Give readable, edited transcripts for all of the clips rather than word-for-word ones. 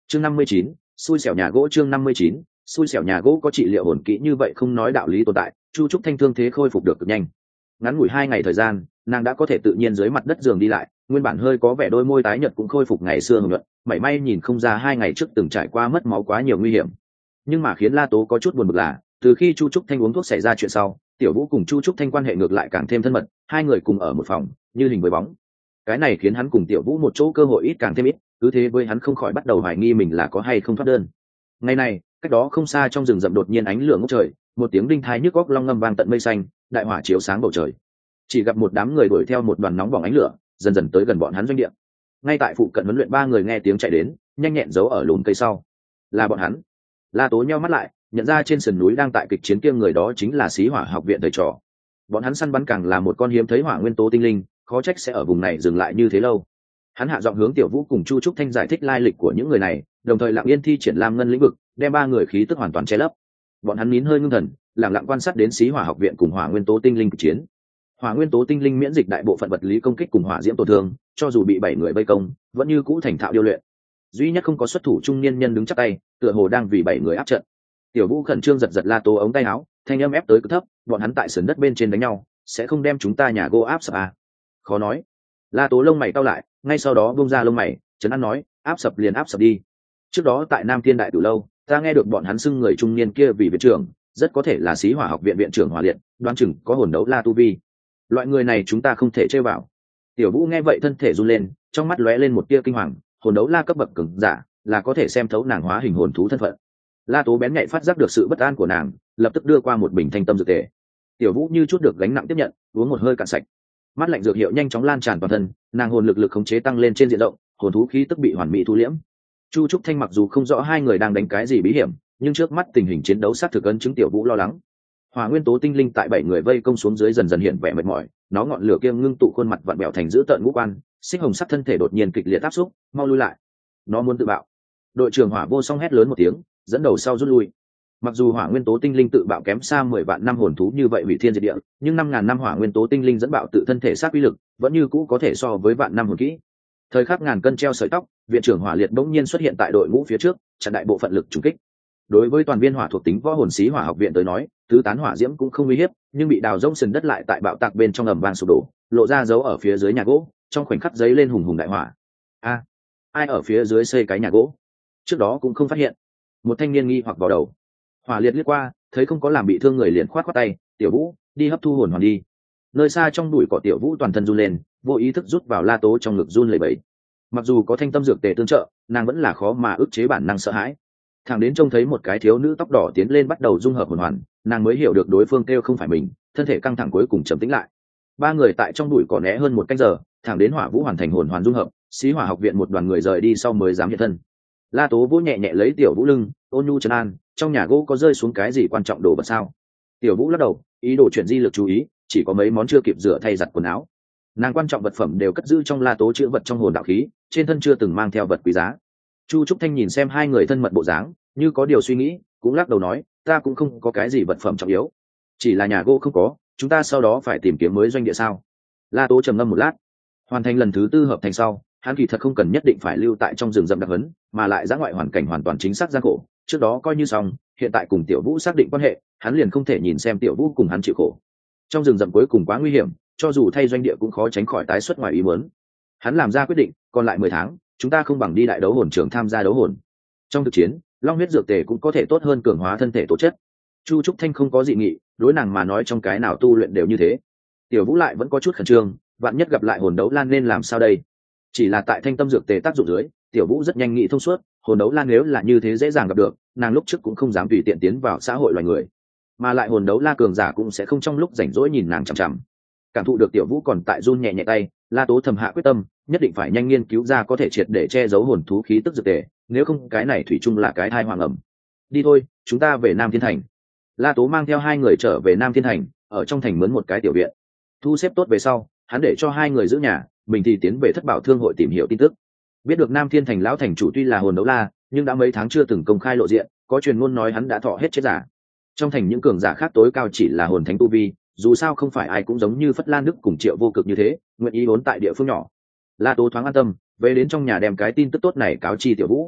chương 59, xui xẻo nhà gỗ. chương 59, xui xẻo nhà gỗ có trị liệu hồn kỹ như vậy không nói đạo lý tồn tại. Chu Trúc Thanh thương thế khôi phục được cực nhanh, ngắn ngủi 2 ngày thời gian nàng đã có thể tự nhiên dưới mặt đất giường đi lại, nguyên bản hơi có vẻ đôi môi tái nhợt cũng khôi phục ngày xưa hồng nhuận, mảy may nhìn không ra 2 ngày trước từng trải qua mất máu quá nhiều nguy hiểm. Nhưng mà khiến La Tố có chút buồn bực là từ khi Chu Trúc Thanh uống thuốc xảy ra chuyện sau, Tiểu Vũ cùng Chu Trúc Thanh quan hệ ngược lại càng thêm thân mật, hai người cùng ở một phòng như hình với bóng. Cái này khiến hắn cùng Tiểu Vũ một chỗ cơ hội ít càng thêm ít, cứ thế với hắn không khỏi bắt đầu hoài nghi mình là có hay không thoát đơn. Ngày này, cách đó không xa trong rừng rậm đột nhiên ánh lửa ngút trời, một tiếng đinh thái nhức óc long ngâm vang tận mây xanh, đại hỏa chiếu sáng bầu trời. Chỉ gặp một đám người đuổi theo một đoàn nóng bỏng ánh lửa, dần dần tới gần bọn hắn doanh địa. Ngay tại phụ cận huấn luyện 3 người nghe tiếng chạy đến, nhanh nhẹn giấu ở lùm cây sau. Là bọn hắn. La Tố nheo mắt lại, nhận ra trên sườn núi đang tại kịch chiến kia người đó chính là Xí Hỏa học viện thầy trò. Bọn hắn săn bắn càng là một con hiếm thấy hỏa nguyên tố tinh linh, khó trách sẽ ở vùng này dừng lại như thế lâu. Hắn hạ giọng hướng Tiểu Vũ cùng Chu Trúc Thanh giải thích lai lịch của những người này, đồng thời lặng yên thi triển Lam Ngân lĩnh vực, đem 3 người khí tức hoàn toàn che lấp. Bọn hắn nín hơi ngưng thần, lặng lặng quan sát đến Xí Hỏa học viện cùng hỏa nguyên tố tinh linh kịch chiến. Hỏa nguyên tố tinh linh miễn dịch đại bộ phận vật lý công kích cùng hỏa diễm tổn thương, cho dù bị 7 người vây công, vẫn như cũ thành thạo điêu luyện. Duy nhất không có xuất thủ trung niên nhân đứng chắp tay, tựa hồ đang vì 7 người áp trận. Tiểu Vũ khẩn trương giật giật La Tố ống tay áo, thanh âm ép tới cực thấp, bọn hắn tại sườn đất bên trên đánh nhau, sẽ không đem chúng ta nhà gỗ áp sập à? Khó nói. La Tố lông mày cau lại, ngay sau đó buông ra lông mày, trấn an nói, áp sập liền áp sập đi. Trước đó tại Nam Thiên Đại Tử lâu, ta nghe được bọn hắn xưng người trung niên kia vì viện trưởng, rất có thể là Xí Hỏa học viện viện trưởng Hỏa Liệt, đoán chừng có hồn đấu la tu vi. Loại người này chúng ta không thể chơi vào. Tiểu Vũ nghe vậy thân thể run lên, trong mắt lóe lên một tia kinh hoàng, hồn đấu la cấp bậc cường giả, là có thể xem thấu nàng hóa hình hồn thú thân phận. La Tố bén nhạy phát giác được sự bất an của nàng, lập tức đưa qua một bình thanh tâm dược tề. Tiểu Vũ như chút được gánh nặng tiếp nhận, uống một hơi cạn sạch. Mắt lạnh dược hiệu nhanh chóng lan tràn toàn thân, nàng hồn lực khống chế tăng lên trên diện rộng, hồn thú khí tức bị hoàn mỹ thu liễm. Chu Trúc Thanh mặc dù không rõ hai người đang đánh cái gì bí hiểm, nhưng trước mắt tình hình chiến đấu sát thực ấn chứng Tiểu Vũ lo lắng. Hỏa nguyên tố tinh linh tại 7 người vây công xuống dưới dần dần hiện vẻ mệt mỏi, nó ngọn lửa kia ngưng tụ khuôn mặt vặn bẹo thành dữ tợn ngũ quan, xích hồng sắc thân thể đột nhiên kịch liệt áp xúc, mau lui lại. Nó muốn tự bạo. Đội trưởng Hỏa Vô Song hét lớn một tiếng, dẫn đầu sau rút lui. Mặc dù hỏa nguyên tố tinh linh tự bạo kém xa 10 vạn năm hồn thú như vậy hủy thiên diệt địa, nhưng 5000 năm hỏa nguyên tố tinh linh dẫn bạo tự thân thể sát uy lực, vẫn như cũ có thể so với vạn năm hồn kỹ. Thời khắc ngàn cân treo sợi tóc, viện trưởng Hỏa Liệt bỗng nhiên xuất hiện tại đội ngũ phía trước, chặn đại bộ phận lực trùng kích. Đối với toàn viên hỏa thuộc tính võ hồn Xí Hỏa học viện tới nói, tứ tán hỏa diễm cũng không uy hiếp, nhưng bị đào rỗng sườn đất lại tại bạo tạc bên trong ầm vang sụp đổ, lộ ra dấu ở phía dưới nhà gỗ, trong khoảnh khắc giấy lên hùng hùng đại hỏa. A, ai ở phía dưới xây cái nhà gỗ? Trước đó cũng không phát hiện. Một thanh niên nghi hoặc vào đầu. Hỏa Liệt liếc qua, thấy không có làm bị thương người liền khoát khoát tay, Tiểu Vũ, đi hấp thu hồn hoàn đi. Nơi xa trong bụi cỏ Tiểu Vũ toàn thân run lên, vô ý thức rút vào La Tố trong ngực run lẩy bẩy. Mặc dù có thanh tâm dược tề tương trợ, nàng vẫn là khó mà ức chế bản năng sợ hãi. Thằng đến trông thấy một cái thiếu nữ tóc đỏ tiến lên bắt đầu dung hợp hồn hoàn, nàng mới hiểu được đối phương kêu không phải mình, thân thể căng thẳng cuối cùng trầm tĩnh lại. 3 người tại trong bụi cỏ né hơn một canh giờ, thẳng đến Hỏa Vũ hoàn thành hồn hoàn dung hợp, Xí Hỏa học viện một đoàn người rời đi sau mới dám hiện thân. La Tố vỗ nhẹ nhẹ lấy Tiểu Vũ lưng, ôn nhu trấn an, trong nhà gỗ có rơi xuống cái gì quan trọng đồ vật sao? Tiểu Vũ lắc đầu, ý đồ chuyển di lực chú ý, chỉ có mấy món chưa kịp rửa thay giặt quần áo. Nàng quan trọng vật phẩm đều cất giữ trong La Tố chữ vật trong hồn đạo khí, trên thân chưa từng mang theo vật quý giá. Chu Trúc Thanh nhìn xem hai người thân mật bộ dáng, như có điều suy nghĩ, cũng lắc đầu nói, ta cũng không có cái gì vật phẩm trọng yếu, chỉ là nhà gỗ không có, chúng ta sau đó phải tìm kiếm mới doanh địa sao? La Tố trầm ngâm một lát, hoàn thành lần thứ 4 hợp thành sau, hắn kỳ thật không cần nhất định phải lưu tại trong rừng rậm đặc hấn, mà lại ra ngoại hoàn cảnh hoàn toàn chính xác gian khổ. Trước đó coi như xong, hiện tại cùng Tiểu Vũ xác định quan hệ, hắn liền không thể nhìn xem Tiểu Vũ cùng hắn chịu khổ. Trong rừng rậm cuối cùng quá nguy hiểm, cho dù thay doanh địa cũng khó tránh khỏi tái xuất ngoài ý muốn. Hắn làm ra quyết định, còn lại 10 tháng, chúng ta không bằng đi đại đấu hồn trường tham gia đấu hồn. Trong thực chiến, long huyết dược tề cũng có thể tốt hơn cường hóa thân thể tố chất. Chu Trúc Thanh không có dị nghị, đối nàng mà nói trong cái nào tu luyện đều như thế. Tiểu Vũ lại vẫn có chút khẩn trương, vạn nhất gặp lại hồn đấu lan nên làm sao đây? Chỉ là tại thanh tâm dược tề tác dụng dưới, Tiểu Vũ rất nhanh nghĩ thông suốt, hồn đấu lan nếu là như thế dễ dàng gặp được, nàng lúc trước cũng không dám tùy tiện tiến vào xã hội loài người, mà lại hồn đấu la cường giả cũng sẽ không trong lúc rảnh rỗi nhìn nàng chằm chằm. Cảm thụ được Tiểu Vũ còn tại run nhẹ nhẹ tay, La Tố thầm hạ quyết tâm, nhất định phải nhanh nghiên cứu ra có thể triệt để che giấu hồn thú khí tức dược tề, nếu không cái này thủy chung là cái thai hoàng ẩm. Đi thôi, chúng ta về Nam Thiên Thành. La Tố mang theo 2 người trở về Nam Thiên Thành, ở trong thành mướn một cái tiểu viện. Thu xếp tốt về sau, hắn để cho 2 người giữ nhà, mình thì tiến về Thất Bảo Thương hội tìm hiểu tin tức. Biết được Nam Thiên Thành lão thành chủ tuy là hồn đấu la, nhưng đã mấy tháng chưa từng công khai lộ diện, có truyền ngôn nói hắn đã thọ hết chết giả. Trong thành những cường giả khác tối cao chỉ là hồn thánh tu vi, dù sao không phải ai cũng giống như Phất Lan Đức cùng Triệu Vô Cực như thế, nguyện ý vốn tại địa phương nhỏ. La Tố thoáng an tâm, về đến trong nhà đem cái tin tức tốt này cáo chi Tiểu Vũ.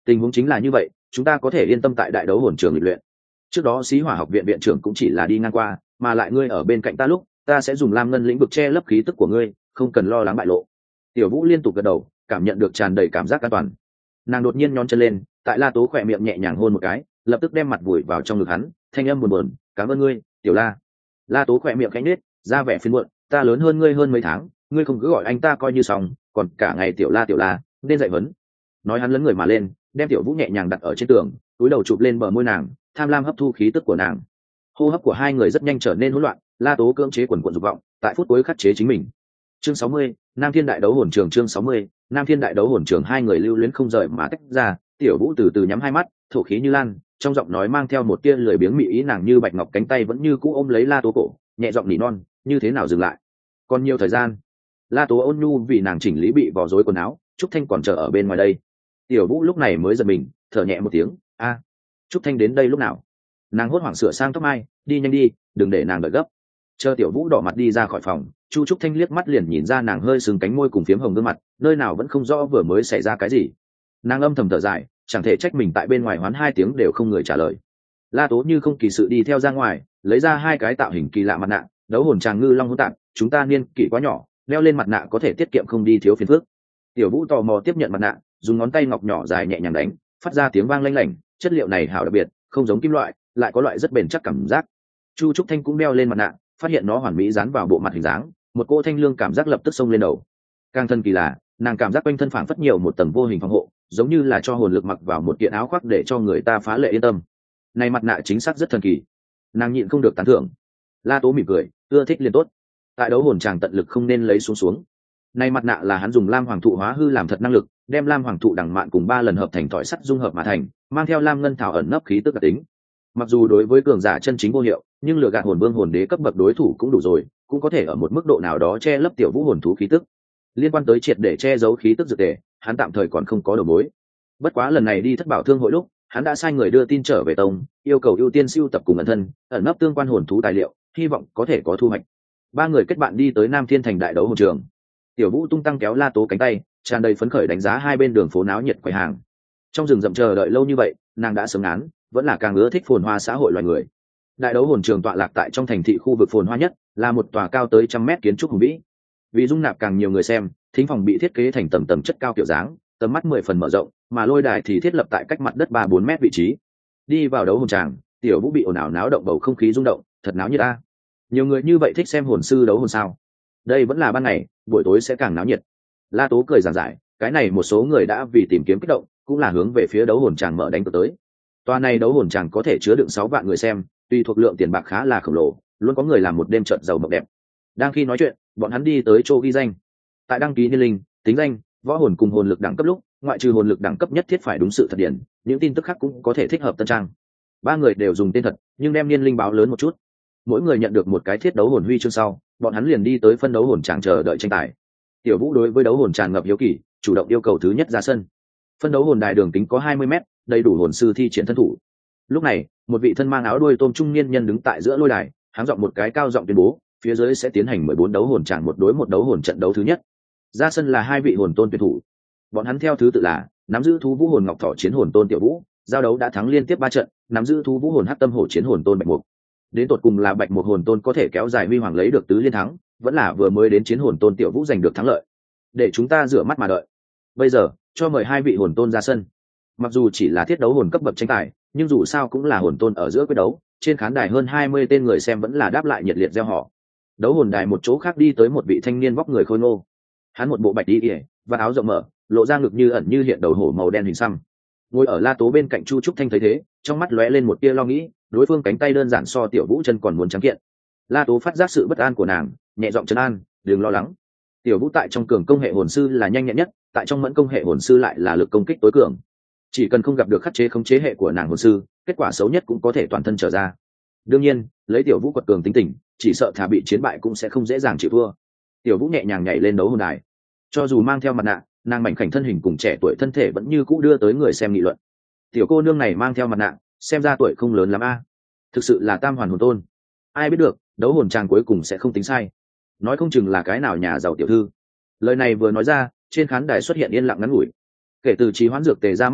Tình huống chính là như vậy, chúng ta có thể yên tâm tại đại đấu hồn trường lịch luyện. Trước đó Xí Hỏa học viện viện trưởng cũng chỉ là đi ngang qua, mà lại ngươi ở bên cạnh ta lúc, ta sẽ dùng lam ngân lĩnh vực che lấp khí tức của ngươi, không cần lo lắng bại lộ. Tiểu Vũ liên tục gật đầu, cảm nhận được tràn đầy cảm giác an toàn. Nàng đột nhiên nhón chân lên, tại La Tố khỏe miệng nhẹ nhàng hôn một cái, lập tức đem mặt vùi vào trong ngực hắn, thanh âm buồn buồn, cảm ơn ngươi, Tiểu La. La Tố khỏe miệng khẽ nhếch, ra vẻ phiền muộn, ta lớn hơn ngươi hơn mấy tháng, ngươi không cứ gọi anh ta coi như xong, còn cả ngày Tiểu La, nên dạy huấn. Nói hắn lấn người mà lên, đem Tiểu Vũ nhẹ nhàng đặt ở trên tường, túi đầu chụp lên bờ môi nàng, tham lam hấp thu khí tức của nàng. Hô hấp của hai người rất nhanh trở nên hỗn loạn, La Tố cưỡng chế quần quần dục vọng, tại phút cuối khắc chế chính mình. Chương 60, Nam Thiên Đại Đấu Hồn Trường. Chương 60, Nam Thiên Đại Đấu Hồn Trường. Hai người lưu luyến không rời mà tách ra, Tiểu Vũ từ từ nhắm hai mắt, thổ khí như lan, trong giọng nói mang theo một tia lười biếng mị ý, nàng như bạch ngọc cánh tay vẫn như cũ ôm lấy La Tố cổ, nhẹ giọng nỉ non, như thế nào dừng lại? Còn nhiều thời gian. La Tố ôn nhu vì nàng chỉnh lý bị vò rối quần áo, Trúc Thanh còn chờ ở bên ngoài đây. Tiểu Vũ lúc này mới giật mình, thở nhẹ một tiếng, a, Trúc Thanh đến đây lúc nào? Nàng hốt hoảng sửa sang tóc mai, đi nhanh đi, đừng để nàng đợi gấp. Chờ Tiểu Vũ đỏ mặt đi ra khỏi phòng, Chu Trúc Thanh liếc mắt liền nhìn ra nàng hơi sưng cánh môi cùng phiếm hồng gương mặt, nơi nào vẫn không rõ vừa mới xảy ra cái gì. Nàng âm thầm thở dài, chẳng thể trách mình tại bên ngoài hoán 2 tiếng đều không người trả lời. La Tố như không kỳ sự đi theo ra ngoài, lấy ra 2 cái tạo hình kỳ lạ mặt nạ, đấu hồn tràng ngư long hỗn tạp, chúng ta niên kỷ quá nhỏ, đeo lên mặt nạ có thể tiết kiệm không đi thiếu phiền phức. Tiểu Vũ tò mò tiếp nhận mặt nạ, dùng ngón tay ngọc nhỏ dài nhẹ nhàng đánh, phát ra tiếng vang lanh lảnh, chất liệu này hảo đặc biệt, không giống kim loại, lại có loại rất bền chắc cảm giác. Chu Trúc Thanh cũng đeo lên mặt nạ, phát hiện nó hoàn mỹ dán vào bộ mặt hình dáng, một cô thanh lương cảm giác lập tức xông lên đầu. Càng thân kỳ lạ, nàng cảm giác quanh thân phảng phất nhiều một tầng vô hình phòng hộ, giống như là cho hồn lực mặc vào một kiện áo khoác để cho người ta phá lệ yên tâm. Này mặt nạ chính xác rất thần kỳ. Nàng nhịn không được tán thưởng. La Tố mỉm cười, ưa thích liền tốt. Tại đấu hồn chàng tận lực không nên lấy xuống. Này mặt nạ là hắn dùng lam hoàng thụ hóa hư làm thật năng lực, đem lam hoàng thụ đằng mạn cùng 3 lần hợp thành thỏi sắt dung hợp mà thành, mang theo lam ngân thảo ẩn nấp khí tức đặc tính. Mặc dù đối với cường giả chân chính vô hiệu, nhưng lừa gạt hồn vương hồn đế cấp bậc đối thủ cũng đủ rồi, cũng có thể ở một mức độ nào đó che lấp Tiểu Vũ hồn thú khí tức. Liên quan tới triệt để che giấu khí tức dược tề, hắn tạm thời còn không có đầu mối. Bất quá lần này đi Thất Bảo Thương hội lúc, hắn đã sai người đưa tin trở về tông, yêu cầu ưu tiên sưu tập cùng ẩn thân, ẩn nấp tương quan hồn thú tài liệu, hy vọng có thể có thu hoạch. 3 người kết bạn đi tới Nam Thiên Thành Đại Đấu Hồn Trường. Tiểu Vũ tung tăng kéo La Tố cánh tay, tràn đầy phấn khởi đánh giá hai bên đường phố náo nhiệt quầy hàng. Trong rừng rậm chờ đợi lâu như vậy, nàng đã sớm ngán, vẫn là càng ưa thích phồn hoa xã hội loài người. Đại Đấu Hồn Trường tọa lạc tại trong thành thị khu vực phồn hoa nhất, là một tòa cao tới 100 mét kiến trúc hùng vĩ. Vì dung nạp càng nhiều người xem, thính phòng bị thiết kế thành tầng tầng chất cao kiểu dáng, tầm mắt 10 phần mở rộng, mà lôi đài thì thiết lập tại cách mặt đất 3-4 mét vị trí. Đi vào đấu hồn tràng, Tiểu Vũ bị ồn ào náo động bầu không khí rung động, thật náo nhiệt ta. Nhiều người như vậy thích xem hồn sư đấu hồn sao? Đây vẫn là ban ngày, buổi tối sẽ càng náo nhiệt. La Tố cười giảng giải, cái này một số người đã vì tìm kiếm kích động, cũng là hướng về phía đấu hồn tràng mở đánh tới. Tòa này đấu hồn tràng có thể chứa đựng 6 vạn người xem, tuy thuộc lượng tiền bạc khá là khổng lồ, luôn có người làm một đêm trợn giàu mộng đẹp. Đang khi nói chuyện, bọn hắn đi tới chỗ ghi danh. Tại đăng ký niên linh, tính danh, võ hồn cùng hồn lực đẳng cấp lúc, ngoại trừ hồn lực đẳng cấp nhất thiết phải đúng sự thật điển, những tin tức khác cũng có thể thích hợp tân trang. 3 người đều dùng tên thật, nhưng đem niên linh báo lớn một chút. Mỗi người nhận được một cái thiết đấu hồn huy chương sau, bọn hắn liền đi tới phân đấu hồn tràng chờ đợi tranh tài. Tiểu Vũ đối với đấu hồn tràn ngập hiếu kỳ, chủ động yêu cầu thứ nhất ra sân. Phân đấu hồn đài đường kính có 20 mét, đầy đủ hồn sư thi triển thân thủ. Lúc này, một vị thân mang áo đuôi tôm trung niên nhân đứng tại giữa lôi đài, háng giọng một cái cao giọng tuyên bố, phía dưới sẽ tiến hành 14 đấu hồn tràng một đối một đấu hồn trận đấu thứ nhất. Ra sân là 2 vị hồn tôn tuyển thủ. Bọn hắn theo thứ tự là nắm giữ thú vũ hồn ngọc thỏ chiến hồn tôn Tiểu Vũ, giao đấu đã thắng liên tiếp 3 trận, nắm giữ thú vũ hồn hắc tâm hổ chiến hồn tôn Bạch Mục. Đến tột cùng là Bạch Mục hồn tôn có thể kéo dài huy hoàng lấy được tứ liên thắng, vẫn là vừa mới đến chiến hồn tôn Tiểu Vũ giành được thắng lợi. Để chúng ta rửa mắt mà đợi. Bây giờ, cho mời 2 vị hồn tôn ra sân. Mặc dù chỉ là thiết đấu hồn cấp bậc tranh tài, nhưng dù sao cũng là hồn tôn ở giữa quyết đấu, trên khán đài hơn 20 tên người xem vẫn là đáp lại nhiệt liệt reo hò. Đấu hồn đài một chỗ khác đi tới một vị thanh niên vóc người khôi ngô. Hắn một bộ bạch y, và áo rộng mở, lộ ra ngực như ẩn như hiện đầu hổ màu đen hình xăm. Ngồi ở La Tố bên cạnh Chu Trúc Thanh thấy thế, trong mắt lóe lên một tia lo nghĩ, đối phương cánh tay đơn giản so Tiểu Vũ chân còn muốn trắng kiện. La Tố phát giác sự bất an của nàng, nhẹ giọng trấn an, đừng lo lắng. Tiểu Vũ tại trong cường công hệ hồn sư là nhanh nhẹn nhất, tại trong mẫn công hệ hồn sư lại là lực công kích tối cường. Chỉ cần không gặp được khắc chế khống chế hệ của nàng hồn sư, kết quả xấu nhất cũng có thể toàn thân trở ra. Đương nhiên, lấy Tiểu Vũ quật cường tính tình, chỉ sợ thà bị chiến bại cũng sẽ không dễ dàng chịu thua. Tiểu Vũ nhẹ nhàng nhảy lên đấu hồn đài, cho dù mang theo mặt nạ, nàng mảnh khảnh thân hình cùng trẻ tuổi thân thể vẫn như cũ đưa tới người xem nghị luận. Tiểu cô nương này mang theo mặt nạ, xem ra tuổi không lớn lắm a. Thực sự là tam hoàn hồn tôn. Ai biết được, đấu hồn tràng cuối cùng sẽ không tính sai. Nói không chừng là cái nào nhà giàu tiểu thư. Lời này vừa nói ra, trên khán đài xuất hiện yên lặng ngắn ngủi. Kể từ trì hoãn dược tề ra mắt sau,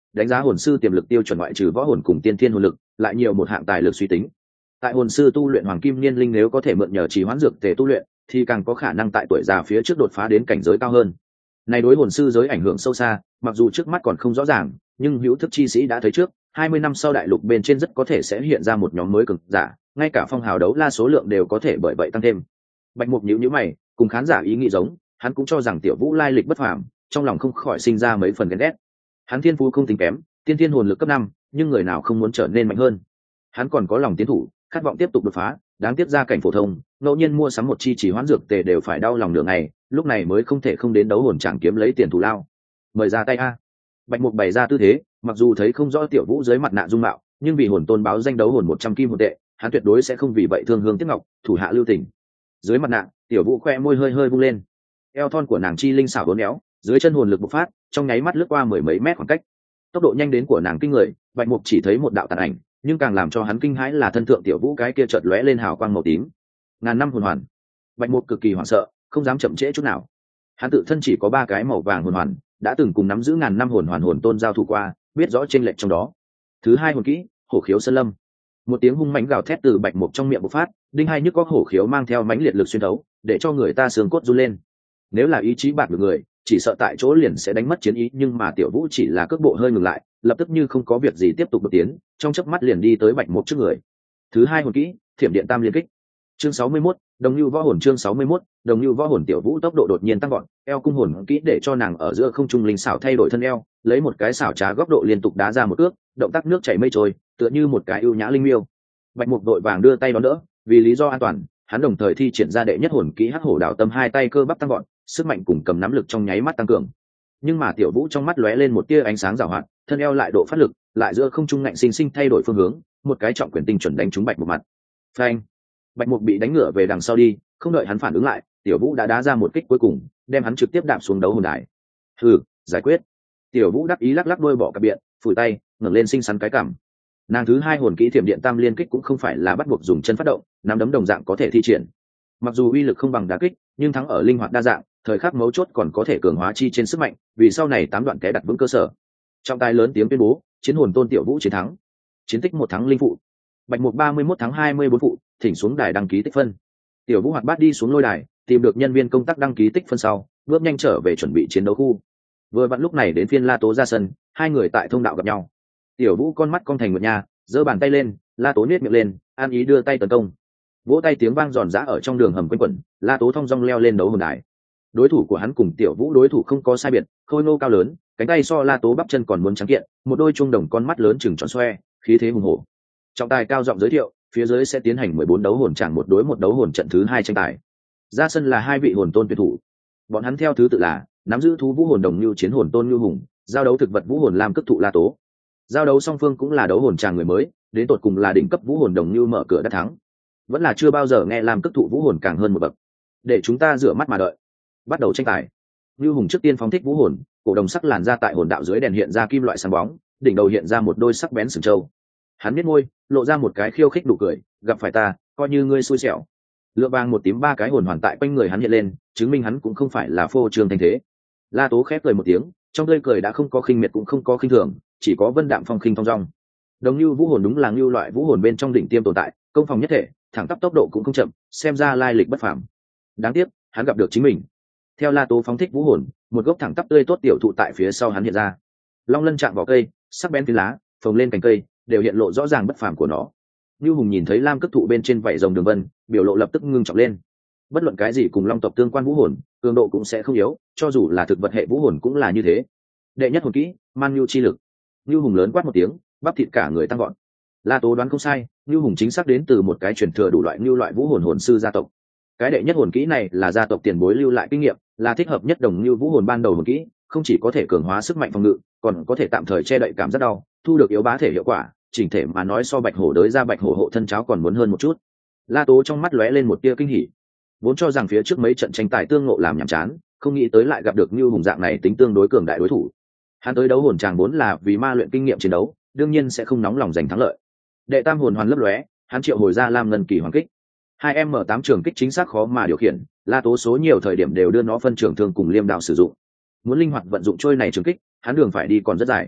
đánh giá hồn sư tiềm lực tiêu chuẩn ngoại trừ võ hồn cùng tiên thiên hồn lực, lại nhiều một hạng tài lực suy tính. Tại hồn sư tu luyện hoàng kim niên linh nếu có thể mượn nhờ trì hoãn dược tề tu luyện, thì càng có khả năng tại tuổi già phía trước đột phá đến cảnh giới cao hơn. Này đối hồn sư giới ảnh hưởng sâu xa, mặc dù trước mắt còn không rõ ràng, nhưng hữu thức chi sĩ đã thấy trước, 20 năm sau đại lục bên trên rất có thể sẽ hiện ra một nhóm mới cường giả, ngay cả phong hào đấu la số lượng đều có thể bởi vậy tăng thêm. Bạch Mục nhíu nhíu mày, cùng khán giả ý nghĩ giống, hắn cũng cho rằng Tiểu Vũ lai lịch bất phàm, trong lòng không khỏi sinh ra mấy phần ghen ghét. Hắn thiên phú không tính kém, tiên thiên hồn lực cấp 5, nhưng người nào không muốn trở nên mạnh hơn. Hắn còn có lòng tiến thủ, khát vọng tiếp tục đột phá, đáng tiếc ra cảnh phổ thông, ngẫu nhiên mua sắm một chi chỉ hoãn dược tề đều phải đau lòng nửa ngày, lúc này mới không thể không đến đấu hồn tràng kiếm lấy tiền thù lao. Mời ra tay a. Bạch Mục bày ra tư thế, mặc dù thấy không rõ Tiểu Vũ dưới mặt nạ dung mạo, nhưng vì hồn tôn báo danh đấu hồn 100 kim hồn tệ, hắn tuyệt đối sẽ không vì vậy thương hương tiếc ngọc, thủ hạ lưu tình. Dưới mặt nạ, Tiểu Vũ khoe môi hơi hơi vung lên, eo thon của nàng chi linh xảo uốn éo, dưới chân hồn lực bộc phát, trong nháy mắt lướt qua mười mấy mét khoảng cách. Tốc độ nhanh đến của nàng kinh người, Bạch Mục chỉ thấy một đạo tàn ảnh, nhưng càng làm cho hắn kinh hãi là thân thượng Tiểu Vũ cái kia chợt lóe lên hào quang màu tím. Ngàn năm hồn hoàn. Bạch Mục cực kỳ hoảng sợ, không dám chậm trễ chút nào. Hắn tự thân chỉ có 3 cái màu vàng hồn hoàn, đã từng cùng nắm giữ ngàn năm hồn hoàn hồn tôn giao thủ qua, biết rõ chênh lệch trong đó. Thứ hai hồn kỹ, Hổ khiếu sơn lâm. Một tiếng hung mãnh gào thét từ Bạch Mục trong miệng bộc phát, đinh hai nhức góc hổ khiếu mang theo mãnh liệt lực xuyên thấu, để cho người ta xương cốt run lên. Nếu là ý chí bạt được người, chỉ sợ tại chỗ liền sẽ đánh mất chiến ý, nhưng mà Tiểu Vũ chỉ là cước bộ hơi ngừng lại, lập tức như không có việc gì tiếp tục bước tiến, trong chớp mắt liền đi tới Bạch Mục trước người. Thứ hai hồn kỹ, Thiểm điện tam liên kích. Chương 61, Đồng Nưu võ hồn. Chương 61, Đồng Nưu võ hồn. Tiểu Vũ tốc độ đột nhiên tăng vọt, eo cung hồn kỹ để cho nàng ở giữa không trung linh xảo thay đổi thân eo, lấy một cái xảo trá góc độ liên tục đá ra một cước, động tác nước chảy mây trôi, tựa như một cái ưu nhã linh miêu. Bạch Mục đội vàng đưa tay đón đỡ, vì lý do an toàn, hắn đồng thời thi triển ra đệ nhất hồn kỹ Hắc Hổ Đảo Tâm, hai tay cơ bắp tăng vọt, sức mạnh cùng cầm nắm lực trong nháy mắt tăng cường. Nhưng mà Tiểu Vũ trong mắt lóe lên một tia ánh sáng giàu hoạt, thân eo lại độ phát lực, lại giữa không trung ngạnh sinh sinh thay đổi phương hướng, một cái trọng quyền tinh chuẩn đánh trúng Bạch Mục mặt. Phanh! Bạch Mục bị đánh ngửa về đằng sau đi, không đợi hắn phản ứng lại, Tiểu Vũ đã đá ra một kích cuối cùng, đem hắn trực tiếp đạp xuống đấu hồn đài. Hừ, giải quyết. Tiểu Vũ đắc ý lắc lắc đôi bọ cạp biện, phủi tay, ngẩng lên xinh xắn cái cằm. Nàng thứ hai hồn kỹ Thiểm điện tam liên kích cũng không phải là bắt buộc dùng chân phát động, nắm đấm đồng dạng có thể thi triển. Mặc dù uy lực không bằng đá kích, nhưng thắng ở linh hoạt đa dạng, thời khắc mấu chốt còn có thể cường hóa chi trên sức mạnh, vì sau này 8 đoạn té đặt vững cơ sở. Trong tai lớn tiếng tuyên bố, chiến hồn tôn Tiểu Vũ chiến thắng. Chiến tích 1 thắng linh phụ. Bạch Mục 31 thắng 24 phụ, thỉnh xuống đài đăng ký tích phân. Tiểu Vũ hoạt bát đi xuống lôi đài, tìm được nhân viên công tác đăng ký tích phân sau, bước nhanh trở về chuẩn bị chiến đấu khu. Vừa vặn lúc này đến phiên La Tố ra sân, hai người tại thông đạo gặp nhau. Tiểu Vũ con mắt cong thành một nha, giơ bàn tay lên, La Tố nhếch miệng lên, an ý đưa tay tấn công. Vỗ tay tiếng vang giòn giã ở trong đường hầm quanh quẩn, La Tố thong dong leo lên đấu hồn đài. Đối thủ của hắn cùng Tiểu Vũ đối thủ không có sai biệt, khôi ngô cao lớn, cánh tay so La Tố bắp chân còn muốn trắng kiện, một đôi trung đồng con mắt lớn chừng tròn xoe, khí thế hùng hổ. Trọng tài cao giọng giới thiệu, phía dưới sẽ tiến hành 14 đấu hồn tràng một đối một đấu hồn trận thứ 2 tranh tài. Ra sân là 2 vị hồn tôn tuyển thủ. Bọn hắn theo thứ tự là nắm giữ thú vũ hồn Đồng Nưu chiến hồn tôn Nưu Hùng, giao đấu thực vật vũ hồn Lam Cức Thụ La Tố. Giao đấu song phương cũng là đấu hồn tràng người mới, đến tột cùng là đỉnh cấp vũ hồn Đồng Nưu mở cửa đã thắng. Vẫn là chưa bao giờ nghe Lam Cức Thụ vũ hồn càng hơn một bậc. Để chúng ta rửa mắt mà đợi. Bắt đầu tranh tài. Nưu Hùng trước tiên phóng thích vũ hồn, cổ đồng sắc làn ra tại hồn đạo dưới đèn hiện ra kim loại sáng bóng, đỉnh đầu hiện ra một đôi sắc bén sừng trâu. Hắn biết môi, lộ ra một cái khiêu khích nụ cười, gặp phải ta, coi như ngươi xui xẻo. Lựa vàng một tím 3 cái hồn hoàn tại quanh người hắn hiện lên, chứng minh hắn cũng không phải là phô trương thanh thế. La Tố khép cười một tiếng, trong tươi cười đã không có khinh miệt cũng không có khinh thường, chỉ có vân đạm phong khinh thong dong. Đồng Nưu vũ hồn đúng là Nưu loại vũ hồn bên trong đỉnh tiêm tồn tại, công phòng nhất thể, thẳng tắp tốc độ cũng không chậm, xem ra lai lịch bất phàm. Đáng tiếc, hắn gặp được chính mình. Theo La Tố phóng thích vũ hồn, một gốc thẳng tắp tươi tốt tiểu thụ tại phía sau hắn hiện ra. Long lân chạm vào cây, sắc bén phiến lá, phồng lên cành cây, đều hiện lộ rõ ràng bất phàm của nó. Nưu Hùng nhìn thấy Lam Cức Thụ bên trên vảy rồng đường vân, biểu lộ lập tức ngưng trọng lên. Bất luận cái gì cùng long tộc tương quan vũ hồn, cường độ cũng sẽ không yếu, cho dù là thực vật hệ vũ hồn cũng là như thế. Đệ nhất hồn kỹ, Man Nưu chi lực. Nưu Hùng lớn quát một tiếng, bắp thịt cả người tăng gọn. La Tố đoán không sai, Nưu Hùng chính xác đến từ một cái truyền thừa đủ loại Nưu loại vũ hồn hồn sư gia tộc. Cái đệ nhất hồn kỹ này là gia tộc tiền bối lưu lại kinh nghiệm, là thích hợp nhất Đồng Nưu vũ hồn ban đầu hồn kỹ, không chỉ có thể cường hóa sức mạnh phòng ngự, còn có thể tạm thời che đậy cảm giác đau, thu được yếu bá thể hiệu quả, chỉnh thể mà nói so Bạch Hổ đới ra Bạch Hổ hộ thân cháo còn muốn hơn một chút. La Tố trong mắt lóe lên một tia kinh hỉ. Vốn cho rằng phía trước mấy trận tranh tài tương ngộ làm nhàm chán, không nghĩ tới lại gặp được Nưu Hùng dạng này tính tương đối cường đại đối thủ. Hắn tới đấu hồn tràng vốn là vì ma luyện kinh nghiệm chiến đấu, đương nhiên sẽ không nóng lòng giành thắng lợi. Đệ tam hồn hoàn lấp lóe, hắn triệu hồi ra Lam Ngân Kỳ Hoàng Kích. 2M8 trường kích chính xác khó mà điều khiển, La Tố số nhiều thời điểm đều đưa nó phân trường thương cùng liêm đạo sử dụng. Muốn linh hoạt vận dụng trôi này trường kích, hắn đường phải đi còn rất dài.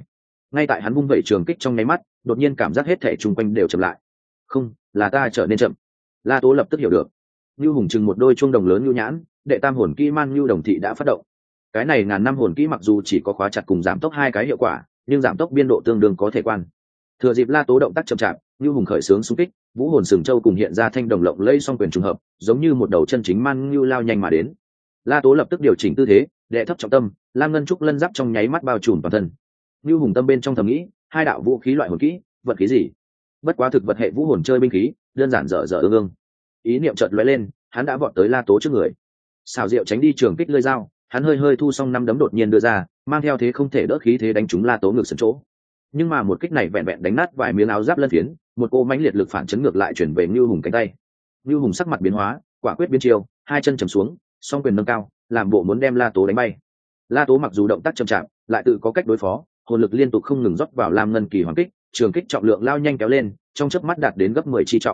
ngay tại hắn vung vẩy trường kích trong nháy mắt, đột nhiên cảm giác hết thể chung quanh đều chậm lại. Không, là ta trở nên chậm. La Tố lập tức hiểu được. Nưu Hùng chừng một đôi chuông đồng lớn nhu nhãn, đệ tam hồn kỹ man nhu đồng thị đã phát động. Cái này ngàn năm hồn kỹ mặc dù chỉ có khóa chặt cùng giảm tốc hai cái hiệu quả, nhưng giảm tốc biên độ tương đương có thể quan. Thừa dịp La Tố động tác chậm chạp, Nưu Hùng khởi xướng xung kích, vũ hồn sừng châu cùng hiện ra thanh đồng lộng lẫy song quyền trùng hợp, giống như một đầu chân chính man nhu lao nhanh mà đến. La Tố lập tức điều chỉnh tư thế, đệ thấp trọng tâm, lam ngân trúc lân giáp trong nháy mắt bao trùm toàn thân. Nưu Hùng tâm bên trong thầm nghĩ, hai đạo vũ khí loại hồn kỹ, vật khí gì? Bất quá thực vật hệ vũ hồn chơi binh khí, đơn giản dở dở ương ương. Ý niệm chợt lóe lên, hắn đã vọt tới La Tố trước người. Xảo diệu tránh đi trường kích lưỡi dao, hắn hơi hơi thu xong năm đấm đột nhiên đưa ra, mang theo thế không thể đỡ khí thế đánh trúng La Tố ngược sườn chỗ. Nhưng mà một kích này vẹn vẹn đánh nát vài miếng áo giáp lân phiến, một cô mãnh liệt lực phản chấn ngược lại chuyển về Nưu Hùng cánh tay. Nưu Hùng sắc mặt biến hóa, quả quyết biến chiêu, hai chân chầm xuống, song quyền nâng cao, làm bộ muốn đem La Tố đánh bay. La Tố mặc dù động tác chậm chạp, lại tự có cách đối phó, hồn lực liên tục không ngừng rót vào lam ngân kỳ hoàng kích, trường kích trọng lượng lao nhanh kéo lên, trong chớp mắt đạt đến gấp 10 chi trọng.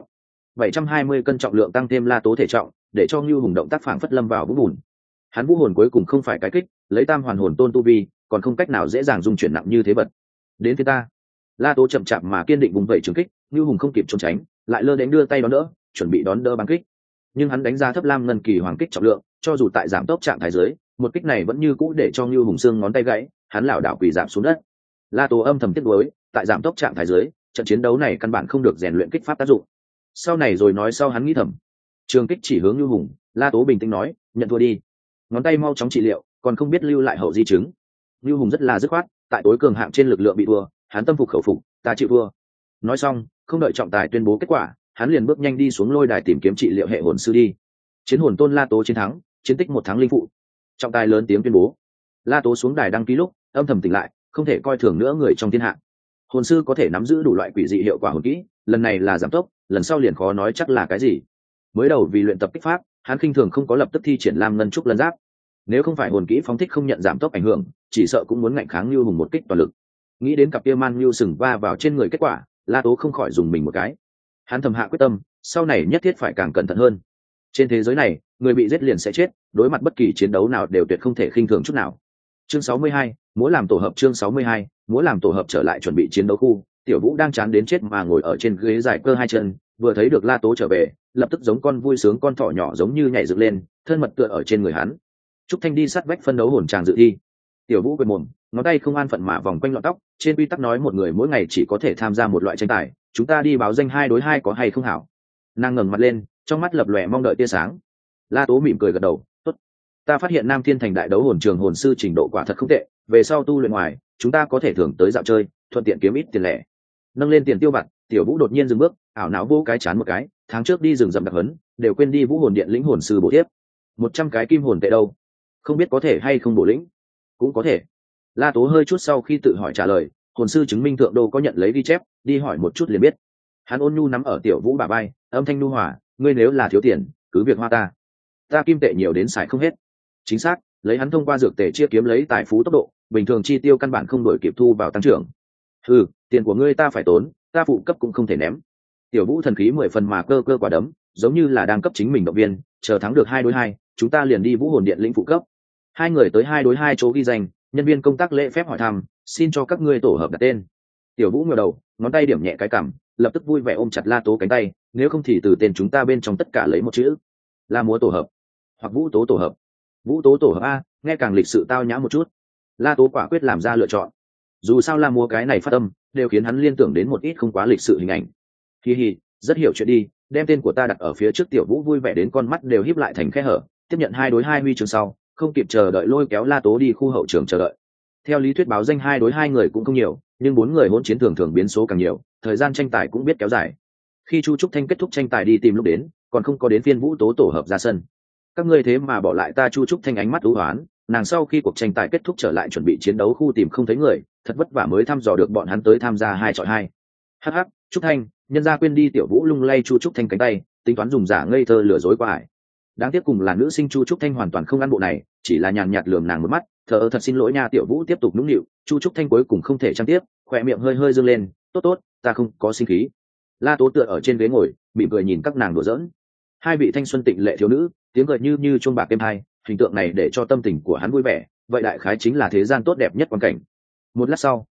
720 cân trọng lượng tăng thêm La Tố thể trọng, để cho Nưu Hùng động tác phảng phất lâm vào vũng bùn. Hắn vũ hồn cuối cùng không phải cái kích, lấy tam hoàn hồn tôn tu vi, còn không cách nào dễ dàng dung chuyển nặng như thế vật. Đến phía ta, La Tố chậm chạp mà kiên định vùng vẩy trường kích, Nưu Hùng không kịp trốn tránh, lại lơ đánh đưa tay đón đỡ, chuẩn bị đón đỡ bắn kích. Nhưng hắn đánh giá thấp lam ngân kỳ hoàng kích trọng lượng, cho dù tại giảm tốc trạng thái dưới, một kích này vẫn như cũ để cho Nưu Hùng xương ngón tay gãy, hắn lảo đảo quỳ giảm xuống đất. La Tố âm thầm tiếc nuối, tại giảm tốc trạng thái dưới, trận chiến đấu này căn bản không được rèn luyện kích pháp tác dụng. Sau này rồi nói sau hắn nghĩ thầm. Trường kích chỉ hướng Nưu Hùng, La Tố bình tĩnh nói, nhận thua đi. Ngón tay mau chóng trị liệu, còn không biết lưu lại hậu di chứng. Nưu Hùng rất là dứt khoát, tại tối cường hạng trên lực lượng bị thua, hắn tâm phục khẩu phục, ta chịu thua. Nói xong, không đợi trọng tài tuyên bố kết quả, hắn liền bước nhanh đi xuống lôi đài tìm kiếm trị liệu hệ hồn sư đi. Chiến hồn tôn La Tố chiến thắng, chiến tích 1 tháng linh phụ. Trọng tài lớn tiếng tuyên bố. La Tố xuống đài đăng ký lúc, âm thầm tỉnh lại, không thể coi thường nữa người trong thiên hạ. Hồn sư có thể nắm giữ đủ loại quỷ dị hiệu quả hồn kỹ, lần này là giảm tốc, lần sau liền khó nói chắc là cái gì. Mới đầu vì luyện tập kích pháp, hắn khinh thường không có lập tức thi triển lam ngân trúc lân giáp. Nếu không phải hồn kỹ phóng thích không nhận giảm tốc ảnh hưởng, chỉ sợ cũng muốn ngạnh kháng Nưu Hùng một kích toàn lực. Nghĩ đến cặp kia man Nưu sừng va vào trên người kết quả, La Tố không khỏi dùng mình một cái. Hắn thầm hạ quyết tâm, sau này nhất thiết phải càng cẩn thận hơn. Trên thế giới này, người bị giết liền sẽ chết, đối mặt bất kỳ chiến đấu nào đều tuyệt không thể khinh thường chút nào. Chương 62, múa làm tổ hợp. Chương 62, múa làm tổ hợp trở lại chuẩn bị chiến đấu khu. Tiểu Vũ đang chán đến chết mà ngồi ở trên ghế dài cơ hai chân, vừa thấy được La Tố trở về, lập tức giống con vui sướng con thỏ nhỏ giống như nhảy dựng lên, thân mật tựa ở trên người hắn. Trúc Thanh đi sát vách phân đấu hồn tràng dự thi. Tiểu Vũ quệt mồm, ngón tay không an phận mà vòng quanh lọn tóc, trên quy tắc nói một người mỗi ngày chỉ có thể tham gia một loại tranh tài, chúng ta đi báo danh 2 đối 2 có hay không hảo? Nàng ngẩng mặt lên, trong mắt lập lòe mong đợi tia sáng. La Tố mỉm cười gật đầu, tốt. Ta phát hiện Nam Thiên Thành đại đấu hồn trường hồn sư trình độ quả thật không tệ, về sau tu luyện ngoài, chúng ta có thể thường tới dạo chơi, thuận tiện kiếm ít tiền lẻ. Nâng lên tiền tiêu vặt, Tiểu Vũ đột nhiên dừng bước, ảo não vô cái chán một cái, tháng trước đi rừng rậm đặc huấn, đều quên đi Vũ hồn điện lĩnh hồn sư bổ tiếp. 100 cái kim hồn tệ đâu? Không biết có thể hay không bổ lĩnh? Cũng có thể. La Tố hơi chút sau khi tự hỏi trả lời, hồn sư chứng minh thượng đô có nhận lấy ghi chép, đi hỏi một chút liền biết. Hắn ôn nhu nắm ở Tiểu Vũ bả vai, âm thanh nhu hòa, ngươi nếu là thiếu tiền, cứ việc hoa ta. Ta kim tệ nhiều đến xài không hết. Chính xác, lấy hắn thông qua dược tệ chia kiếm lấy tài phú tốc độ, bình thường chi tiêu căn bản không đổi kịp thu vào tăng trưởng. Ừ, tiền của ngươi ta phải tốn, ta phụ cấp cũng không thể ném. Tiểu Vũ thần khí 10 phần mà cơ cơ quả đấm, giống như là đang cấp chính mình động viên, chờ thắng được 2 đối 2, chúng ta liền đi Vũ hồn điện lĩnh phụ cấp. Hai người tới 2 đối 2 chỗ ghi danh, nhân viên công tác lễ phép hỏi thăm, xin cho các ngươi tổ hợp đặt tên. Tiểu Vũ ngửa đầu, ngón tay điểm nhẹ cái cằm, lập tức vui vẻ ôm chặt La Tố cánh tay, nếu không thì từ tên chúng ta bên trong tất cả lấy một chữ. La múa tổ hợp, hoặc Vũ tố tổ hợp. Vũ tố tổ hợp a, nghe càng lịch sự tao nhã một chút. La Tố quả quyết làm ra lựa chọn. Dù sao La múa cái này phát âm, đều khiến hắn liên tưởng đến một ít không quá lịch sự hình ảnh. Hi hi, rất hiểu chuyện đi, đem tên của ta đặt ở phía trước. Tiểu Vũ vui vẻ đến con mắt đều híp lại thành khe hở, tiếp nhận 2 đối 2 huy chương sau, không kịp chờ đợi lôi kéo La Tố đi khu hậu trường chờ đợi. Theo lý thuyết báo danh 2 đối 2 người cũng không nhiều, nhưng 4 người hỗn chiến thường thường biến số càng nhiều, thời gian tranh tài cũng biết kéo dài. Khi Chu Trúc Thanh kết thúc tranh tài đi tìm lúc đến, còn không có đến phiên Vũ tố tổ hợp ra sân. Các ngươi thế mà bỏ lại ta. Chu Trúc Thanh ánh mắt u hoán, nàng sau khi cuộc tranh tài kết thúc trở lại chuẩn bị chiến đấu khu tìm không thấy người, thật vất vả mới thăm dò được bọn hắn tới tham gia 2 chọi 2. Hắc hắc, Trúc Thanh, nhân gia quên đi. Tiểu Vũ lung lay Chu Trúc Thanh cánh tay, tính toán dùng giả ngây thơ lừa dối qua ải. Đáng tiếc cùng là nữ sinh Chu Trúc Thanh hoàn toàn không ăn bộ này, chỉ là nhàn nhạt lườm nàng một mắt, thở thật xin lỗi nha. Tiểu Vũ tiếp tục nũng nịu, Chu Trúc Thanh cuối cùng không thể trang tiếp, khỏe miệng hơi hơi dương lên, tốt tốt, ta không có sinh khí. La Tố tựa ở trên ghế ngồi, mỉm cười nhìn các nàng đùa giỡn. Hai vị thanh xuân tịnh lệ thiếu nữ, tiếng cười như chuông bạc êm hai, hình tượng này để cho tâm tình của hắn vui vẻ, vậy đại khái chính là thế gian tốt đẹp nhất quan cảnh. Một lát sau,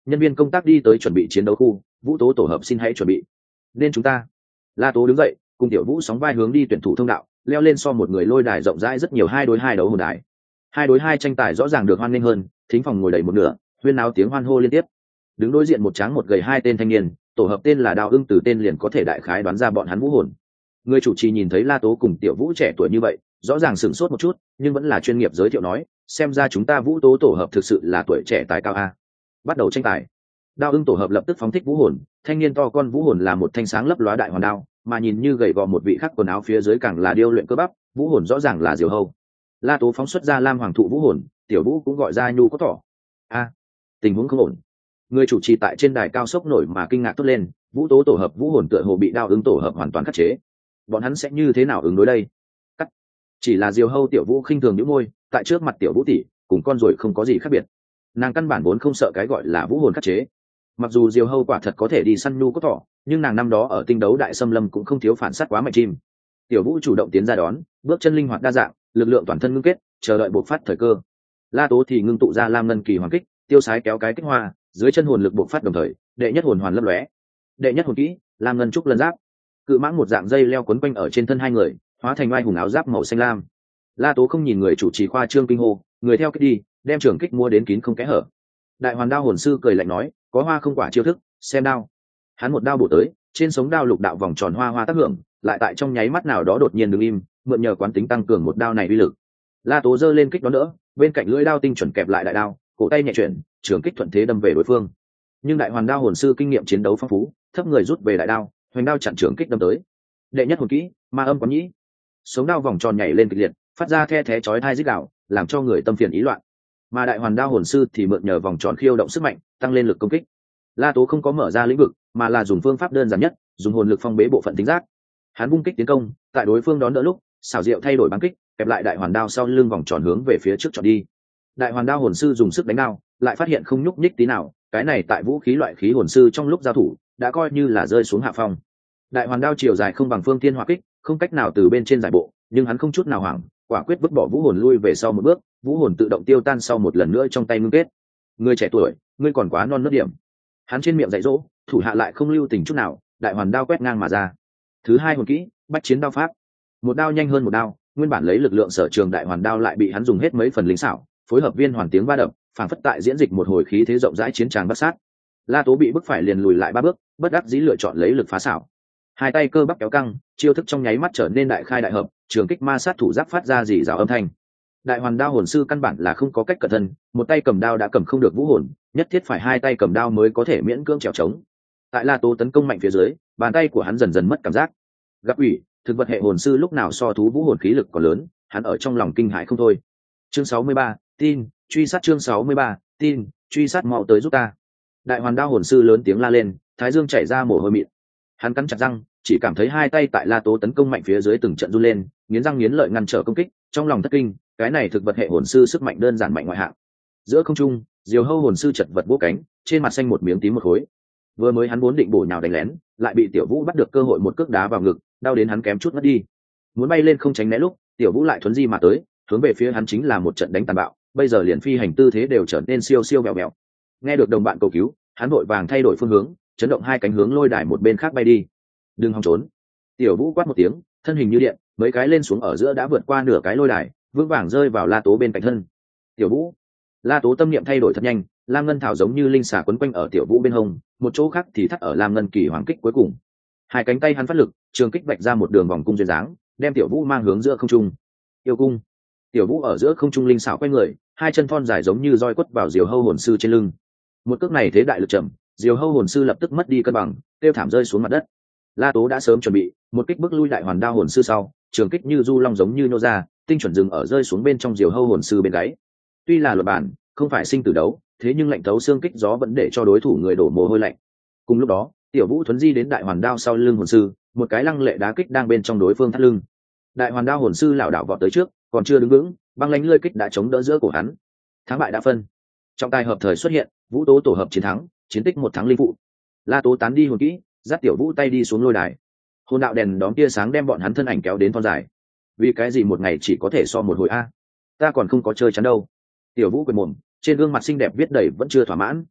nhân viên công tác đi tới chuẩn bị chiến đấu khu. Vũ tố tổ hợp xin hãy chuẩn bị. Nên chúng ta. La Tố đứng dậy, cùng Tiểu Vũ sóng vai hướng đi tuyển thủ thông đạo, leo lên so một người lôi đài rộng rãi rất nhiều 2-đối-2 đấu hồn đài. 2-đối-2 tranh tài rõ ràng được hoan nghênh hơn, thính phòng ngồi đầy một nửa, huyên náo tiếng hoan hô liên tiếp. Đứng đối diện một trắng một gầy hai tên thanh niên, tổ hợp tên là Đao Ưng, từ tên liền có thể đại khái đoán ra bọn hắn vũ hồn. Người chủ trì nhìn thấy La Tố cùng Tiểu Vũ trẻ tuổi như vậy, rõ ràng sửng sốt một chút, nhưng vẫn là chuyên nghiệp giới thiệu nói, xem ra chúng ta Vũ Tố tổ hợp thực sự là tuổi trẻ tài cao a. Bắt đầu tranh tài. Đao Ưng tổ hợp lập tức phóng thích vũ hồn, thanh niên to con vũ hồn là một thanh sáng lấp lóa đại hoàn đao, mà nhìn như gầy gò một vị khắc quần áo phía dưới càng là điêu luyện cơ bắp, vũ hồn rõ ràng là diều hâu. La Tố phóng xuất ra lam hoàng thụ vũ hồn, Tiểu Vũ cũng gọi ra nhu có thỏ. A, tình huống không ổn. Người chủ trì tại trên đài cao sốc nổi mà kinh ngạc tốt lên, Vũ Tố tổ hợp vũ hồn tựa hồ bị Đao Ưng tổ hợp hoàn toàn khắc chế. Bọn hắn sẽ như thế nào ứng đối đây? Cắt. Chỉ là diều hâu Tiểu Vũ khinh thường nhíu môi, tại trước mặt Tiểu Vũ tỷ, cùng con ruồi không có gì khác biệt. Nàng căn bản vốn không sợ cái gọi là vũ hồn khắc chế. Mặc dù diều hâu quả thật có thể đi săn nhu có thỏ, nhưng nàng năm đó ở tinh đấu đại xâm lâm cũng không thiếu phản sát quá mạnh chim. Tiểu Vũ chủ động tiến ra đón, bước chân linh hoạt đa dạng, lực lượng toàn thân ngưng kết, chờ đợi bộc phát thời cơ. La Tố thì ngưng tụ ra lam ngân kỳ hoàng kích, tiêu sái kéo cái kích hoa, dưới chân hồn lực bộc phát đồng thời, đệ nhất hồn hoàn lấp lóe. Đệ nhất hồn kỹ, lam ngân trúc lân giáp. Cự mãng một dạng dây leo quấn quanh ở trên thân hai người, hóa thành oai hùng áo giáp màu xanh lam. La Tố không nhìn người chủ trì khoa trương kinh hô, người theo kích đi, đem trường kích mua đến kín không kẽ hở. Đại hoàn đao hồn sư cười lạnh nói, có hoa không quả chiêu thức, xem đao. Hắn một đao bổ tới, trên sống đao lục đạo vòng tròn hoa hoa tác hưởng, lại tại trong nháy mắt nào đó đột nhiên đứng im, mượn nhờ quán tính tăng cường một đao này uy lực. La Tố giơ lên kích đón đỡ, bên cạnh lưỡi đao tinh chuẩn kẹp lại đại đao, cổ tay nhẹ chuyển, trường kích thuận thế đâm về đối phương. Nhưng đại hoàn đao hồn sư kinh nghiệm chiến đấu phong phú, thấp người rút về đại đao, hoành đao chặn trường kích đâm tới. Đệ nhất hồn kỹ, ma âm quán nhĩ. Sống đao vòng tròn nhảy lên kịch liệt, phát ra the thé chói tai rít gào, làm cho người tâm phiền ý loạn. Mà đại hoàn đao hồn sư thì mượn nhờ vòng tròn khiêu động sức mạnh, tăng lên lực công kích. La Tố không có mở ra lĩnh vực, mà là dùng phương pháp đơn giản nhất, dùng hồn lực phong bế bộ phận tính giác. Hắn vung kích tiến công, tại đối phương đón đỡ lúc, xảo diệu thay đổi bắn kích, kẹp lại đại hoàn đao sau lưng vòng tròn hướng về phía trước chọn đi. Đại hoàn đao hồn sư dùng sức đánh đao, lại phát hiện không nhúc nhích tí nào, cái này tại vũ khí loại khí hồn sư trong lúc giao thủ, đã coi như là rơi xuống hạ phong. Đại hoàn đao chiều dài không bằng phương thiên hỏa kích, không cách nào từ bên trên giải bộ, nhưng hắn không chút nào hoảng, quả quyết vứt bỏ vũ hồn lui về sau một bước, vũ hồn tự động tiêu tan sau một lần nữa trong tay ngưng kết. Người trẻ tuổi, ngươi còn quá non nớt điểm. Hắn trên miệng dạy dỗ, thủ hạ lại không lưu tình chút nào, đại hoàn đao quét ngang mà ra. Thứ hai hồn kỹ, bách chiến đao pháp. Một đao nhanh hơn một đao, nguyên bản lấy lực lượng sở trường đại hoàn đao lại bị hắn dùng hết mấy phần linh xảo, phối hợp viên hoàn tiếng va đập, phảng phất tại diễn dịch một hồi khí thế rộng rãi chiến tràng bắt sát. La Tố bị bức phải liền lùi lại ba bước, bất đắc dĩ lựa chọn lấy lực phá xảo. Hai tay cơ bắp kéo căng, chiêu thức trong nháy mắt trở nên đại khai đại hợp, trường kích ma sát thủ giáp phát ra rỉ rào âm thanh. Đại hoàn đao hồn sư căn bản là không có cách cẩn thân, một tay cầm đao đã cầm không được vũ hồn, nhất thiết phải hai tay cầm đao mới có thể miễn cưỡng trèo trống. Tại La Tố tấn công mạnh phía dưới, bàn tay của hắn dần dần mất cảm giác. Gặp ủy, thực vật hệ hồn sư lúc nào so thú vũ hồn khí lực còn lớn, hắn ở trong lòng kinh hãi không thôi. Chương 63, tin, truy sát chương 63, tin, truy sát mau tới giúp ta. Đại hoàn đao hồn sư lớn tiếng la lên, thái dương chảy ra mồ hôi mịn. Hắn cắn chặt răng, chỉ cảm thấy hai tay tại La Tố tấn công mạnh phía dưới từng trận run lên, nghiến răng nghiến lợi ngăn trở công kích, trong lòng thất kinh, cái này thực vật hệ hồn sư sức mạnh đơn giản mạnh ngoại hạng. Giữa không trung, diều hâu hồn sư chật vật vỗ cánh, trên mặt xanh một miếng tím một khối. Vừa mới hắn vốn định bổ nhào đánh lén, lại bị Tiểu Vũ bắt được cơ hội một cước đá vào ngực, đau đến hắn kém chút ngất đi. Muốn bay lên không tránh né lúc, Tiểu Vũ lại thuấn di mà tới, hướng về phía hắn chính là một trận đánh tàn bạo, bây giờ liền phi hành tư thế đều trở nên siêu siêu bẹo bẹo. Nghe được đồng bạn cầu cứu, hắn vội vàng thay đổi phương hướng, chấn động hai cánh hướng lôi đài một bên khác bay đi. Đừng hòng trốn. Tiểu Vũ quát một tiếng, thân hình như điện, mấy cái lên xuống ở giữa đã vượt qua nửa cái lôi đài, vững vàng rơi vào La Tố bên cạnh thân. Tiểu Vũ. La Tố tâm niệm thay đổi thật nhanh, lam ngân thảo giống như linh xà quấn quanh ở Tiểu Vũ bên hông, một chỗ khác thì thắt ở lam ngân kỳ hoàng kích cuối cùng. Hai cánh tay hắn phát lực, trường kích vạch ra một đường vòng cung duyên dáng, đem Tiểu Vũ mang hướng giữa không trung. Yêu cung. Tiểu Vũ ở giữa không trung linh xảo quay người, hai chân thon dài giống như roi quất vào diều hâu hồn sư trên lưng. Một cước này thế đại lực chậm, diều hâu hồn sư lập tức mất đi cân bằng, tiêu thảm rơi xuống mặt đất. La Tố đã sớm chuẩn bị, một kích bước lui đại hoàn đao hồn sư sau, trường kích như du long giống như nô ra, tinh chuẩn dừng ở rơi xuống bên trong diều hâu hồn sư bên gáy. Tuy là luật bản, không phải sinh tử đấu, thế nhưng lạnh thấu xương kích gió vẫn để cho đối thủ người đổ mồ hôi lạnh. Cùng lúc đó, Tiểu Vũ thuấn di đến đại hoàn đao sau lưng hồn sư, một cái lăng lệ đá kích đang bên trong đối phương thắt lưng. Đại hoàn đao hồn sư lảo đảo vọt tới trước, còn chưa đứng vững, băng lãnh lưỡi kích đã chống đỡ giữa cổ hắn. Thắng bại đã phân. Trọng tài hợp thời xuất hiện, Vũ Tố tổ hợp chiến thắng, chiến tích một thắng linh phụ. La Tố tán đi hồn kỹ, dắt Tiểu Vũ tay đi xuống lôi đài. Hồn đạo đèn đóm tia sáng đem bọn hắn thân ảnh kéo đến thon dài. Vì cái gì một ngày chỉ có thể so một hồi a? Ta còn không có chơi chắn đâu. Tiểu Vũ quệt mồm, trên gương mặt xinh đẹp viết đầy vẫn chưa thỏa mãn.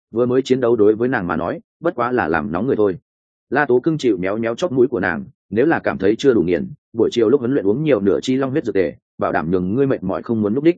vừa mới chiến đấu đối với nàng mà nói bất quá là làm nóng người thôi. La Tố cưng chịu méo méo chóp mũi của nàng, nếu là cảm thấy chưa đủ nghiền, buổi chiều lúc huấn luyện uống nhiều nửa chi long huyết dược tề, bảo đảm nhường ngươi mệt mỏi không muốn núp đích.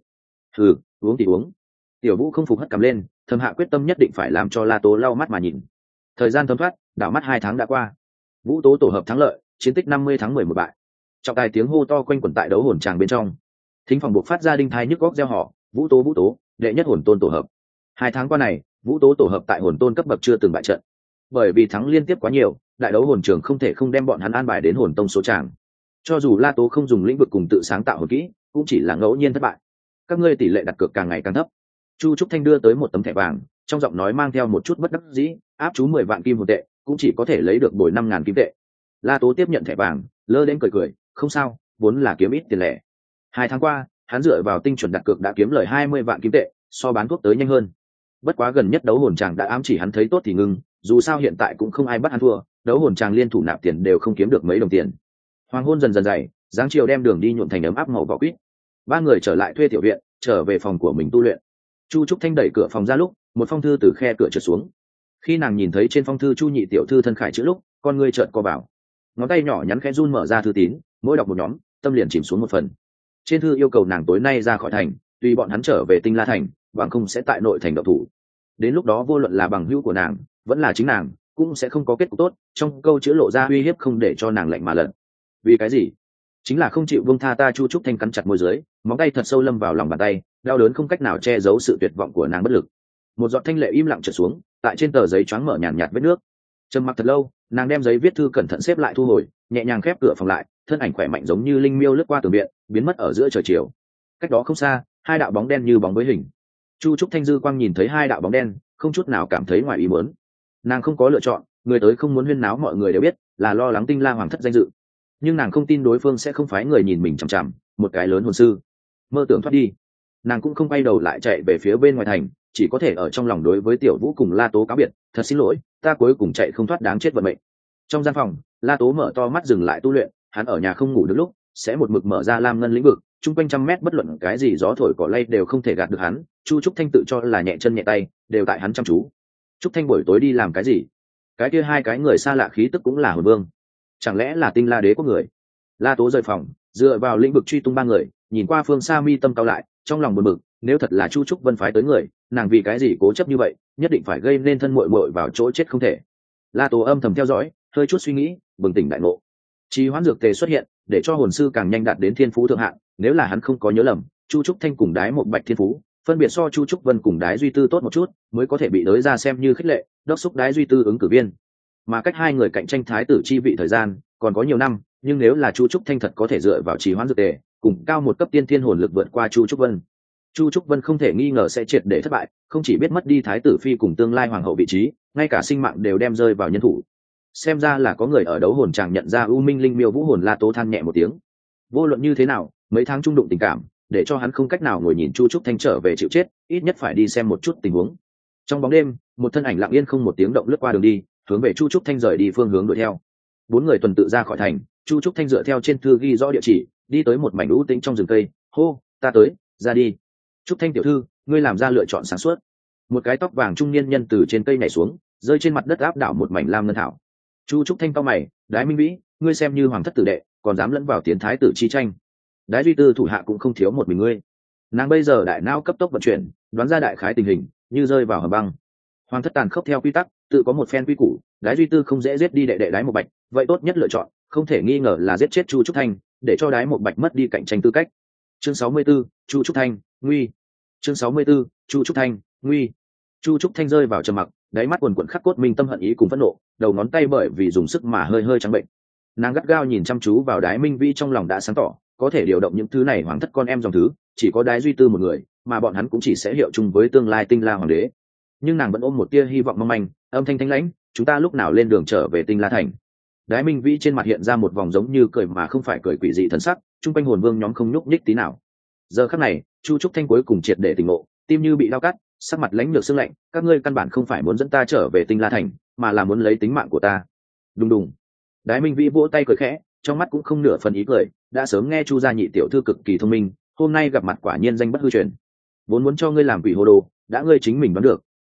Uống thì uống. Tiểu Vũ không phục hất cằm lên, thầm hạ quyết tâm nhất định phải làm cho La Tố lau mắt mà nhìn. Thời gian thấm thoát, đảo mắt 2 tháng đã qua. Vũ Tố tổ hợp thắng lợi, chiến tích 50 thắng 11 bại. Trọng tài tiếng hô to quanh quẩn tại đấu hồn tràng bên trong. Thính phòng buộc phát ra đinh thai nhức góc reo hò, Vũ Tố, đệ nhất hồn tôn tổ hợp. 2 tháng qua này, Vũ Tố tổ hợp tại hồn tôn cấp bậc chưa từng bại trận. Bởi vì thắng liên tiếp quá nhiều, đại đấu hồn trường không thể không đem bọn hắn an bài đến hồn tông số tràng. Cho dù La Tố không dùng lĩnh vực cùng tự sáng tạo hồn kỹ, cũng chỉ là ngẫu nhiên thất bại. Các ngươi tỷ lệ đặt cược càng ngày càng thấp. Chu Trúc Thanh đưa tới một tấm thẻ vàng, trong giọng nói mang theo một chút bất đắc dĩ, áp chú 10 vạn kim hồn tệ, cũng chỉ có thể lấy được bồi 5.000 kim tệ. La Tố tiếp nhận thẻ vàng, lơ đến cười, không sao, vốn là kiếm ít tiền lẻ. 2 tháng qua, hắn dựa vào tinh chuẩn đặt cược đã kiếm lời 20 vạn kim tệ, so bán thuốc tới nhanh hơn. Bất quá gần nhất đấu hồn tràng đã ám chỉ hắn thấy tốt thì ngưng, dù sao hiện tại cũng không ai bắt hắn thua, đấu hồn tràng liên thủ nạp tiền đều không kiếm được mấy đồng tiền. Hoàng hôn dần dần dày, dáng chiều đem đường đi nhuộm thành ấm áp màu vỏ quýt. 3 người trở lại thuê tiểu viện, trở về phòng của mình tu luyện. Chu Trúc Thanh đẩy cửa phòng ra lúc, một phong thư từ khe cửa trượt xuống. Khi nàng nhìn thấy trên phong thư Chu nhị tiểu thư thân khải chữ lúc, con ngươi trợn co vào. Ngón tay nhỏ nhắn khẽ run mở ra thư tín, mỗi đọc một nhóm, tâm liền chìm xuống một phần. Trên thư yêu cầu nàng tối nay ra khỏi thành, tùy bọn hắn trở về Tinh La thành, bằng không sẽ tại nội thành động thủ. Đến lúc đó vô luận là bằng hữu của nàng, vẫn là chính nàng, cũng sẽ không có kết cục tốt. Trong câu chữ lộ ra uy hiếp không để cho nàng lạnh mà lận. Vì cái gì? Chính là không chịu buông tha ta. Chu Trúc Thanh cắn chặt môi dưới, móng tay thật sâu lâm vào lòng bàn tay, đau đớn không cách nào che giấu sự tuyệt vọng của nàng bất lực. Một giọt thanh lệ im lặng trượt xuống, tại trên tờ giấy choáng mở nhàn nhạt vết nước. Trầm mặc thật lâu, nàng đem giấy viết thư cẩn thận xếp lại thu hồi, nhẹ nhàng khép cửa phòng lại, thân ảnh khỏe mạnh giống như linh miêu lướt qua tường viện, biến mất ở giữa trời chiều. Cách đó không xa, 2 đạo bóng đen như bóng với hình. Chu Trúc Thanh dư quang nhìn thấy 2 đạo bóng đen, không chút nào cảm thấy ngoài ý muốn. Nàng không có lựa chọn, người tới không muốn huyên náo mọi người đều biết, là lo lắng Tinh La hoàng thất danh dự. Nhưng nàng không tin đối phương sẽ không phái người nhìn mình chằm chằm, một cái lớn hồn sư. Mơ tưởng thoát đi. Nàng cũng không quay đầu lại chạy về phía bên ngoài thành, chỉ có thể ở trong lòng đối với Tiểu Vũ cùng La Tố cáo biệt, thật xin lỗi, ta cuối cùng chạy không thoát đáng chết vận mệnh. Trong gian phòng, La Tố mở to mắt dừng lại tu luyện, hắn ở nhà không ngủ được lúc, sẽ một mực mở ra lam ngân lĩnh vực, chung quanh 100 mét bất luận cái gì gió thổi cỏ lay đều không thể gạt được hắn. Chu Trúc Thanh tự cho là nhẹ chân nhẹ tay, đều tại hắn chăm chú. Trúc Thanh buổi tối đi làm cái gì? Cái kia 2 cái người xa lạ khí tức cũng là hồn vương, chẳng lẽ là Tinh La đế có người? La Tố rời phòng, dựa vào lĩnh vực truy tung 3 người, nhìn qua phương xa mi tâm cao lại, trong lòng buồn bực, nếu thật là Chu Trúc Vân phái tới người, nàng vì cái gì cố chấp như vậy, nhất định phải gây nên thân muội muội vào chỗ chết không thể. La Tố âm thầm theo dõi, hơi chút suy nghĩ, bừng tỉnh đại ngộ. Trì hoãn dược tề xuất hiện, để cho hồn sư càng nhanh đạt đến thiên phú thượng hạn, nếu là hắn không có nhớ lầm, Chu Trúc Thanh cùng Đái một Bạch thiên phú, phân biệt so Chu Trúc Vân cùng Đái Duy Tư tốt một chút, mới có thể bị đới ra xem như khích lệ, đốc xúc Đái Duy Tư ứng cử viên. Mà cách 2 người cạnh tranh thái tử chi vị thời gian, còn có nhiều năm, nhưng nếu là Chu Trúc Thanh thật có thể dựa vào trì hoãn dược tề, cùng cao một cấp tiên thiên hồn lực vượt qua Chu Trúc Vân. Chu Trúc Vân không thể nghi ngờ sẽ triệt để thất bại, không chỉ biết mất đi thái tử phi cùng tương lai hoàng hậu vị trí, ngay cả sinh mạng đều đem rơi vào nhân thủ. Xem ra là có người ở đấu hồn chàng nhận ra U Minh Linh Miêu Vũ hồn. La Tố than nhẹ một tiếng. Vô luận như thế nào, mấy tháng trung đụng tình cảm, để cho hắn không cách nào ngồi nhìn Chu Trúc Thanh trở về chịu chết, ít nhất phải đi xem một chút tình huống. Trong bóng đêm, một thân ảnh lặng yên không một tiếng động lướt qua đường đi, hướng về Chu Trúc Thanh rời đi phương hướng đuổi theo. 4 người tuần tự ra khỏi thành, Chu Trúc Thanh dựa theo trên thư ghi rõ địa chỉ, đi tới một mảnh u tĩnh trong rừng cây. Hô, ta tới, ra đi. Trúc Thanh tiểu thư, ngươi làm ra lựa chọn sáng suốt. Một cái tóc vàng trung niên nhân từ trên cây nhảy xuống, rơi trên mặt đất áp đảo một mảnh lam ngân thảo. Chu Trúc Thanh cau mày, Đái Minh Vĩ, ngươi xem như hoàng thất tử đệ, còn dám lẫn vào tiến thái tử chi tranh. Đái Duy Tư thủ hạ cũng không thiếu một mình ngươi. Nàng bây giờ đại não cấp tốc vận chuyển, đoán ra đại khái tình hình, như rơi vào hầm băng. Hoàng thất tàn khốc theo quy tắc, tự có một phen quy củ, Đái Duy Tư không dễ giết đi đệ đệ Đái Một Bạch, vậy tốt nhất lựa chọn, không thể nghi ngờ là giết chết Chu Trúc Thanh, để cho Đái Một Bạch mất đi cạnh tranh tư cách. Chương 64, Chu Trúc Thanh, nguy. Chương 64, Chu Trúc Thanh, nguy. Chu Trúc Thanh rơi vào trầm mặc, đáy mắt quần quần khắc cốt minh tâm hận ý cùng phẫn nộ, đầu ngón tay bởi vì dùng sức mà hơi hơi trắng bệnh. Nàng gắt gao nhìn chăm chú vào Đái Minh Vĩ, trong lòng đã sáng tỏ, có thể điều động những thứ này hoàng thất con em dòng thứ, chỉ có Đái Duy Tư một người, mà bọn hắn cũng chỉ sẽ hiệu chung với tương lai Tinh La hoàng đế. Nhưng nàng vẫn ôm một tia hy vọng mong manh, âm thanh thanh lãnh, chúng ta lúc nào lên đường trở về Tinh La thành. Đái Minh Vĩ trên mặt hiện ra một vòng giống như cười mà không phải cười quỷ dị thần sắc, trung quanh hồn vương nhóm không nhúc nhích tí nào. Giờ khắc này, Chu Trúc Thanh cuối cùng triệt để tỉnh ngộ, tim như bị đau cắt, sắc mặt lãnh lược sương lạnh, các ngươi căn bản không phải muốn dẫn ta trở về Tinh La thành, mà là muốn lấy tính mạng của ta. Đùng đùng. Đái Minh Vĩ vỗ tay cười khẽ, trong mắt cũng không nửa phần ý cười, đã sớm nghe Chu gia nhị tiểu thư cực kỳ thông minh, hôm nay gặp mặt quả nhiên danh bất hư truyền. Vốn muốn cho ngươi làm quỷ hồ đồ, đã ngươi chính mình đoán được,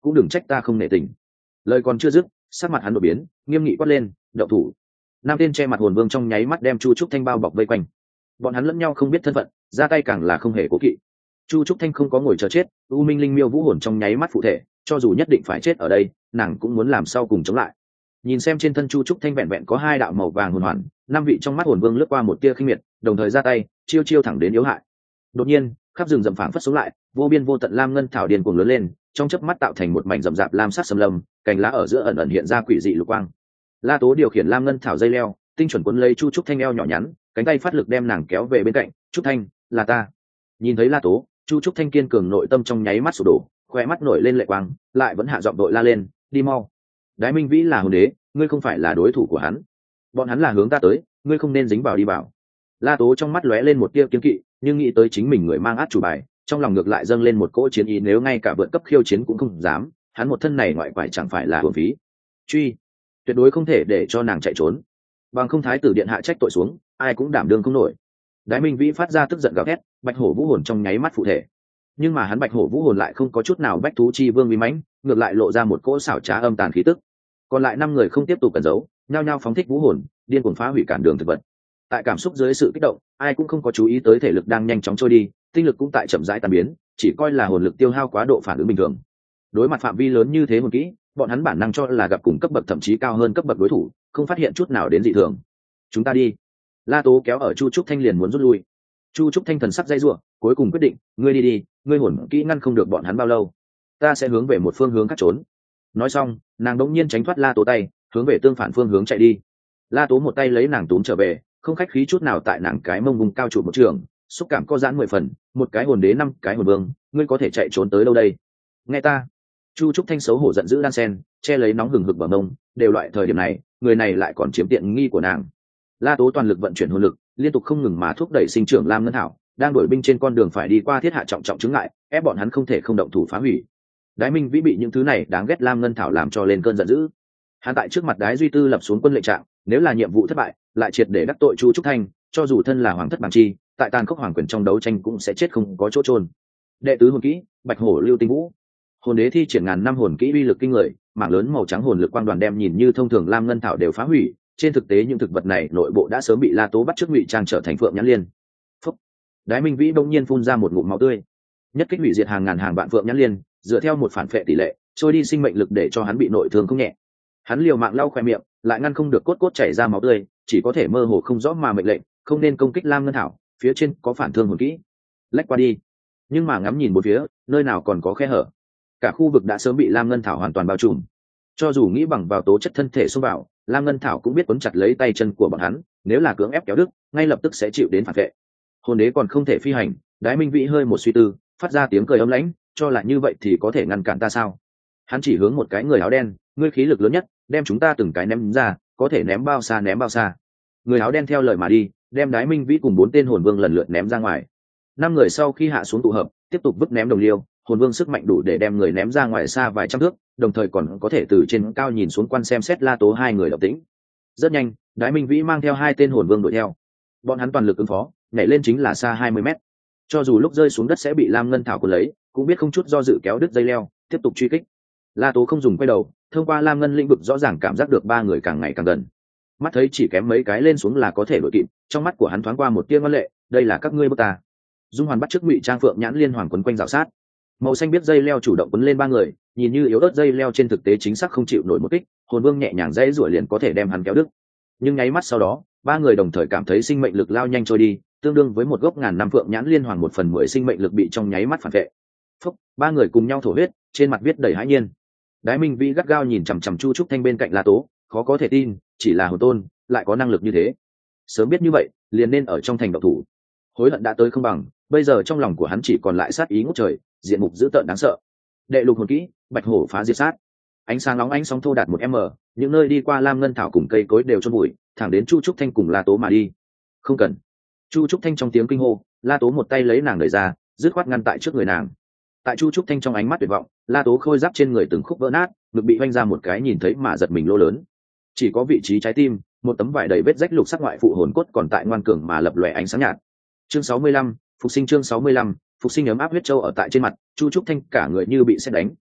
cũng đừng trách ta không nể tình. Lời còn chưa dứt, sắc mặt hắn đột biến, nghiêm nghị quát lên, động thủ. Năm tên che mặt hồn vương trong nháy mắt đem Chu Trúc Thanh bao bọc vây quanh. Bọn hắn lẫn nhau không biết thân phận, ra tay càng là không hề cố kỵ. Chu Trúc Thanh không có ngồi chờ chết, U Minh Linh Miêu vũ hồn trong nháy mắt phụ thể, cho dù nhất định phải chết ở đây, nàng cũng muốn làm sau cùng chống lại. Nhìn xem trên thân Chu Trúc Thanh vẹn vẹn có 2 đạo màu vàng hồn hoàn, 5 vị trong mắt hồn vương lướt qua một tia khinh miệt, đồng thời ra tay, chiêu chiêu thẳng đến yếu hại. Đột nhiên, khắp rừng rậm phảng phất sống lại, vô biên vô tận lam ngân thảo điên cuồng lớn lên, trong chớp mắt tạo thành một mảnh rậm rạp lam sắc sầm lâm, cành lá ở giữa ẩn ẩn hiện ra quỷ dị lục quang. La Tố điều khiển lam ngân thảo dây leo, tinh chuẩn cuốn lấy Chu Trúc Thanh eo nhỏ nhắn, cánh tay phát lực đem nàng kéo về bên cạnh. Trúc Thanh, là ta. Nhìn thấy La Tố, Chu Trúc Thanh kiên cường nội tâm trong nháy mắt sụp đổ, khoe mắt nổi lên lệ quang, lại vẫn hạ giọng đội la lên, đi mau. Đái Minh Vĩ là hồn đế, ngươi không phải là đối thủ của hắn. Bọn hắn là hướng ta tới, ngươi không nên dính vào đi vào. La Tố trong mắt lóe lên một tia kiêng kỵ, nhưng nghĩ tới chính mình người mang át chủ bài, trong lòng ngược lại dâng lên một cỗ chiến ý, nếu ngay cả vượt cấp khiêu chiến cũng không dám, hắn một thân này ngoại quải chẳng phải là uổng phí. Truy, tuyệt đối không thể để cho nàng chạy trốn, bằng không thái tử điện hạ trách tội xuống, ai cũng đảm đương không nổi. Đái Minh Vĩ phát ra tức giận gào thét, bạch hổ vũ hồn trong nháy mắt phụ thể, nhưng mà hắn bạch hổ vũ hồn lại không có chút nào bách thú chi vương uy mãnh, ngược lại lộ ra một cỗ xảo trá âm tàn khí tức. Còn lại 5 người không tiếp tục cẩn giấu, nhao nhao phóng thích vũ hồn, điên cuồng phá hủy cản đường thực vật. Tại cảm xúc dưới sự kích động, ai cũng không có chú ý tới thể lực đang nhanh chóng trôi đi, tinh lực cũng tại chậm rãi tan biến, chỉ coi là hồn lực tiêu hao quá độ phản ứng bình thường. Đối mặt phạm vi lớn như thế hồn kỹ, bọn hắn bản năng cho là gặp cùng cấp bậc thậm chí cao hơn cấp bậc đối thủ, không phát hiện chút nào đến dị thường. Chúng ta đi. La Tố kéo ở Chu Trúc Thanh liền muốn rút lui. Chu Trúc Thanh thần sắc dây rủa, cuối cùng quyết định, ngươi đi đi, ngươi hồn kỹ ngăn không được bọn hắn bao lâu, ta sẽ hướng về một phương hướng khác trốn. Nói xong, nàng đống nhiên tránh thoát La Tố tay, hướng về tương phản phương hướng chạy đi. La Tố một tay lấy nàng túm trở về, không khách khí chút nào tại nàng cái mông vùng cao trụ một trường, xúc cảm có giãn 10 phần, một cái hồn đế 5 cái hồn vương, ngươi có thể chạy trốn tới đâu đây? Nghe ta. Chu Trúc Thanh xấu hổ giận dữ đan sen, che lấy nóng hừng hực vào mông, đều loại thời điểm này, người này lại còn chiếm tiện nghi của nàng. La Tố toàn lực vận chuyển hồn lực, liên tục không ngừng mà thúc đẩy sinh trưởng lam ngân thảo, đang đuổi binh trên con đường phải đi qua thiết hạ trọng trọng chứng ngại, ép bọn hắn không thể không động thủ phá hủy. Đái Minh Vĩ bị những thứ này đáng ghét lam ngân thảo làm cho lên cơn giận dữ. Hắn tại trước mặt Đái Duy Tư lập xuống quân lệnh trạng, nếu là nhiệm vụ thất bại, lại triệt để đắc tội Chu Trúc Thanh, cho dù thân là hoàng thất bằng chi, tại tàn khốc hoàng quyền trong đấu tranh cũng sẽ chết không có chỗ trôn. Đệ tứ hồn kỹ, Bạch Hổ Lưu Tinh Vũ. Hồn đế thi triển ngàn năm hồn kỹ uy lực kinh người, mảng lớn màu trắng hồn lực quang đoàn đem nhìn như thông thường lam ngân thảo đều phá hủy, trên thực tế những thực vật này nội bộ đã sớm bị La Tố bắt trước ngụy trang trở thành phượng nhãn liên. Phúc. Đái Minh Vĩ bỗng nhiên phun ra một ngụm máu tươi. Nhất kích hủy diệt hàng ngàn hàng vạn phượng nhãn liên, dựa theo một phản phệ tỷ lệ, trôi đi sinh mệnh lực để cho hắn bị nội thương không nhẹ. Hắn liều mạng lau khoe miệng, lại ngăn không được cốt cốt chảy ra máu tươi, chỉ có thể mơ hồ không rõ mà mệnh lệnh, không nên công kích lam ngân thảo, phía trên có phản thương hồn kỹ, lách qua đi. Nhưng mà ngắm nhìn bốn phía, nơi nào còn có khe hở, cả khu vực đã sớm bị lam ngân thảo hoàn toàn bao trùm. Cho dù nghĩ bằng vào tố chất thân thể xông vào, lam ngân thảo cũng biết quấn chặt lấy tay chân của bọn hắn, nếu là cưỡng ép kéo đứt, ngay lập tức sẽ chịu đến phản vệ. Hồn đế còn không thể phi hành, Đái Minh Vĩ hơi một suy tư, phát ra tiếng cười ấm lãnh, cho là như vậy thì có thể ngăn cản ta sao? Hắn chỉ hướng một cái người áo đen, ngươi khí lực lớn nhất, đem chúng ta từng cái ném ra, có thể ném bao xa ném bao xa. Người áo đen theo lời mà đi, đem Đái Minh Vĩ cùng 4 tên hồn vương lần lượt ném ra ngoài. 5 người sau khi hạ xuống tụ hợp, tiếp tục vứt ném đồng liêu, hồn vương sức mạnh đủ để đem người ném ra ngoài xa vài trăm thước, đồng thời còn có thể từ trên cao nhìn xuống quan xem xét La Tố 2 người động tĩnh. Rất nhanh, Đái Minh Vĩ mang theo 2 tên hồn vương đuổi theo. Bọn hắn toàn lực ứng phó, nhảy lên chính là xa 20 mét. Cho dù lúc rơi xuống đất sẽ bị lam ngân thảo cuốn lấy, cũng biết không chút do dự kéo đứt dây leo, tiếp tục truy kích. La Tố không dùng quay đầu, thông qua lam ngân lĩnh vực rõ ràng cảm giác được 3 người càng ngày càng gần. Mắt thấy chỉ kém mấy cái lên xuống là có thể đuổi kịp, trong mắt của hắn thoáng qua một tia ngoan lệ, đây là các ngươi bước ta. Dung Hoàn bắt trước ngụy trang phượng nhãn liên hoàn quấn quanh rào sát. Màu xanh biết dây leo chủ động quấn lên 3 người, nhìn như yếu ớt dây leo trên thực tế chính xác không chịu nổi một kích, hồn vương nhẹ nhàng dây rủa liền có thể đem hắn kéo đứt. Nhưng nháy mắt sau đó, 3 người đồng thời cảm thấy sinh mệnh lực lao nhanh trôi đi, tương đương với một gốc ngàn năm phượng nhãn liên hoàn 1/10 sinh mệnh lực bị trong nháy mắt phản vệ. Phúc, 3 người cùng nhau thổ huyết, trên mặt viết đầy hãi nhiên. Đái Minh Vĩ gắt gao nhìn chằm chằm Chu Trúc Thanh bên cạnh La Tố, khó có thể tin, chỉ là hồn tôn, lại có năng lực như thế. Sớm biết như vậy, liền nên ở trong thành động thủ. Hối hận đã tới không bằng, bây giờ trong lòng của hắn chỉ còn lại sát ý ngút trời, diện mục dữ tợn đáng sợ. Đệ lục hồn kỹ, Bạch Hổ phá diệt sát. Ánh sáng nóng ánh sóng thô đạt 1m, những nơi đi qua lam ngân thảo cùng cây cối đều chôn bụi, thẳng đến Chu Trúc Thanh cùng La Tố mà đi. Không cần. Chu Trúc Thanh trong tiếng kinh hô, La Tố một tay lấy nàng đẩy ra, dứt khoát ngăn tại trước người nàng. Tại Chu Trúc Thanh trong ánh mắt tuyệt vọng, La Tố khôi giáp trên người từng khúc vỡ nát, ngực bị vanh ra một cái nhìn thấy mà giật mình lỗ lớn. Chỉ có vị trí trái tim, một tấm vải đầy vết rách lục sắc ngoại phụ hồn cốt còn tại ngoan cường mà lập lòe ánh sáng nhạt. Chương 65, phục sinh chương 65, phục sinh ấm áp huyết châu ở tại trên mặt, Chu Trúc Thanh cả người như bị sét đánh,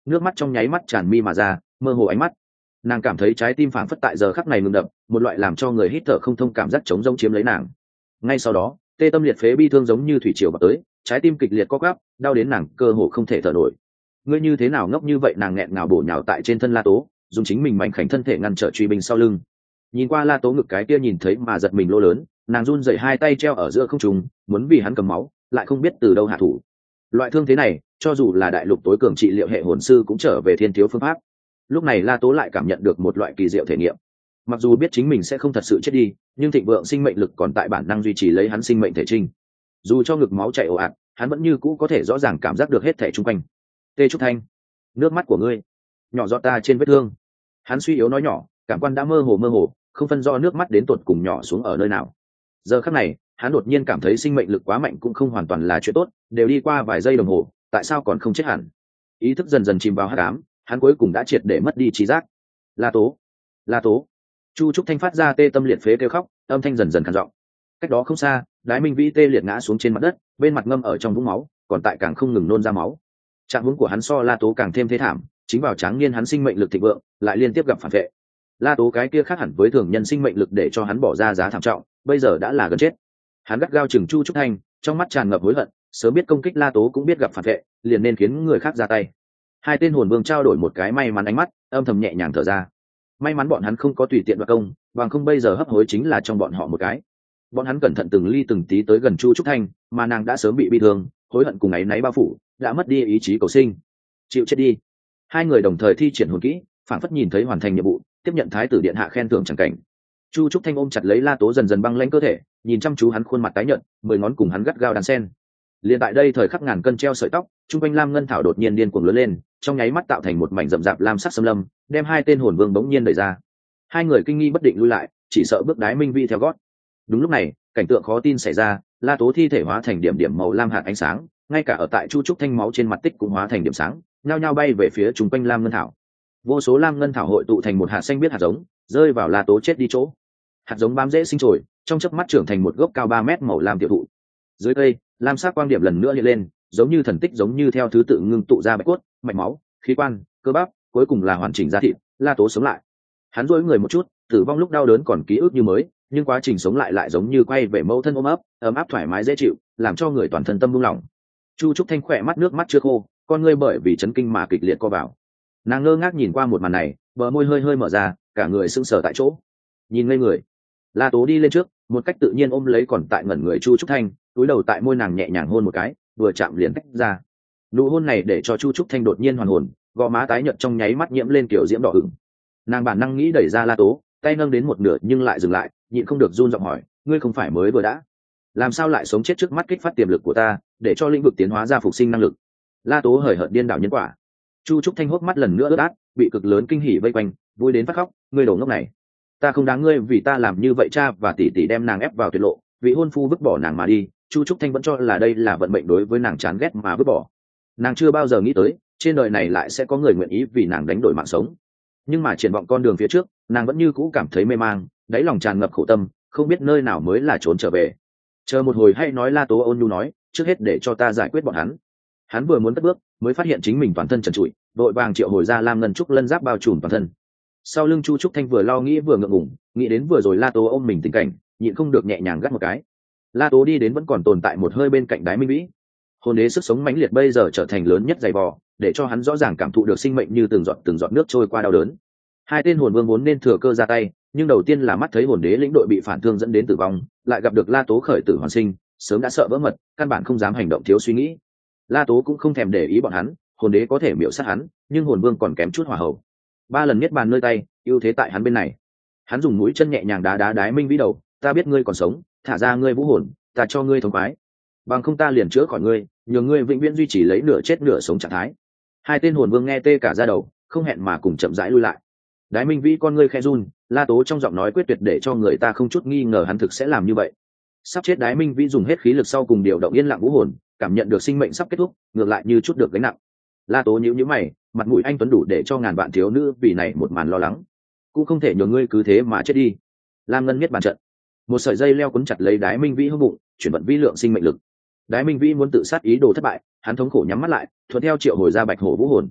nước mắt trong nháy mắt tràn mi mà ra, mơ hồ ánh mắt. Nàng cảm thấy trái tim phảng phất tại giờ khắc này ngừng đập, một loại làm cho người hít thở không thông cảm giác trống rỗng chiếm lấy nàng. Ngay sau đó, tê tâm liệt phế bi thương giống như thủy triều vào tới, trái tim kịch liệt co quắp, đau đến nàng cơ hồ không thể thở nổi. Ngươi như thế nào ngốc như vậy? Nàng nghẹn ngào bổ nhào tại trên thân La Tố, dùng chính mình mảnh khảnh thân thể ngăn trở truy binh sau lưng. Nhìn qua La Tố ngực cái kia nhìn thấy mà giật mình lỗ lớn, nàng run rẩy hai tay treo ở giữa không trung, muốn vì hắn cầm máu, lại không biết từ đâu hạ thủ. Loại thương thế này, cho dù là đại lục tối cường trị liệu hệ hồn sư cũng trở về thiên thiếu phương pháp. Lúc này La Tố lại cảm nhận được một loại kỳ diệu thể nghiệm. Mặc dù biết chính mình sẽ không thật sự chết đi, nhưng thịnh vượng sinh mệnh lực còn tại bản năng duy trì lấy hắn sinh mệnh thể trinh. Dù cho ngực máu chảy ồ ạt, hắn vẫn như cũ có thể rõ ràng cảm giác được hết thể chung quanh. Tê Trúc Thanh, nước mắt của ngươi nhỏ giọt ta trên vết thương. Hắn suy yếu nói nhỏ, cảm quan đã mơ hồ, không phân rõ nước mắt đến tột cùng nhỏ xuống ở nơi nào. Giờ khắc này, hắn đột nhiên cảm thấy sinh mệnh lực quá mạnh cũng không hoàn toàn là chuyện tốt, đều đi qua vài giây đồng hồ, tại sao còn không chết hẳn? Ý thức dần dần chìm vào hắc ám, hắn cuối cùng đã triệt để mất đi trí giác. La Tố, La Tố. Chu Trúc Thanh phát ra tê tâm liệt phế kêu khóc, âm thanh dần dần khàn giọng. Cách đó không xa, Đái Minh Vĩ tê liệt ngã xuống trên mặt đất, bên mặt ngâm ở trong vũng máu, còn tại càng không ngừng nôn ra máu. Trạng huống của hắn so La Tố càng thêm thế thảm, chính vào tráng niên hắn sinh mệnh lực thịnh vượng, lại liên tiếp gặp phản vệ. La Tố cái kia khác hẳn với thường nhân sinh mệnh lực để cho hắn bỏ ra giá thảm trọng, bây giờ đã là gần chết. Hắn gắt gao chừng Chu Trúc Thanh, trong mắt tràn ngập hối hận, sớm biết công kích La Tố cũng biết gặp phản vệ, liền nên khiến người khác ra tay. Hai tên hồn vương trao đổi một cái may mắn ánh mắt, âm thầm nhẹ nhàng thở ra. May mắn bọn hắn không có tùy tiện đoạt công, bằng không bây giờ hấp hối chính là trong bọn họ một cái. Bọn hắn cẩn thận từng ly từng tí tới gần Chu Trúc Thanh, mà nàng đã sớm bị thương, hối hận cùng áy náy bao phủ, đã mất đi ý chí cầu sinh. Chịu chết đi. Hai người đồng thời thi triển hồn kỹ, phản phất nhìn thấy hoàn thành nhiệm vụ, tiếp nhận thái tử điện hạ khen thưởng chẳng cảnh. Chu Trúc Thanh ôm chặt lấy La Tố dần dần băng lãnh cơ thể, nhìn chăm chú hắn khuôn mặt tái nhợt, 10 ngón cùng hắn gắt gao đan sen. Liên tại đây thời khắc ngàn cân treo sợi tóc, trung quanh lam ngân thảo đột nhiên điên cuồng lớn lên, trong nháy mắt tạo thành một mảnh rậm rạp lam sắc xâm lâm, đem hai tên hồn vương bỗng nhiên đẩy ra. Hai người kinh nghi bất định lui lại, chỉ sợ bước Đái Minh Vi theo gót. Đúng lúc này, cảnh tượng khó tin xảy ra, La Tố thi thể hóa thành điểm điểm màu lam hạt ánh sáng, ngay cả ở tại Chu Trúc Thanh máu trên mặt tích cũng hóa thành điểm sáng, nhao nhao bay về phía trung quanh lam ngân thảo. Vô số lam ngân thảo hội tụ thành một hạt xanh biết hạt giống, rơi vào La Tố chết đi chỗ. Hạt giống bám rễ sinh trồi, trong chớp mắt trưởng thành một gốc cao 3 mét màu lam tiểu thụ. Dưới cây, lam sắc quang điểm lần nữa hiện lên, giống như thần tích giống như theo thứ tự ngưng tụ ra bạch cốt, mạch máu, khí quan, cơ bắp, cuối cùng là hoàn chỉnh da thịt. La Tố sống lại. Hắn duỗi người một chút, tử vong lúc đau đớn còn ký ức như mới, nhưng quá trình sống lại giống như quay về mẫu thân ôm ấp, ấm áp thoải mái dễ chịu, làm cho người toàn thân tâm buông lỏng. Chu Trúc Thanh khỏe mắt nước mắt chưa khô, con ngươi bởi vì chấn kinh mà kịch liệt co vào. Nàng ngơ ngác nhìn qua một màn này, bờ môi hơi hơi mở ra, cả người sững sờ tại chỗ. Nhìn ngây người. La Tố đi lên trước, một cách tự nhiên ôm lấy còn tại ngẩn người Chu Trúc Thanh, túi đầu tại môi nàng nhẹ nhàng hôn một cái, vừa chạm liền tách ra. Nụ hôn này để cho Chu Trúc Thanh đột nhiên hoàn hồn, gò má tái nhợt trong nháy mắt nhiễm lên kiểu diễm đỏ ửng. Nàng bản năng nghĩ đẩy ra La Tố, tay nâng đến một nửa nhưng lại dừng lại, nhịn không được run giọng hỏi, ngươi không phải mới vừa đã làm sao lại sống chết trước mắt kích phát tiềm lực của ta, để cho lĩnh vực tiến hóa ra phục sinh năng lực? La Tố hời hợt điên đảo nhân quả. Chu Trúc Thanh hốc mắt lần nữa ướt át, bị cực lớn kinh hỉ vây quanh, vui đến phát khóc, ngươi đồ ngốc này, ta không đáng ngươi vì ta làm như vậy. Cha và tỷ tỷ đem nàng ép vào tuyệt lộ, vị hôn phu vứt bỏ nàng mà đi. Chu Trúc Thanh vẫn cho là đây là vận mệnh đối với nàng chán ghét mà vứt bỏ. Nàng chưa bao giờ nghĩ tới trên đời này lại sẽ có người nguyện ý vì nàng đánh đổi mạng sống. Nhưng mà triển vọng con đường phía trước, nàng vẫn như cũ cảm thấy mê mang, đáy lòng tràn ngập khổ tâm, không biết nơi nào mới là trốn trở về. Chờ một hồi hay nói, La Tố ôn nhu nói, trước hết để cho ta giải quyết bọn hắn. Hắn vừa muốn cất bước, mới phát hiện chính mình toàn thân trần trụi, vội vàng triệu hồi ra lam ngân trúc lân giáp bao trùm toàn thân. Sau lưng Chu Trúc Thanh vừa lo nghĩ vừa ngượng ngùng, nghĩ đến vừa rồi La Tố ôm mình tình cảnh, nhịn không được nhẹ nhàng gắt một cái. La Tố đi đến vẫn còn tồn tại một hơi bên cạnh Đái Minh Vĩ. Hồn đế sức sống mãnh liệt bây giờ trở thành lớn nhất dày vò, để cho hắn rõ ràng cảm thụ được sinh mệnh như từng giọt nước trôi qua đau đớn. Hai tên hồn vương vốn nên thừa cơ ra tay, nhưng đầu tiên là mắt thấy hồn đế lĩnh đội bị phản thương dẫn đến tử vong, lại gặp được La Tố khởi tử hoàn sinh, sớm đã sợ vỡ mật, căn bản không dám hành động thiếu suy nghĩ. La Tố cũng không thèm để ý bọn hắn, hồn đế có thể miểu sát hắn, nhưng hồn vương còn kém chút hỏa hậu. 3 lần niết bàn nơi tay, ưu thế tại hắn bên này. Hắn dùng mũi chân nhẹ nhàng đá Đái Minh Vĩ đầu, ta biết ngươi còn sống, thả ra ngươi vũ hồn, ta cho ngươi thống khoái. Bằng không ta liền chữa khỏi ngươi, nhường ngươi vĩnh viễn duy trì lấy nửa chết nửa sống trạng thái. Hai tên hồn vương nghe tê cả da đầu, không hẹn mà cùng chậm rãi lui lại. Đái Minh Vĩ con ngươi khẽ run, La Tố trong giọng nói quyết tuyệt để cho người ta không chút nghi ngờ hắn thực sẽ làm như vậy. Sắp chết Đái Minh Vĩ dùng hết khí lực sau cùng điều động yên lặng vũ hồn, cảm nhận được sinh mệnh sắp kết thúc, ngược lại như chút được gánh nặng. La Tố nhíu nhíu mày, mặt mũi anh tuấn đủ để cho ngàn vạn thiếu nữ vì này một màn lo lắng. Cũng không thể nhường ngươi cứ thế mà chết đi. Lam Ngân miết bàn trận, một sợi dây leo cuốn chặt lấy Đái Minh Vĩ hông bụng, chuyển vận vi lượng sinh mệnh lực. Đái Minh Vĩ muốn tự sát ý đồ thất bại, hắn thống khổ nhắm mắt lại, thuận theo triệu hồi ra bạch hổ vũ hồn.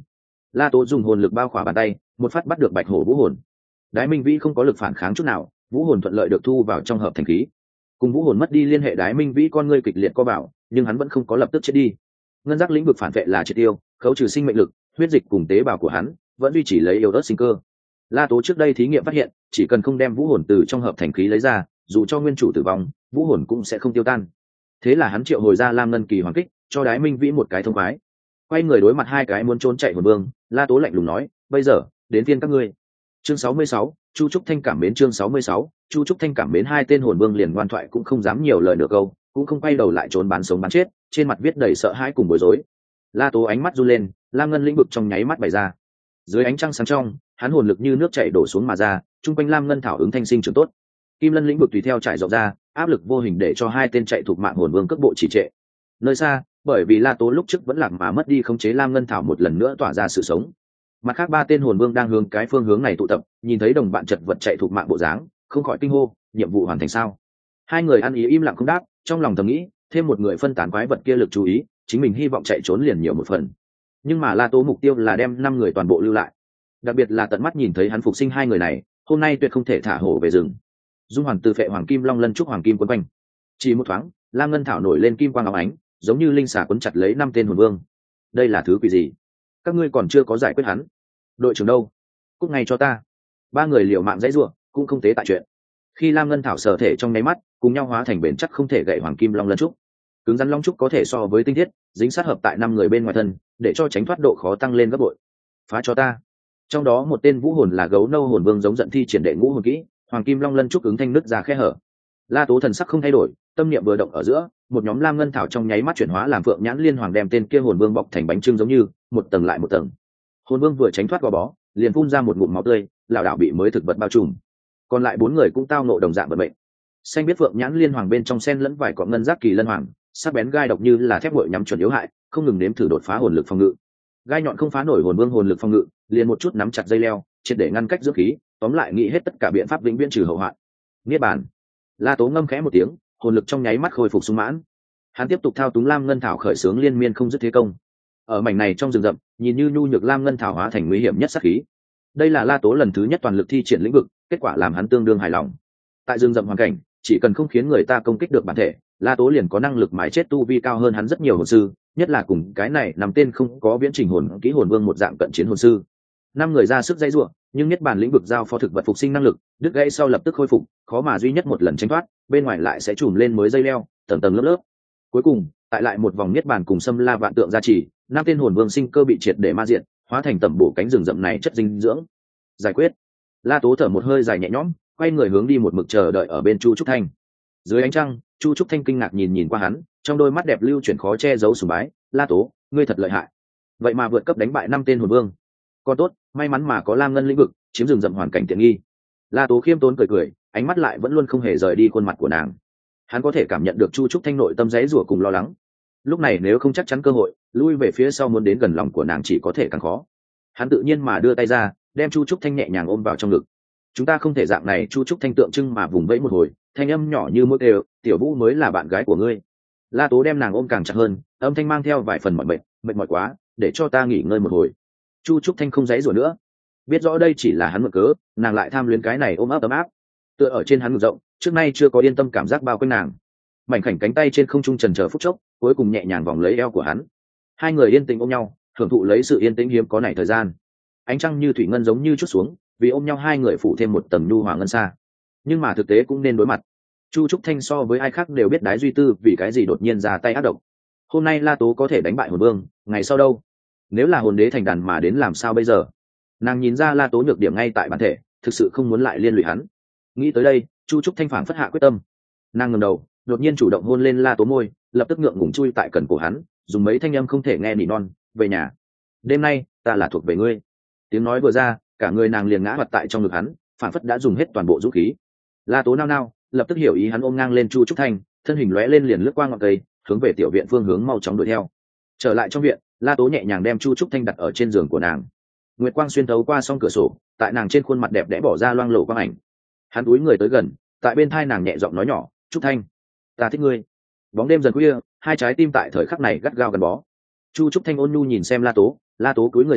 La Tố dùng hồn lực bao khỏa bàn tay, một phát bắt được bạch hổ vũ hồn. Đái Minh Vĩ không có lực phản kháng chút nào, vũ hồn thuận lợi được thu vào trong hợp thành khí. Cùng vũ hồn mất đi liên hệ, Đái Minh Vĩ con ngươi kịch liệt co vào, nhưng hắn vẫn không có lập tức chết đi. Ngân giác lĩnh vực phản vệ là triệt tiêu, khấu trừ sinh mệnh lực, huyết dịch cùng tế bào của hắn vẫn duy trì lấy yếu ớt sinh cơ. La Tố trước đây thí nghiệm phát hiện, chỉ cần không đem vũ hồn từ trong hợp thành khí lấy ra, dù cho nguyên chủ tử vong, vũ hồn cũng sẽ không tiêu tan. Thế là hắn triệu hồi ra Lam Ngân Kỳ Hoàng Kích, cho Đái Minh Vĩ một cái thông khoái. Quay người đối mặt hai cái muốn trốn chạy hồn vương, La Tố lạnh lùng nói, bây giờ đến phiên các ngươi. Chương 66, Chu Trúc Thanh cảm mến. Chương 66, Chu Trúc Thanh cảm mến. Hai tên hồn vương liền ngoan thoại cũng không dám nhiều lời nửa câu, cũng không quay đầu lại trốn bán sống bán chết, trên mặt viết đầy sợ hãi cùng bối rối. La Tố ánh mắt run lên, Lam Ngân lĩnh vực trong nháy mắt bày ra. Dưới ánh trăng sáng trong, hắn hồn lực như nước chảy đổ xuống mà ra, trung quanh Lam Ngân thảo ứng thanh sinh trưởng tốt. Kim Lân lĩnh vực tùy theo trải rộng ra, áp lực vô hình để cho hai tên chạy thuộc mạng hồn vương cước bộ chỉ trệ. Nơi xa, bởi vì La Tố lúc trước vẫn lạc mà mất đi khống chế Lam Ngân thảo một lần nữa tỏa ra sự sống. Mặt khác ba tên hồn vương đang hướng cái phương hướng này tụ tập, nhìn thấy đồng bạn chật vật chạy thuộc mạng bộ dáng, không khỏi kinh hô, nhiệm vụ hoàn thành sao? Hai người ăn ý im lặng không đáp, trong lòng thầm nghĩ, thêm một người phân tán quái vật kia lực chú ý, chính mình hy vọng chạy trốn liền nhiều một phần. Nhưng mà La Tố mục tiêu là đem 5 người toàn bộ lưu lại, đặc biệt là tận mắt nhìn thấy hắn phục sinh hai người này, hôm nay tuyệt không thể thả hổ về rừng. Dung Hoàng từ phệ hoàng kim long lân trúc hoàng kim quấn quanh, chỉ một thoáng, Lam Ngân thảo nổi lên kim quang óng ánh, giống như linh xà quấn chặt lấy 5 tên hồn vương. Đây là thứ quỷ gì? Các ngươi còn chưa có giải quyết hắn. Đội trưởng đâu? Cút ngay cho ta. Ba người liều mạng dãy rủa, cũng không tế tại chuyện. Khi Lam Ngân thảo sở thể trong nháy mắt, cùng nhau hóa thành bền chắc không thể gãy hoàng kim long lân trúc. Cứng rắn long trúc có thể so với tinh thiết, dính sát hợp tại 5 người bên ngoài thân, để cho tránh thoát độ khó tăng lên gấp bội. Phá cho ta. Trong đó một tên vũ hồn là gấu nâu hồn vương giống giận thi triển đệ ngũ hồn kỹ, hoàng kim long lân trúc ứng thanh nứt ra khe hở. La Tố thần sắc không thay đổi, tâm niệm vừa động ở giữa, một nhóm Lam Ngân thảo trong nháy mắt chuyển hóa làm phượng nhãn liên hoàng, đem tên kia hồn vương bọc thành bánh trưng giống như một tầng lại một tầng. Hồn vương vừa tránh thoát gò bó, liền phun ra một ngụm máu tươi, lảo đảo bị mới thực vật bao trùm. Còn lại 4 người cũng tao nộ đồng dạng vận mệnh. Xanh biết phượng nhãn liên hoàng bên trong sen lẫn vài cọng ngân giác kỳ lân hoàng, sắc bén gai độc như là thép nguội nhắm chuẩn yếu hại, không ngừng nếm thử đột phá hồn lực phòng ngự. Gai nhọn không phá nổi hồn vương hồn lực phòng ngự, liền một chút nắm chặt dây leo, triệt để ngăn cách dưỡng khí, tóm lại nghĩ hết tất cả biện pháp vĩnh viễn trừ hậu hoạn. Niết bàn. La Tố ngâm khẽ một tiếng, hồn lực trong nháy mắt khôi phục sung mãn. Hắn tiếp tục thao túng Lam Ngân thảo khởi xướng liên miên không dứt thế công. Ở mảnh này trong rừng rậm, nhìn như nhu nhược Lam Ngân thảo hóa thành nguy hiểm nhất sát khí. Đây là La Tố lần thứ nhất toàn lực thi triển lĩnh vực, kết quả làm hắn tương đương hài lòng. Tại rừng rậm hoàn cảnh, chỉ cần không khiến người ta công kích được bản thể, La Tố liền có năng lực mãi chết tu vi cao hơn hắn rất nhiều hồn sư, nhất là cùng cái này nằm tên không có viễn trình hồn kỹ hồn vương một dạng cận chiến hồn sư. 5 người ra sức dãy rủa, nhưng nhất bản lĩnh vực giao phó thực vật phục sinh năng lực, đứt gãy sau lập tức khôi phục, khó mà duy nhất một lần tránh thoát, bên ngoài lại sẽ trùm lên mới dây leo, tầng tầng lớp lớp. Cuối cùng, tại lại một vòng niết bàn cùng xâm la vạn tượng gia trì, 5 tên hồn vương sinh cơ bị triệt để ma diện, hóa thành tẩm bổ cánh rừng rậm này chất dinh dưỡng. Giải quyết. La Tố thở một hơi dài nhẹ nhõm, quay người hướng đi một mực chờ đợi ở bên Chu Trúc Thanh. Dưới ánh trăng, Chu Trúc Thanh kinh ngạc nhìn qua hắn, trong đôi mắt đẹp lưu chuyển khó che giấu sùng bái. La Tố, ngươi thật lợi hại, vậy mà vượt cấp đánh bại 5 tên hồn vương. Còn tốt, may mắn mà có Lam Ngân lĩnh vực chiếm rừng rậm hoàn cảnh tiện nghi. La Tố khiêm tốn cười, ánh mắt lại vẫn luôn không hề rời đi khuôn mặt của nàng. Hắn có thể cảm nhận được Chu Trúc Thanh nội tâm giấy rủa cùng lo lắng. Lúc này nếu không chắc chắn cơ hội, lui về phía sau muốn đến gần lòng của nàng chỉ có thể càng khó. Hắn tự nhiên mà đưa tay ra, đem Chu Trúc Thanh nhẹ nhàng ôm vào trong ngực. Chúng ta không thể dạng này. Chu Trúc Thanh tượng trưng mà vùng vẫy một hồi, thanh âm nhỏ như mũi kêu, tiểu Vũ mới là bạn gái của ngươi. La Tố đem nàng ôm càng chặt hơn, âm thanh mang theo vài phần mỏi mệt mỏi quá, để cho ta nghỉ ngơi một hồi. Chu Trúc Thanh không giãy giụa nữa, biết rõ đây chỉ là hắn mượn cớ, nàng lại tham luyến cái này ôm ấp ấm áp, tựa ở trên hắn ngực rộng, trước nay chưa có yên tâm cảm giác bao quanh nàng. Mảnh khảnh cánh tay trên không trung chần chờ phút chốc, cuối cùng nhẹ nhàng vòng lấy eo của hắn. Hai người yên tĩnh ôm nhau, hưởng thụ lấy sự yên tĩnh hiếm có này thời gian. Ánh trăng như thủy ngân giống như chút xuống, vì ôm nhau hai người phủ thêm một tầng nhu hòa ngân xa. Nhưng mà thực tế cũng nên đối mặt. Chu Trúc Thanh so với ai khác đều biết Đái Duy Tư vì cái gì đột nhiên ra tay ác độc. Hôm nay La Tố có thể đánh bại hồn vương, ngày sau đâu? Nếu là hồn đế thành đàn mà đến làm sao bây giờ? Nàng nhìn ra La Tố nhược điểm ngay tại bản thể, thực sự không muốn lại liên lụy hắn. Nghĩ tới đây, Chu Trúc Thanh phảng phất hạ quyết tâm. Nàng ngẩng đầu, đột nhiên chủ động hôn lên La Tố môi, lập tức ngượng ngùng chui tại cẩn cổ hắn, dùng mấy thanh âm không thể nghe nỉ non, về nhà. Đêm nay, ta là thuộc về ngươi. Tiếng nói vừa ra, cả người nàng liền ngã hoạt tại trong ngực hắn, phảng phất đã dùng hết toàn bộ dũng khí. La Tố nao nao, lập tức hiểu ý hắn ôm ngang lên Chu Trúc Thanh, thân hình lóe lên liền lướt qua ngọn cây, hướng về tiểu viện phương hướng mau chóng đuổi theo. Trở lại trong viện, La Tố nhẹ nhàng đem Chu Trúc Thanh đặt ở trên giường của nàng. Nguyệt quang xuyên thấu qua song cửa sổ, tại nàng trên khuôn mặt đẹp đẽ bỏ ra loang lổ quang ảnh. Hắn cúi người tới gần, tại bên thai nàng nhẹ giọng nói nhỏ, "Trúc Thanh, ta thích ngươi." Bóng đêm dần khuya, hai trái tim tại thời khắc này gắt gao gắn bó. Chu Trúc Thanh ôn nhu nhìn xem La Tố cúi người xuống,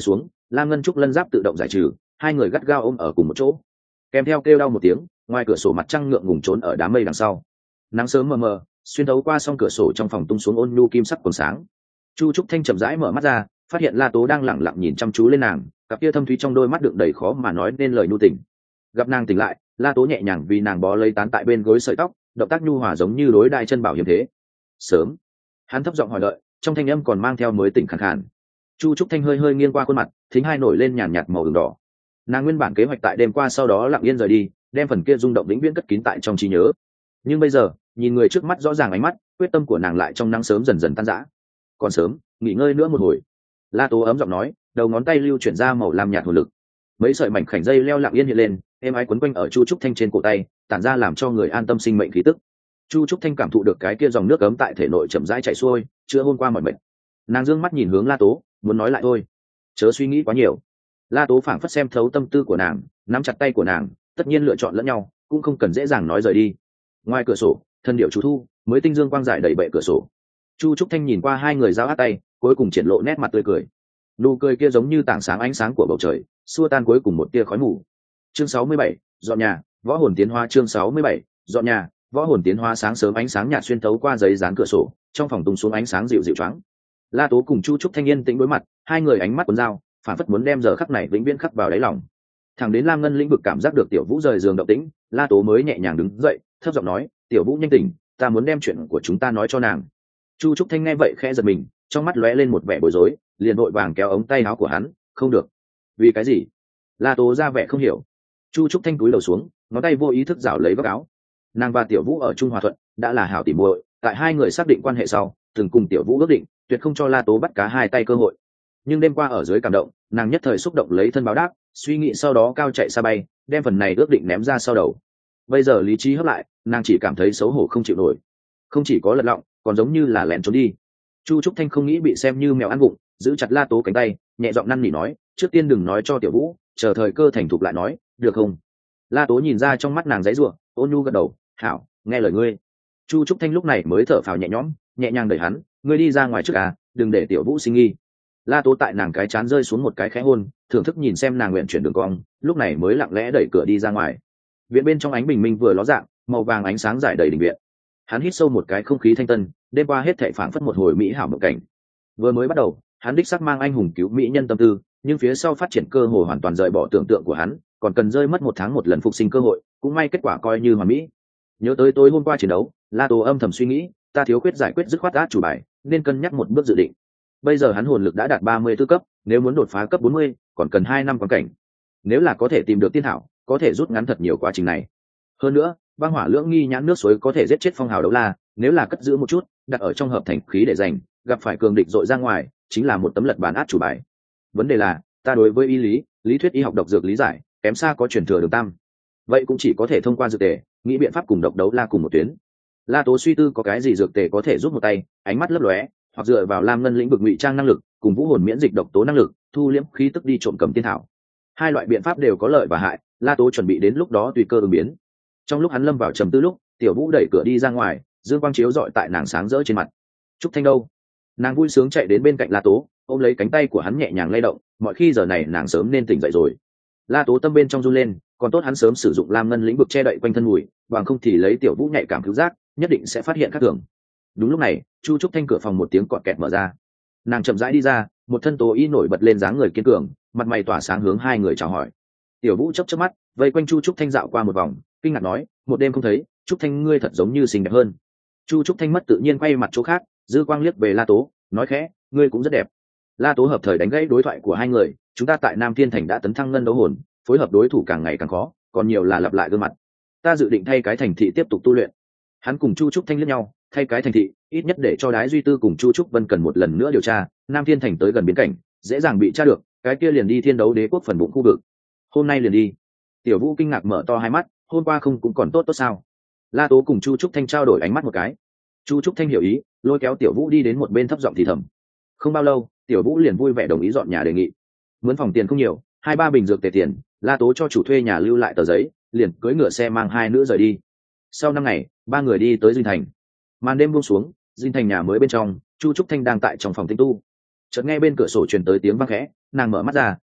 lam ngân trúc lân giáp tự động giải trừ, hai người gắt gao ôm ở cùng một chỗ, kèm theo kêu đau một tiếng. Ngoài cửa sổ mặt trăng ngượng ngùng trốn ở đám mây đằng sau, nắng sớm mờ mờ xuyên thấu qua song cửa sổ trong phòng tung xuống ôn nhu kim sắc còn sáng. Chu Trúc Thanh chậm rãi mở mắt ra, phát hiện La Tố đang lẳng lặng nhìn chăm chú lên nàng, cặp kia thâm thúy trong đôi mắt đựng đầy khó mà nói nên lời nhu tình. Gặp nàng tỉnh lại, La Tố nhẹ nhàng vì nàng bó lấy tán tại bên gối sợi tóc, động tác nhu hòa giống như đối đại chân bảo hiểm thế. Sớm. Hắn thấp giọng hỏi đợi, trong thanh âm còn mang theo mới tỉnh khàn khàn. Chu Trúc Thanh hơi hơi nghiêng qua khuôn mặt, thính hai nổi lên nhàn nhạt màu ửng đỏ. Nàng nguyên bản kế hoạch tại đêm qua sau đó lặng yên rời đi, đem phần kia rung động vĩnh viễn cất kín tại trong trí nhớ. Nhưng bây giờ, nhìn người trước mắt rõ ràng ánh mắt, quyết tâm của nàng lại trong nắng sớm dần dần tan rã. Còn sớm, nghỉ ngơi nữa một hồi. La Tố ấm giọng nói, đầu ngón tay lưu chuyển ra màu lam nhạt hồn lực. Mấy sợi mảnh khảnh dây leo lặng yên hiện lên, êm ái quấn quanh ở Chu Trúc Thanh trên cổ tay, tản ra làm cho người an tâm sinh mệnh khí tức. Chu Trúc Thanh cảm thụ được cái kia dòng nước ấm tại thể nội chậm rãi chảy xuôi, chưa hôm qua mỏi mệt. Nàng dương mắt nhìn hướng La Tố, muốn nói lại thôi, chớ suy nghĩ quá nhiều. La Tố phảng phất xem thấu tâm tư của nàng, nắm chặt tay của nàng, tất nhiên lựa chọn lẫn nhau, cũng không cần dễ dàng nói rời đi. Ngoài cửa sổ, thân điệu chủ thu, mới tinh dương quang giải đầy bệ cửa sổ. Chu Trúc Thanh nhìn qua hai người giao át tay, cuối cùng triển lộ nét mặt tươi cười. Nụ cười kia giống như tảng sáng ánh sáng của bầu trời, xua tan cuối cùng một tia khói mù. Chương 67, dọn nhà, võ hồn tiến hóa. Chương 67, dọn nhà, võ hồn tiến hóa. Sáng sớm ánh sáng nhạt xuyên thấu qua giấy dán cửa sổ, trong phòng tung xuống ánh sáng dịu dịu choáng. La Tố cùng Chu Trúc Thanh yên tĩnh đối mặt, hai người ánh mắt cuốn dao, phản phất muốn đem giờ khắc này vĩnh viễn khắc vào đáy lòng. Thẳng đến Lam Ngân lĩnh vực cảm giác được Tiểu Vũ rời giường động tĩnh, La Tố mới nhẹ nhàng đứng dậy, thấp giọng nói, "Tiểu Vũ nhanh tỉnh, ta muốn đem chuyện của chúng ta nói cho nàng." Chu Trúc Thanh nghe vậy khẽ giật mình, trong mắt lóe lên một vẻ bối rối, liền vội vàng kéo ống tay áo của hắn, "Không được." "Vì cái gì?" La Tố ra vẻ không hiểu. Chu Trúc Thanh cúi đầu xuống, ngón tay vô ý thức rảo lấy góc áo. Nàng và Tiểu Vũ ở chung hòa thuận, đã là hảo tỉ muội, tại hai người xác định quan hệ sau, từng cùng Tiểu Vũ ước định, tuyệt không cho La Tố bắt cá hai tay cơ hội. Nhưng đêm qua ở dưới cảm động, nàng nhất thời xúc động lấy thân báo đáp, suy nghĩ sau đó cao chạy xa bay, đem phần này ước định ném ra sau đầu. Bây giờ lý trí hấp lại, nàng chỉ cảm thấy xấu hổ không chịu nổi, không chỉ có lật lọng, còn giống như là lén trốn đi. Chu Trúc Thanh không nghĩ bị xem như mèo ăn vụng, giữ chặt La Tố cánh tay, nhẹ giọng năn nỉ nói, "Trước tiên đừng nói cho Tiểu Vũ, chờ thời cơ thành thục lại nói, được không?" La Tố nhìn ra trong mắt nàng giãy giụa, ôn nhu gật đầu, "Hảo, nghe lời ngươi." Chu Trúc Thanh lúc này mới thở phào nhẹ nhõm, nhẹ nhàng đẩy hắn, "Ngươi đi ra ngoài trước à, đừng để Tiểu Vũ sinh nghi." La Tố tại nàng cái chán rơi xuống một cái khẽ hôn, thưởng thức nhìn xem nàng nguyện chuyển đường cong, lúc này mới lặng lẽ đẩy cửa đi ra ngoài. Viện bên trong ánh bình minh vừa ló dạng, màu vàng ánh sáng rải đầy đình viện. Hắn hít sâu một cái không khí thanh tân, đêm qua hết thảy phảng phất một hồi mỹ hảo mộng cảnh. Vừa mới bắt đầu, hắn đích xác mang anh hùng cứu mỹ nhân tâm tư, nhưng phía sau phát triển cơ hội hoàn toàn rời bỏ tưởng tượng của hắn, còn cần rơi mất 1 tháng một lần phục sinh cơ hội, cũng may kết quả coi như hoàn mỹ. Nhớ tới tối hôm qua chiến đấu, La Tố âm thầm suy nghĩ, ta thiếu khuyết giải quyết dứt khoát át chủ bài, nên cân nhắc một bước dự định. Bây giờ hắn hồn lực đã đạt 34 cấp, nếu muốn đột phá cấp 40, còn cần 2 năm quan cảnh. Nếu là có thể tìm được tiên thảo, có thể rút ngắn thật nhiều quá trình này. Hơn nữa, băng hỏa lưỡng nghi nhãn nước suối có thể giết chết phong hào đấu la, nếu là cất giữ một chút, đặt ở trong hợp thành khí để dành, gặp phải cường địch dội ra ngoài, chính là một tấm lật bàn át chủ bài. Vấn đề là, ta đối với lý thuyết y học độc dược lý giải, kém xa có truyền thừa đường tam. Vậy cũng chỉ có thể thông qua dược tề, nghĩ biện pháp cùng độc đấu la cùng một tuyến. La Tố suy tư có cái gì dược tề có thể giúp một tay, ánh mắt lấp lóe, hoặc dựa vào Lam Ngân lĩnh vực ngụy trang năng lực, cùng vũ hồn miễn dịch độc tố năng lực, thu liễm khí tức đi trộm cầm tiên thảo. Hai loại biện pháp đều có lợi và hại, La Tố chuẩn bị đến lúc đó tùy cơ ứng biến. Trong lúc hắn lâm vào trầm tư lúc, Tiểu Vũ đẩy cửa đi ra ngoài, dương quang chiếu rọi tại nàng sáng rỡ trên mặt. "Trúc Thanh đâu?" Nàng vui sướng chạy đến bên cạnh La Tố, ôm lấy cánh tay của hắn nhẹ nhàng lay động, mọi khi giờ này nàng sớm nên tỉnh dậy rồi. La Tố tâm bên trong run lên, còn tốt hắn sớm sử dụng Lam Ngân lĩnh vực che đậy quanh thân mùi, bằng không thì lấy Tiểu Vũ nhạy cảm cứu giác, nhất định sẽ phát hiện khác thường. Đúng lúc này, Chu Trúc Thanh cửa phòng một tiếng cọt kẹt mở ra. Nàng chậm rãi đi ra, một thân tố y nổi bật lên dáng người kiên cường, mặt mày tỏa sáng hướng hai người chào hỏi. Tiểu Vũ chớp chớp mắt, vây quanh Chu Trúc Thanh dạo qua một vòng, kinh ngạc nói, "Một đêm không thấy, Trúc Thanh ngươi thật giống như xinh đẹp hơn." Chu Trúc Thanh mất tự nhiên quay mặt chỗ khác, dư quang liếc về La Tố, nói khẽ, "Ngươi cũng rất đẹp." La Tố hợp thời đánh gãy đối thoại của hai người, "Chúng ta tại Nam Thiên Thành đã tấn thăng ngân đấu hồn, phối hợp đối thủ càng ngày càng khó, còn nhiều là lặp lại gương mặt. Ta dự định thay cái thành thị tiếp tục tu luyện." Hắn cùng Chu Trúc Thanh liếc nhau, thay cái thành thị, ít nhất để cho Đái Duy Tư cùng Chu Trúc Vân cần một lần nữa điều tra, Nam Thiên Thành tới gần biên cảnh, dễ dàng bị tra được, cái kia liền đi Thiên Đấu Đế quốc phần bụng khu vực. Hôm nay liền đi. Tiểu Vũ kinh ngạc mở to hai mắt, hôm qua không cũng còn tốt tốt sao? La Tố cùng Chu Trúc Thanh trao đổi ánh mắt một cái. Chu Trúc Thanh hiểu ý, lôi kéo Tiểu Vũ đi đến một bên thấp giọng thì thầm. Không bao lâu, Tiểu Vũ liền vui vẻ đồng ý dọn nhà đề nghị. Mướn phòng tiền không nhiều, 2-3 bình dược tề tiền, La Tố cho chủ thuê nhà lưu lại tờ giấy, liền cưỡi ngựa xe mang hai nữ rời đi. Sau 5 ngày, 3 người đi tới Dinh Thành. Màn đêm buông xuống, Dinh Thành nhà mới bên trong, Chu Trúc Thanh đang tại trong phòng tinh tu. Chợt nghe bên cửa sổ truyền tới tiếng vang khẽ, nàng mở mắt ra,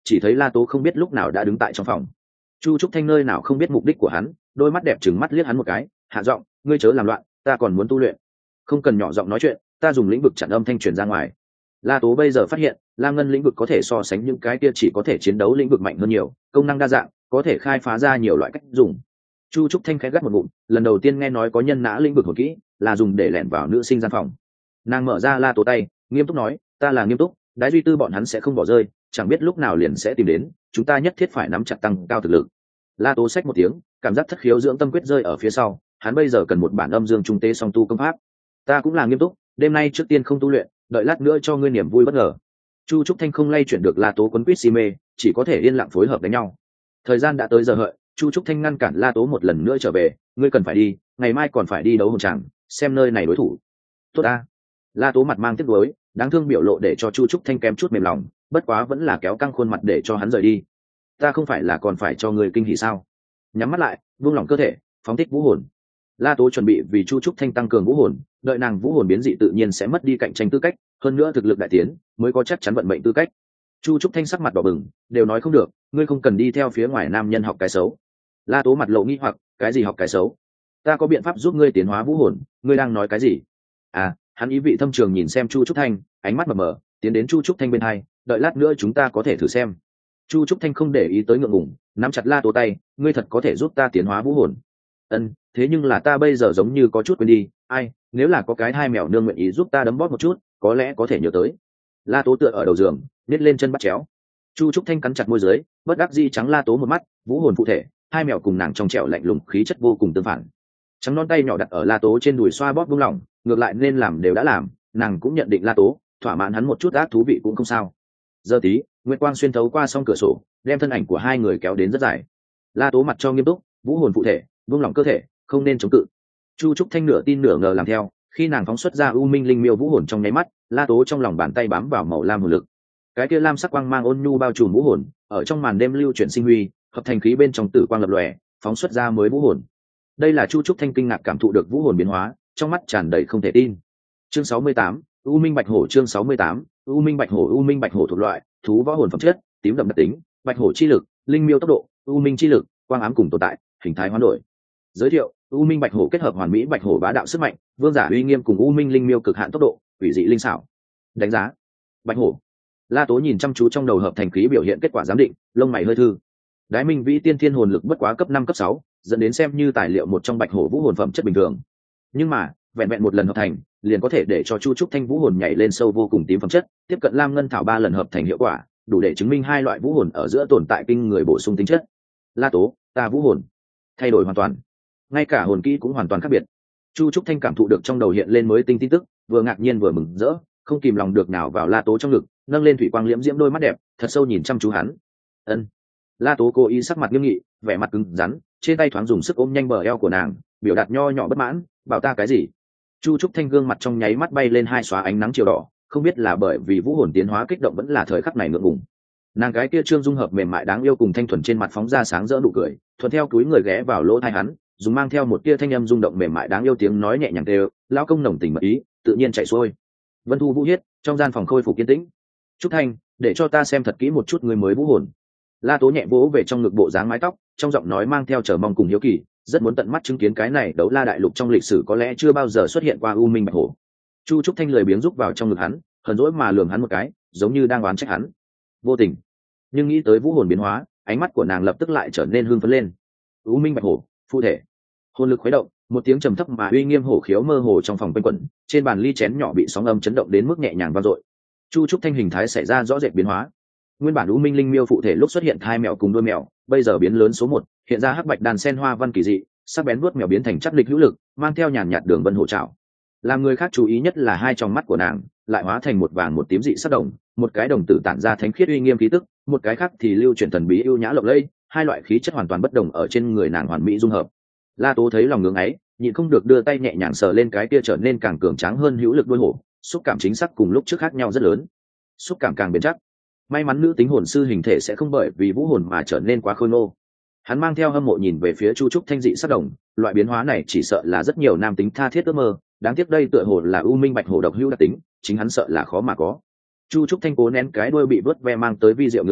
chỉ thấy La Tố không biết lúc nào đã đứng tại trong phòng. Chu Trúc Thanh nơi nào không biết mục đích của hắn, đôi mắt đẹp trừng mắt liếc hắn một cái, hạ giọng, ngươi chớ làm loạn, ta còn muốn tu luyện. Không cần nhỏ giọng nói chuyện, ta dùng lĩnh vực chặn âm thanh truyền ra ngoài. La Tố bây giờ phát hiện, Lam Ngân lĩnh vực có thể so sánh những cái kia chỉ có thể chiến đấu lĩnh vực mạnh hơn nhiều, công năng đa dạng, có thể khai phá ra nhiều loại cách dùng. Chu Trúc Thanh khẽ gắt một ngụm, lần đầu tiên nghe nói có nhân nã lĩnh vực hồn kỹ, là dùng để lẻn vào nữ sinh gian phòng. Nàng mở ra La Tố tay, nghiêm túc nói, ta là nghiêm túc, Đái Duy Tư bọn hắn sẽ không bỏ rơi, chẳng biết lúc nào liền sẽ tìm đến, chúng ta nhất thiết phải nắm chặt tăng cao thực lực. La Tố xách một tiếng, cảm giác thất khiếu dưỡng tâm quyết rơi ở phía sau, hắn bây giờ cần một bản âm dương trung tế song tu công pháp. Ta cũng là nghiêm túc, đêm nay trước tiên không tu luyện, đợi lát nữa cho ngươi niềm vui bất ngờ. Chu Trúc Thanh không lay chuyển được La Tố quấn quýt si mê, chỉ có thể yên lặng phối hợp đánh nhau. Thời gian đã tới giờ hợi, Chu Trúc Thanh ngăn cản La Tố một lần nữa trở về, ngươi cần phải đi, ngày mai còn phải đi đấu hồn tràng, xem nơi này đối thủ. Tốt a. La Tố mặt mang tiếc nuối, đáng thương biểu lộ để cho Chu Trúc Thanh kém chút mềm lòng, bất quá vẫn là kéo căng khuôn mặt để cho hắn rời đi. Ta không phải là còn phải cho ngươi kinh hỉ sao? Nhắm mắt lại, buông lỏng cơ thể, phóng thích vũ hồn. La Tố chuẩn bị vì Chu Trúc Thanh tăng cường vũ hồn, đợi nàng vũ hồn biến dị tự nhiên sẽ mất đi cạnh tranh tư cách, hơn nữa thực lực đại tiến, mới có chắc chắn vận mệnh tư cách. Chu Trúc Thanh sắc mặt đỏ bừng, đều nói không được, ngươi không cần đi theo phía ngoài nam nhân học cái xấu. La Tố mặt lộ nghi hoặc, cái gì học cái xấu? Ta có biện pháp giúp ngươi tiến hóa vũ hồn, ngươi đang nói cái gì? À, hắn ý vị thâm trường nhìn xem Chu Trúc Thanh, ánh mắt mờ mờ, tiến đến Chu Trúc Thanh bên hai, đợi lát nữa chúng ta có thể thử xem. Chu Trúc Thanh không để ý tới ngượng ngùng, nắm chặt La Tố tay, ngươi thật có thể giúp ta tiến hóa vũ hồn? Ân, thế nhưng là ta bây giờ giống như có chút quên đi, ai, nếu là có cái hai mèo nương nguyện ý giúp ta đấm bóp một chút, có lẽ có thể nhớ tới. La Tố tựa ở đầu giường, nhét lên chân bắt chéo. Chu Trúc Thanh cắn chặt môi dưới, bất đắc dĩ trắng La Tố một mắt, vũ hồn phụ thể, hai mèo cùng nàng trong trẻo lạnh lùng khí chất vô cùng tương phản. Trắng non tay nhỏ đặt ở La Tố trên đùi xoa bóp buông lỏng, ngược lại nên làm đều đã làm, nàng cũng nhận định La Tố, thỏa mãn hắn một chút ác thú vị cũng không sao. Giờ tí, nguyệt quang xuyên thấu qua song cửa sổ, đem thân ảnh của hai người kéo đến rất dài. La Tố mặt cho nghiêm túc, vũ hồn phụ thể, buông lỏng cơ thể, không nên chống cự. Chu Trúc Thanh nửa tin nửa ngờ làm theo, khi nàng phóng xuất ra u minh linh miêu vũ hồn trong nháy mắt, La Tố trong lòng bàn tay bám vào màu lam hồn lực. Cái kia lam sắc quang mang ôn nhu bao trùm vũ hồn, ở trong màn đêm lưu chuyển sinh huy, hợp thành khí bên trong tử quang lập lòe, phóng xuất ra mới vũ hồn. Đây là Chu Trúc Thanh kinh ngạc cảm thụ được vũ hồn biến hóa, trong mắt tràn đầy không thể tin. Chương 68, U Minh Bạch Hổ. Chương 68, U Minh Bạch Hổ. U Minh Bạch Hổ thuộc loại, thú võ hồn phẩm chất, tím đậm đặc tính, bạch hổ chi lực, linh miêu tốc độ, u minh chi lực, quang ám cùng tồn tại, hình thái hoán đổi. Giới thiệu: U Minh Bạch Hổ kết hợp hoàn mỹ bạch hổ bá đạo sức mạnh, vương giả uy nghiêm cùng u minh linh miêu cực hạn tốc độ, ủy dị linh xảo. Đánh giá: Bạch Hổ. La Tố nhìn chăm chú trong đầu hợp thành khí biểu hiện kết quả giám định, lông mày hơi thư. Đái Minh Vĩ tiên thiên hồn lực bất quá cấp 5 cấp 6, dẫn đến xem như tài liệu một trong Bạch Hổ vũ hồn phẩm chất bình thường. Nhưng mà, vẹn vẹn một lần hợp thành, liền có thể để cho Chu Trúc Thanh vũ hồn nhảy lên sâu vô cùng tím phẩm chất, tiếp cận Lam Ngân Thảo 3 lần hợp thành hiệu quả, đủ để chứng minh hai loại vũ hồn ở giữa tồn tại kinh người bổ sung tính chất. La Tố, ta vũ hồn thay đổi hoàn toàn, ngay cả hồn kỹ cũng hoàn toàn khác biệt. Chu Trúc Thanh cảm thụ được trong đầu hiện lên mới tin tức, vừa ngạc nhiên vừa mừng rỡ, không kìm lòng được nào vào La Tố trong ngực, nâng lên thủy quang liễm diễm đôi mắt đẹp, thật sâu nhìn chăm chú hắn. Ân. La Tố cố ý sắc mặt nghiêm nghị, vẻ mặt cứng rắn, trên tay thoáng dùng sức ôm nhanh bờ eo của nàng, biểu đạt nho nhỏ bất mãn, bảo ta cái gì? Chu Trúc Thanh gương mặt trong nháy mắt bay lên hai xóa ánh nắng chiều đỏ, không biết là bởi vì vũ hồn tiến hóa kích động vẫn là thời khắc này ngượng ngùng. Nàng gái kia trương dung hợp mềm mại đáng yêu cùng thanh thuần trên mặt phóng ra sáng rỡ nụ cười, thuận theo túi người ghé vào lỗ tai hắn, dùng mang theo một tia thanh âm rung động mềm mại đáng yêu tiếng nói nhẹ nhàng đều, lão công nồng tình mật ý, tự nhiên chạy xuôi. Vân Thu Vũ Hiết, trong gian phòng khôi phục yên tĩnh. Trúc Thanh, để cho ta xem thật kỹ một chút người mới vũ hồn. La Tố nhẹ vỗ về trong ngực bộ dáng mái tóc, trong giọng nói mang theo chờ mong cùng hiếu kỳ, rất muốn tận mắt chứng kiến cái này đấu la đại lục trong lịch sử có lẽ chưa bao giờ xuất hiện qua U Minh Bạch Hổ. Chu Trúc Thanh lười biếng rúc vào trong ngực hắn, hờn dỗi mà lườm hắn một cái, giống như đang oán trách hắn. Vô tình, nhưng nghĩ tới vũ hồn biến hóa, ánh mắt của nàng lập tức lại trở nên hưng phấn lên. U Minh Bạch Hổ, phụ thể. Hồn lực khuấy động, một tiếng trầm thấp mà uy nghiêm hổ khiếu mơ hồ trong phòng quanh quẩn, trên bàn ly chén nhỏ bị sóng âm chấn động đến mức nhẹ nhàng vang dội. Chu Trúc Thanh hình thái xảy ra rõ rệt biến hóa. Nguyên bản U Minh linh miêu phụ thể lúc xuất hiện hai mèo cùng đôi mèo, bây giờ biến lớn số 1, hiện ra hắc bạch đàn sen hoa văn kỳ dị, sắc bén vuốt mèo biến thành chắc lịch hữu lực, mang theo nhàn nhạt đường vân hổ trảo. Làm người khác chú ý nhất là hai tròng mắt của nàng, lại hóa thành một vàng một tím dị sắc đồng, một cái đồng tử tản ra thánh khiết uy nghiêm khí tức, một cái khác thì lưu chuyển thần bí ưu nhã lộng lẫy, hai loại khí chất hoàn toàn bất đồng ở trên người nàng hoàn mỹ dung hợp. La Tố thấy lòng ngưỡng ấy, nhịn không được đưa tay nhẹ nhàng sờ lên cái kia trở nên càng cường tráng hơn hữu lực đuôi hổ, xúc cảm chính xác cùng lúc trước khác nhau rất lớn, xúc cảm càng bền chắc. May mắn nữ tính hồn sư hình thể sẽ không bởi vì vũ hồn mà trở nên quá khôi ngô. Hắn mang theo hâm mộ nhìn về phía Chu Trúc Thanh dị sắc đồng, loại biến hóa này chỉ sợ là rất nhiều nam tính tha thiết ước mơ, đáng tiếc đây tựa hồ là U Minh Bạch Hổ độc hữu đặc tính, chính hắn sợ là khó mà có. Chu Trúc Thanh cố nén cái đuôi bị vớt ve mang tới vi diệu ngứa ý,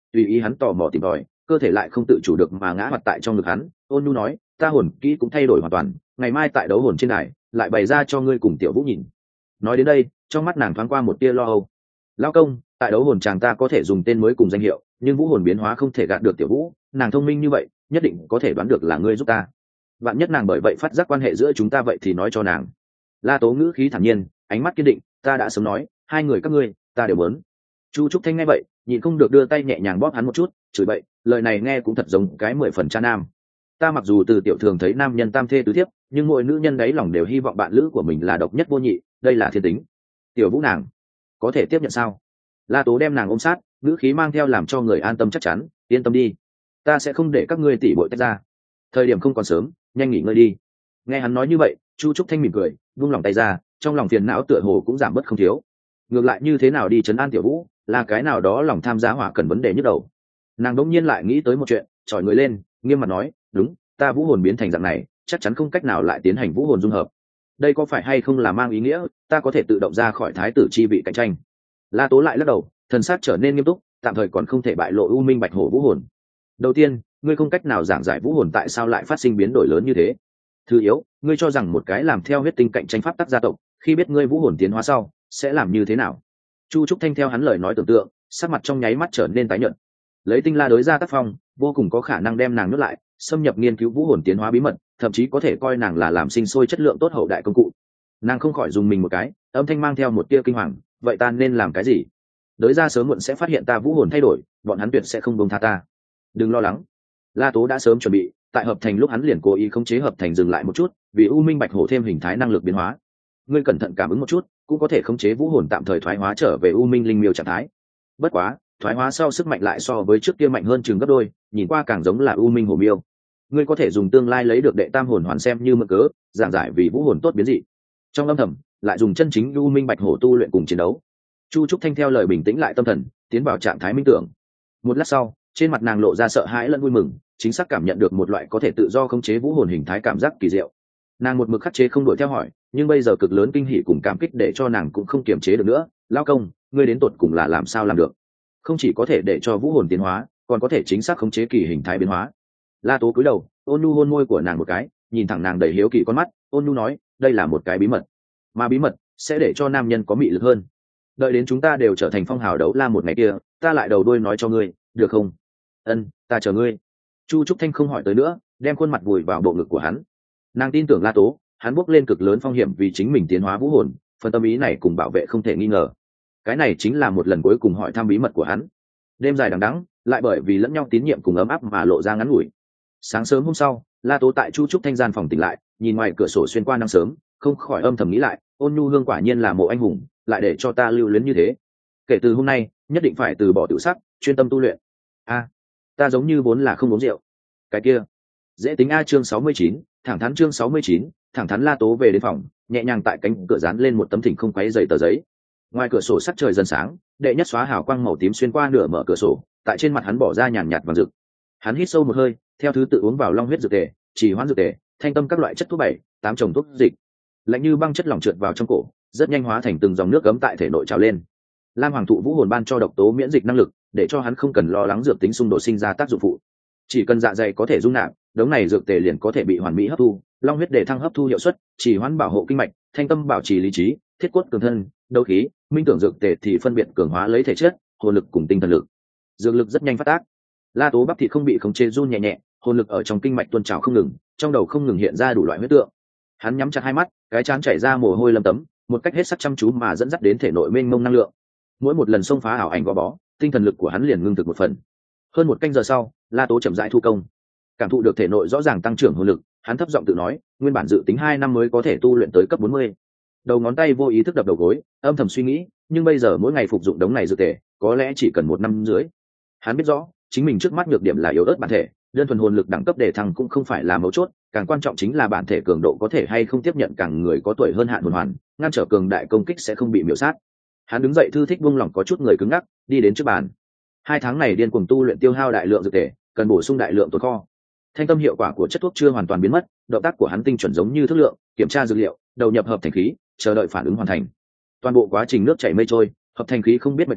tùy ý hắn tò mò tìm tòi, cơ thể lại không tự chủ được mà ngã mặt tại trong ngực hắn. Ôn nhu nói, ta hồn kỹ cũng thay đổi hoàn toàn, ngày mai tại đấu hồn trên đài lại bày ra cho ngươi cùng Tiểu Vũ nhìn. Nói đến đây, trong mắt nàng thoáng qua một tia lo âu. Lão công, tại đấu hồn chàng ta có thể dùng tên mới cùng danh hiệu, nhưng vũ hồn biến hóa không thể gạt được Tiểu Vũ, nàng thông minh như vậy, nhất định có thể đoán được là ngươi giúp ta. Vạn nhất nàng bởi vậy phát giác quan hệ giữa chúng ta vậy thì nói cho nàng. La Tố ngữ khí thản nhiên, ánh mắt kiên định, ta đã sớm nói, hai người các ngươi, ta đều muốn. Chu Trúc Thanh nghe vậy, nhịn không được đưa tay nhẹ nhàng bóp hắn một chút, chửi bậy, lời này nghe cũng thật giống cái 10% cha nam. Ta mặc dù từ tiểu thường thấy nam nhân tam thê tứ thiếp, nhưng mỗi nữ nhân đấy lòng đều hy vọng bạn lữ của mình là độc nhất vô nhị, đây là thiên tính. Tiểu Vũ nàng có thể tiếp nhận sao? La Tố đem nàng ôm sát, ngữ khí mang theo làm cho người an tâm chắc chắn, yên tâm đi, ta sẽ không để các ngươi tỉ bội tách ra. Thời điểm không còn sớm, nhanh nghỉ ngơi đi. Nghe hắn nói như vậy, Chu Trúc Thanh mỉm cười, buông lòng tay ra, trong lòng phiền não tựa hồ cũng giảm bớt không thiếu. Ngược lại như thế nào đi trấn an Tiểu Vũ, là cái nào đó lòng tham giá hỏa cần vấn đề nhức đầu. Nàng đống nhiên lại nghĩ tới một chuyện, chọi người lên, nghiêm mặt nói, đúng, ta vũ hồn biến thành dạng này, chắc chắn không cách nào lại tiến hành vũ hồn dung hợp. Đây có phải hay không là mang ý nghĩa ta có thể tự động ra khỏi thái tử chi vị cạnh tranh? La Tố lại lắc đầu, thần sắc trở nên nghiêm túc, tạm thời còn không thể bại lộ u minh bạch hổ vũ hồn. Đầu tiên, ngươi không cách nào giảng giải vũ hồn tại sao lại phát sinh biến đổi lớn như thế. Thứ yếu, ngươi cho rằng một cái làm theo huyết tinh cạnh tranh pháp tắc gia tộc, khi biết ngươi vũ hồn tiến hóa sau, sẽ làm như thế nào? Chu Trúc Thanh theo hắn lời nói tưởng tượng, sắc mặt trong nháy mắt trở nên tái nhợt. Lấy tinh la đối ra tác phong, vô cùng có khả năng đem nàng nuốt lại, xâm nhập nghiên cứu vũ hồn tiến hóa bí mật, thậm chí có thể coi nàng là làm sinh sôi chất lượng tốt hậu đại công cụ. Nàng không khỏi dùng mình một cái, âm thanh mang theo một tia kinh hoàng, vậy ta nên làm cái gì? Đối ra sớm muộn sẽ phát hiện ta vũ hồn thay đổi, bọn hắn tuyệt sẽ không buông tha ta. Đừng lo lắng. La Tố đã sớm chuẩn bị, tại hợp thành lúc hắn liền cố ý khống chế hợp thành dừng lại một chút, vì u minh bạch hổ thêm hình thái năng lực biến hóa. Ngươi cẩn thận cảm ứng một chút, cũng có thể khống chế vũ hồn tạm thời thoái hóa trở về u minh linh miêu trạng thái. Bất quá, thoái hóa sau sức mạnh lại so với trước kia mạnh hơn chừng gấp đôi, nhìn qua càng giống là u minh hổ miêu. Ngươi có thể dùng tương lai lấy được đệ tam hồn hoàn xem như mượn cớ, giảng giải vì vũ hồn tốt biến dị. Trong âm thầm, lại dùng chân chính u minh bạch hổ tu luyện cùng chiến đấu. Chu Trúc Thanh theo lời bình tĩnh lại tâm thần, tiến vào trạng thái minh tưởng. Một lát sau, trên mặt nàng lộ ra sợ hãi lẫn vui mừng, chính xác cảm nhận được một loại có thể tự do khống chế vũ hồn hình thái cảm giác kỳ diệu. Nàng một mực khắc chế không đuổi theo hỏi, nhưng bây giờ cực lớn kinh hỉ cùng cảm kích để cho nàng cũng không kiềm chế được nữa. Lao công, ngươi đến tột cùng là làm sao làm được? Không chỉ có thể để cho vũ hồn tiến hóa, còn có thể chính xác khống chế kỳ hình thái biến hóa. La Tố cúi đầu, ôn nhu hôn môi của nàng một cái, nhìn thẳng nàng đầy hiếu kỳ con mắt, ôn nhu nói, đây là một cái bí mật, mà bí mật sẽ để cho nam nhân có mị lực hơn. Đợi đến chúng ta đều trở thành phong hào đấu la một ngày kia, ta lại đầu đuôi nói cho ngươi, được không? Ân, ta chờ ngươi. Chu Trúc Thanh không hỏi tới nữa, đem khuôn mặt vùi vào bộ ngực của hắn. Nàng tin tưởng La Tố, hắn bước lên cực lớn phong hiểm vì chính mình tiến hóa vũ hồn, phần tâm ý này cùng bảo vệ không thể nghi ngờ. Cái này chính là một lần cuối cùng hỏi thăm bí mật của hắn. Đêm dài đằng đẵng, lại bởi vì lẫn nhau tín nhiệm cùng ấm áp mà lộ ra ngắn ngủi. Sáng sớm hôm sau, La Tố tại Chu Trúc Thanh gian phòng tỉnh lại, nhìn ngoài cửa sổ xuyên qua nắng sớm, không khỏi âm thầm nghĩ lại, ôn nhu hương quả nhiên là mộ anh hùng, lại để cho ta lưu luyến như thế. Kể từ hôm nay, nhất định phải từ bỏ tự sắc, chuyên tâm tu luyện. Ta giống như vốn là không uống rượu. Cái kia, dễ tính a. Chương 69, thẳng thắn. Chương 69, thẳng thắn. La Tố về đến phòng, nhẹ nhàng tại cánh cửa dán lên một tấm thỉnh không quấy dày tờ giấy. Ngoài cửa sổ sắc trời dần sáng, đệ nhất xóa hào quang màu tím xuyên qua nửa mở cửa sổ, tại trên mặt hắn bỏ ra nhàn nhạt vàng rực. Hắn hít sâu một hơi, theo thứ tự uống vào long huyết dược tề, chỉ hoãn dược tề, thanh tâm các loại chất thuốc 7, 8 chồng thuốc dịch. Lạnh như băng chất lỏng trượt vào trong cổ, rất nhanh hóa thành từng dòng nước cấm tại thể nội trào lên. Lam Hoàng thụ vũ hồn ban cho độc tố miễn dịch năng lực, để cho hắn không cần lo lắng dược tính xung đột sinh ra tác dụng phụ. Chỉ cần dạ dày có thể dung nạp, đống này dược tề liền có thể bị hoàn mỹ hấp thu. Long huyết để thăng hấp thu hiệu suất, chỉ hoãn bảo hộ kinh mạch, thanh tâm bảo trì lý trí, thiết cốt cường thân, đấu khí, minh tưởng dược tề thì phân biệt cường hóa lấy thể chất, hồn lực cùng tinh thần lực. Dược lực rất nhanh phát tác. La Tố bắp thịt không bị khống chế run nhẹ nhẹ, hồn lực ở trong kinh mạch tuôn trào không ngừng, trong đầu không ngừng hiện ra đủ loại huyết tượng. Hắn nhắm chặt hai mắt, cái trán chảy ra mồ hôi lấm tấm, một cách hết sức chăm chú mà dẫn dắt đến thể nội mênh mông năng lượng. Mỗi một lần xông phá ảo ảnh gò bó, tinh thần lực của hắn liền ngưng thực một phần. Hơn một canh giờ sau, La Tố chậm rãi thu công. Cảm thụ được thể nội rõ ràng tăng trưởng hồn lực, hắn thấp giọng tự nói, nguyên bản dự tính 2 năm mới có thể tu luyện tới cấp 40. Đầu ngón tay vô ý thức đập đầu gối, âm thầm suy nghĩ, nhưng bây giờ mỗi ngày phục dụng đống này dược tề, có lẽ chỉ cần 1 năm dưới. Hắn biết rõ, chính mình trước mắt nhược điểm là yếu ớt bản thể, đơn thuần hồn lực đẳng cấp để thăng cũng không phải là mấu chốt, càng quan trọng chính là bản thể cường độ có thể hay không tiếp nhận càng người có tuổi hơn hạn hồn hoàn, ngăn trở cường đại công kích sẽ không bị miểu sát. Hắn đứng dậy thư thích buông lỏng có chút người cứng ngắc, đi đến trước bàn. 2 tháng này điên cuồng tu luyện tiêu hao đại lượng dược tề, cần bổ sung đại lượng tồn kho. Thanh tâm hiệu quả của chất thuốc chưa hoàn toàn biến mất, động tác của hắn tinh chuẩn giống như thức lượng, kiểm tra dược liệu, đầu nhập hợp thành khí, chờ đợi phản ứng hoàn thành. Toàn bộ quá trình nước chảy mây trôi, hợp thành khí không biết mệt mỏi,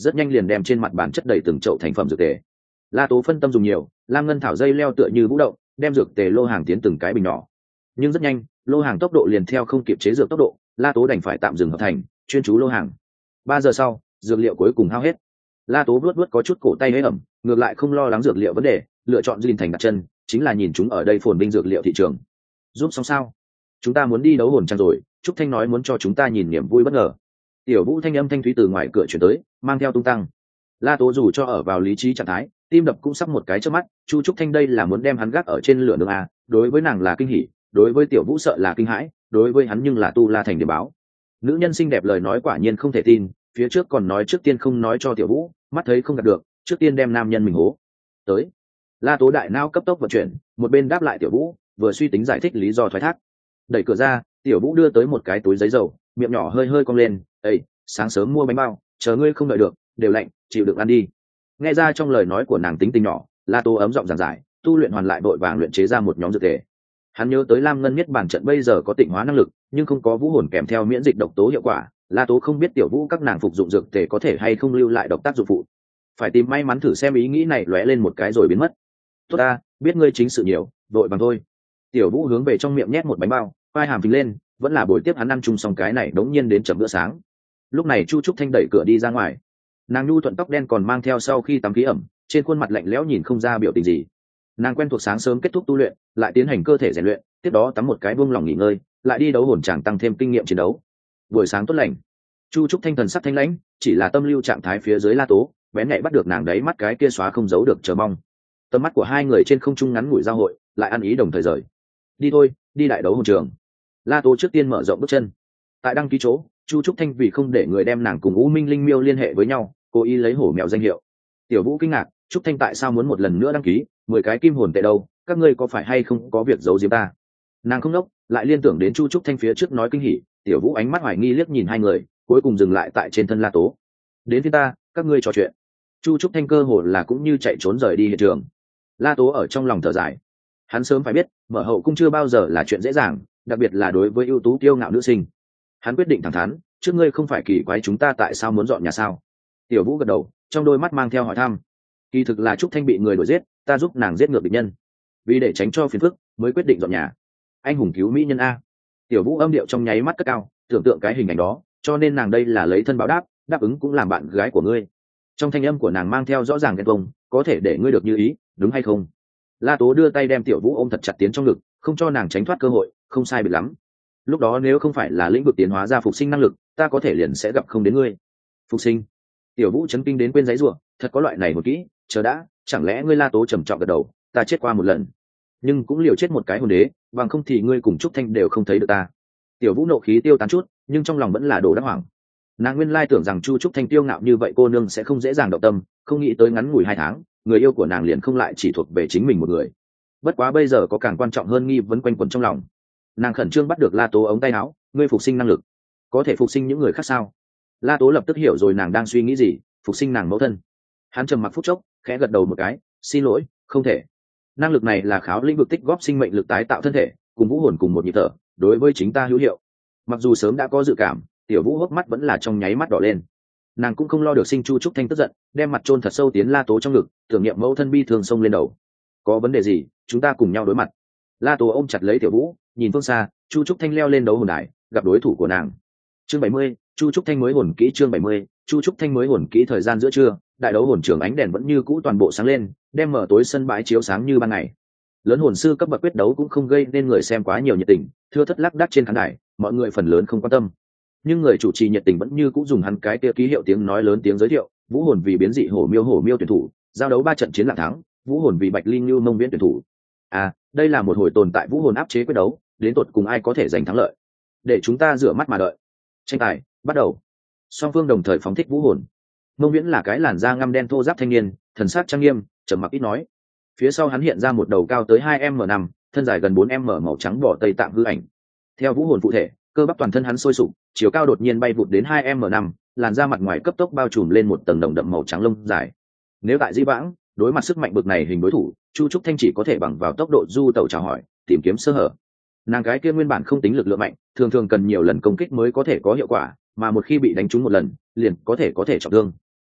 rất nhanh liền đem trên mặt bàn chất đầy từng chậu thành phẩm dược tề. La Tố phân tâm dùng nhiều, lam ngân thảo dây leo tựa như vũ động, đem dược tề lô hàng tiến từng cái bình nhỏ. Nhưng rất nhanh, lô hàng tốc độ liền theo không kịp chế dược tốc độ, La Tố đành phải tạm dừng hợp thành, chuyên chú lô hàng. 3 giờ sau, dược liệu cuối cùng hao hết. La Tố vuốt có chút cổ tay hơi ẩm, ngược lại không lo lắng dược liệu vấn đề, lựa chọn Duyên Thành đặt chân, chính là nhìn chúng ở đây phồn vinh dược liệu thị trường. Giúp xong sao? Chúng ta muốn đi đấu hồn trang rồi, Trúc Thanh nói muốn cho chúng ta nhìn niềm vui bất ngờ. Tiểu Vũ thanh âm thanh thúy từ ngoài cửa chuyển tới, mang theo tung tăng. La Tố dù cho ở vào lý trí trạng thái, tim đập cũng sắp một cái trước mắt. Chu Trúc Thanh đây là muốn đem hắn gác ở trên lửa nướng à? Đối với nàng là kinh hỉ, đối với Tiểu Vũ sợ là kinh hãi, đối với hắn nhưng là tu la thành điểm báo. Nữ nhân xinh đẹp lời nói quả nhiên không thể tin, phía trước còn nói trước tiên không nói cho Tiểu Vũ, mắt thấy không gặp được, trước tiên đem nam nhân mình hố. Tới. La Tố đại não cấp tốc vận chuyển, một bên đáp lại Tiểu Vũ, vừa suy tính giải thích lý do thoái thác. Đẩy cửa ra, Tiểu Vũ đưa tới một cái túi giấy dầu, miệng nhỏ hơi hơi cong lên, "Ê, sáng sớm mua bánh bao, chờ ngươi không đợi được, đều lạnh, chịu đựng ăn đi." Nghe ra trong lời nói của nàng tính tình nhỏ, La Tố ấm giọng giảng giải, tu luyện hoàn lại vội vàng luyện chế ra một nhóm dược tề. Hắn nhớ tới Lam Ngân Niết Bàn trận bây giờ có tịnh hóa năng lực, nhưng không có vũ hồn kèm theo miễn dịch độc tố hiệu quả. La Tố không biết Tiểu Vũ các nàng phục dụng dược tề có thể hay không lưu lại độc tác dụng phụ. Phải tìm may mắn thử xem, ý nghĩ này lóe lên một cái rồi biến mất. "Tốt ta, biết ngươi chính sự nhiều, vội bằng thôi." Tiểu Vũ hướng về trong miệng nhét một bánh bao, vai hàm phình lên, vẫn là buổi tiếp hắn ăn chung xong cái này đống nhiên đến chậm bữa sáng. Lúc này Chu Trúc Thanh đẩy cửa đi ra ngoài, nàng nhu thuận tóc đen còn mang theo sau khi tắm khí ẩm, trên khuôn mặt lạnh lẽo nhìn không ra biểu tình gì. Nàng quen thuộc sáng sớm kết thúc tu luyện, lại tiến hành cơ thể rèn luyện, tiếp đó tắm một cái buông lòng nghỉ ngơi, lại đi đấu hồn tràng tăng thêm kinh nghiệm chiến đấu. Buổi sáng tốt lành. Chu Trúc Thanh thần sắc thanh lãnh, chỉ là tâm lưu trạng thái phía dưới La Tố bén nhạy bắt được nàng đấy mắt cái kia xóa không giấu được chờ mong. Tầm mắt của hai người trên không trung ngắn ngủi giao hội, lại ăn ý đồng thời rời. Đi thôi, đi đại đấu hồn trường. La Tố trước tiên mở rộng bước chân. Tại đăng ký chỗ, Chu Trúc Thanh vì không để người đem nàng cùng U Minh Linh Miêu liên hệ với nhau, cố ý lấy hổ mèo danh hiệu. Tiểu Vũ kinh ngạc, Trúc Thanh tại sao muốn một lần nữa đăng ký, 10 cái kim hồn tệ đâu, các ngươi có phải hay không có việc giấu giếm ta? Nàng không nốc, lại liên tưởng đến Chu Trúc Thanh phía trước nói kinh hỉ. Tiểu Vũ ánh mắt hoài nghi liếc nhìn hai người, cuối cùng dừng lại tại trên thân La Tố. Đến phía ta, các ngươi trò chuyện. Chu Trúc Thanh cơ hồ là cũng như chạy trốn rời đi hiện trường. La Tố ở trong lòng thở dài, hắn sớm phải biết mở hậu cung chưa bao giờ là chuyện dễ dàng, đặc biệt là đối với ưu tú kiêu ngạo nữ sinh. Hắn quyết định thẳng thắn, trước ngươi không phải kỳ quái chúng ta tại sao muốn dọn nhà sao? Tiểu Vũ gật đầu, trong đôi mắt mang theo hỏi thăm. Kỳ thực là Trúc Thanh bị người đuổi giết, ta giúp nàng giết ngược địch nhân, vì để tránh cho phiền phức mới quyết định dọn nhà. Anh hùng cứu mỹ nhân a. Tiểu Vũ âm điệu trong nháy mắt cất cao, tưởng tượng cái hình ảnh đó, cho nên nàng đây là lấy thân báo đáp, đáp ứng cũng làm bạn gái của ngươi. Trong thanh âm của nàng mang theo rõ ràng ghen tuông, có thể để ngươi được như ý, đúng hay không? La Tố đưa tay đem Tiểu Vũ ôm thật chặt tiến trong ngực, không cho nàng tránh thoát cơ hội, không sai biệt lắm. Lúc đó nếu không phải là lĩnh vực tiến hóa ra phục sinh năng lực, ta có thể liền sẽ gặp không đến ngươi. Phục sinh? Tiểu Vũ chấn kinh đến quên giấy rủa, thật có loại này một kỹ, chờ đã, chẳng lẽ ngươi? La Tố trầm trọng gật đầu, ta chết qua một lần, nhưng cũng liều chết một cái hồn đế, bằng không thì ngươi cùng Trúc Thanh đều không thấy được ta. Tiểu Vũ nộ khí tiêu tán chút, nhưng trong lòng vẫn là đồ đắc hoảng. Nàng nguyên lai tưởng rằng Chu Trúc Thanh tiêu ngạo như vậy cô nương sẽ không dễ dàng động tâm, không nghĩ tới ngắn ngủi 2 tháng, người yêu của nàng liền không lại chỉ thuộc về chính mình một người. Bất quá bây giờ có càng quan trọng hơn nghi vấn quanh quẩn trong lòng. Nàng khẩn trương bắt được La Tố ống tay áo, ngươi phục sinh năng lực, có thể phục sinh những người khác sao? La Tố lập tức hiểu rồi nàng đang suy nghĩ gì, phục sinh nàng mẫu thân. Hắn trầm mặc phút chốc, khẽ gật đầu một cái, xin lỗi, không thể. Năng lực này là kháo lĩnh vực tích góp sinh mệnh lực tái tạo thân thể, cùng vũ hồn cùng một nhịp thở, đối với chính ta hữu hiệu. Mặc dù sớm đã có dự cảm, Tiểu Vũ hốc mắt vẫn là trong nháy mắt đỏ lên. Nàng cũng không lo được sinh Chu Trúc Thanh tức giận, đem mặt chôn thật sâu tiến La Tố trong ngực, tưởng niệm mẫu thân bi thường xông lên đầu. Có vấn đề gì, chúng ta cùng nhau đối mặt. La Tố ôm chặt lấy Tiểu Vũ, nhìn phương xa, Chu Trúc Thanh leo lên đấu hồn đài, gặp đối thủ của nàng. Chương 70, Chu Trúc Thanh mới hồn kỹ. Chương 70, Chu Trúc Thanh mới hồn kỹ. Thời gian giữa trưa, đại đấu hồn trường ánh đèn vẫn như cũ toàn bộ sáng lên, đem mở tối sân bãi chiếu sáng như ban ngày. Lớn hồn sư cấp bậc quyết đấu cũng không gây nên người xem quá nhiều nhiệt tình, thưa thất lác đác trên khán đài, mọi người phần lớn không quan tâm. Nhưng người chủ trì nhiệt tình vẫn như cũ dùng hắn cái kia ký hiệu tiếng nói lớn tiếng giới thiệu, vũ hồn vì biến dị hổ miêu tuyển thủ, giao đấu 3 trận chiến lạng thắng, vũ hồn vì bạch linh như mông viễn tuyển thủ. À, đây là một hồi tồn tại vũ hồn áp chế quyết đấu, đến tột cùng ai có thể giành thắng lợi. Để chúng ta rửa mắt mà đợi. Tranh tài bắt đầu. Song phương đồng thời phóng thích vũ hồn. Mông viễn là cái làn da ngăm đen thô ráp thanh niên, thần sắc trang nghiêm, trầm mặc ít nói. Phía sau hắn hiện ra một đầu cao tới 2m5, thân dài gần 4m màu trắng bò tây tạng hư ảnh. Theo vũ hồn phụ thể, cơ bắp toàn thân hắn sôi sục, chiều cao đột nhiên bay vụt đến 2m5, làn da mặt ngoài cấp tốc bao trùm lên một tầng đồng đậm màu trắng lông dài. Nếu tại Di Vãng, đối mặt sức mạnh bực này hình đối thủ, Chu Trúc Thanh chỉ có thể bằng vào tốc độ du tẩu chào hỏi, tìm kiếm sơ hở. Nàng gái kia nguyên bản không tính lực lượng mạnh, thường thường cần nhiều lần công kích mới có thể có hiệu quả, mà một khi bị đánh trúng một lần, liền có thể trọng thương.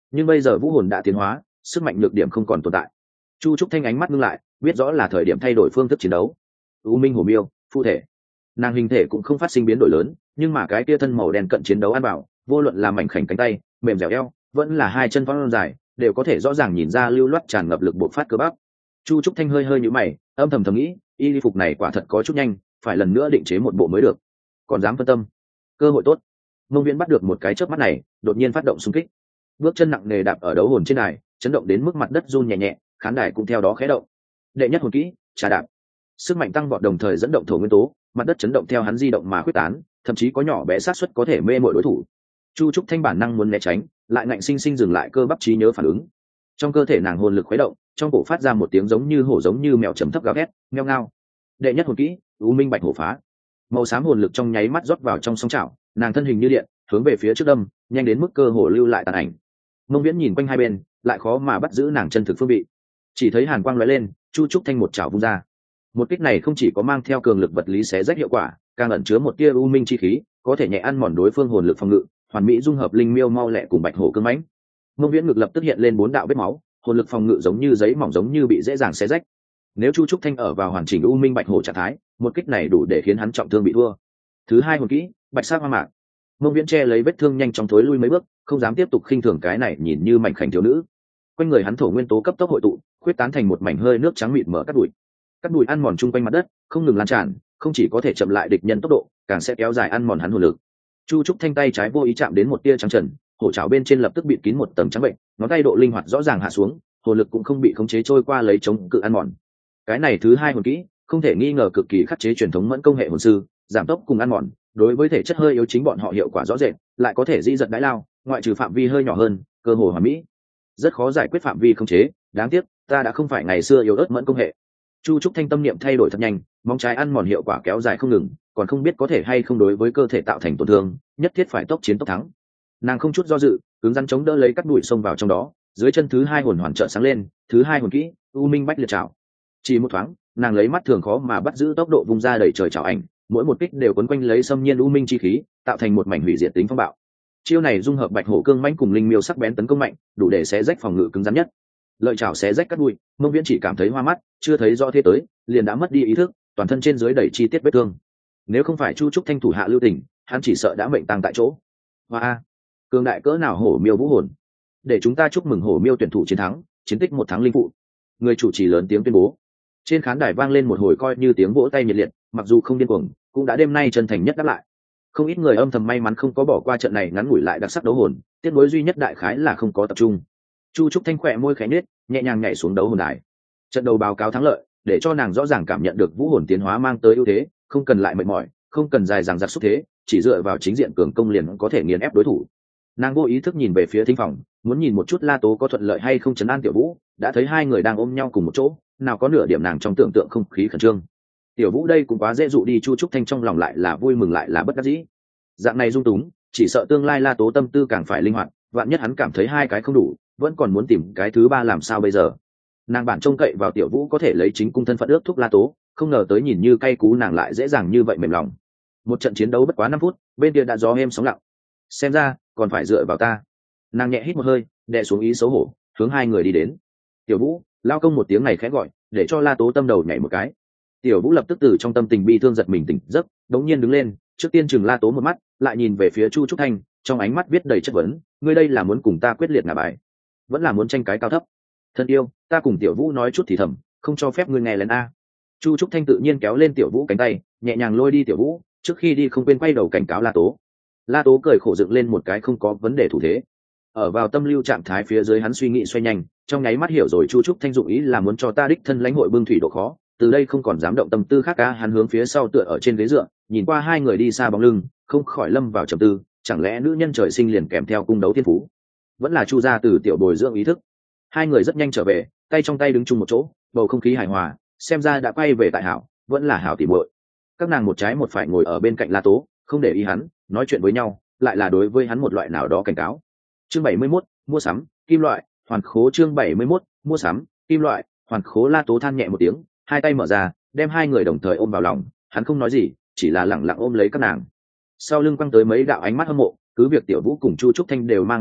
nhưng bây giờ vũ hồn đã tiến hóa, sức mạnh nhược điểm không còn tồn tại. Chu trúc thanh ánh mắt ngưng lại, biết rõ là thời điểm thay đổi phương thức chiến đấu. U minh hổ miêu phụ thể, nàng hình thể cũng không phát sinh biến đổi lớn, nhưng mà cái kia thân màu đen cận chiến đấu ăn bảo, vô luận là mảnh khảnh cánh tay mềm dẻo eo, vẫn là hai chân thon dài, đều có thể rõ ràng nhìn ra lưu loát tràn ngập lực bộc phát cơ bắp. Chu trúc thanh hơi hơi nhíu mày, âm thầm nghĩ, y phục này quả thật có chút nhanh, phải lần nữa định chế một bộ mới được. Còn dám phân tâm, cơ hội tốt. Mông Viễn bắt được một cái chớp mắt này, đột nhiên phát động xung kích, bước chân nặng nề đạp ở đấu hồn trên đài, chấn động đến mức mặt đất run nhẹ nhẹ, khán đài cũng theo đó khẽ động. Đệ nhất hồn kỹ, trà đạp, sức mạnh tăng vọt đồng thời dẫn động thổ nguyên tố, mặt đất chấn động theo hắn di động mà quyết tán, thậm chí có nhỏ bé xác suất có thể mê mội đối thủ. Chu trúc thanh bản năng muốn né tránh, lại ngạnh sinh sinh dừng lại cơ bắp trí nhớ phản ứng. Trong cơ thể nàng hồn lực khuấy động, trong cổ phát ra một tiếng giống như hổ giống như mèo trầm thấp gào thét, ngheo ngao. Đệ nhất hồn kỹ, U Minh Bạch Hổ Phá. Màu xám hồn lực trong nháy mắt rót vào trong song chảo, nàng thân hình như điện, hướng về phía trước đâm, nhanh đến mức cơ hồ lưu lại tàn ảnh. Mông Viễn nhìn quanh hai bên, lại khó mà bắt giữ nàng chân thực phương vị. Chỉ thấy hàn quang lóe lên, Chu trúc thanh một chảo vung ra. Một kích này không chỉ có mang theo cường lực vật lý xé rách hiệu quả, càng ẩn chứa một tia u minh chi khí, có thể nhẹ ăn mòn đối phương hồn lực phòng ngự, hoàn mỹ dung hợp linh miêu mau lẹ cùng bạch hổ cương mãnh. Mông Viễn ngực lập tức hiện lên 4 đạo vết máu, hồn lực phòng ngự giống như giấy mỏng giống như bị dễ dàng xé rách. Nếu Chu trúc thanh ở vào hoàn chỉnh u minh bạch hổ trạng thái, một kích này đủ để khiến hắn trọng thương bị thua. Thứ hai hồn kỹ, Bạch Sắc Hoa Mạc. Mông Viễn che lấy vết thương nhanh chóng thối lui mấy bước, không dám tiếp tục khinh thường cái này nhìn như mảnh khảnh thiếu nữ. Quanh người hắn thổ nguyên tố cấp tốc hội tụ, khuyết tán thành một mảnh hơi nước trắng mịn mở cắt bụi ăn mòn chung quanh mặt đất, không ngừng lan tràn, không chỉ có thể chậm lại địch nhân tốc độ, càng sẽ kéo dài ăn mòn hắn hồn lực. Chu trúc thanh tay trái vô ý chạm đến một tia trắng trần, hổ trảo bên trên lập tức bịt kín một tầng trắng bệnh, ngón tay độ linh hoạt rõ ràng hạ xuống, hồn lực cũng không bị khống chế trôi qua lấy chống cự ăn mòn. Cái này thứ hai hồn kỹ, không thể nghi ngờ cực kỳ khắc chế truyền thống mẫn công hệ hồn sư, giảm tốc cùng ăn mòn, đối với thể chất hơi yếu chính bọn họ hiệu quả rõ rệt, lại có thể di giật đái lao, ngoại trừ phạm vi hơi nhỏ hơn, cơ hồ hoàn mỹ. Rất khó giải quyết phạm vi khống chế, đáng tiếc, ta đã không phải ngày xưa yếu ớt mẫn công hệ. Chu trúc thanh tâm niệm thay đổi thật nhanh, móng trái ăn mòn hiệu quả kéo dài không ngừng, còn không biết có thể hay không đối với cơ thể tạo thành tổn thương, nhất thiết phải tốc chiến tốc thắng. Nàng không chút do dự, cứng rắn chống đỡ lấy cắt đùi xông vào trong đó, dưới chân thứ hai hồn hoàn trợ sáng lên, thứ hai hồn kỹ, U Minh Bách Liệt Trảo. Chỉ một thoáng, nàng lấy mắt thường khó mà bắt giữ tốc độ vung ra đẩy trời trảo ảnh, mỗi một kích đều quấn quanh lấy xâm nhiên u minh chi khí, tạo thành một mảnh hủy diệt tính phong bạo. Chiêu này dung hợp bạch hổ cương mãnh cùng linh miêu sắc bén tấn công mạnh, đủ để xé rách phòng ngự cứng rắn nhất. Lợi chảo xé rách cắt đùi, Mông Viễn chỉ cảm thấy hoa mắt, chưa thấy rõ thế tới, liền đã mất đi ý thức, toàn thân trên dưới đầy chi tiết vết thương. Nếu không phải Chu trúc thanh thủ hạ lưu tình, hắn chỉ sợ đã mệnh tang tại chỗ. Hoa, cường đại cỡ nào hổ miêu vũ hồn! Để chúng ta chúc mừng hổ miêu tuyển thủ chiến thắng, chiến tích 1 tháng linh phụ. Người chủ trì lớn tiếng tuyên bố. Trên khán đài vang lên một hồi coi như tiếng vỗ tay nhiệt liệt, mặc dù không điên cuồng, cũng đã đêm nay chân thành nhất đáp lại. Không ít người âm thầm may mắn không có bỏ qua trận này ngắn ngủi lại đặc sắc đấu hồn, tiếc nuối duy nhất đại khái là không có tập trung. Chu trúc thanh khỏe môi khẽ nhếch, nhẹ nhàng nhảy xuống đấu hồn đài. Trận đầu báo cáo thắng lợi, để cho nàng rõ ràng cảm nhận được vũ hồn tiến hóa mang tới ưu thế, không cần lại mệt mỏi, không cần dài dằng dặc xúc thế, chỉ dựa vào chính diện cường công liền có thể nghiền ép đối thủ. Nàng vô ý thức nhìn về phía thính phòng, muốn nhìn một chút La Tố có thuận lợi hay không trấn an Tiểu Vũ, đã thấy hai người đang ôm nhau cùng một chỗ, nào có nửa điểm nàng trong tưởng tượng không khí khẩn trương. Tiểu Vũ đây cũng quá dễ dụ đi, Chu trúc thanh trong lòng lại là vui mừng lại là bất đắc dĩ. Dạng này dung túng, chỉ sợ tương lai La Tố tâm tư càng phải linh hoạt, vạn nhất hắn cảm thấy hai cái không đủ, vẫn còn muốn tìm cái thứ ba làm sao bây giờ. Nàng bản trông cậy vào Tiểu Vũ có thể lấy chính cung thân phận ước thúc La Tố, không ngờ tới nhìn như cay cú nàng lại dễ dàng như vậy mềm lòng. Một trận chiến đấu bất quá 5 phút, bên kia đã gió êm sóng lặng. Xem ra còn phải dựa vào ta. Nàng nhẹ hít một hơi, đè xuống ý xấu hổ, hướng hai người đi đến. Tiểu Vũ, lao công một tiếng này khẽ gọi, để cho La Tố tâm đầu nhảy một cái. Tiểu Vũ lập tức từ trong tâm tình bi thương giật mình tỉnh giấc, đống nhiên đứng lên, trước tiên chừng La Tố một mắt, lại nhìn về phía Chu trúc thanh, trong ánh mắt viết đầy chất vấn, ngươi đây là muốn cùng ta quyết liệt ngả bài, vẫn là muốn tranh cái cao thấp? Thân yêu, ta cùng Tiểu Vũ nói chút thì thầm, không cho phép ngươi nghe lén a. Chu trúc thanh tự nhiên kéo lên Tiểu Vũ cánh tay, nhẹ nhàng lôi đi Tiểu Vũ, trước khi đi không quên quay đầu cảnh cáo La Tố. La Tố cười khổ dựng lên một cái không có vấn đề thủ thế. Ở vào tâm lưu trạng thái phía dưới hắn suy nghĩ xoay nhanh, trong nháy mắt hiểu rồi Chu trúc thanh dụng ý là muốn cho ta đích thân lãnh hội bưng thủy độ khó, từ đây không còn dám động tâm tư khác. Hắn hướng phía sau tựa ở trên ghế dựa, nhìn qua hai người đi xa bóng lưng, không khỏi lâm vào trầm tư, chẳng lẽ nữ nhân trời sinh liền kèm theo cung đấu thiên phú, vẫn là Chu gia từ tiểu bồi dưỡng ý thức. Hai người rất nhanh trở về, tay trong tay đứng chung một chỗ, bầu không khí hài hòa, xem ra đã quay về tại hảo, vẫn là hảo tỉ muội. Các nàng một trái một phải ngồi ở bên cạnh La Tố, không để ý hắn, nói chuyện với nhau, lại là đối với hắn một loại nào đó cảnh cáo. Chương 71, mua sắm kim loại hoàn khố. Chương 71, mua sắm kim loại hoàn khố. La Tố than nhẹ một tiếng, hai tay mở ra, đem hai người đồng thời ôm vào lòng, hắn không nói gì, chỉ là lẳng lặng ôm lấy các nàng. Sau lưng quăng tới mấy đạo ánh mắt hâm mộ, cứ việc Tiểu Vũ cùng Chu trúc thanh đều mang mặt nạ,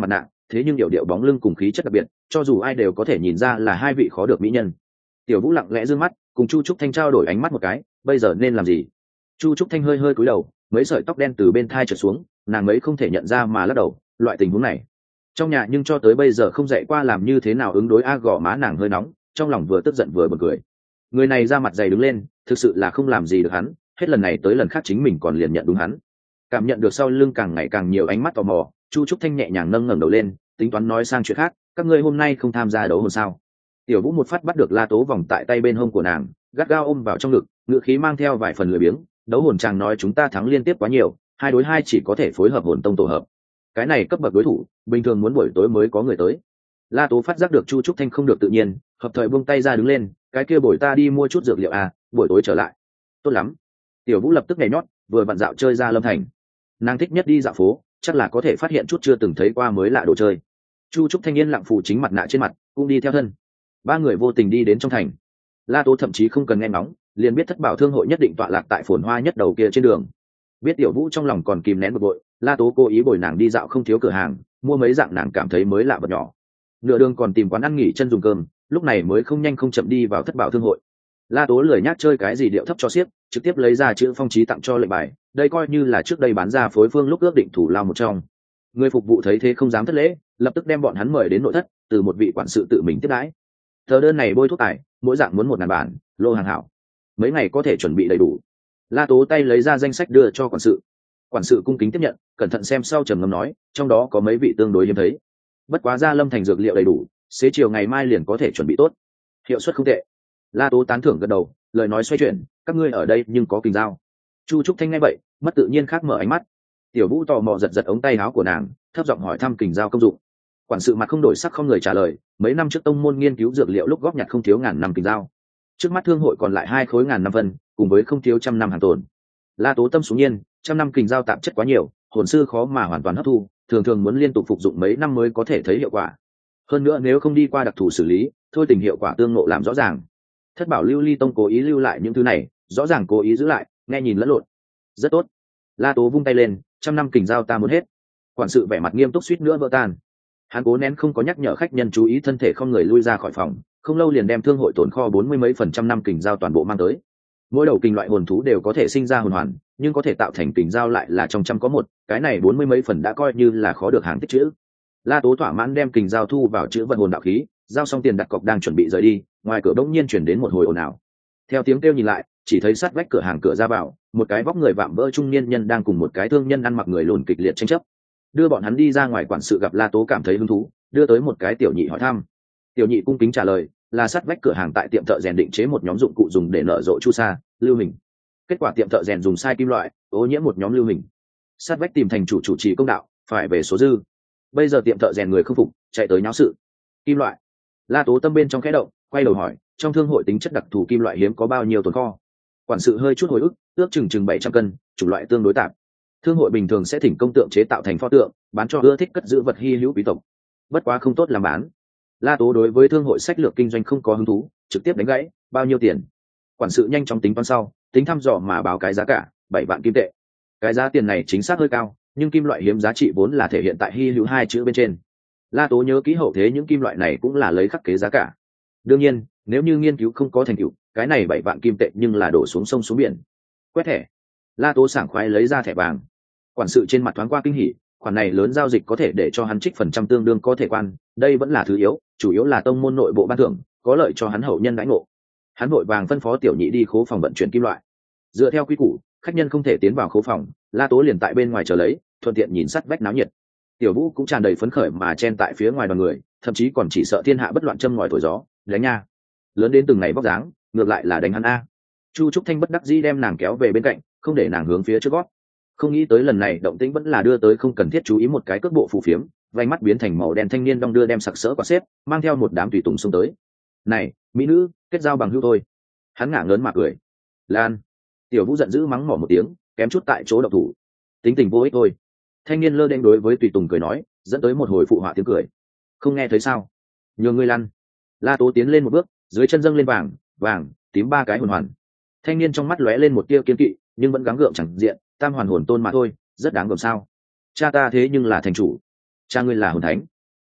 thế nhưng điệu điệu bóng lưng cùng khí chất đặc biệt, cho dù ai đều có thể nhìn ra là hai vị khó được mỹ nhân. Tiểu Vũ lặng lẽ dương mắt cùng Chu Trúc Thanh trao đổi ánh mắt một cái, bây giờ nên làm gì? Chu Trúc Thanh hơi hơi cúi đầu, mấy sợi tóc đen từ bên thai trượt xuống, nàng mấy không thể nhận ra mà lắc đầu. Loại tình huống này trong nhà nhưng cho tới bây giờ không dạy qua làm như thế nào ứng đối. Gò má nàng hơi nóng, trong lòng vừa tức giận vừa bật cười. Người này ra mặt dày đứng lên, thực sự là không làm gì được hắn, hết lần này tới lần khác chính mình còn liền nhận đúng hắn. Cảm nhận được sau lưng càng ngày càng nhiều ánh mắt tò mò, Chu Trúc Thanh nhẹ nhàng nâng ngẩng đầu lên, tính toán nói sang chuyện khác. Các ngươi hôm nay không tham gia đấu hồn sao? Tiểu Vũ một phát bắt được La Tố vòng tại tay bên hông của nàng, gắt gao ôm vào trong ngực, ngựa khí mang theo vài phần lười biếng. Đấu hồn chàng nói chúng ta thắng liên tiếp quá nhiều, 2 đối 2 chỉ có thể phối hợp hồn tông tổ hợp. Cái này cấp bậc đối thủ, bình thường muốn buổi tối mới có người tới. La Tố phát giác được Chu Trúc Thanh không được tự nhiên, hợp thời buông tay ra đứng lên, cái kia bồi ta đi mua chút dược liệu à, buổi tối trở lại. Tốt lắm. Tiểu Vũ lập tức nhảy nhót, vừa vặn dạo chơi ra Lâm Thành. Nàng thích nhất đi dạo phố, chắc là có thể phát hiện chút chưa từng thấy qua mới lạ đồ chơi. Chu Trúc Thanh yên lặng phủ chính mặt nạ trên mặt, cũng đi theo thân. 3 người vô tình đi đến trong thành. La Tố thậm chí không cần nghe ngóng, liền biết Thất Bảo Thương hội nhất định tọa lạc tại phồn hoa nhất đầu kia trên đường. Biết Tiểu Vũ trong lòng còn kìm nén bực bội, La Tố cố ý bồi nàng đi dạo không thiếu cửa hàng, mua mấy dạng nàng cảm thấy mới lạ vật nhỏ. Nửa đường còn tìm quán ăn nghỉ chân dùng cơm, lúc này mới không nhanh không chậm đi vào Thất Bảo Thương hội. La Tố lười nhác chơi cái gì điệu thấp cho xiếc, trực tiếp lấy ra chữ phong chí tặng cho lệnh bài, đây coi như là trước đây bán ra phối phương lúc ước định thủ lao một trong. Người phục vụ thấy thế không dám thất lễ, lập tức đem bọn hắn mời đến nội thất, từ một vị quản sự tự mình tiếp đãi. Tờ đơn này bôi thuốc tải, mỗi dạng muốn 1000 bản, lô hàng hảo. Mấy ngày có thể chuẩn bị đầy đủ. La Tố tay lấy ra danh sách đưa cho quản sự. Quản sự cung kính tiếp nhận, cẩn thận xem sau trầm ngâm nói, trong đó có mấy vị tương đối hiếm thấy. Bất quá ra Lâm Thành dược liệu đầy đủ, xế chiều ngày mai liền có thể chuẩn bị tốt. Hiệu suất không tệ. La Tố tán thưởng gật đầu, lời nói xoay chuyển, các ngươi ở đây nhưng có kình dao. Chu Trúc Thanh nghe vậy, mất tự nhiên khác mở ánh mắt. Tiểu Vũ tò mò giật giật ống tay áo của nàng, thấp giọng hỏi thăm kình dao công dụng. Quản sự mặt không đổi sắc không người trả lời, mấy năm trước tông môn nghiên cứu dược liệu lúc góp nhặt không thiếu ngàn năm kình dao. Trước mắt thương hội còn lại 2 khối ngàn năm phân, cùng với không thiếu trăm năm hàng tồn. La Tố tâm xuống nhiên, trăm năm kình dao tạp chất quá nhiều, hồn sư khó mà hoàn toàn hấp thu, thường thường muốn liên tục phục dụng mấy năm mới có thể thấy hiệu quả. Hơn nữa nếu không đi qua đặc thù xử lý, thôi tình hiệu quả tương ngộ làm rõ ràng. Thất Bảo Lưu Ly tông cố ý lưu lại những thứ này, rõ ràng cố ý giữ lại, nghe nhìn lẫn lộn. Rất tốt. La Tố vung tay lên, trăm năm kình dao ta muốn hết. Quản sự vẻ mặt nghiêm túc suýt nữa vỡ tan. Hắn cố nén không có nhắc nhở khách nhân chú ý thân thể không người lui ra khỏi phòng, không lâu liền đem thương hội tồn kho 40 mấy phần trăm năm kình dao toàn bộ mang tới. Mỗi đầu kình loại hồn thú đều có thể sinh ra hồn hoàn, nhưng có thể tạo thành kình dao lại là trong trăm có một, cái này 40 mấy phần đã coi như là khó được hàng tích chữ. La Tố thỏa mãn đem kình dao thu vào chữ vận hồn đạo khí, giao xong tiền đặt cọc đang chuẩn bị rời đi, ngoài cửa bỗng nhiên chuyển đến một hồi ồn ào. Theo tiếng kêu nhìn lại, chỉ thấy sát vách cửa hàng cửa ra vào, một cái vóc người vạm vỡ trung niên nhân đang cùng một cái thương nhân ăn mặc người lùn kịch liệt tranh chấp. Đưa bọn hắn đi ra ngoài, quản sự gặp La Tố cảm thấy hứng thú, đưa tới một cái tiểu nhị hỏi thăm. Tiểu nhị cung kính trả lời, là sát vách cửa hàng tại tiệm thợ rèn định chế một nhóm dụng cụ dùng để nở rộ chu sa, lưu hình. Kết quả tiệm thợ rèn dùng sai kim loại, ô nhiễm một nhóm lưu hình. Sát vách tìm thành chủ trì công đạo, phải về số dư. Bây giờ tiệm thợ rèn người không phục, chạy tới nháo sự. Kim loại. La Tố tâm bên trong khẽ động, quay đầu hỏi, trong thương hội tính chất đặc thù kim loại hiếm có bao nhiêu tồn kho? Quản sự hơi chút hồi ức, ước chừng 700 cân, chủng loại tương đối tạp. Thương hội bình thường sẽ thỉnh công tượng chế tạo thành pho tượng, bán cho ưa thích cất giữ vật hi hữu quý tộc. Bất quá không tốt làm bán. La Tố đối với thương hội sách lược kinh doanh không có hứng thú, trực tiếp đánh gãy, bao nhiêu tiền? Quản sự nhanh chóng tính toán sau, tính thăm dò mà báo cái giá cả, 7 vạn kim tệ. Cái giá tiền này chính xác hơi cao, nhưng kim loại hiếm giá trị vốn là thể hiện tại hi hữu 2 chữ bên trên. La Tố nhớ kỹ hậu thế những kim loại này cũng là lấy khắc kế giá cả. Đương nhiên, nếu như nghiên cứu không có thành tựu, cái này 7 vạn kim tệ nhưng là đổ xuống sông xuống biển. Quét thẻ. La Tố sảng khoái lấy ra thẻ vàng. Quản sự trên mặt thoáng qua kinh hỉ, khoản này lớn giao dịch có thể để cho hắn trích phần trăm tương đương có thể quan, đây vẫn là thứ yếu, chủ yếu là tông môn nội bộ ban thưởng, có lợi cho hắn hậu nhân đãi ngộ. Hắn vội vàng phân phó tiểu nhị đi khố phòng vận chuyển kim loại. Dựa theo quy củ, khách nhân không thể tiến vào khố phòng, La Tố liền tại bên ngoài chờ lấy, thuận tiện nhìn sát vách náo nhiệt. Tiểu Vũ cũng tràn đầy phấn khởi mà chen tại phía ngoài đoàn người, thậm chí còn chỉ sợ thiên hạ bất loạn châm ngòi thổi gió, đánh nha. Lớn đến từng ngày vóc dáng, ngược lại là đánh hắn a. Chu Trúc Thanh bất đắc dĩ đem nàng kéo về bên cạnh, không để nàng hướng phía trước gót. Không nghĩ tới lần này động tĩnh vẫn là đưa tới không cần thiết chú ý một cái cước bộ phù phiếm, vành mắt biến thành màu đen thanh niên đong đưa đem sặc sỡ quả xếp, mang theo một đám tùy tùng xông tới. Này, mỹ nữ, kết giao bằng hữu thôi. Hắn ngả ngớn mà cười. Lan. Tiểu Vũ giận dữ mắng mỏ một tiếng, kém chút tại chỗ động thủ. Tính tình vô ích thôi. Thanh niên lơ đễnh đối với tùy tùng cười nói, dẫn tới một hồi phụ họa tiếng cười. Không nghe thấy sao? Nhường ngươi lăn. La Tố tiến lên một bước, dưới chân dâng lên vàng, vàng, tím 3 cái hồn hoàn. Thanh niên trong mắt lóe lên một tia kiên kỵ, nhưng vẫn gắng gượng chẳng diện, tam hoàn hồn tôn mà thôi, rất đáng gờm sao? Cha ta thế nhưng là thành chủ, cha ngươi là hồn thánh.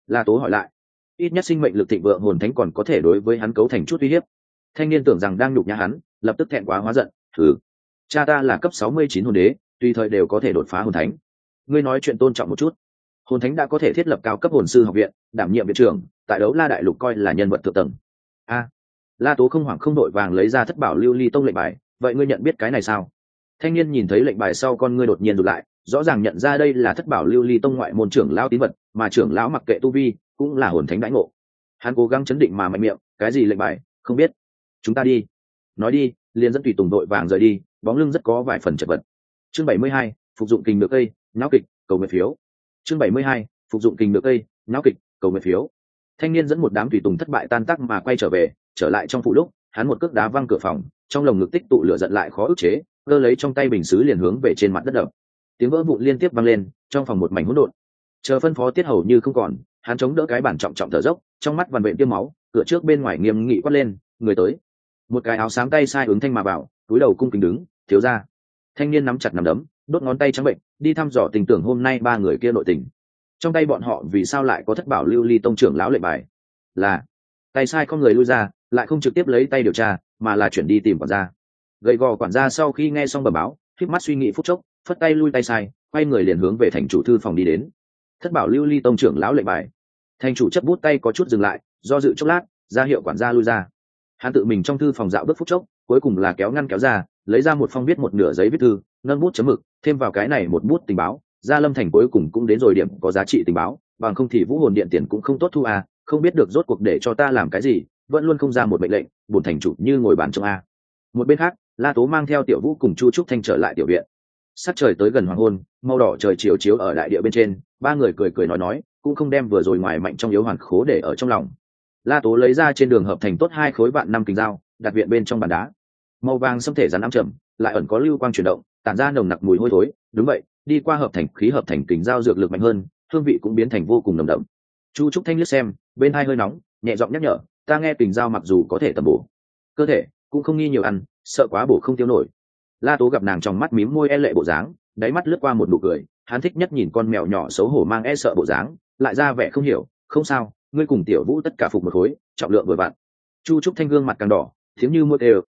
La Tố hỏi lại. Ít nhất sinh mệnh lực thịnh vượng hồn thánh còn có thể đối với hắn cấu thành chút uy hiếp. Thanh niên tưởng rằng đang nhục nhã hắn, lập tức thẹn quá hóa giận. Thử, cha ta là cấp 69 hồn đế, tùy thời đều có thể đột phá hồn thánh. Ngươi nói chuyện tôn trọng một chút. Hồn thánh đã có thể thiết lập cao cấp hồn sư học viện, đảm nhiệm viện trưởng, tại đấu la đại lục coi là nhân vật thượng tầng. La Tố không hoảng không đội vàng lấy ra thất bảo lưu ly tông lệnh bài. Vậy ngươi nhận biết cái này sao? Thanh niên nhìn thấy lệnh bài sau con ngươi đột nhiên rụt lại, rõ ràng nhận ra đây là thất bảo lưu ly tông ngoại môn trưởng lão tín vật, mà trưởng lão mặc kệ tu vi cũng là hồn thánh đãi ngộ. Hắn cố gắng chấn định mà mạnh miệng, cái gì lệnh bài, không biết. Chúng ta đi. Nói đi, liền dẫn tùy tùng đội vàng rời đi, bóng lưng rất có vài phần chật vật. Chương 72, phục dụng kình được cây, nháo kịch, cầu nguyện phiếu. Chương 72, phục dụng kình được cây, nháo kịch, cầu nguyện phiếu. Thanh niên dẫn một đám tùy tùng thất bại tan tác mà quay trở về, trở lại trong phủ lúc, hắn một cước đá văng cửa phòng, trong lồng ngực tích tụ lửa giận lại khó ức chế, cơ lấy trong tay bình sứ liền hướng về trên mặt đất đập. Tiếng vỡ vụn liên tiếp vang lên, trong phòng một mảnh hỗn độn. Chờ phân phó tiết hầu như không còn, hắn chống đỡ cái bản trọng trọng thở dốc, trong mắt vằn vện tiêm máu, cửa trước bên ngoài nghiêm nghị quát lên, người tới. Một cái áo xám tay sai ứng thanh mà bảo, túi đầu cung kính đứng, thiếu gia. Thanh niên nắm chặt nắm đấm, đốt ngón tay trắng bệnh, đi thăm dò tình tưởng hôm nay ba người kia nội tình. Trong tay bọn họ vì sao lại có thất bảo lưu ly tông trưởng lão lệnh bài? Là tay sai con người lui ra, lại không trực tiếp lấy tay điều tra, mà là chuyển đi tìm quản gia. Gầy gò quản gia sau khi nghe xong bẩm báo, khép mắt suy nghĩ phút chốc, phất tay lui tay sai, quay người liền hướng về thành chủ thư phòng đi đến. Thất bảo lưu ly tông trưởng lão lệnh bài. Thành chủ chấp bút tay có chút dừng lại, do dự chốc lát, ra hiệu quản gia lui ra. Hắn tự mình trong thư phòng dạo bước phút chốc, cuối cùng là kéo ngăn kéo ra, lấy ra một phong viết một nửa giấy viết thư, nâng bút chấm mực, thêm vào cái này một bút tình báo, Gia Lâm Thành cuối cùng cũng đến rồi điểm có giá trị tình báo, bằng không thì Vũ Hồn Điện tiền cũng không tốt thu à, không biết được rốt cuộc để cho ta làm cái gì, vẫn luôn không ra một mệnh lệnh, bổn thành chủ như ngồi bàn trong a. Một bên khác, La Tố mang theo Tiểu Vũ cùng Chu Trúc Thanh trở lại tiểu viện. Sắc trời tới gần hoàng hôn, màu đỏ trời chiếu chiếu ở đại địa bên trên, ba người cười cười nói, cũng không đem vừa rồi ngoài mạnh trong yếu hoàn khố để ở trong lòng. La Tố lấy ra trên đường hợp thành tốt 2 khối vạn năm kình dao, đặt viện bên trong bàn đá. Màu vàng xâm thể rắn ám chậm, lại ẩn có lưu quang chuyển động, tản ra nồng nặc mùi hôi thối. Đúng vậy, đi qua hợp thành khí hợp thành kình dao dược lực mạnh hơn, hương vị cũng biến thành vô cùng nồng đậm. Chu Trúc Thanh liếc xem, bên hai hơi nóng, nhẹ giọng nhắc nhở, ta nghe kình dao mặc dù có thể tầm bổ cơ thể, cũng không nghi nhiều ăn, sợ quá bổ không tiêu nổi. La Tố gặp nàng trong mắt mím môi e lệ bộ dáng, đáy mắt lướt qua một nụ cười, hắn thích nhất nhìn con mèo nhỏ xấu hổ mang e sợ bộ dáng, lại ra vẻ không hiểu, không sao, ngươi cùng Tiểu Vũ tất cả phục một khối, trọng lượng vừa vặn. Chu Trúc Thanh gương mặt càng đỏ, thiếm như mua đều,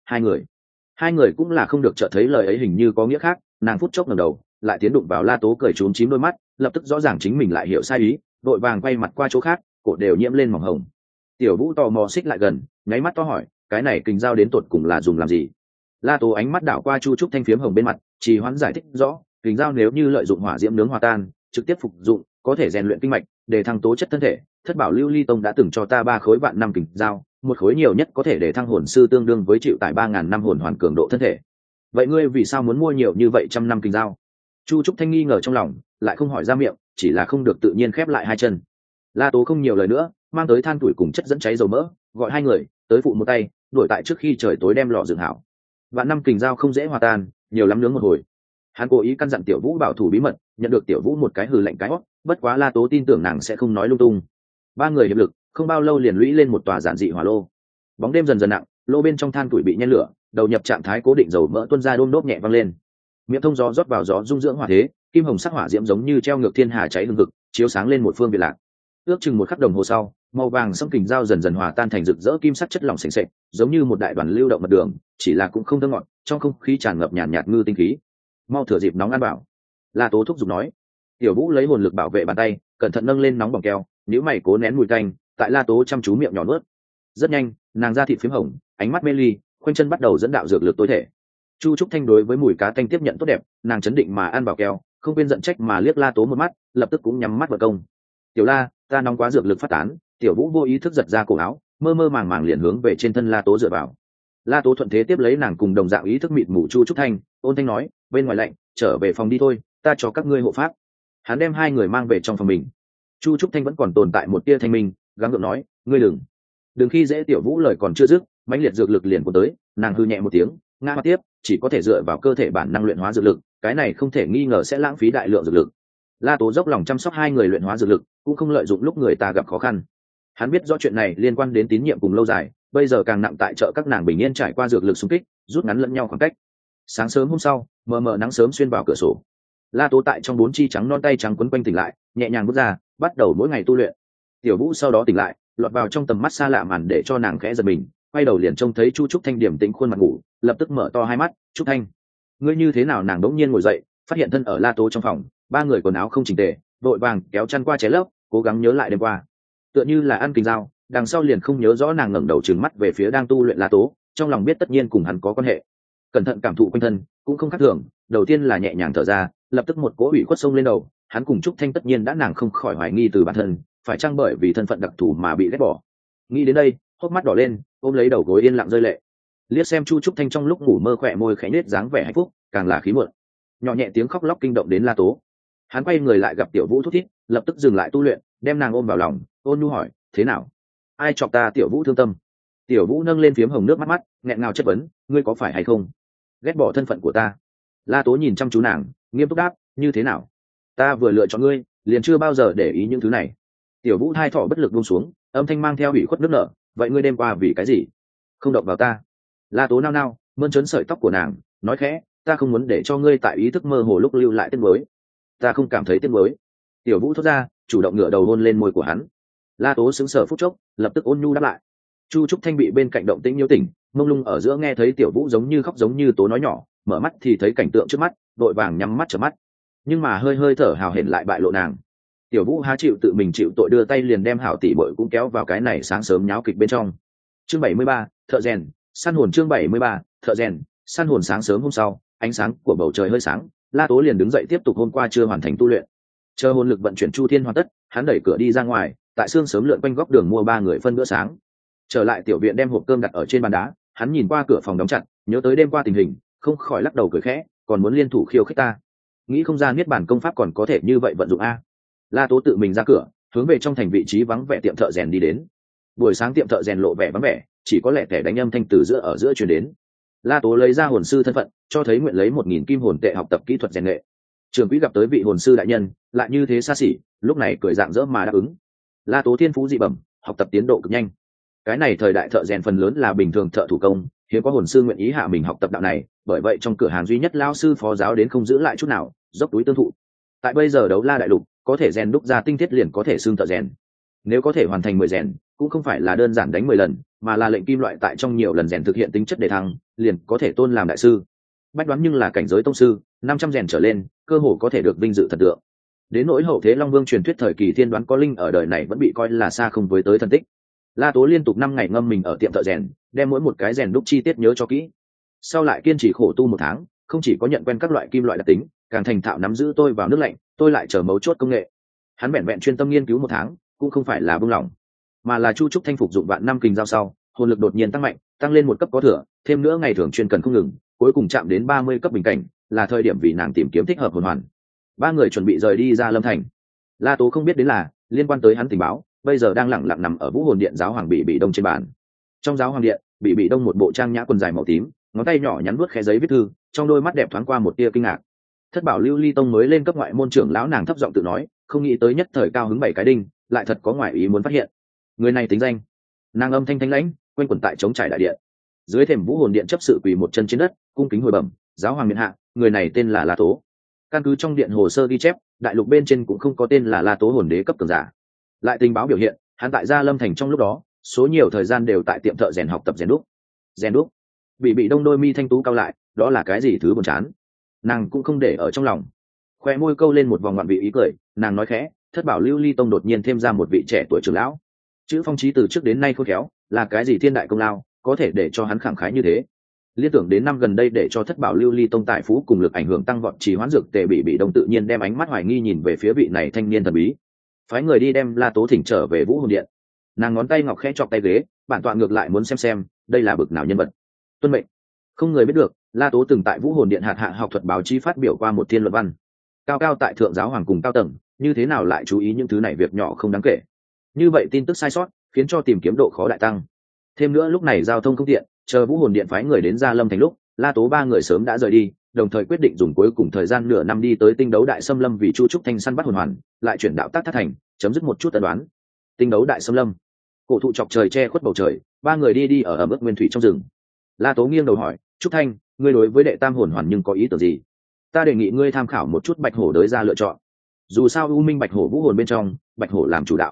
hai người cũng là không được chợt thấy lời ấy hình như có nghĩa khác, nàng phút chốc ngẩng đầu, lại tiến đụng vào La Tố cười trốn chím đôi mắt, lập tức rõ ràng chính mình lại hiểu sai ý, vội vàng quay mặt qua chỗ khác, cổ đều nhiễm lên mỏng hồng. Tiểu Vũ tò mò xích lại gần, nháy mắt to hỏi, cái này kình dao đến tột cùng là dùng làm gì? La Tố ánh mắt đảo qua Chu Trúc Thanh phiếm hồng bên mặt, trì hoãn giải thích rõ, kình dao nếu như lợi dụng hỏa diễm nướng hòa tan, trực tiếp phục dụng, có thể rèn luyện kinh mạch, để thăng tố chất thân thể. Thất bảo lưu ly tông đã từng cho ta 3 khối vạn năm kình dao, một khối nhiều nhất có thể để thăng hồn sư tương đương với chịu tải 3000 năm hồn hoàn cường độ thân thể. Vậy ngươi vì sao muốn mua nhiều như vậy trăm năm kình dao? Chu Trúc Thanh nghi ngờ trong lòng, lại không hỏi ra miệng, chỉ là không được tự nhiên khép lại hai chân. La Tố không nhiều lời nữa, mang tới than tuổi cùng chất dẫn cháy dầu mỡ, gọi hai người tới phụ một tay, đuổi tại trước khi trời tối đem lò dựng hảo. Vạn năm kình dao không dễ hòa tan, nhiều lắm nướng một hồi. Hắn cố ý căn dặn Tiểu Vũ bảo thủ bí mật, nhận được Tiểu Vũ một cái hừ lạnh cái hót, bất quá La Tố tin tưởng nàng sẽ không nói lung tung. Ba người hiệp lực, không bao lâu liền lũy lên một tòa giản dị hỏa lô. Bóng đêm dần dần nặng, lô bên trong than tuổi bị nhen lửa, đầu nhập trạng thái cố định dầu mỡ tuôn ra đôm đốp nhẹ văng lên. Miệng thông gió rót vào gió dung dưỡng hỏa thế, kim hồng sắc hỏa diễm giống như treo ngược thiên hà cháy hừng hực, chiếu sáng lên một phương biệt lạc. Ước chừng một khắc đồng hồ sau, màu vàng sẫm kình dao dần dần hòa tan thành rực rỡ kim sắc chất lỏng sền sệt, giống như một đại đoàn lưu động mật đường, chỉ là cũng không thơm ngọt, trong không khí tràn ngập nhàn nhạt ngư tinh khí. Mau thừa dịp nóng ăn bảo. La Tố thúc giục nói. Tiểu Vũ lấy hồn lực bảo vệ bàn tay, cẩn thận nâng lên nóng bỏng keo, nếu mày cố nén mùi tanh, tại La Tố chăm chú miệng nhỏ nuốt. Rất nhanh, nàng da thịt phím hồng, ánh mắt mê ly, khoanh chân bắt đầu dẫn đạo dược lực tối thể. Chu Trúc Thanh đối với mùi cá tanh tiếp nhận tốt đẹp, nàng chấn định mà ăn bảo keo, không quên giận trách mà liếc La Tố một mắt, lập tức cũng nhắm mắt vào công. Tiểu La, ta nóng quá dược lực phát tán. Tiểu Vũ vô ý thức giật ra cổ áo, mơ mơ màng màng liền hướng về trên thân La Tố dựa vào. La Tố thuận thế tiếp lấy nàng cùng đồng dạng ý thức mịt mù Chu Trúc Thanh, ôn thanh nói, bên ngoài lạnh, trở về phòng đi thôi, ta cho các ngươi hộ pháp. Hắn đem hai người mang về trong phòng mình. Chu Trúc Thanh vẫn còn tồn tại một tia thanh minh, gắng gượng nói, ngươi đừng khi dễ. Tiểu Vũ lời còn chưa dứt, mãnh liệt dược lực liền cuốn tới, nàng hư nhẹ một tiếng, ngã mặt tiếp, chỉ có thể dựa vào cơ thể bản năng luyện hóa dược lực, cái này không thể nghi ngờ sẽ lãng phí đại lượng dược lực. La Tố dốc lòng chăm sóc hai người luyện hóa dược lực, cũng không lợi dụng lúc người ta gặp khó khăn. Hắn biết rõ chuyện này liên quan đến tín nhiệm cùng lâu dài, bây giờ càng nặng tại trợ các nàng bình yên trải qua dược lực xung kích, rút ngắn lẫn nhau khoảng cách. Sáng sớm hôm sau, mờ mờ nắng sớm xuyên vào cửa sổ. La Tố tại trong 4 chi trắng non tay trắng quấn quanh tỉnh lại, nhẹ nhàng bước ra, bắt đầu mỗi ngày tu luyện. Tiểu Vũ sau đó tỉnh lại, lọt vào trong tầm mắt xa lạ màn để cho nàng khẽ giật mình, quay đầu liền trông thấy Chu Trúc Thanh điểm tĩnh khuôn mặt ngủ, lập tức mở to hai mắt. Trúc Thanh, ngươi như thế nào? Nàng đống nhiên ngồi dậy, phát hiện thân ở La Tố trong phòng, ba người quần áo không chỉnh tề, vội vàng kéo chăn qua ché lấp, cố gắng nhớ lại đêm qua. Tựa như là ăn kinh dao, đằng sau liền không nhớ rõ. Nàng ngẩng đầu trừng mắt về phía đang tu luyện La Tố, trong lòng biết tất nhiên cùng hắn có quan hệ. Cẩn thận cảm thụ quanh thân, cũng không khác thường, đầu tiên là nhẹ nhàng thở ra, lập tức một cỗ ủy khuất sông lên đầu. Hắn cùng Trúc Thanh tất nhiên đã nàng không khỏi hoài nghi từ bản thân, phải chăng bởi vì thân phận đặc thù mà bị ghét bỏ. Nghĩ đến đây, hốc mắt đỏ lên, ôm lấy đầu gối yên lặng rơi lệ. Liếc xem Chu Trúc Thanh trong lúc ngủ mơ khỏe môi khẽ nết dáng vẻ hạnh phúc, càng là khí muộn. Nhỏ nhẹ tiếng khóc lóc kinh động đến La Tố. Hắn quay người lại gặp Tiểu Vũ thút thít, lập tức dừng lại tu luyện, đem nàng ôm vào lòng, ôn nhu hỏi, thế nào? Ai chọc ta? Tiểu Vũ thương tâm. Tiểu Vũ nâng lên phiếm hồng nước mắt, nghẹn ngào chất vấn, ngươi có phải hay không ghét bỏ thân phận của ta? La Tố nhìn chăm chú nàng, nghiêm túc đáp, như thế nào? Ta vừa lựa chọn ngươi, liền chưa bao giờ để ý những thứ này. Tiểu Vũ hai thỏ bất lực buông xuống, âm thanh mang theo ủy khuất nước nở, vậy ngươi đêm qua vì cái gì không động vào ta? La Tố nao nao, mơn trớn sợi tóc của nàng, nói khẽ, ta không muốn để cho ngươi tại ý thức mơ hồ lúc lưu lại tiếc nuối. Ta không cảm thấy tiếc nuối. Tiểu Vũ thốt ra, chủ động ngửa đầu hôn lên môi của hắn. La Tố sững sờ phút chốc, lập tức ôn nhu đáp lại. Chu Trúc Thanh bị bên cạnh động tĩnh nhiễu tỉnh, mông lung ở giữa nghe thấy Tiểu Vũ giống như khóc giống như tố nói nhỏ, mở mắt thì thấy cảnh tượng trước mắt, đội vàng nhắm mắt trở mắt, nhưng mà hơi hơi thở hào hển lại bại lộ nàng. Tiểu Vũ há chịu tự mình chịu tội, đưa tay liền đem hảo tỷ bội cũng kéo vào cái này sáng sớm nháo kịch bên trong. Chương 73, thợ rèn săn hồn. Chương 73, thợ rèn săn hồn. Sáng sớm hôm sau, ánh sáng của bầu trời hơi sáng, La Tố liền đứng dậy tiếp tục hôm qua chưa hoàn thành tu luyện. Chờ hồn lực vận chuyển chu thiên hoàn tất, hắn đẩy cửa đi ra ngoài, tại sương sớm lượn quanh góc đường mua ba người phân bữa sáng. Trở lại tiểu viện đem hộp cơm đặt ở trên bàn đá, hắn nhìn qua cửa phòng đóng chặt, nhớ tới đêm qua tình hình, không khỏi lắc đầu cười khẽ, còn muốn liên thủ khiêu khích ta? Nghĩ không ra niết bàn công pháp còn có thể như vậy vận dụng a. La Tố tự mình ra cửa, hướng về trong thành vị trí vắng vẻ tiệm thợ rèn đi đến. Buổi sáng tiệm thợ rèn lộ vẻ vắng vẻ, chỉ có lẻ tẻ đánh âm thanh từ giữa ở giữa truyền đến. La Tố lấy ra hồn sư thân phận, cho thấy nguyện lấy 1000 kim hồn tệ học tập kỹ thuật rèn nghệ. Trường quỹ gặp tới vị hồn sư đại nhân, lại như thế xa xỉ, lúc này cười rạng rỡ mà đáp ứng. La Tố thiên phú dị bẩm, học tập tiến độ cực nhanh. Cái này thời đại thợ rèn phần lớn là bình thường thợ thủ công, hiếm có hồn sư nguyện ý hạ mình học tập đạo này, bởi vậy trong cửa hàng duy nhất lão sư phó giáo đến không giữ lại chút nào, dốc túi tương thụ. Tại bây giờ đấu la đại lục, có thể rèn đúc ra tinh thiết liền có thể xưng thợ rèn. Nếu có thể hoàn thành 10 rèn, cũng không phải là đơn giản đánh 10 lần, mà là lệnh kim loại tại trong nhiều lần rèn thực hiện tính chất đề thăng, liền có thể tôn làm đại sư. Bách đoán nhưng là cảnh giới tông sư, 500 rèn trở lên, cơ hồ có thể được vinh dự thần tượng. Đến nỗi hậu thế Long Vương truyền thuyết thời kỳ thiên đoán có linh ở đời này vẫn bị coi là xa không với tới thần tích. La Tố liên tục 5 ngày ngâm mình ở tiệm thợ rèn, đem mỗi một cái rèn đúc chi tiết nhớ cho kỹ. Sau lại kiên trì khổ tu 1 tháng, không chỉ có nhận quen các loại kim loại đặc tính, càng thành thạo nắm giữ tôi vào nước lạnh, tôi lại chờ mấu chốt công nghệ. Hắn vẹn vẹn chuyên tâm nghiên cứu 1 tháng, cũng không phải là buông lỏng, mà là Chu Trúc Thanh phục dụng vạn năm kình giao sau, hồn lực đột nhiên tăng mạnh, tăng lên 1 cấp có thừa, thêm nữa ngày thường chuyên cần không ngừng, cuối cùng chạm đến 30 cấp bình cảnh, là thời điểm vì nàng tìm kiếm thích hợp hồn hoàn. Ba người chuẩn bị rời đi ra Lâm Thành. La Tố không biết đến là, liên quan tới hắn tình báo, bây giờ đang lẳng lặng nằm ở Vũ Hồn Điện giáo hoàng Bị Đông trên bàn. Trong giáo hoàng điện, Bị Đông một bộ trang nhã quần dài màu tím, ngón tay nhỏ nhắn vuốt khẽ giấy viết thư, trong đôi mắt đẹp thoáng qua một tia kinh ngạc. Thất Bảo Lưu Ly Tông mới lên cấp ngoại môn trưởng lão, nàng thấp giọng tự nói, không nghĩ tới nhất thời cao hứng 7 cái đinh, lại thật có ngoại ý muốn phát hiện. Người này tính danh. Nàng âm thanh thanh lãnh, quanh quẩn tại trống trải đại điện. Dưới thềm Vũ Hồn Điện chấp sự quỳ một chân trên đất, cung kính hồi bẩm, giáo hoàng miện hạ, người này tên là La Tố. Căn cứ trong điện hồ sơ ghi chép, đại lục bên trên cũng không có tên là La Tố hồn đế cấp cường giả. Lại tình báo biểu hiện, hắn tại Gia Lâm Thành trong lúc đó, số nhiều thời gian đều tại tiệm thợ rèn học tập rèn đúc. Rèn đúc? Bị Đông đôi mi thanh tú cao lại, đó là cái gì thứ buồn chán? Nàng cũng không để ở trong lòng, khoe môi câu lên một vòng ngoạn vị ý cười, nàng nói khẽ, Thất Bảo Lưu Ly Tông đột nhiên thêm ra một vị trẻ tuổi trưởng lão. Chữ phong trí từ trước đến nay khôn khéo, là cái gì thiên đại công lao, có thể để cho hắn khẳng khái như thế? Liên tưởng đến năm gần đây để cho Thất Bảo Lưu Ly Tông tài phú cùng lực ảnh hưởng tăng vọt, trì hoãn dược tề, Bị Đông tự nhiên đem ánh mắt hoài nghi nhìn về phía vị này thanh niên thần bí. Phái người đi đem La Tố thỉnh trở về Vũ Hồn Điện. Nàng ngón tay ngọc khẽ chọc tay ghế, bản tọa ngược lại muốn xem đây là bực nào nhân vật. Tuân mệnh. Không người biết được, La Tố từng tại Vũ Hồn Điện hạt hạ học thuật báo chí phát biểu qua một thiên luận văn. Cao cao tại thượng giáo hoàng cùng cao tầng, như thế nào lại chú ý những thứ này việc nhỏ không đáng kể? Như vậy tin tức sai sót, khiến cho tìm kiếm độ khó đại tăng. Thêm nữa lúc này giao thông không tiện, chờ Vũ Hồn Điện phái người đến Gia Lâm Thành lúc, La Tố ba người sớm đã rời đi, đồng thời quyết định dùng cuối cùng thời gian nửa năm đi tới Tinh Đấu Đại Xâm Lâm vì Chu Trúc Thanh săn bắt hồn hoàn, lại chuyển đạo tác Thác Thành, chấm dứt một chút tân đoán. Tinh Đấu Đại Xâm Lâm, cổ thụ chọc trời che khuất bầu trời, ba người đi ở ẩm ướt nguyên thủy trong rừng. La Tố nghiêng đầu hỏi, Trúc Thanh, ngươi đối với đệ tam hồn hoàn nhưng có ý tưởng gì? Ta đề nghị ngươi tham khảo một chút Bạch Hổ đới ra lựa chọn. Dù sao U Minh Bạch Hổ Vũ Hồn bên trong, Bạch Hổ làm chủ đạo.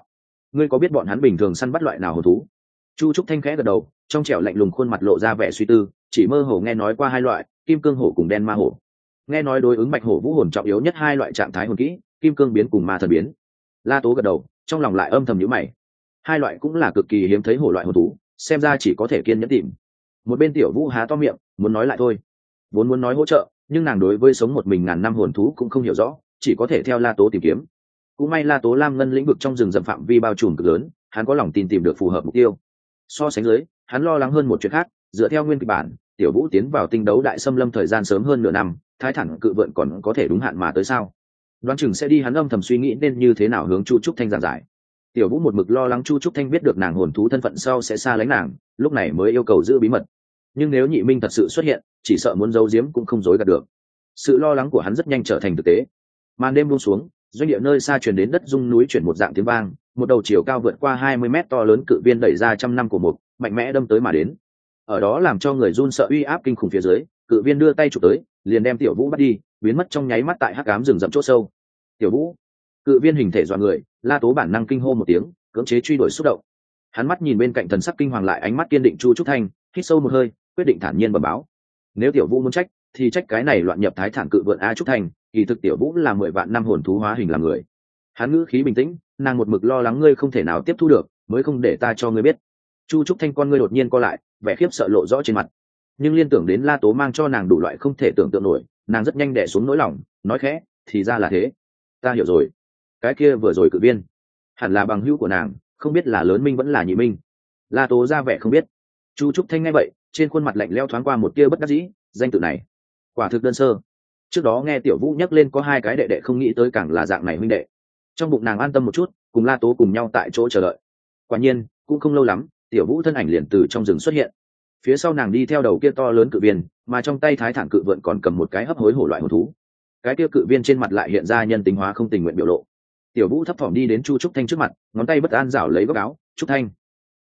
ngươi có biết bọn hắn bình thường săn bắt loại nào hồn thú? Chu Trúc Thanh khẽ gật đầu, trong trẻo lạnh lùng khuôn mặt lộ ra vẻ suy tư, chỉ mơ hồ nghe nói qua hai loại, kim cương hổ cùng đen ma hổ. Nghe nói đối ứng bạch hổ vũ hồn trọng yếu nhất hai loại trạng thái hồn kỹ, kim cương biến cùng ma thần biến. La Tố gật đầu, trong lòng lại âm thầm nhíu mày. Hai loại cũng là cực kỳ hiếm thấy hổ loại hồn thú, xem ra chỉ có thể kiên nhẫn tìm. Một bên Tiểu Vũ há to miệng, muốn nói lại thôi. Vốn muốn nói hỗ trợ, nhưng nàng đối với sống một mình ngàn năm hồn thú cũng không hiểu rõ, chỉ có thể theo La Tố tìm kiếm. Cũng may La Tố Lam Ngân lĩnh vực trong rừng rậm phạm vi bao trùm cực lớn, hắn có lòng tin tìm được phù hợp mục tiêu. So sánh dưới, hắn lo lắng hơn một chuyện khác, dựa theo nguyên kịch bản, Tiểu Vũ tiến vào tinh đấu đại xâm lâm thời gian sớm hơn nửa năm, Thái Thản cự vượn còn có thể đúng hạn mà tới sao? Đoán chừng sẽ đi, hắn âm thầm suy nghĩ nên như thế nào hướng Chu Trúc Thanh giảng giải. Tiểu Vũ một mực lo lắng Chu Trúc Thanh biết được nàng hồn thú thân phận sau sẽ xa lánh nàng, lúc này mới yêu cầu giữ bí mật. Nhưng nếu Nhị Minh thật sự xuất hiện, chỉ sợ muốn giấu giếm cũng không dối gạt được. Sự lo lắng của hắn rất nhanh trở thành thực tế. Màn đêm buông xuống, doanh địa nơi xa truyền đến đất rung núi chuyển một dạng tiếng vang, một đầu chiều cao vượt qua 20 mét to lớn cự viên đẩy ra trăm năm của một, mạnh mẽ đâm tới mà đến. Ở đó làm cho người run sợ uy áp kinh khủng phía dưới, cự viên đưa tay chụp tới, liền đem Tiểu Vũ bắt đi, biến mất trong nháy mắt tại hắc ám rừng rậm chỗ sâu. Tiểu Vũ, cự viên hình thể dọa người, La Tố bản năng kinh hô một tiếng, cưỡng chế truy đuổi xúc động. Hắn mắt nhìn bên cạnh thần sắc kinh hoàng lại ánh mắt kiên định Chu Trúc Thanh, hít sâu một hơi, quyết định thản nhiên bẩm báo. Nếu Tiểu Vũ muốn trách, thì trách cái này loạn nhập Thái Thản cự vượn A Trúc Thanh, kỳ thực Tiểu Vũ là 10 vạn năm hồn thú hóa hình làm người. Hắn ngữ khí bình tĩnh, nàng một mực lo lắng ngươi không thể nào tiếp thu được, mới không để ta cho ngươi biết. Chu Trúc Thanh con ngươi đột nhiên co lại, vẻ khiếp sợ lộ rõ trên mặt. Nhưng liên tưởng đến La Tố mang cho nàng đủ loại không thể tưởng tượng nổi, nàng rất nhanh đè xuống nỗi lòng, nói khẽ, thì ra là thế, ta hiểu rồi. Cái kia vừa rồi cự viên, hẳn là bằng hữu của nàng, không biết là lớn minh vẫn là nhị minh. La Tố ra vẻ không biết. Chu Trúc Thanh nghe vậy, trên khuôn mặt lạnh lẽo thoáng qua một tia bất đắc dĩ, danh tự này quả thực đơn sơ. Trước đó nghe Tiểu Vũ nhắc lên có hai cái đệ đệ, không nghĩ tới càng là dạng này huynh đệ. Trong bụng nàng an tâm một chút, cùng La Tố cùng nhau tại chỗ chờ đợi. Quả nhiên cũng không lâu lắm, Tiểu Vũ thân ảnh liền từ trong rừng xuất hiện. Phía sau nàng đi theo đầu kia to lớn cự viên, mà trong tay Thái Thản cự vượn còn cầm một cái hấp hối hổ loại hồn thú. Cái kia cự viên trên mặt lại hiện ra nhân tính hóa không tình nguyện biểu lộ. Tiểu Vũ thấp thỏm đi đến Chu Trúc Thanh trước mặt, ngón tay bất an rảo lấy góc áo. Trúc Thanh,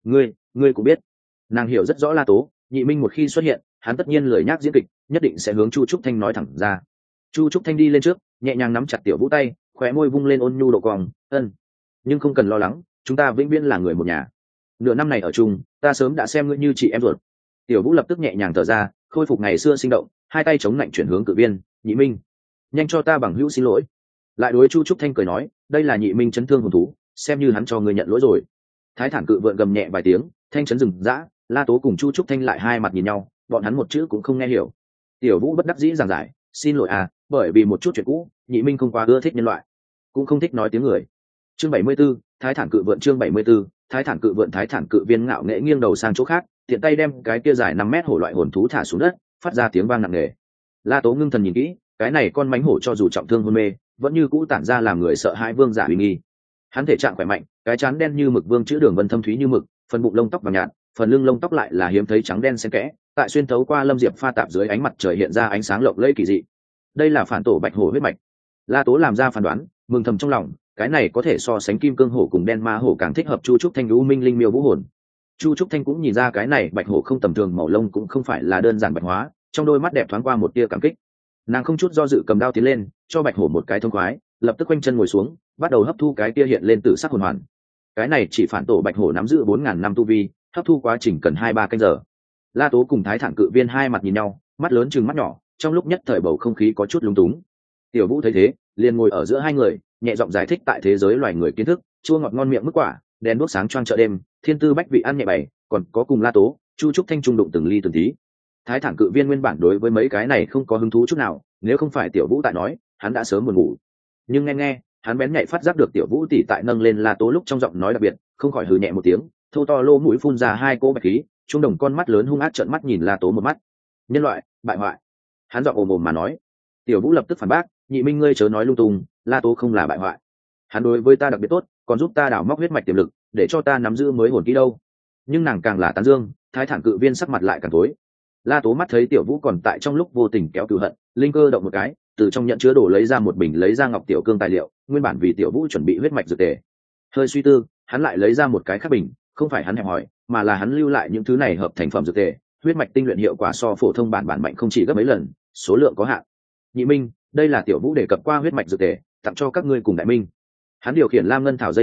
ngươi cũng biết. Nàng hiểu rất rõ La Tố, Nhị Minh một khi xuất hiện, hắn tất nhiên lười nhác diễn kịch, nhất định sẽ hướng Chu Trúc Thanh nói thẳng ra. Chu Trúc Thanh đi lên trước, nhẹ nhàng nắm chặt Tiểu Vũ tay, khóe môi vung lên ôn nhu độ cong. Nhưng không cần lo lắng, chúng ta vĩnh viễn là người một nhà. Nửa năm này ở chung, ta sớm đã xem ngươi như chị em ruột. Tiểu Vũ lập tức nhẹ nhàng thở ra, khôi phục ngày xưa sinh động, hai tay chống lạnh chuyển hướng cự viên. Nhị Minh, nhanh cho ta bằng hữu xin lỗi. Lại đối Chu Trúc Thanh cười nói, đây là Nhị Minh chấn thương hồn thú, xem như hắn cho ngươi nhận lỗi rồi. Thái Thản cự vượn gầm nhẹ vài tiếng, thanh chấn rừng dã. La Tố cùng Chu Trúc Thanh lại hai mặt nhìn nhau, bọn hắn một chữ cũng không nghe hiểu. Tiểu Vũ bất đắc dĩ giảng giải, xin lỗi à, bởi vì một chút chuyện cũ, Nhị Minh không quá ưa thích nhân loại, cũng không thích nói tiếng người. Chương 74, Thái Thản cự vượn. Chương 74, Thái Thản cự vượn. Thái Thản cự viên ngạo nghễ nghiêng đầu sang chỗ khác, tiện tay đem cái kia dài 5 mét hổ loại hồn thú thả xuống đất, phát ra tiếng vang nặng nề. La Tố ngưng thần nhìn kỹ, cái này con mãnh hổ cho dù trọng thương hôn mê, vẫn như cũ tản ra làm người sợ hãi vương giả uy nghi. Hắn thể trạng khỏe mạnh, cái trán đen như mực vương chữ đường vân thâm thúy như mực, phần bụng lông tóc vàng nhạt, phần lưng lông tóc lại là hiếm thấy trắng đen xen kẽ, tại xuyên thấu qua lâm diệp pha tạp dưới ánh mặt trời hiện ra ánh sáng lộng lẫy kỳ dị. Đây là phản tổ bạch hổ huyết mạch. La Tố làm ra phán đoán, mừng thầm trong lòng, cái này có thể so sánh kim cương hổ cùng đen ma hổ càng thích hợp Chu Trúc Thanh u minh linh miêu vũ hồn. Chu Trúc Thanh cũng nhìn ra cái này bạch hổ không tầm thường, màu lông cũng không phải là đơn giản bạch hóa, trong đôi mắt đẹp thoáng qua một tia cảm kích. Nàng không chút do dự cầm đao tiến lên, cho bạch hổ một cái thông khoái, lập tức quanh chân ngồi xuống, bắt đầu hấp thu cái tia hiện lên tử sắc hồn hoàn. Cái này chỉ phản tổ bạch hổ nắm giữ 4000 năm tu vi, hấp thu quá trình cần 2-3 canh giờ. La Tố cùng Thái Thản cự viên hai mặt nhìn nhau, mắt lớn trừng mắt nhỏ, trong lúc nhất thời bầu không khí có chút lúng túng. Tiểu Vũ thấy thế, liền ngồi ở giữa hai người, nhẹ giọng giải thích tại thế giới loài người kiến thức, chua ngọt ngon miệng mức quả, đèn đuốc sáng choang chợ đêm, thiên tư bách vị ăn nhẹ bày, còn có cùng La Tố, Chu Trúc Thanh trung đụng từng ly từng tí. Thái Thản cự viên nguyên bản đối với mấy cái này không có hứng thú chút nào, nếu không phải Tiểu Vũ tại nói, hắn đã sớm buồn ngủ. Nhưng nghe, hắn bén nhạy phát giác được Tiểu Vũ tỉ tại nâng lên La Tố lúc trong giọng nói đặc biệt, không khỏi hừ nhẹ một tiếng, thô to lô mũi phun ra hai cỗ bạch khí, trung đồng con mắt lớn hung ác trợn mắt nhìn La Tố một mắt. Nhân loại, bại hoại. Hắn giọng ồm ồm mà nói. Tiểu Vũ lập tức phản bác, Nhị Minh ngươi chớ nói lung tung, La Tố không là bại hoại. Hắn đối với ta đặc biệt tốt, còn giúp ta đào móc huyết mạch tiềm lực, để cho ta nắm giữ mới hồn kỹ đâu. Nhưng nàng càng là tán dương, Thái Thản cự viên sắc mặt lại càng tối. La Tố mắt thấy Tiểu Vũ còn tại trong lúc vô tình kéo cừu hận, linh cơ động một cái, từ trong nhận chứa đồ lấy ra một bình lấy ra ngọc tiểu cương tài liệu, nguyên bản vì Tiểu Vũ chuẩn bị huyết mạch dược tề. Hơi suy tư, hắn lại lấy ra một cái khác bình, không phải hắn hẹp hỏi, mà là hắn lưu lại những thứ này hợp thành phẩm dược tề, huyết mạch tinh luyện hiệu quả so phổ thông bản mạnh không chỉ gấp mấy lần, số lượng có hạn. Nhị Minh, đây là Tiểu Vũ đề cập qua huyết mạch dược tề, tặng cho các ngươi cùng Đại Minh. Hắn điều khiển lam ngân thảo dây leo,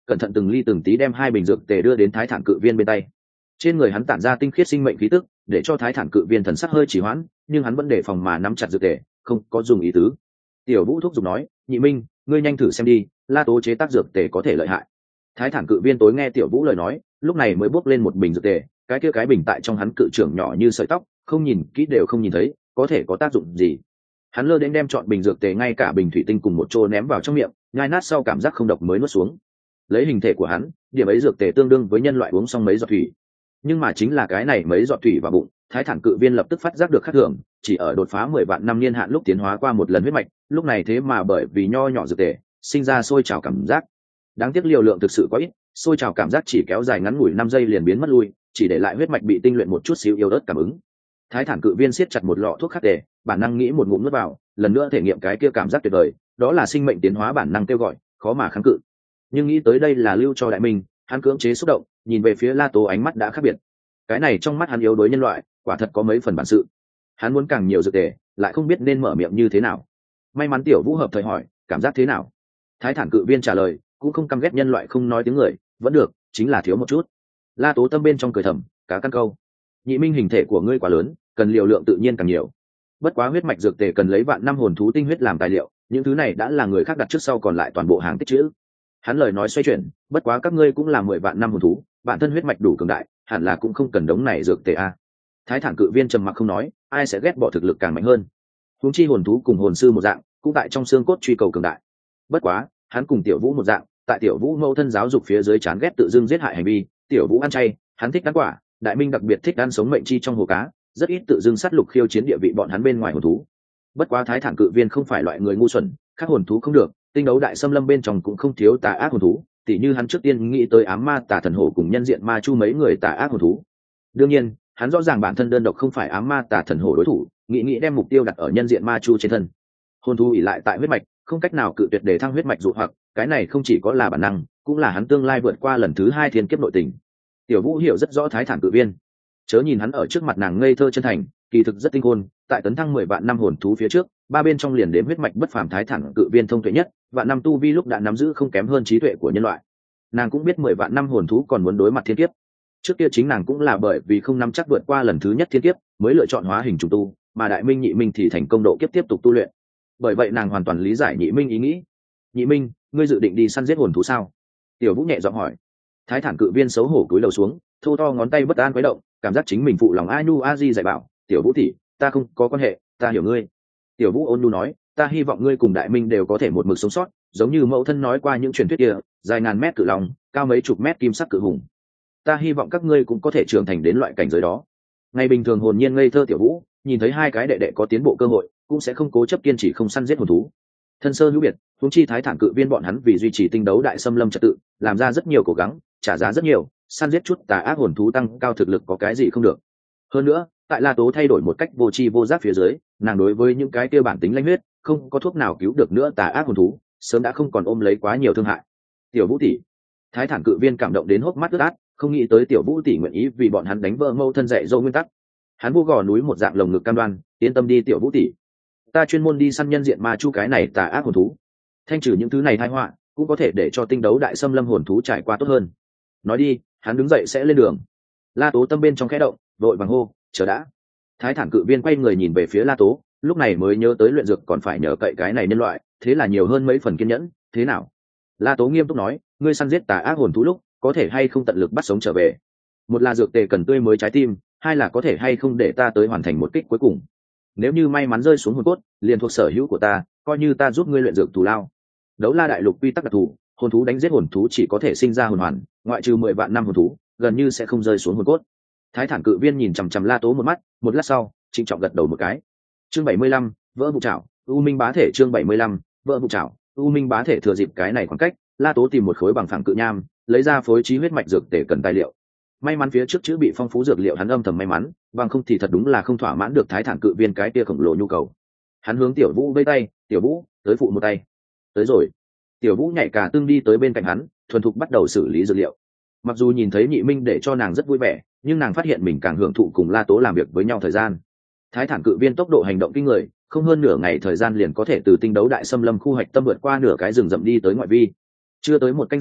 cẩn thận từng ly từng tí đem 2 bình dược tề đưa đến thái thản cự viên bên tay. Trên người hắn tản ra tinh khiết sinh mệnh khí tức, để cho thái thản cự viên thần sắc hơi trì hoãn, nhưng hắn vẫn đề phòng mà nắm chặt dược tề, không có dùng ý tứ. Tiểu Vũ thúc giục nói, nhị minh, ngươi nhanh thử xem đi, La Tố chế tác dược tề có thể lợi hại. Thái thản cự viên tối nghe Tiểu Vũ lời nói, lúc này mới bốc lên một bình dược tề, cái bình tại trong hắn cự trưởng nhỏ như sợi tóc, không nhìn kỹ đều không nhìn thấy, có thể có tác dụng gì. Hắn lơ đến đem chọn bình dược tề ngay cả bình thủy tinh cùng một chỗ ném vào trong miệng, nhai nát sau cảm giác không độc mới nuốt xuống. Lấy hình thể của hắn, điểm ấy dược tề tương đương với nhân loại uống xong mấy giọt thủy. Nhưng mà chính là cái này mấy giọt thủy vào bụng, thái thản cự viên lập tức phát giác được khác thường, chỉ ở đột phá 10 vạn năm niên hạn lúc tiến hóa qua một lần huyết mạch, lúc này thế mà bởi vì nho nhỏ dược tề, sinh ra sôi trào cảm giác. Đáng tiếc liều lượng thực sự quá ít, sôi trào cảm giác chỉ kéo dài ngắn ngủi 5 giây liền biến mất lui, chỉ để lại huyết mạch bị tinh luyện một chút xíu yếu ớt cảm ứng. Thái thản cự viên siết chặt một lọ thuốc khắc tề, bản năng nghĩ một ngụm nuốt vào, lần nữa thể nghiệm cái kia cảm giác tuyệt vời, đó là sinh mệnh tiến hóa bản năng kêu gọi, khó mà kháng cự. Nhưng nghĩ tới đây là lưu cho đại minh, hắn cưỡng chế xúc động, nhìn về phía La Tố ánh mắt đã khác biệt. Cái này trong mắt hắn yếu đối nhân loại, quả thật có mấy phần bản sự. Hắn muốn càng nhiều dược tề, lại không biết nên mở miệng như thế nào. May mắn Tiểu Vũ hợp thời hỏi, cảm giác thế nào? Thái thản cự viên trả lời, cũng không căm ghét nhân loại không nói tiếng người, vẫn được, chính là thiếu một chút. La Tố tâm bên trong cười thầm, cá căn câu. Nhị minh, hình thể của ngươi quá lớn, cần liều lượng tự nhiên càng nhiều. Bất quá huyết mạch dược tề cần lấy vạn năm hồn thú tinh huyết làm tài liệu, những thứ này đã là người khác đặt trước sau còn lại toàn bộ hàng tích trữ. Hắn lời nói xoay chuyển, bất quá các ngươi cũng là 10 vạn năm hồn thú, bản thân huyết mạch đủ cường đại, hẳn là cũng không cần đống này dược tề a. Thái thản cự viên trầm mặc không nói, ai sẽ ghét bỏ thực lực càng mạnh hơn. Huống chi hồn thú cùng hồn sư một dạng, cũng tại trong xương cốt truy cầu cường đại. Bất quá, hắn cùng Tiểu Vũ một dạng, tại Tiểu Vũ mâu thân giáo dục phía dưới chán ghét tự dưng giết hại hành vi, Tiểu Vũ ăn chay, hắn thích ăn quả, đại minh đặc biệt thích ăn sống mệnh chi trong hồ cá, rất ít tự dưng sát lục khiêu chiến địa vị bọn hắn bên ngoài hồn thú. Bất quá thái thản cự viên không phải loại người ngu xuẩn, khác hồn thú không được, tinh đấu đại xâm lâm bên trong cũng không thiếu tà ác hồn thú, tỉ như hắn trước tiên nghĩ tới ám ma tà thần hổ cùng nhân diện ma chu mấy người tà ác hồn thú. Đương nhiên, hắn rõ ràng bản thân đơn độc không phải ám ma tà thần hổ đối thủ, nghĩ đem mục tiêu đặt ở nhân diện ma chu trên thân. Hồn thú ỷ lại tại huyết mạch, không cách nào cự tuyệt để thăng huyết mạch dụ hoặc, cái này không chỉ có là bản năng, cũng là hắn tương lai vượt qua lần thứ 2 thiên kiếp nội tình. Tiểu Vũ hiểu rất rõ thái thản cự viên, chớ nhìn hắn ở trước mặt nàng ngây thơ chân thành, kỳ thực rất tinh khôn, tại tấn thăng 10 vạn năm hồn thú phía trước, ba bên trong liền đếm huyết mạch bất phàm thái thản cự viên thông tuệ nhất, vạn năm tu vi lúc đã nắm giữ không kém hơn trí tuệ của nhân loại. Nàng cũng biết 10 vạn năm hồn thú còn muốn đối mặt thiên kiếp. Trước kia chính nàng cũng là bởi vì không nắm chắc vượt qua lần thứ nhất thiên kiếp, mới lựa chọn hóa hình trùng tu, mà đại minh nhị minh thì thành công độ kiếp tiếp tục tu luyện. Bởi vậy nàng hoàn toàn lý giải nhị minh ý nghĩ. Nhị minh, ngươi dự định đi săn giết hồn thú sao? Tiểu Vũ nhẹ giọng hỏi. Thái thản cự viên xấu hổ cúi đầu xuống, thô to ngón tay bất an quấy động, cảm giác chính mình phụ lòng a nu a di dạy bảo. Tiểu Vũ tỷ, ta không có quan hệ, ta hiểu ngươi. Tiểu Vũ ôn nhu nói, ta hy vọng ngươi cùng đại minh đều có thể một mực sống sót, giống như mẫu thân nói qua những truyền thuyết kia, dài ngàn mét cự long, cao mấy chục mét kim sắc cự hùng. Ta hy vọng các ngươi cũng có thể trưởng thành đến loại cảnh giới đó. Ngày bình thường hồn nhiên ngây thơ Tiểu Vũ, nhìn thấy hai cái đệ đệ có tiến bộ cơ hội, cũng sẽ không cố chấp kiên trì không săn giết hồn thú. Thân sơ hữu biệt, huống chi thái thản cự viên bọn hắn vì duy trì tinh đấu đại xâm lâm trật tự, làm ra rất nhiều cố gắng, trả giá rất nhiều, săn giết chút tà ác hồn thú tăng cao thực lực có cái gì không được. Hơn nữa, tại La Tố thay đổi một cách vô tri vô giác phía dưới, nàng đối với những cái kia bản tính lãnh huyết, không có thuốc nào cứu được nữa tà ác hồn thú, sớm đã không còn ôm lấy quá nhiều thương hại. Tiểu Vũ tỷ, thái thản cự viên cảm động đến hốc mắt ướt át, không nghĩ tới Tiểu Vũ tỷ nguyện ý vì bọn hắn đánh vỡ mâu thân dạy dỗ nguyên tắc. Hắn vô gò núi một dạng lồng ngực cam đoan, yên tâm đi Tiểu Vũ tỷ, ta chuyên môn đi săn nhân diện ma chu cái này tà ác hồn thú, thanh trừ những thứ này tai họa, cũng có thể để cho tinh đấu đại xâm lâm hồn thú trải qua tốt hơn. Nói đi, hắn đứng dậy sẽ lên đường. La Tố tâm bên trong khẽ động, vội vàng hô, chờ đã. Thái thản cự viên quay người nhìn về phía La Tố, lúc này mới nhớ tới luyện dược còn phải nhờ cậy cái này nhân loại, thế là nhiều hơn mấy phần kiên nhẫn. Thế nào? La Tố nghiêm túc nói, ngươi săn giết tà ác hồn thú lúc, có thể hay không tận lực bắt sống trở về? Một là dược tề cần tươi mới trái tim, hai là có thể hay không để ta tới hoàn thành một kích cuối cùng. Nếu như may mắn rơi xuống hồn cốt, liền thuộc sở hữu của ta, coi như ta giúp ngươi luyện dược thù lao. Đấu la đại lục quy tắc đặc thù, hồn thú đánh giết hồn thú chỉ có thể sinh ra hồn hoàn, ngoại trừ 10 vạn năm hồn thú, gần như sẽ không rơi xuống hồn cốt. Thái thản cự viên nhìn chằm chằm La Tố một mắt, một lát sau, trịnh trọng gật đầu một cái. Chương 75, vỡ vụ trảo, U Minh bá thể. Chương 75, vỡ vụ trảo, U Minh bá thể. Thừa dịp cái này khoảng cách, La Tố tìm một khối bằng phẳng cự nham, lấy ra phối trí huyết mạch dược để cần tài liệu. May mắn phía trước chữ bị phong phú dược liệu hắn âm thầm may mắn, bằng không thì thật đúng là không thỏa mãn được thái thản cự viên cái kia khổng lồ nhu cầu. Hắn hướng Tiểu Vũ vây tay, Tiểu Vũ, tới phụ một tay. Tới rồi. Tiểu Vũ nhảy cả tương đi tới bên cạnh hắn, thuần thục bắt đầu xử lý dược liệu. Mặc dù nhìn thấy nhị minh để cho nàng rất vui vẻ, nhưng nàng phát hiện mình càng hưởng thụ cùng La Tố làm việc với nhau thời gian. Thái thản cự viên tốc độ hành động kinh người, không hơn nửa ngày thời gian liền có thể từ tinh đấu đại xâm lâm khu hoạch tâm vượt qua nửa cái rừng rậm đi tới ngoại vi. Chưa tới một canh giờ,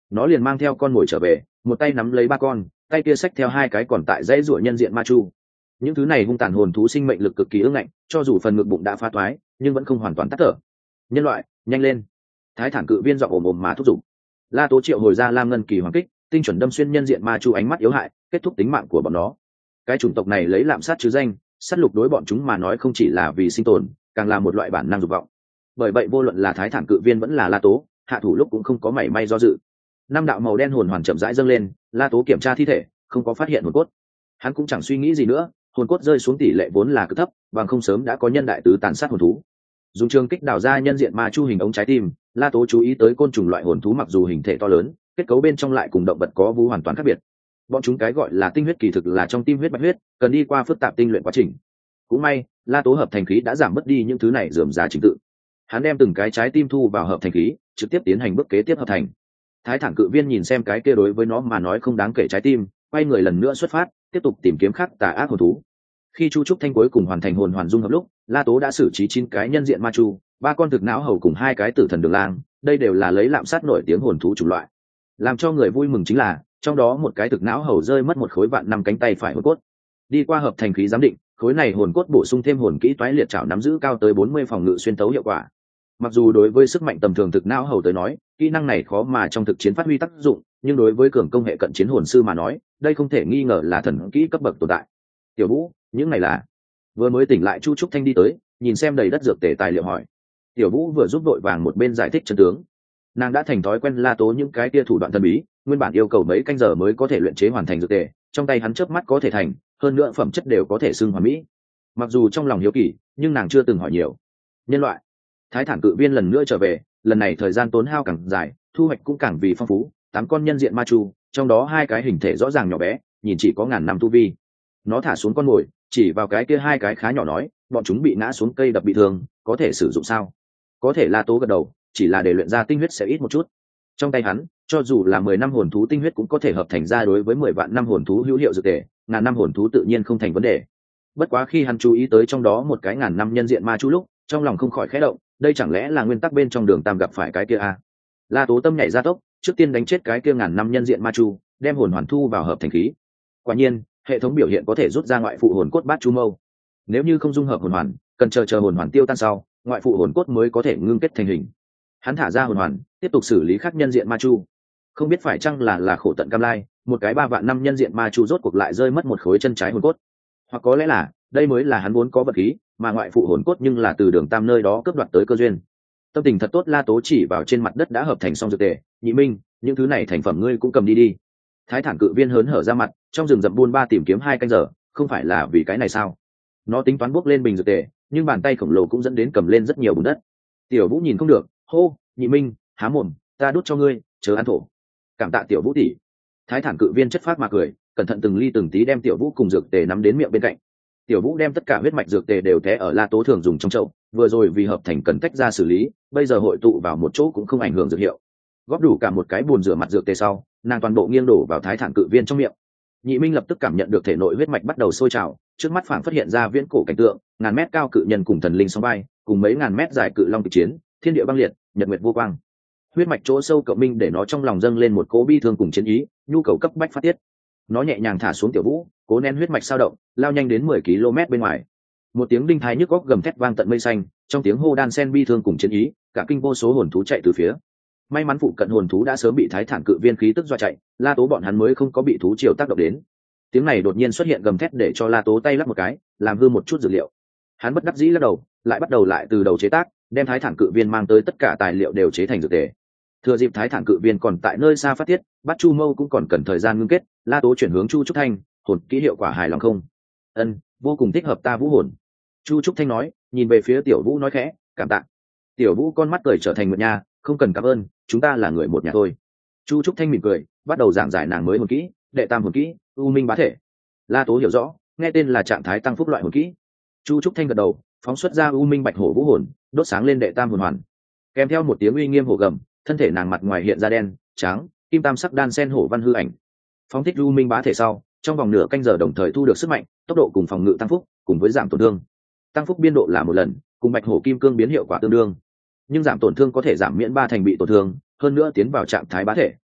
nó liền mang theo con mồi trở về, một tay nắm lấy ba con, tay kia xách theo hai cái còn tại dãy ruộng nhân diện ma chu. Những thứ này hung tàn hồn thú sinh mệnh lực cực kỳ ương ngạnh, cho dù phần ngực bụng đã phá thoái nhưng vẫn không hoàn toàn tắt thở. Nhân loại, nhanh lên! Thái thản cự viên giọng ồm ồm mà thúc giục. La Tố triệu hồi ra lam ngân kỳ hoàng kích, tinh chuẩn đâm xuyên nhân diện ma chu ánh mắt yếu hại, kết thúc tính mạng của bọn nó. Cái chủng tộc này lấy lạm sát chứ danh, sát lục đối bọn chúng mà nói không chỉ là vì sinh tồn, càng là một loại bản năng dục vọng. Bởi vậy vô luận là thái thản cự viên vẫn là La Tố, hạ thủ lúc cũng không có mảy may do dự. Năm đạo màu đen hồn hoàn chậm rãi dâng lên, La Tố kiểm tra thi thể, không có phát hiện hồn cốt. Hắn cũng chẳng suy nghĩ gì nữa, hồn cốt rơi xuống tỷ lệ vốn là cực thấp, bằng không sớm đã có nhân đại tứ tàn sát hồn thú. Dùng trường kích đào ra nhân diện ma chu hình ống trái tim, La Tố chú ý tới côn trùng loại hồn thú mặc dù hình thể to lớn, kết cấu bên trong lại cùng động vật có vú hoàn toàn khác biệt. Bọn chúng cái gọi là tinh huyết kỳ thực là trong tim huyết bạch huyết, cần đi qua phức tạp tinh luyện quá trình. Cũng may, La Tố hợp thành khí đã giảm mất đi những thứ này rườm rà trình tự. Hắn đem từng cái trái tim thu vào hợp thành khí, trực tiếp tiến hành bước kế tiếp hợp thành. Thái thản cự viên nhìn xem cái kia đối với nó mà nói không đáng kể trái tim, quay người lần nữa xuất phát, tiếp tục tìm kiếm khác tà ác hồn thú. Khi Chu Trúc Thanh cuối cùng hoàn thành hồn hoàn dung hợp lúc, La Tố đã xử trí 9 cái nhân diện ma chu, 3 con thực não hầu cùng 2 cái tử thần đường lang, đây đều là lấy lạm sát nổi tiếng hồn thú chủng loại. Làm cho người vui mừng chính là, trong đó một cái thực não hầu rơi mất một khối vạn năm cánh tay phải hồn cốt. Đi qua hợp thành khí giám định, khối này hồn cốt bổ sung thêm hồn kỹ toái liệt trảo nắm giữ cao tới 40 phòng ngự xuyên tấu hiệu quả. Mặc dù đối với sức mạnh tầm thường thực não hầu tới nói, kỹ năng này khó mà trong thực chiến phát huy tác dụng, nhưng đối với cường công hệ cận chiến hồn sư mà nói, đây không thể nghi ngờ là thần kỹ cấp bậc tồn tại. Tiểu Vũ, những này là... Vừa mới tỉnh lại Chu Trúc Thanh đi tới, nhìn xem đầy đất dược tề tài liệu hỏi. Tiểu Vũ vừa giúp đội vàng một bên giải thích chân tướng. Nàng đã thành thói quen La Tố những cái tia thủ đoạn thần bí, nguyên bản yêu cầu mấy canh giờ mới có thể luyện chế hoàn thành dược tề, trong tay hắn chớp mắt có thể thành, hơn nữa phẩm chất đều có thể xưng hoàn mỹ. Mặc dù trong lòng hiếu kỳ, nhưng nàng chưa từng hỏi nhiều. Nhân loại, thái thản cự viên lần nữa trở về, lần này thời gian tốn hao càng dài, thu hoạch cũng càng vì phong phú. 8 con nhân diện ma chu, trong đó 2 cái hình thể rõ ràng nhỏ bé, nhìn chỉ có ngàn năm tu vi. Nó thả xuống con mồi, chỉ vào cái kia 2 cái khá nhỏ nói, bọn chúng bị ngã xuống cây đập bị thương, có thể sử dụng sao? Có thể. La Tố gật đầu, chỉ là để luyện ra tinh huyết sẽ ít một chút. Trong tay hắn, cho dù là 10 năm hồn thú tinh huyết cũng có thể hợp thành ra đối với 10 vạn năm hồn thú hữu hiệu dược tề, ngàn năm hồn thú tự nhiên không thành vấn đề. Bất quá khi hắn chú ý tới trong đó một cái ngàn năm nhân diện ma chu lúc, trong lòng không khỏi khẽ động, đây chẳng lẽ là nguyên tắc bên trong Đường Tam gặp phải cái kia à? La Tố tâm nhảy ra tốc, trước tiên đánh chết cái kia ngàn năm nhân diện ma chu, đem hồn hoàn thu vào hợp thành khí. Quả nhiên, hệ thống biểu hiện có thể rút ra ngoại phụ hồn cốt bát chu mâu. Nếu như không dung hợp hồn hoàn, cần chờ hồn hoàn tiêu tan sau, ngoại phụ hồn cốt mới có thể ngưng kết thành hình. Hắn thả ra hồn hoàn, tiếp tục xử lý khác nhân diện ma chu. Không biết phải chăng là khổ tận cam lai, một cái 3 vạn năm nhân diện ma chu rốt cuộc lại rơi mất một khối chân trái hồn cốt. Hoặc có lẽ là đây mới là hắn vốn có vật khí, mà ngoại phụ hồn cốt nhưng là từ Đường Tam nơi đó cướp đoạt tới cơ duyên. Tâm tình thật tốt, La Tố chỉ vào trên mặt đất đã hợp thành xong dược tề, Nhị Minh, những thứ này thành phẩm ngươi cũng cầm đi đi. Thái thản cự viên hớn hở ra mặt, trong rừng rậm buôn ba tìm kiếm 2 canh giờ, không phải là vì cái này sao? Nó tính toán bước lên bình dược tề, nhưng bàn tay khổng lồ cũng dẫn đến cầm lên rất nhiều bùn đất. Tiểu Vũ nhìn không được, hô, Nhị Minh, há mồm, ta đút cho ngươi, chớ ăn thổ. Cảm tạ Tiểu Vũ tỷ. Thái thản cự viên chất phát mà cười, cẩn thận từng ly từng tí đem Tiểu Vũ cùng dược tề nắm đến miệng bên cạnh. Tiểu Vũ đem tất cả huyết mạch dược tề đều té ở La Tố thường dùng trong chậu, vừa rồi vì hợp thành cần tách ra xử lý, bây giờ hội tụ vào một chỗ cũng không ảnh hưởng dược hiệu. Góp đủ cả một cái bùn rửa mặt dược tề sau, nàng toàn bộ nghiêng đổ vào thái thản cự viên trong miệng. Nhị Minh lập tức cảm nhận được thể nội huyết mạch bắt đầu sôi trào, trước mắt phảng phát hiện ra viễn cổ cảnh tượng, ngàn mét cao cự nhân cùng thần linh song vai, cùng mấy ngàn mét dài cự long kịch chiến, thiên địa băng liệt, nhật nguyệt vô quang. Huyết mạch chỗ sâu cộng minh để nó trong lòng dâng lên một cỗ bi thương cùng chiến ý, nhu cầu cấp bách phát tiết. Nó nhẹ nhàng thả xuống Tiểu Vũ, cố nén huyết mạch sao động, lao nhanh đến 10 km bên ngoài. Một tiếng đinh thái nhức óc gầm thét vang tận mây xanh, trong tiếng hô đan sen bi thương cùng chiến ý, cả kinh vô số hồn thú chạy từ phía. May mắn phụ cận hồn thú đã sớm bị thái thản cự viên khí tức dọa chạy, La Tố bọn hắn mới không có bị thú triều tác động đến. Tiếng này đột nhiên xuất hiện gầm thét để cho La Tố tay lắc một cái, làm hư một chút dược liệu. Hắn bất đắc dĩ lắc đầu, lại bắt đầu lại từ đầu chế tác, đem thái thản cự viên mang tới tất cả tài liệu đều chế thành dược tề. Thừa dịp thái thản cự viên còn tại nơi xa phát tiết, bắt chu mâu cũng còn cần thời gian ngưng kết, La Tố chuyển hướng Chu Trúc Thanh, hồn kỹ hiệu quả hài lòng không? Ân, vô cùng thích hợp ta vũ hồn. Chu Trúc Thanh nói, nhìn về phía Tiểu Vũ nói khẽ, cảm tạ. Tiểu Vũ con mắt cười trở thành nguyệt nha, không cần cảm ơn, chúng ta là người một nhà thôi. Chu Trúc Thanh mỉm cười, bắt đầu giảng giải nàng mới hồn kỹ, đệ tam hồn kỹ, u minh bá thể. La Tố hiểu rõ, nghe tên là trạng thái tăng phúc loại hồn kỹ. Chu Trúc Thanh gật đầu, phóng xuất ra u minh bạch hổ vũ hồn, đốt sáng lên đệ tam hồn hoàn. Kèm theo một tiếng uy nghiêm hổ gầm, thân thể nàng mặt ngoài hiện ra đen, trắng, kim tam sắc đan sen hổ văn hư ảnh. Phóng thích u minh bá thể sau, trong vòng nửa canh giờ đồng thời thu được sức mạnh, tốc độ cùng phòng ngự tăng phúc, cùng với giảm tổn thương. Tăng phúc biên độ là 1 lần, cùng bạch hổ kim cương biến hiệu quả tương đương. Nhưng giảm tổn thương có thể giảm miễn 3 thành bị tổn thương, hơn nữa tiến vào trạng thái bá thể,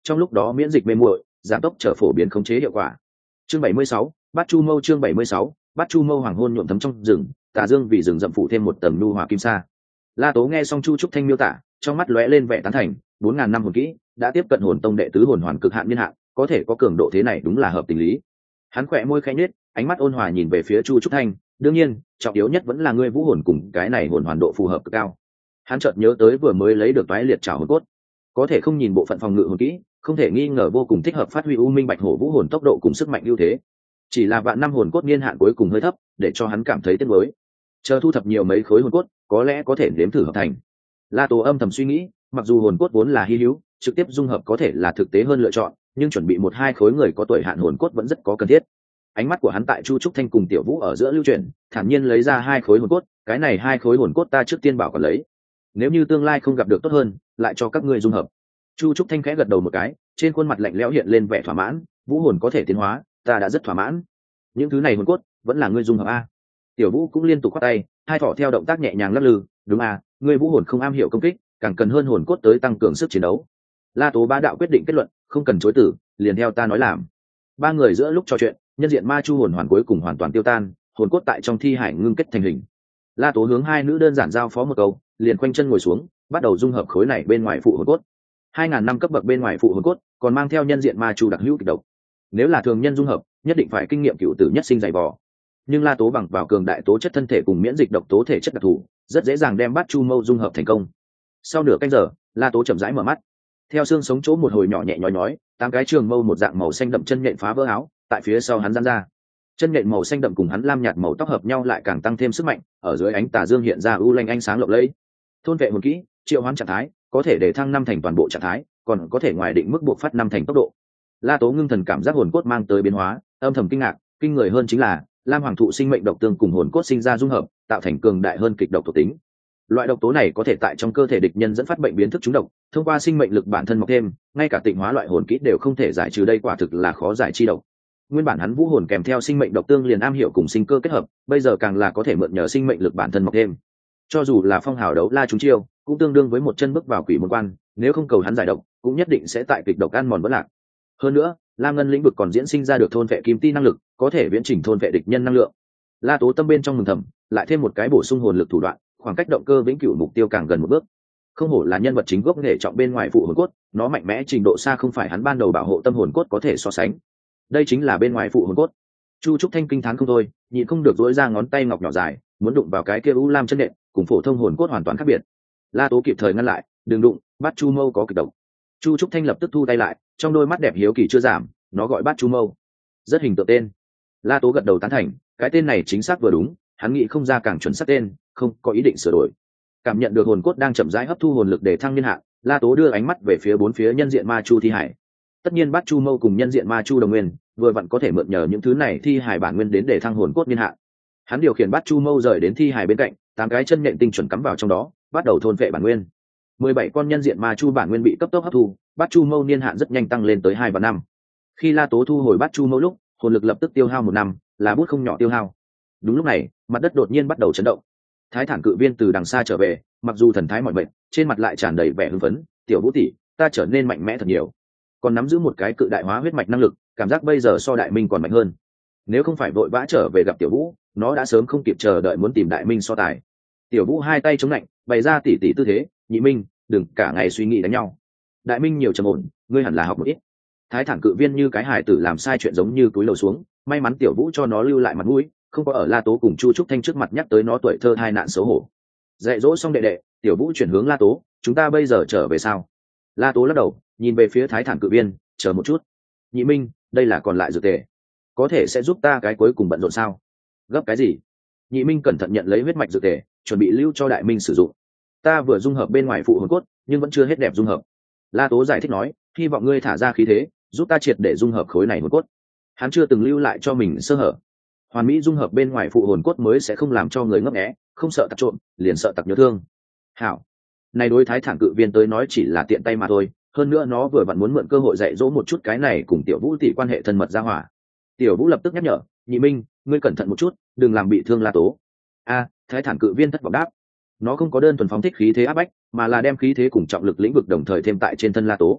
trong lúc đó miễn dịch mê muội, giảm tốc trở phổ biến khống chế hiệu quả. Chương 76, Bát Chu Mâu. Chương 76, Bát Chu Mâu. Hoàng hôn nhuộm thấm trong rừng, tà dương vì rừng rậm phủ thêm một tầng nhu hòa kim sa. La Tố nghe xong Chu Trúc Thanh miêu tả, trong mắt lóe lên vẻ tán thành. 4000 năm hồn kỹ đã tiếp cận hồn tông đệ tứ hồn hoàn cực hạn niên hạn, có thể có cường độ thế này đúng là hợp tình lý. Hắn khẽ môi khẽ nhếch, ánh mắt ôn hòa nhìn về phía Chu Trúc Thanh. Đương nhiên, trọng yếu nhất vẫn là ngươi vũ hồn cùng cái này hồn hoàn độ phù hợp cực cao. Hắn chợt nhớ tới vừa mới lấy được toái liệt trảo hồn cốt, có thể không nhìn bộ phận phòng ngự hồn kỹ, không thể nghi ngờ vô cùng thích hợp phát huy u minh bạch hổ vũ hồn tốc độ cùng sức mạnh ưu thế. Chỉ là vạn năm hồn cốt niên hạn cuối cùng hơi thấp, để cho hắn cảm thấy tiếc nuối. Chờ thu thập nhiều mấy khối hồn cốt, có lẽ có thể nếm thử hợp thành. La Tố âm thầm suy nghĩ, mặc dù hồn cốt vốn là hi hữu, trực tiếp dung hợp có thể là thực tế hơn lựa chọn, nhưng chuẩn bị một hai khối người có tuổi hạn hồn cốt vẫn rất có cần thiết. Ánh mắt của hắn tại Chu Trúc Thanh cùng Tiểu Vũ ở giữa lưu chuyển, thản nhiên lấy ra hai khối hồn cốt, cái này hai khối hồn cốt ta trước tiên bảo còn lấy, nếu như tương lai không gặp được tốt hơn, lại cho các ngươi dung hợp. Chu Trúc Thanh khẽ gật đầu một cái, trên khuôn mặt lạnh lẽo hiện lên vẻ thỏa mãn. Vũ hồn có thể tiến hóa, ta đã rất thỏa mãn. Những thứ này hồn cốt vẫn là ngươi dung hợp a? Tiểu Vũ cũng liên tục quát tay, hai thỏ theo động tác nhẹ nhàng lắc lư. Đúng a, ngươi vũ hồn không am hiểu công kích, càng cần hơn hồn cốt tới tăng cường sức chiến đấu. La Tố bá đạo quyết định kết luận, không cần chối từ, liền theo ta nói làm. Ba người giữa lúc trò chuyện, nhân diện ma chu hồn hoàn cuối cùng hoàn toàn tiêu tan, hồn cốt tại trong thi hải ngưng kết thành hình. La Tố hướng hai nữ đơn giản giao phó một câu, liền quanh chân ngồi xuống, bắt đầu dung hợp khối này bên ngoài phụ hồn cốt. 2000 năm cấp bậc bên ngoài phụ hồn cốt, còn mang theo nhân diện ma chu đặc hữu kịch độc. Nếu là thường nhân dung hợp, nhất định phải kinh nghiệm cựu tử nhất sinh dày vò. Nhưng La Tố bằng vào cường đại tố chất thân thể cùng miễn dịch độc tố thể chất đặc thù, rất dễ dàng đem Bát Chu Mâu dung hợp thành công. Sau nửa canh giờ, La Tố chậm rãi mở mắt. Theo xương sống chỗ một hồi nhỏ nhẹ nhói nhói, tám cái trường mâu một dạng màu xanh đậm chân nhện phá vỡ áo, tại phía sau hắn giãn ra. Chân nhện màu xanh đậm cùng hắn lam nhạt màu tóc hợp nhau lại càng tăng thêm sức mạnh, ở dưới ánh tà dương hiện ra u lanh ánh sáng lộng lẫy. Thôn vệ hồn kỹ, triệu hoán trạng thái, có thể để thăng 5 thành toàn bộ trạng thái, còn có thể ngoài định mức buộc phát 5 thành tốc độ. La Tố ngưng thần cảm giác hồn cốt mang tới biến hóa, âm thầm kinh ngạc, kinh người hơn chính là lam hoàng thụ sinh mệnh độc tương cùng hồn cốt sinh ra dung hợp, tạo thành cường đại hơn kịch độc thuộc tính. Loại độc tố này có thể tại trong cơ thể địch nhân dẫn phát bệnh biến thức trúng độc, thông qua sinh mệnh lực bản thân mọc thêm, ngay cả tịnh hóa loại hồn kỹ đều không thể giải trừ, đây quả thực là khó giải chi độc. Nguyên bản hắn vũ hồn kèm theo sinh mệnh độc tương liền am hiểu cùng sinh cơ kết hợp, bây giờ càng là có thể mượn nhờ sinh mệnh lực bản thân mọc thêm. Cho dù là phong hào đấu la chúng chiêu, cũng tương đương với một chân bước vào quỷ môn quan, nếu không cầu hắn giải độc, cũng nhất định sẽ tại kịch độc ăn mòn vỡ lạc. Hơn nữa, lam ngân lĩnh vực còn diễn sinh ra được thôn vệ kim ti năng lực, có thể viễn chỉnh thôn vệ địch nhân năng lượng. La Tố tâm bên trong mừng thầm, lại thêm một cái bổ sung hồn lực thủ đoạn, khoảng cách động cơ vĩnh cửu mục tiêu càng gần một bước. Không hổ là nhân vật chính gốc nghề trọng bên ngoài phụ hồn cốt, nó mạnh mẽ trình độ xa không phải hắn ban đầu bảo hộ tâm hồn cốt có thể so sánh. Đây chính là bên ngoài phụ hồn cốt. Chu Trúc Thanh kinh thán không thôi, nhịn không được duỗi ra ngón tay ngọc nhỏ dài, muốn đụng vào cái kia u lam chân nện, cùng phổ thông hồn cốt hoàn toàn khác biệt. La Tố kịp thời ngăn lại, đừng đụng, Bát Chu Mâu có kịch độc. Chu Trúc Thanh lập tức thu tay lại, trong đôi mắt đẹp hiếu kỳ chưa giảm, nó gọi Bát Chu Mâu, rất hình tượng tên. La Tố gật đầu tán thành, cái tên này chính xác vừa đúng, hắn nghĩ không ra càng chuẩn xác tên, không có ý định sửa đổi. Cảm nhận được hồn cốt đang chậm rãi hấp thu hồn lực để thăng niên hạn, La Tố đưa ánh mắt về phía bốn phía nhân diện ma chu thi hải. Tất nhiên Bát Chu Mâu cùng nhân diện ma chu đồng nguyên, vừa vặn có thể mượn nhờ những thứ này thi hải bản nguyên đến để thăng hồn cốt niên hạn. Hắn điều khiển Bát Chu Mâu rời đến thi hải bên cạnh, 8 cái chân nhện tinh chuẩn cắm vào trong đó, bắt đầu thôn vệ bản nguyên. 17 con nhân diện ma chu bản nguyên bị cấp tốc hấp thu, Bát Chu Mâu niên hạn rất nhanh tăng lên tới 2 và 5. Khi La Tố thu hồi Bát Chu Mâu lúc, hồn lực lập tức tiêu hao 1 năm, là bút không nhỏ tiêu hao. Đúng lúc này, mặt đất đột nhiên bắt đầu chấn động. Thái Thản cự viên từ đằng xa trở về, mặc dù thần thái mỏi mệt, trên mặt lại tràn đầy vẻ hưng phấn. Tiểu Vũ tỷ, ta trở nên mạnh mẽ thật nhiều, còn nắm giữ một cái cự đại hóa huyết mạch năng lực, cảm giác bây giờ so Đại Minh còn mạnh hơn. Nếu không phải vội vã trở về gặp Tiểu Vũ, nó đã sớm không kịp chờ đợi muốn tìm Đại Minh so tài. Tiểu Vũ hai tay chống lạnh, bày ra tỉ tỉ tư thế, Nhị Minh, đừng cả ngày suy nghĩ đánh nhau. Đại Minh nhiều trầm ổn, ngươi hẳn là học một ít. Thái Thản cự viên như cái hài tử làm sai chuyện giống như túi lầu xuống, may mắn Tiểu Vũ cho nó lưu lại mặt mũi, không có ở La Tố cùng Chu Trúc Thanh trước mặt nhắc tới nó tuổi thơ hai nạn xấu hổ. Dạy dỗ xong đệ đệ, Tiểu Vũ chuyển hướng La Tố, chúng ta bây giờ trở về sao? La Tố lắc đầu, nhìn về phía Thái Thản cự viên, chờ một chút. Nhị Minh, đây là còn lại dược tề, có thể sẽ giúp ta cái cuối cùng bận rộn sao? Gấp cái gì? Nhị Minh cẩn thận nhận lấy huyết mạch dược tề, chuẩn bị lưu cho Đại Minh sử dụng. Ta vừa dung hợp bên ngoài phụ hồn cốt, nhưng vẫn chưa hết đẹp dung hợp. La Tố giải thích nói, hy vọng ngươi thả ra khí thế, giúp ta triệt để dung hợp khối này hồn cốt. Hắn chưa từng lưu lại cho mình sơ hở. Hoàn mỹ dung hợp bên ngoài phụ hồn cốt mới sẽ không làm cho người ngấp nghé, không sợ tặc trộm, liền sợ tặc nhớ thương. Hảo, này đối Thái Thản cự viên tới nói chỉ là tiện tay mà thôi, hơn nữa nó vừa vặn muốn mượn cơ hội dạy dỗ một chút cái này cùng Tiểu Vũ tỷ quan hệ thân mật ra hỏa. Tiểu Vũ lập tức nhắc nhở, Nhị Minh, ngươi cẩn thận một chút, đừng làm bị thương La Tố. Thái Thản cự viên thất vọng đáp. Nó không có đơn thuần phóng thích khí thế áp bách, mà là đem khí thế cùng trọng lực lĩnh vực đồng thời thêm tại trên thân La Tố.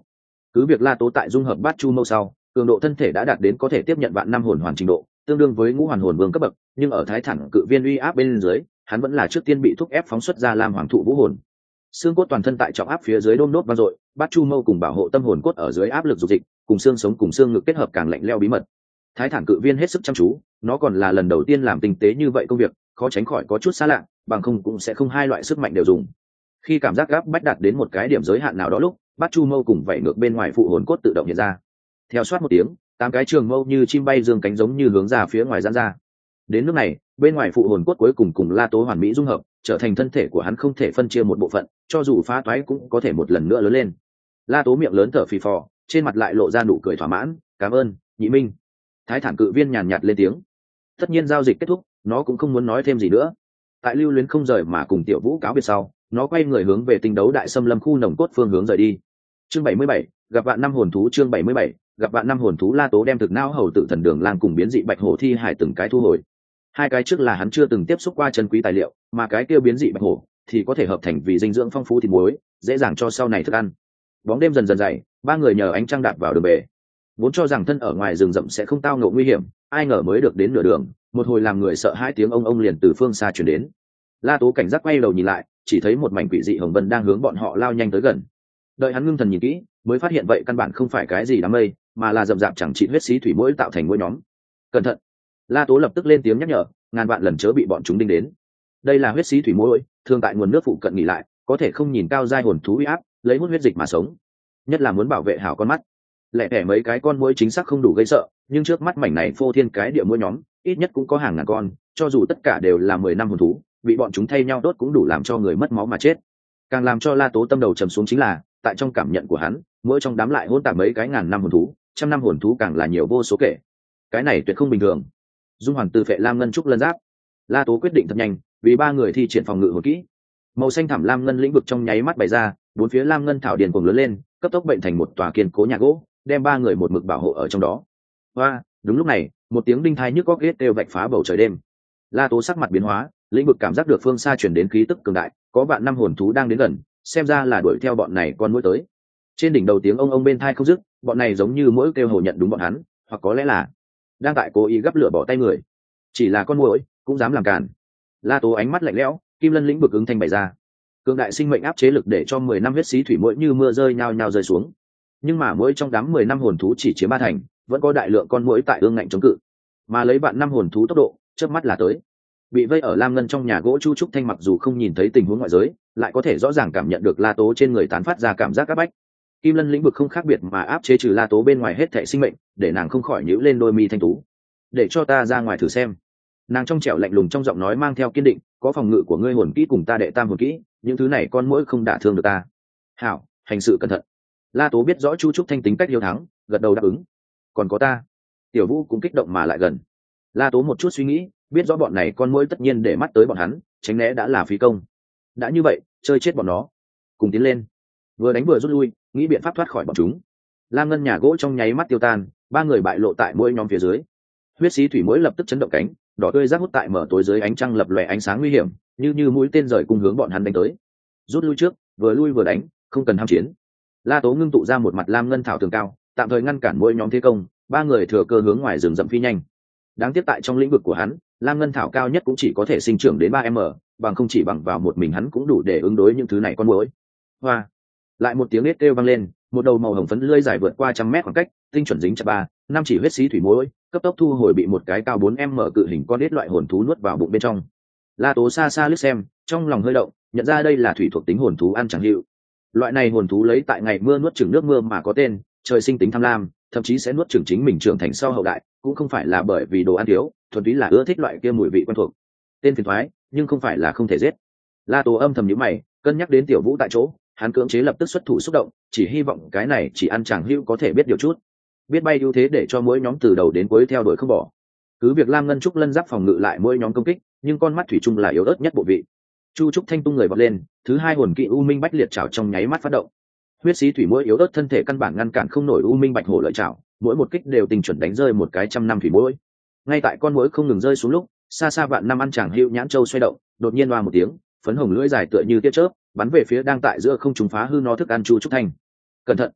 Cứ việc La Tố tại dung hợp bát chu mâu sau, cường độ thân thể đã đạt đến có thể tiếp nhận vạn năm hồn hoàn trình độ, tương đương với ngũ hoàn hồn vương cấp bậc, nhưng ở thái thẳng cự viên uy áp bên dưới, hắn vẫn là trước tiên bị thúc ép phóng xuất ra lam hoàng thụ vũ hồn. Xương cốt toàn thân tại trọng áp phía dưới đôm đốt vang dội, bát chu mâu cùng bảo hộ tâm hồn cốt ở dưới áp lực dục dịch, cùng xương sống cùng xương ngực kết hợp càng lạnh lẽo bí mật. Thái thản cự viên hết sức chăm chú, nó còn là lần đầu tiên làm tinh tế như vậy công việc, khó tránh khỏi có chút xa lạ, bằng không cũng sẽ không hai loại sức mạnh đều dùng. Khi cảm giác gáp bách đạt đến một cái điểm giới hạn nào đó lúc, bát chu mâu cùng vảy ngược bên ngoài phụ hồn cốt tự động hiện ra. Theo soát một tiếng, 8 cái trường mâu như chim bay dương cánh giống như hướng ra phía ngoài giãn ra. Đến lúc này, bên ngoài phụ hồn cốt cuối cùng La Tố hoàn mỹ dung hợp, trở thành thân thể của hắn không thể phân chia một bộ phận, cho dù phá toái cũng có thể một lần nữa lớn lên. La Tố miệng lớn thở phì phò, trên mặt lại lộ ra nụ cười thỏa mãn, "Cảm ơn, Nhị Minh." Thái thản cự viên nhàn nhạt lên tiếng. Tất nhiên giao dịch kết thúc, nó cũng không muốn nói thêm gì nữa. Tại lưu luyến không rời mà cùng Tiểu Vũ cáo biệt sau, nó quay người hướng về tinh đấu đại xâm lâm khu nồng cốt phương hướng rời đi. Chương 77, gặp vạn năm hồn thú. Chương 77, gặp vạn năm hồn thú. La Tố đem thực não hầu tự thần đường lang cùng biến dị bạch hổ thi hải từng cái thu hồi. Hai cái trước là hắn chưa từng tiếp xúc qua chân quý tài liệu, mà cái kia biến dị bạch hổ thì có thể hợp thành vì dinh dưỡng phong phú thịt muối, dễ dàng cho sau này thức ăn. Bóng đêm dần dần dày, ba người nhờ ánh trăng đạp vào đường về. Vốn cho rằng thân ở ngoài rừng rậm sẽ không tao ngộ nguy hiểm, ai ngờ mới được đến nửa đường, một hồi làm người sợ hãi tiếng ông liền từ phương xa truyền đến. La Tố cảnh giác quay đầu nhìn lại, chỉ thấy một mảnh quỷ dị hồng vân đang hướng bọn họ lao nhanh tới gần. Đợi hắn ngưng thần nhìn kỹ, mới phát hiện vậy căn bản không phải cái gì đám mây, mà là rậm rạp chẳng trị huyết xí thủy muỗi tạo thành mỗi nhóm. Cẩn thận! La Tố lập tức lên tiếng nhắc nhở, ngàn vạn lần chớ bị bọn chúng đinh đến. Đây là huyết xí thủy muỗi, thường tại nguồn nước phụ cận nghỉ lại, có thể không nhìn cao giai hồn thú uy áp, lấy hút huyết dịch mà sống. Nhất là muốn bảo vệ hảo con mắt. Lẻ tẻ mấy cái con muỗi chính xác không đủ gây sợ, nhưng trước mắt mảnh này phô thiên cái địa muỗi nhóm, ít nhất cũng có hàng ngàn con, cho dù tất cả đều là 10 năm hồn thú, bị bọn chúng thay nhau đốt cũng đủ làm cho người mất máu mà chết. Càng làm cho La Tố tâm đầu trầm xuống chính là, tại trong cảm nhận của hắn, mỗi trong đám lại hỗn tạp mấy cái ngàn năm hồn thú, trăm năm hồn thú càng là nhiều vô số kể. Cái này tuyệt không bình thường. Dung hoàn từ phệ lam ngân trúc lân giáp. La Tố quyết định thật nhanh, vì ba người thi triển phòng ngự hồn kỹ. Màu xanh thẳm lam ngân lĩnh vực trong nháy mắt bày ra, bốn phía lam ngân thảo điền cuồng lớn lên, cấp tốc bệnh thành một tòa kiên cố nhà gỗ, đem ba người một mực bảo hộ ở trong đó. Và đúng lúc này, một tiếng đinh thai nhức óc ghét đều vạch phá bầu trời đêm. La Tố sắc mặt biến hóa, lĩnh vực cảm giác được phương xa chuyển đến khí tức cường đại, có vạn năm hồn thú đang đến gần, xem ra là đuổi theo bọn này con muỗi tới. Trên đỉnh đầu tiếng ông bên thai không dứt, bọn này giống như muỗi kêu hổ nhận đúng bọn hắn, hoặc có lẽ là đang tại cố ý gấp lửa bỏ tay người. Chỉ là con muỗi cũng dám làm cản. La Tố ánh mắt lạnh lẽo, kim lân lĩnh vực ứng thanh bày ra. Cường đại sinh mệnh áp chế lực để cho 10 năm huyết xí thủy muỗi như mưa rơi nhao nhao rơi xuống. Nhưng mà muỗi trong đám 10 năm hồn thú chỉ chiếm 3 thành, vẫn có đại lượng con muỗi tại ương ngạnh chống cự. Mà lấy vạn năm hồn thú tốc độ, chớp mắt là tới. Bị vây ở lam ngân trong nhà gỗ Chu Trúc Thanh mặc dù không nhìn thấy tình huống ngoại giới, lại có thể rõ ràng cảm nhận được La Tố trên người tán phát ra cảm giác áp bách. Kim lân lĩnh vực không khác biệt mà áp chế trừ La Tố bên ngoài hết thảy sinh mệnh, để nàng không khỏi nhíu lên đôi mi thanh tú. Để cho ta ra ngoài thử xem. Nàng trong trẻo lạnh lùng trong giọng nói mang theo kiên định, có phòng ngự của ngươi hồn kỹ cùng ta đệ tam hồn kỹ, những thứ này con muỗi không đả thương được ta. Hảo, hành sự cẩn thận. La Tố biết rõ Chu Trúc Thanh tính cách hiếu thắng, gật đầu đáp ứng. Còn có ta. Tiểu Vũ cũng kích động mà lại gần. La Tố một chút suy nghĩ, biết rõ bọn này con muỗi tất nhiên để mắt tới bọn hắn, tránh né đã là phí công. Đã như vậy, chơi chết bọn nó. Cùng tiến lên. Vừa đánh vừa rút lui, nghĩ biện pháp thoát khỏi bọn chúng. Lam ngân nhà gỗ trong nháy mắt tiêu tan, ba người bại lộ tại mỗi nhóm phía dưới. Huyết xí thủy muỗi lập tức chấn động cánh, đỏ tươi rác hút tại mở tối dưới ánh trăng lập lòe ánh sáng nguy hiểm, như mũi tên rời cùng hướng bọn hắn đánh tới. Rút lui trước, vừa lui vừa đánh, không cần ham chiến. La Tố ngưng tụ ra một mặt lam ngân thảo tường cao, tạm thời ngăn cản mỗi nhóm thế công, ba người thừa cơ hướng ngoài rừng rậm phi nhanh. Đáng tiếc tại trong lĩnh vực của hắn, lam ngân thảo cao nhất cũng chỉ có thể sinh trưởng đến 3m, bằng không chỉ bằng vào một mình hắn cũng đủ để ứng đối những thứ này con muỗi. Hoa! Lại một tiếng nết kêu vang lên, một đầu màu hồng phấn lưỡi dài vượt qua 100 mét khoảng cách, tinh chuẩn dính chặt ba, năm chỉ huyết xí thủy muỗi, cấp tốc thu hồi bị một cái cao 4m cự hình con đít loại hồn thú nuốt vào bụng bên trong. La Tố xa xa liếc xem, trong lòng hơi động, nhận ra đây là thủy thuộc tính hồn thú ăn chẳng hiệu. Loại này hồn thú lấy tại ngày mưa nuốt chửng nước mưa mà có tên, trời sinh tính tham lam, thậm chí sẽ nuốt chửng chính mình trưởng thành sau hậu đại, cũng không phải là bởi vì đồ ăn thiếu, thuần túy là ưa thích loại kia mùi vị quen thuộc. Tên phiền toái, nhưng không phải là không thể giết. La Tố âm thầm nhíu mày, cân nhắc đến Tiểu Vũ tại chỗ, hắn cưỡng chế lập tức xuất thủ xúc động, chỉ hy vọng cái này chỉ ăn chẳng hữu có thể biết điều chút. Biết bay ưu thế để cho mỗi nhóm từ đầu đến cuối theo đuổi không bỏ. Cứ việc lam ngân trúc lân giáp phòng ngự lại mỗi nhóm công kích, nhưng con mắt thủy chung là yếu ớt nhất bộ vị. Chu Trúc Thanh tung người bật lên, thứ hai hồn kỵ u minh bách liệt chảo trong nháy mắt phát động. Huyết xí thủy muỗi yếu ớt thân thể căn bản ngăn cản không nổi u minh bạch hổ lợi chảo, mỗi một kích đều tình chuẩn đánh rơi một cái trăm năm thủy muỗi. Ngay tại con muỗi không ngừng rơi xuống lúc, xa xa vạn năm ăn chàng hữu nhãn châu xoay động, đột nhiên oa một tiếng, phấn hồng lưỡi dài tựa như tia chớp, bắn về phía đang tại giữa không trung phá hư nó thức ăn Chu Trúc Thanh. Cẩn thận!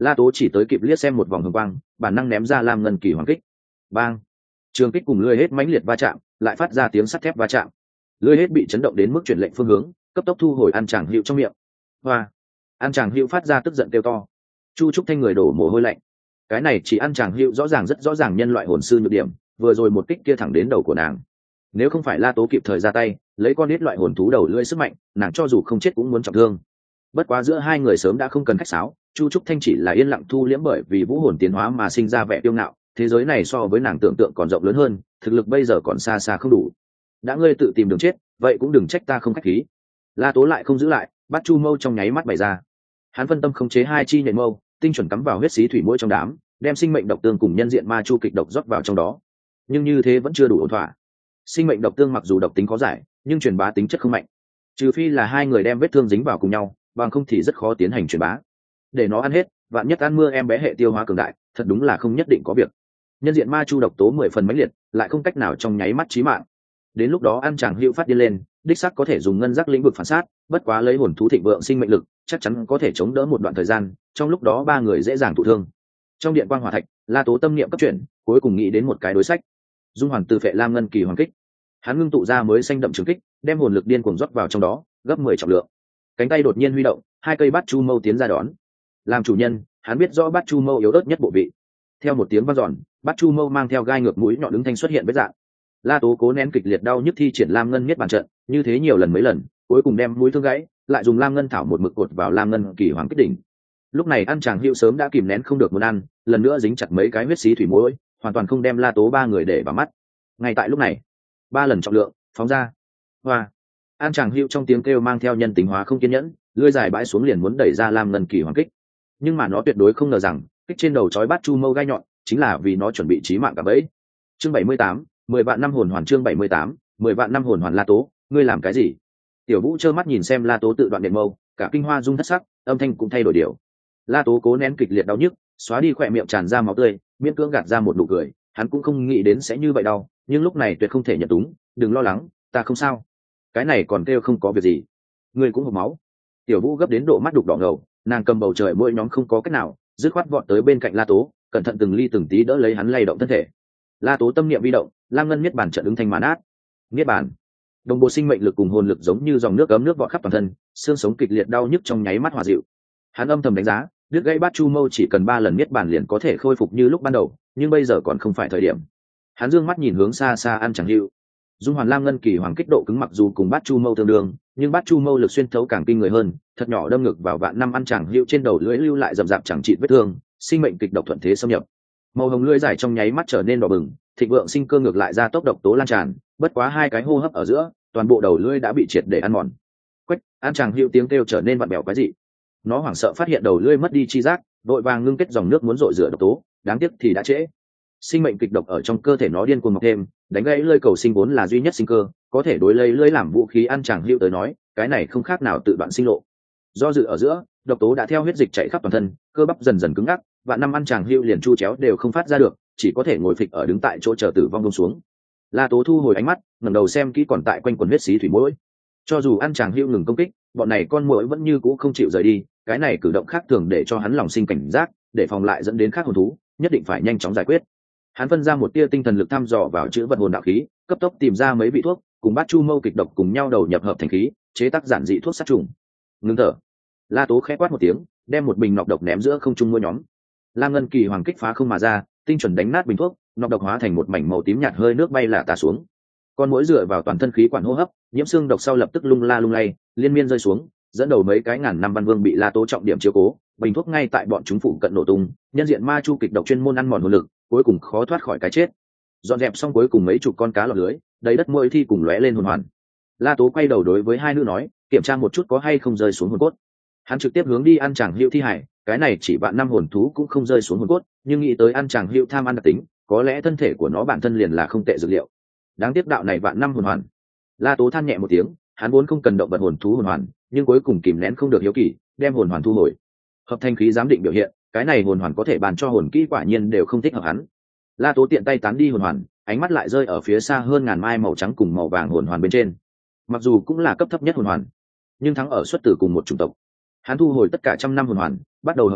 La Tố chỉ tới kịp liếc xem một vòng hồng quang, bản năng ném ra lam ngân kỳ hoàng kích. Bang! Trường kích cùng lưỡi hết mãnh liệt va chạm, lại phát ra tiếng sắt thép va chạm. Lưỡi hết bị chấn động đến mức chuyển lệnh phương hướng, cấp tốc thu hồi An Tràng Hữu trong miệng. Hoa! An Tràng Hữu phát ra tức giận kêu to. Chu Trúc Thanh người đổ mồ hôi lạnh. Cái này chỉ An Tràng Hữu rõ ràng rất rõ ràng nhân loại hồn sư nhược điểm, vừa rồi một kích kia thẳng đến đầu của nàng. Nếu không phải La Tố kịp thời ra tay, lấy con nít loại hồn thú đầu lưỡi sức mạnh, nàng cho dù không chết cũng muốn trọng thương. Bất quá giữa hai người sớm đã không cần khách sáo, Chu Trúc Thanh chỉ là yên lặng thu liễm bởi vì vũ hồn tiến hóa mà sinh ra vẻ kiêu ngạo, thế giới này so với nàng tưởng tượng còn rộng lớn hơn, thực lực bây giờ còn xa xa không đủ. Đã ngươi tự tìm đường chết, vậy cũng đừng trách ta không khách khí. La Tố lại không giữ lại, bắt Chu Mâu trong nháy mắt bày ra. Hắn phân tâm khống chế hai chi nhện mâu, tinh chuẩn cắm vào huyết xí thủy mũi trong đám, đem sinh mệnh độc tương cùng nhân diện ma chu kịch độc rót vào trong đó. Nhưng như thế vẫn chưa đủ ổn thỏa. Sinh mệnh độc tương mặc dù độc tính có giải, nhưng truyền bá tính chất không mạnh. Trừ phi là hai người đem vết thương dính vào cùng nhau, bằng không thì rất khó tiến hành truyền bá. Để nó ăn hết, vạn nhất ăn mưa em bé hệ tiêu hóa cường đại, thật đúng là không nhất định có việc. Nhân diện ma chu độc tố 10 phần mãnh liệt, lại không cách nào trong nháy mắt chí mạng. Đến lúc đó An Tràng Hữu phát điên lên, đích xác có thể dùng ngân giác lĩnh vực phản sát, bất quá lấy hồn thú thịnh vượng sinh mệnh lực, chắc chắn có thể chống đỡ một đoạn thời gian, trong lúc đó ba người dễ dàng thụ thương. Trong điện quang hỏa thạch, La Tố tâm niệm cấp chuyển, cuối cùng nghĩ đến một cái đối sách. Dung Hoàng Từ Phệ Lam Ngân Kỳ Hoàng Kích. Hắn ngưng tụ ra mới xanh đậm trường kích, đem hồn lực điên cuồng rót vào trong đó, gấp 10 trọng lượng. Cánh tay đột nhiên huy động, hai cây bát chu mâu tiến ra đón. Làm chủ nhân, hắn biết rõ bát chu mâu yếu ớt nhất bộ vị. Theo một tiếng vang dọn, bát chu mâu mang theo gai ngược mũi nhọn đứng thanh xuất hiện với dạng. La Tố cố nén kịch liệt đau nhức thi triển Lam Ngân Miết Bàn trận, như thế nhiều lần mấy lần, cuối cùng đem mũi thương gãy, lại dùng Lam Ngân thảo một mực cột vào Lam Ngân Kỳ Hoàng Kích đỉnh. Lúc này An Tràng Hữu sớm đã kìm nén không được muốn ăn, lần nữa dính chặt mấy cái huyết xí thủy mũi, hoàn toàn không đem La Tố ba người để vào mắt. Ngay tại lúc này, ba lần trọng lượng phóng ra. Hoa! An Tràng Hữu trong tiếng kêu mang theo nhân tính hóa không kiên nhẫn, lưỡi dài bãi xuống liền muốn đẩy ra Lam Ngân Kỳ Hoàng Kích. Nhưng mà nó tuyệt đối không ngờ rằng, kích trên đầu chói bát chu mâu gai nhọn, chính là vì nó chuẩn bị chí mạng cả bẫy. Chương 78, 10 vạn năm hồn hoàn. Chương 78, 10 vạn năm hồn hoàn. La Tố, ngươi làm cái gì? Tiểu Vũ trơ mắt nhìn xem La Tố tự đoạn điện mâu, cả kinh hoa rung thất sắc, âm thanh cũng thay đổi điều. La Tố cố nén kịch liệt đau nhức, xóa đi khỏe miệng tràn ra máu tươi, miễn cưỡng gạt ra một nụ cười, hắn cũng không nghĩ đến sẽ như vậy đâu, nhưng lúc này tuyệt không thể nhận túng, đừng lo lắng, ta không sao. Cái này còn kêu không có việc gì. Ngươi cũng hộc máu. Tiểu Vũ gấp đến độ mắt đục đỏ ngầu, nàng cầm bầu trời mỗi nhóm không có cách nào, dứt khoát vọt tới bên cạnh La Tố, cẩn thận từng ly từng tí đỡ lấy hắn lay động thân thể. La Tố tâm niệm vi động, Lam Ngân Miết Bàn trận ứng thành màn át. Miết Bàn. Đồng bộ sinh mệnh lực cùng hồn lực giống như dòng nước ấm nước vọt khắp toàn thân, xương sống kịch liệt đau nhức trong nháy mắt hòa dịu. Hắn âm thầm đánh giá, đứt gãy bát chu mâu chỉ cần 3 lần Miết Bàn liền có thể khôi phục như lúc ban đầu, nhưng bây giờ còn không phải thời điểm. Hắn dương mắt nhìn hướng xa xa An Tràng Hữu. Dung Hoàn Lam Ngân Kỳ Hoàng Kích độ cứng mặc dù cùng bát chu mâu tương đương, nhưng bát chu mâu lực xuyên thấu càng kinh người hơn, thật nhỏ đâm ngực vào vạn năm An Tràng Hữu trên đầu lưỡi lưu lại rậm rạp chẳng trị vết thương, sinh mệnh kịch độc thuận thế xâm nhập. Màu hồng lưỡi dài trong nháy mắt trở nên đỏ bừng, thịnh vượng sinh cơ ngược lại ra tốc độc tố lan tràn, bất quá 2 cái hô hấp ở giữa, toàn bộ đầu lưỡi đã bị triệt để ăn mòn. Quách, An Tràng Hữu tiếng kêu trở nên vặn bèo quái dị. Nó hoảng sợ phát hiện đầu lưỡi mất đi chi giác, vội vàng ngưng kết dòng nước muốn dội rửa độc tố, đáng tiếc thì đã trễ. Sinh mệnh kịch độc ở trong cơ thể nó điên cuồng mọc thêm, đánh gãy lưỡi cầu sinh vốn là duy nhất sinh cơ, có thể đối lấy lưỡi làm vũ khí. An Tràng Hữu tới nói, cái này không khác nào tự đoạn sinh lộ. Do dự ở giữa, độc tố đã theo huyết dịch chạy khắp toàn thân, cơ bắp dần dần cứng ngắc, vạn năm An Tràng Hữu liền chu chéo đều không phát ra được, chỉ có thể ngồi phịch ở đứng tại chỗ chờ tử vong buông xuống. La Tố thu hồi ánh mắt, ngẩng đầu xem kỹ còn tại quanh quần huyết xí thủy muỗi. Cho dù An Tràng Hữu ngừng công kích, bọn này con muỗi vẫn như cũ không chịu rời đi, cái này cử động khác thường để cho hắn lòng sinh cảnh giác, để phòng lại dẫn đến khác hồn thú, nhất định phải nhanh chóng giải quyết. Hắn phân ra một tia tinh thần lực thăm dò vào chữ vật hồn đạo khí, cấp tốc tìm ra mấy vị thuốc, cùng bát chu mâu kịch độc cùng nhau đầu nhập hợp thành khí, chế tác giản dị thuốc sát trùng. Ngưng thở. La Tố khẽ quát một tiếng, đem một bình nọc độc ném giữa không trung mỗi nhóm. Lam Ngân Kỳ Hoàng Kích phá không mà ra, tinh chuẩn đánh nát bình thuốc, nọc độc hóa thành một mảnh màu tím nhạt hơi nước bay lả tả xuống. Con muỗi dựa vào toàn thân khí quản hô hấp, nhiễm xương độc sau lập tức lung la lung lay, liên miên rơi xuống, dẫn đầu mấy cái ngàn năm văn vương bị La Tố trọng điểm chiếu cố, bình thuốc ngay tại bọn chúng phụ cận nổ tung, nhân diện ma chu kịch độc chuyên môn ăn mòn hồn lực, cuối cùng khó thoát khỏi cái chết. Dọn dẹp xong cuối cùng mấy chục con cá lọt lưới, đầy đất muỗi thi cùng lóe lên hồn hoàn. La Tố quay đầu đối với hai nữ nói, kiểm tra một chút có hay không rơi xuống hồn cốt. Hắn trực tiếp hướng đi An Tràng Hữu thi hải, cái này chỉ vạn năm hồn thú cũng không rơi xuống hồn cốt, nhưng nghĩ tới An Tràng Hữu tham ăn đặc tính, có lẽ thân thể của nó bản thân liền là không tệ dược liệu. Đáng tiếc đạo này vạn năm hồn hoàn. La Tố than nhẹ một tiếng, hắn vốn không cần động vật hồn thú hồn hoàn, nhưng cuối cùng kìm nén không được hiếu kỳ, đem hồn hoàn thu hồi. Hợp thành khí giám định biểu hiện, cái này hồn hoàn có thể bàn cho hồn kỹ quả nhiên đều không thích hợp hắn. La Tố tiện tay tán đi hồn hoàn, ánh mắt lại rơi ở phía xa hơn ngàn mai màu trắng cùng màu vàng hồn hoàn bên trên. Mặc dù cũng là cấp thấp nhất hồn hoàn, nhưng thắng ở xuất từ cùng một chủng tộc. Hắn thu hồi tất cả trăm năm hồn hoàn, bắt đầu hợp thành,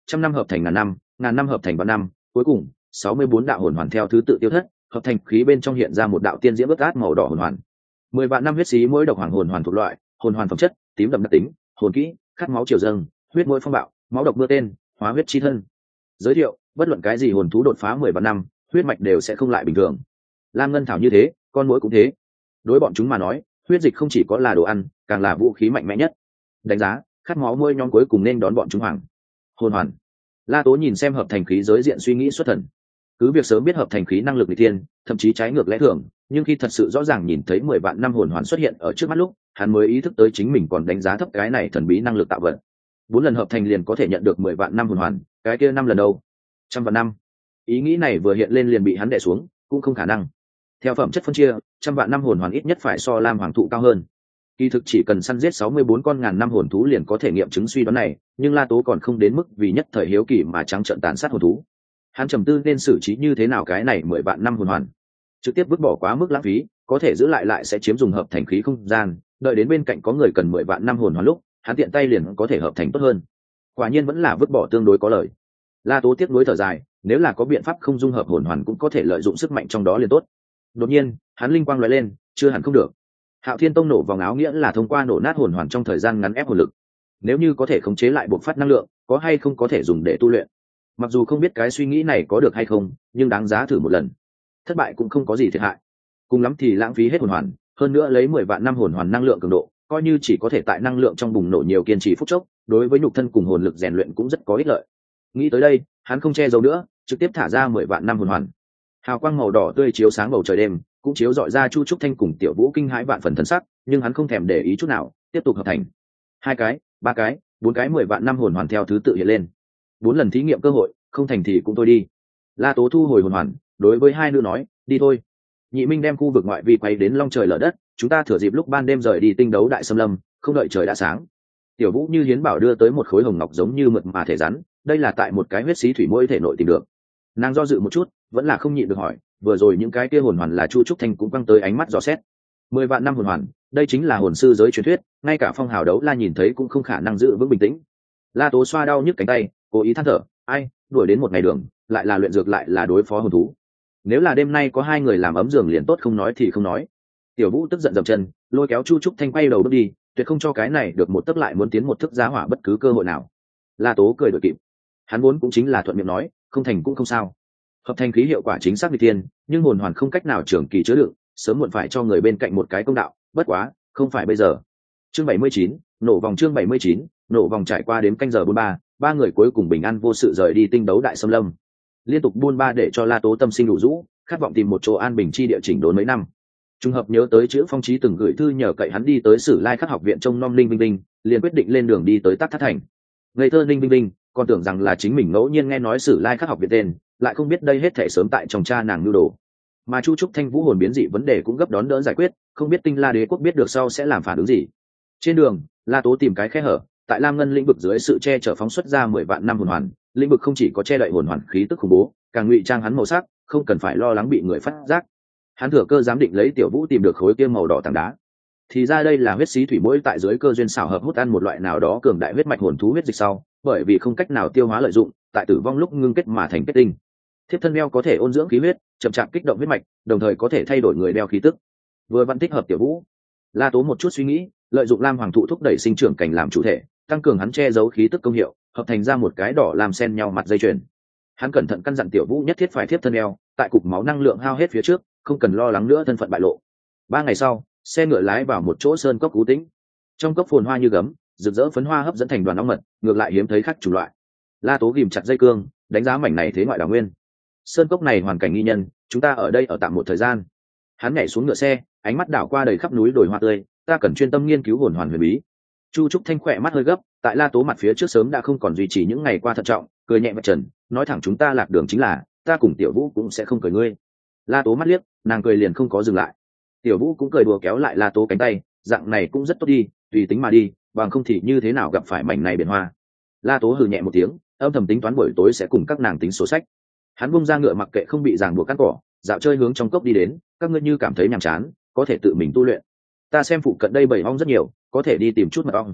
trăm năm hợp thành ngàn năm hợp thành vạn năm, cuối cùng 64 đạo hồn hoàn theo thứ tự tiêu thất, hợp thành khí bên trong hiện ra một đạo tiên diễm ướt át màu đỏ hồn hoàn. 10 vạn năm huyết xí mỗi độc hoàng hồn hoàn thuộc loại, hồn hoàn phẩm chất, tím đậm đặc tính, hồn kỹ, khát máu triều dâng, huyết mũi phong bạo, máu độc mưa tên, hóa huyết chi thân. Giới thiệu, bất luận cái gì hồn thú đột phá 10 vạn năm, huyết mạch đều sẽ không lại bình thường. Lam ngân thảo như thế, con muỗi cũng thế. Đối bọn chúng mà nói, huyết dịch không chỉ có là đồ ăn, càng là vũ khí mạnh mẽ nhất. Đánh giá, khát máu muỗi nhóm cuối cùng nên đón bọn chúng hoàng hồn hoàn. La Tố nhìn xem hợp thành khí giới diện suy nghĩ xuất thần. Cứ việc sớm biết hợp thành khí năng lực nghịch thiên, thậm chí trái ngược lẽ thường, nhưng khi thật sự rõ ràng nhìn thấy 10 vạn năm hồn hoàn xuất hiện ở trước mắt lúc, hắn mới ý thức tới chính mình còn đánh giá thấp cái này thần bí năng lực tạo vật. 4 lần hợp thành liền có thể nhận được 10 vạn năm hồn hoàn, cái kia 5 lần đâu? Trăm vạn năm. Ý nghĩ này vừa hiện lên liền bị hắn đè xuống, cũng không khả năng. Theo phẩm chất phân chia, trăm vạn năm hồn hoàn ít nhất phải so lam hoàng thụ cao hơn. Kỳ thực chỉ cần săn giết 64 con ngàn năm hồn thú liền có thể nghiệm chứng suy đoán này, nhưng La Tố còn không đến mức vì nhất thời hiếu kỳ mà trắng trợn tàn sát hồn thú. Hắn trầm tư nên xử trí như thế nào cái này 10 vạn năm hồn hoàn. Trực tiếp vứt bỏ quá mức lãng phí, có thể giữ lại sẽ chiếm dùng hợp thành khí không gian, đợi đến bên cạnh có người cần 10 vạn năm hồn hoàn lúc, hắn tiện tay liền có thể hợp thành tốt hơn. Quả nhiên vẫn là vứt bỏ tương đối có lợi. La Tố tiếc nuối thở dài, nếu là có biện pháp không dung hợp hồn hoàn cũng có thể lợi dụng sức mạnh trong đó liền tốt. Đột nhiên, hắn linh quang lóe lên, chưa hẳn không được. Hạo Thiên Tông nổ vòng áo nghĩa là thông qua nổ nát hồn hoàn trong thời gian ngắn ép hồn lực. Nếu như có thể khống chế lại bộc phát năng lượng, có hay không có thể dùng để tu luyện. Mặc dù không biết cái suy nghĩ này có được hay không, nhưng đáng giá thử một lần. Thất bại cũng không có gì thiệt hại. Cùng lắm thì lãng phí hết hồn hoàn, hơn nữa lấy 10 vạn năm hồn hoàn năng lượng cường độ, coi như chỉ có thể tại năng lượng trong bùng nổ nhiều kiên trì phút chốc, đối với nhục thân cùng hồn lực rèn luyện cũng rất có ích lợi. Nghĩ tới đây, hắn không che giấu nữa, trực tiếp thả ra 10 vạn năm hồn hoàn. Hào quang màu đỏ tươi chiếu sáng bầu trời đêm, cũng chiếu rọi ra Chu Trúc Thanh cùng Tiểu Vũ kinh hãi vạn phần thần sắc, nhưng hắn không thèm để ý chút nào, tiếp tục hợp thành. 2 cái, 3 cái, 4 cái 10 vạn năm hồn hoàn theo thứ tự hiện lên. 4 lần thí nghiệm cơ hội, không thành thì cũng thôi đi. La Tố thu hồi hồn hoàn, đối với hai nữ nói, đi thôi. Nhị Minh đem khu vực ngoại vi quay đến long trời lở đất, chúng ta thừa dịp lúc ban đêm rời đi tinh đấu đại xâm lâm, không đợi trời đã sáng. Tiểu Vũ như hiến bảo đưa tới một khối hồng ngọc giống như mượt mà thể rắn, đây là tại một cái huyết xí thủy mũi thể nội tìm được. Nàng do dự một chút, vẫn là không nhịn được hỏi, vừa rồi những cái kia hồn hoàn là Chu Trúc Thanh cũng quăng tới ánh mắt dò xét. 10 vạn năm hồn hoàn, đây chính là hồn sư giới truyền thuyết, ngay cả Phong Hào Đấu La nhìn thấy cũng không khả năng giữ vững bình tĩnh. La Tố xoa đau nhức cánh tay, cố ý than thở, ai, đuổi đến một ngày đường, lại là luyện dược lại là đối phó hồn thú. Nếu là đêm nay có hai người làm ấm giường liền tốt, không nói thì không nói. Tiểu Vũ tức giận dậm chân, lôi kéo Chu Trúc Thanh quay đầu bước đi, tuyệt không cho cái này được một tấc lại muốn tiến một thước giá hỏa bất cứ cơ hội nào. La Tố cười đuổi kịp, hắn vốn cũng chính là thuận miệng nói, không thành cũng không sao. Hợp thành khí hiệu quả chính xác như tiên, nhưng hồn hoàn không cách nào trường kỳ chứa đựng, sớm muộn phải cho người bên cạnh một cái công đạo, bất quá, không phải bây giờ. Chương 79, nổ vòng. Chương 79, nổ vòng. Trải qua đến canh giờ 43, ba người cuối cùng bình an vô sự rời đi tinh đấu đại xâm lâm. Liên tục buôn ba để cho La Tố tâm sinh đủ rũ, khát vọng tìm một chỗ an bình chi địa chỉnh đốn mấy năm. Trùng hợp nhớ tới chữ Phong Chí từng gửi thư nhờ cậy hắn đi tới Sử Lai Khắc học viện trông nom Linh Vinh Vinh, liền quyết định lên đường đi tới Tắc Thất Thành. Ngây thơ Linh Vinh Vinh còn tưởng rằng là chính mình ngẫu nhiên nghe nói Sử Lai Khắc học viện tên, lại không biết đây hết thể sớm tại trong cha nàng nưu đồ. Mà Chu Trúc Thanh vũ hồn biến dị vấn đề cũng gấp đón đỡ giải quyết, không biết Tinh La Đế quốc biết được sau sẽ làm phản ứng gì. Trên đường, La Tố tìm cái khe hở, tại Lam Ngân lĩnh vực dưới sự che chở phóng xuất ra 10 vạn năm hồn hoàn, lĩnh vực không chỉ có che đậy hồn hoàn khí tức khủng bố, càng ngụy trang hắn màu sắc, không cần phải lo lắng bị người phát giác. Hắn thừa cơ giám định lấy Tiểu Vũ tìm được khối kia màu đỏ tảng đá. Thì ra đây là huyết xí thủy mũi tại dưới cơ duyên xảo hợp hút ăn một loại nào đó cường đại huyết mạch hồn thú huyết dịch sau, bởi vì không cách nào tiêu hóa lợi dụng, tại tử vong lúc ngưng kết mà thành kết tinh. Thiếp thân đeo có thể ôn dưỡng khí huyết, chậm chạp kích động huyết mạch, đồng thời có thể thay đổi người đeo khí tức. Vừa vẫn thích hợp Tiểu Vũ. La Tố một chút suy nghĩ, lợi dụng lam hoàng thụ thúc đẩy sinh trưởng cảnh làm chủ thể, tăng cường hắn che giấu khí tức công hiệu, hợp thành ra một cái đỏ làm xen nhau mặt dây chuyền. Hắn cẩn thận căn dặn Tiểu Vũ nhất thiết phải thiếp thân đeo, tại cục máu năng lượng hao hết phía trước, không cần lo lắng nữa thân phận bại lộ. 3 ngày sau, xe ngựa lái vào một chỗ sơn cốc cú tĩnh. Trong cốc phồn hoa như gấm, rực rỡ phấn hoa hấp dẫn thành đoàn ong mật, ngược lại hiếm thấy khác chủng loại. La Tố ghìm chặt dây cương, đánh giá mảnh này thế ngoại đào nguyên. Sơn cốc này hoàn cảnh nghi nhân, chúng ta ở đây ở tạm một thời gian. Hắn nhảy xuống ngựa xe, ánh mắt đảo qua đầy khắp núi đồi hoa tươi, ta cần chuyên tâm nghiên cứu hồn hoàn huyền bí. Chu Trúc Thanh khỏe mắt hơi gấp, tại La Tố mặt phía trước sớm đã không còn duy trì những ngày qua thận trọng, cười nhẹ vạch trần, nói thẳng chúng ta lạc đường chính là, ta cùng Tiểu Vũ cũng sẽ không cười ngươi. La Tố mắt liếc, nàng cười liền không có dừng lại. Tiểu Vũ cũng cười đùa kéo lại La Tố cánh tay, dạng này cũng rất tốt đi, tùy tính mà đi, bằng không thì như thế nào gặp phải mảnh này biển hoa. La Tố hừ nhẹ một tiếng, âm thầm tính toán buổi tối sẽ cùng các nàng tính sổ sách. Hắn bung ra ngựa mặc kệ không bị ràng buộc cắt cỏ, dạo chơi hướng trong cốc đi đến, các ngươi như cảm thấy nhàm chán, có thể tự mình tu luyện. Ta xem phụ cận đây bầy ong rất nhiều, có thể đi tìm chút mật ong.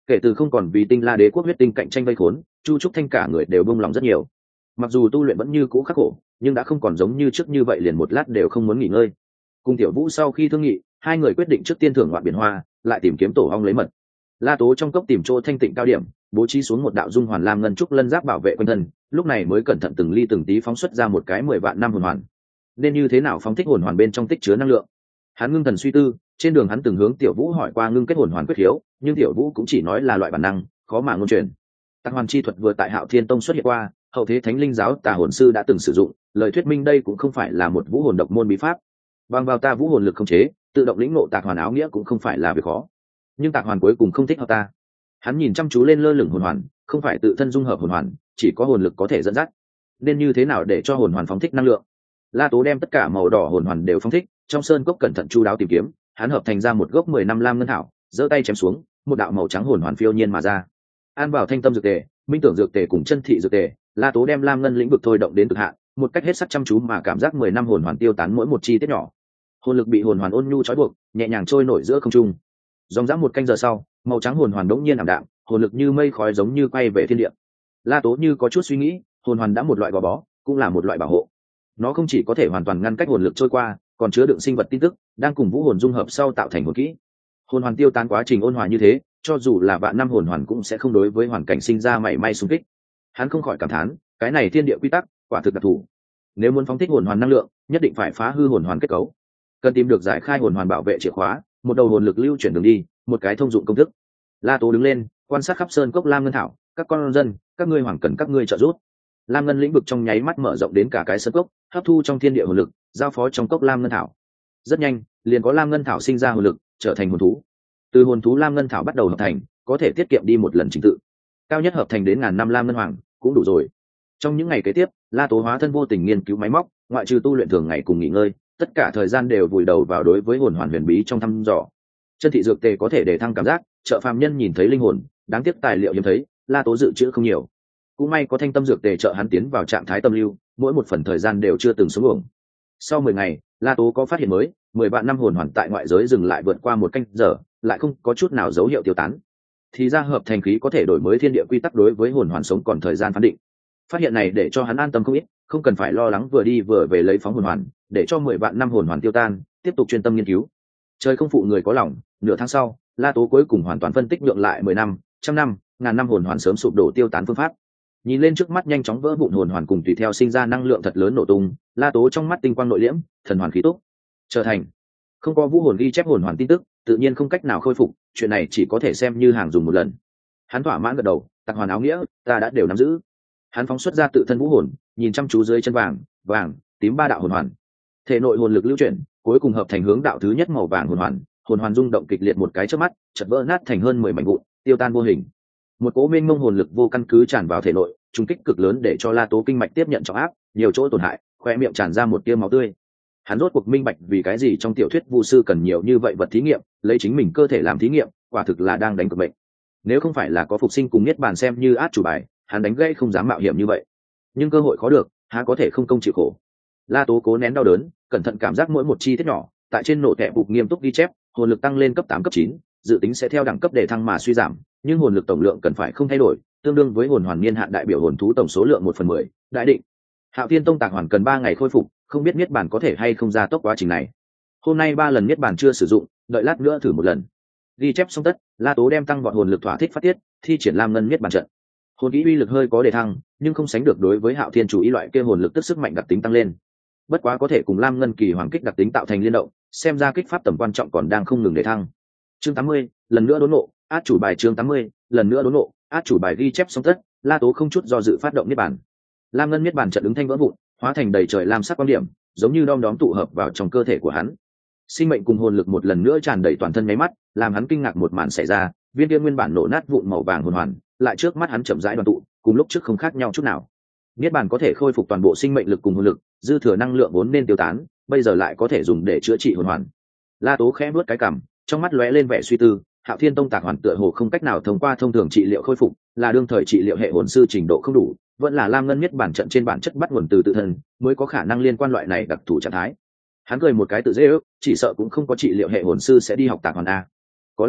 Kể từ không còn vì tinh la đế quốc huyết tinh cạnh tranh vây khốn, Chu Trúc Thanh cả người đều buông lòng rất nhiều. Mặc dù tu luyện vẫn như cũ khắc khổ, nhưng đã không còn giống như trước như vậy liền một lát đều không muốn nghỉ ngơi. Cùng Tiểu Vũ sau khi thương nghị, hai người quyết định trước tiên thưởng ngoạn biển hoa, lại tìm kiếm tổ ong lấy mật. La Tố trong cốc tìm chỗ thanh tịnh cao điểm, bố trí xuống một đạo dung hoàn lam ngân trúc lân giáp bảo vệ quanh thân, lúc này mới cẩn thận từng ly từng tí phóng xuất ra một cái 10 vạn năm hồn hoàn. Nên như thế nào phóng thích hồn hoàn bên trong tích chứa năng lượng? Hắn ngưng thần suy tư, trên đường hắn từng hướng Tiểu Vũ hỏi qua ngưng kết hồn hoàn quyết khiếu, nhưng Tiểu Vũ cũng chỉ nói là loại bản năng, khó mà ngôn truyền. Tạc hoàn chi thuật vừa tại Hạo Thiên Tông xuất hiện qua, hậu thế Thánh Linh giáo Tà hồn sư đã từng sử dụng, lời thuyết minh đây cũng không phải là một vũ hồn độc môn bí pháp. Bằng vào ta vũ hồn lực khống chế, tự động lĩnh ngộ tạc hoàn áo nghĩa cũng không phải là việc khó. Nhưng tạc hoàn cuối cùng không thích hợp ta. Hắn nhìn chăm chú lên lơ lửng hồn hoàn, không phải tự thân dung hợp hồn hoàn, chỉ có hồn lực có thể dẫn dắt. Nên như thế nào để cho hồn hoàn phóng thích năng lượng? La Tố đem tất cả màu đỏ hồn hoàn đều phóng thích, trong sơn cốc cẩn thận chu đáo tìm kiếm, hắn hợp thành ra một gốc 10 năm lam ngân thảo, giơ tay chém xuống, một đạo màu trắng hồn hoàn phiêu nhiên mà ra. An vào thanh tâm dược tề, minh tưởng dược tề cùng chân thị dược tề, La Tố đem lam ngân lĩnh vực thôi động đến cực hạn, một cách hết sức chăm chú mà cảm giác 10 năm hồn hoàn tiêu tán mỗi một chi tiết nhỏ. Hồn lực bị hồn hoàn ôn nhu trói buộc, nhẹ nhàng trôi nổi giữa không trung. Dòng dã một canh giờ sau, màu trắng hồn hoàn đống nhiên ảm đạm, hồn lực như mây khói giống như quay về thiên địa. La Tố như có chút suy nghĩ, hồn hoàn đã một loại gò bó, cũng là một loại bảo hộ. Nó không chỉ có thể hoàn toàn ngăn cách hồn lực trôi qua, còn chứa đựng sinh vật tin tức, đang cùng vũ hồn dung hợp sau tạo thành hồn kỹ. Hồn hoàn tiêu tán quá trình ôn hòa như thế, cho dù là vạn năm hồn hoàn cũng sẽ không đối với hoàn cảnh sinh ra mảy may xung kích. Hắn không khỏi cảm thán, cái này thiên địa quy tắc, quả thực đặc thù. Nếu muốn phóng thích hồn hoàn năng lượng, nhất định phải phá hư hồn hoàn kết cấu. Cần tìm được giải khai hồn hoàn bảo vệ chìa khóa, một đầu hồn lực lưu chuyển đường đi, một cái thông dụng công thức. La Tố đứng lên, quan sát khắp sơn cốc lam ngân thảo, các con dân, các ngươi hoàng cần các ngươi trợ giúp. Lam ngân lĩnh vực trong nháy mắt mở rộng đến cả cái sơn cốc, hấp thu trong thiên địa hồn lực, giao phó trong cốc lam ngân thảo. Rất nhanh, liền có lam ngân thảo sinh ra hồn lực, trở thành hồn thú. Từ hồn thú lam ngân thảo bắt đầu hợp thành, có thể tiết kiệm đi một lần trình tự. Cao nhất hợp thành đến 1000 năm lam ngân hoàng, cũng đủ rồi. Trong những ngày kế tiếp, La Tố hóa thân vô tình nghiên cứu máy móc, ngoại trừ tu luyện thường ngày cùng nghỉ ngơi, tất cả thời gian đều vùi đầu vào đối với hồn hoàn huyền bí trong thăm dò. Chân thị dược tề có thể để thăng cảm giác, trợ phàm nhân nhìn thấy linh hồn, đáng tiếc tài liệu hiếm thấy, La Tố dự trữ không nhiều. Cũng may có thanh tâm dược tề trợ hắn tiến vào trạng thái tâm lưu, mỗi một phần thời gian đều chưa từng xuống uổng. Sau 10 ngày, La Tố có phát hiện mới, 10 vạn năm hồn hoàn tại ngoại giới dừng lại vượt qua một canh giờ, lại không có chút nào dấu hiệu tiêu tán. Thì ra hợp thành khí có thể đổi mới thiên địa quy tắc đối với hồn hoàn sống còn thời gian phán định. Phát hiện này để cho hắn an tâm không ít, không cần phải lo lắng vừa đi vừa về lấy phóng hồn hoàn, để cho 10 vạn năm hồn hoàn tiêu tan, tiếp tục chuyên tâm nghiên cứu. Trời không phụ người có lòng, nửa tháng sau, La Tố cuối cùng hoàn toàn phân tích nhượng lại 10 năm, trăm năm, ngàn năm hồn hoàn sớm sụp đổ tiêu tán phương pháp. Nhìn lên trước mắt nhanh chóng vỡ vụn hồn hoàn cùng tùy theo sinh ra năng lượng thật lớn nổ tung, La Tố trong mắt tinh quang nội liễm, thần hoàn khí túc, trở thành. Không có vũ hồn ghi chép hồn hoàn tin tức, tự nhiên không cách nào khôi phục, chuyện này chỉ có thể xem như hàng dùng một lần. Hắn thỏa mãn gật đầu, tạc hoàn áo nghĩa, ta đã đều nắm giữ. Hắn phóng xuất ra tự thân vũ hồn, nhìn chăm chú dưới chân vàng, tím ba đạo hồn hoàn. Thể nội hồn lực lưu chuyển, cuối cùng hợp thành hướng đạo thứ nhất màu vàng hồn hoàn rung động kịch liệt một cái trước mắt, chợt vỡ nát thành hơn 10 mảnh vụn, tiêu tan vô hình. Một cỗ mênh mông hồn lực vô căn cứ tràn vào thể nội, trùng kích cực lớn để cho La Tố kinh mạch tiếp nhận trọng áp, nhiều chỗ tổn hại, khoe miệng tràn ra một tia máu tươi. Hắn rốt cuộc minh bạch vì cái gì trong tiểu thuyết vu sư cần nhiều như vậy vật thí nghiệm, lấy chính mình cơ thể làm thí nghiệm, quả thực là đang đánh cược bệnh. Nếu không phải là có phục sinh cùng niết bàn xem như át chủ bài, hắn đánh gãy không dám mạo hiểm như vậy. Nhưng cơ hội khó được, há có thể không công chịu khổ. La Tố cố nén đau đớn, cẩn thận cảm giác mỗi một chi tiết nhỏ, tại trên nổ tệ bục nghiêm túc ghi chép, hồn lực tăng lên cấp 8 cấp 9, dự tính sẽ theo đẳng cấp để thăng mà suy giảm, nhưng hồn lực tổng lượng cần phải không thay đổi, tương đương với hồn hoàn niên hạn đại biểu hồn thú tổng số lượng 1/10, đại định. Hạo Thiên Tông tạc hoàn cần 3 ngày khôi phục, không biết niết bàn có thể hay không gia tốc quá trình này. Hôm nay 3 lần niết bàn chưa sử dụng, đợi lát nữa thử một lần. Ghi chép xong tất, La Tố đem tăng vọt hồn lực thỏa thích phát tiết, thi triển Lam Ngân niết bàn trận. Hồn kỹ uy lực hơi có đề thăng, nhưng không sánh được đối với Hạo Thiên chủ ý loại kia hồn lực tức sức mạnh đặc tính tăng lên. Bất quá có thể cùng Lam Ngân kỳ hoàng kích đặc tính tạo thành liên động, xem ra kích pháp tầm quan trọng còn đang không ngừng đề thăng. Chương 80, lần nữa đốn nộ, át chủ bài chương 80, lần nữa đốn nộ, át chủ bài ghi chép xong tất, La Tố không chút do dự phát động niết bàn. Lam Ngân niết bàn trận ứng thanh vỡ vụn, hóa thành đầy trời lam sắc quang điểm, giống như đom đóm tụ hợp vào trong cơ thể của hắn. Sinh mệnh cùng hồn lực một lần nữa tràn đầy toàn thân nháy mắt, làm hắn kinh ngạc một màn xảy ra, viên kia nguyên bản nổ nát vụn màu vàng hồn hoàn, lại trước mắt hắn chậm rãi đoàn tụ, cùng lúc trước không khác nhau chút nào. Niết bàn có thể khôi phục toàn bộ sinh mệnh lực cùng hồn lực, dư thừa năng lượng vốn nên tiêu tán, bây giờ lại có thể dùng để chữa trị hồn hoàn. La Tố khẽ bước cái cằm, trong mắt lóe lên vẻ suy tư, Hạo Thiên Tông tạc hoàn tựa hồ không cách nào thông qua thông thường trị liệu khôi phục, là đương thời trị liệu hệ hồn sư trình độ không đủ, vẫn là Lam Ngân niết bàn trận trên bản chất bắt nguồn từ tự thân, mới có khả năng liên quan loại này đặc thù trạng thái. Hắn cười một cái tự dễ ước, chỉ sợ cũng không có trị liệu hệ hồn sư sẽ đi học tạc hoàn a. Có lẽ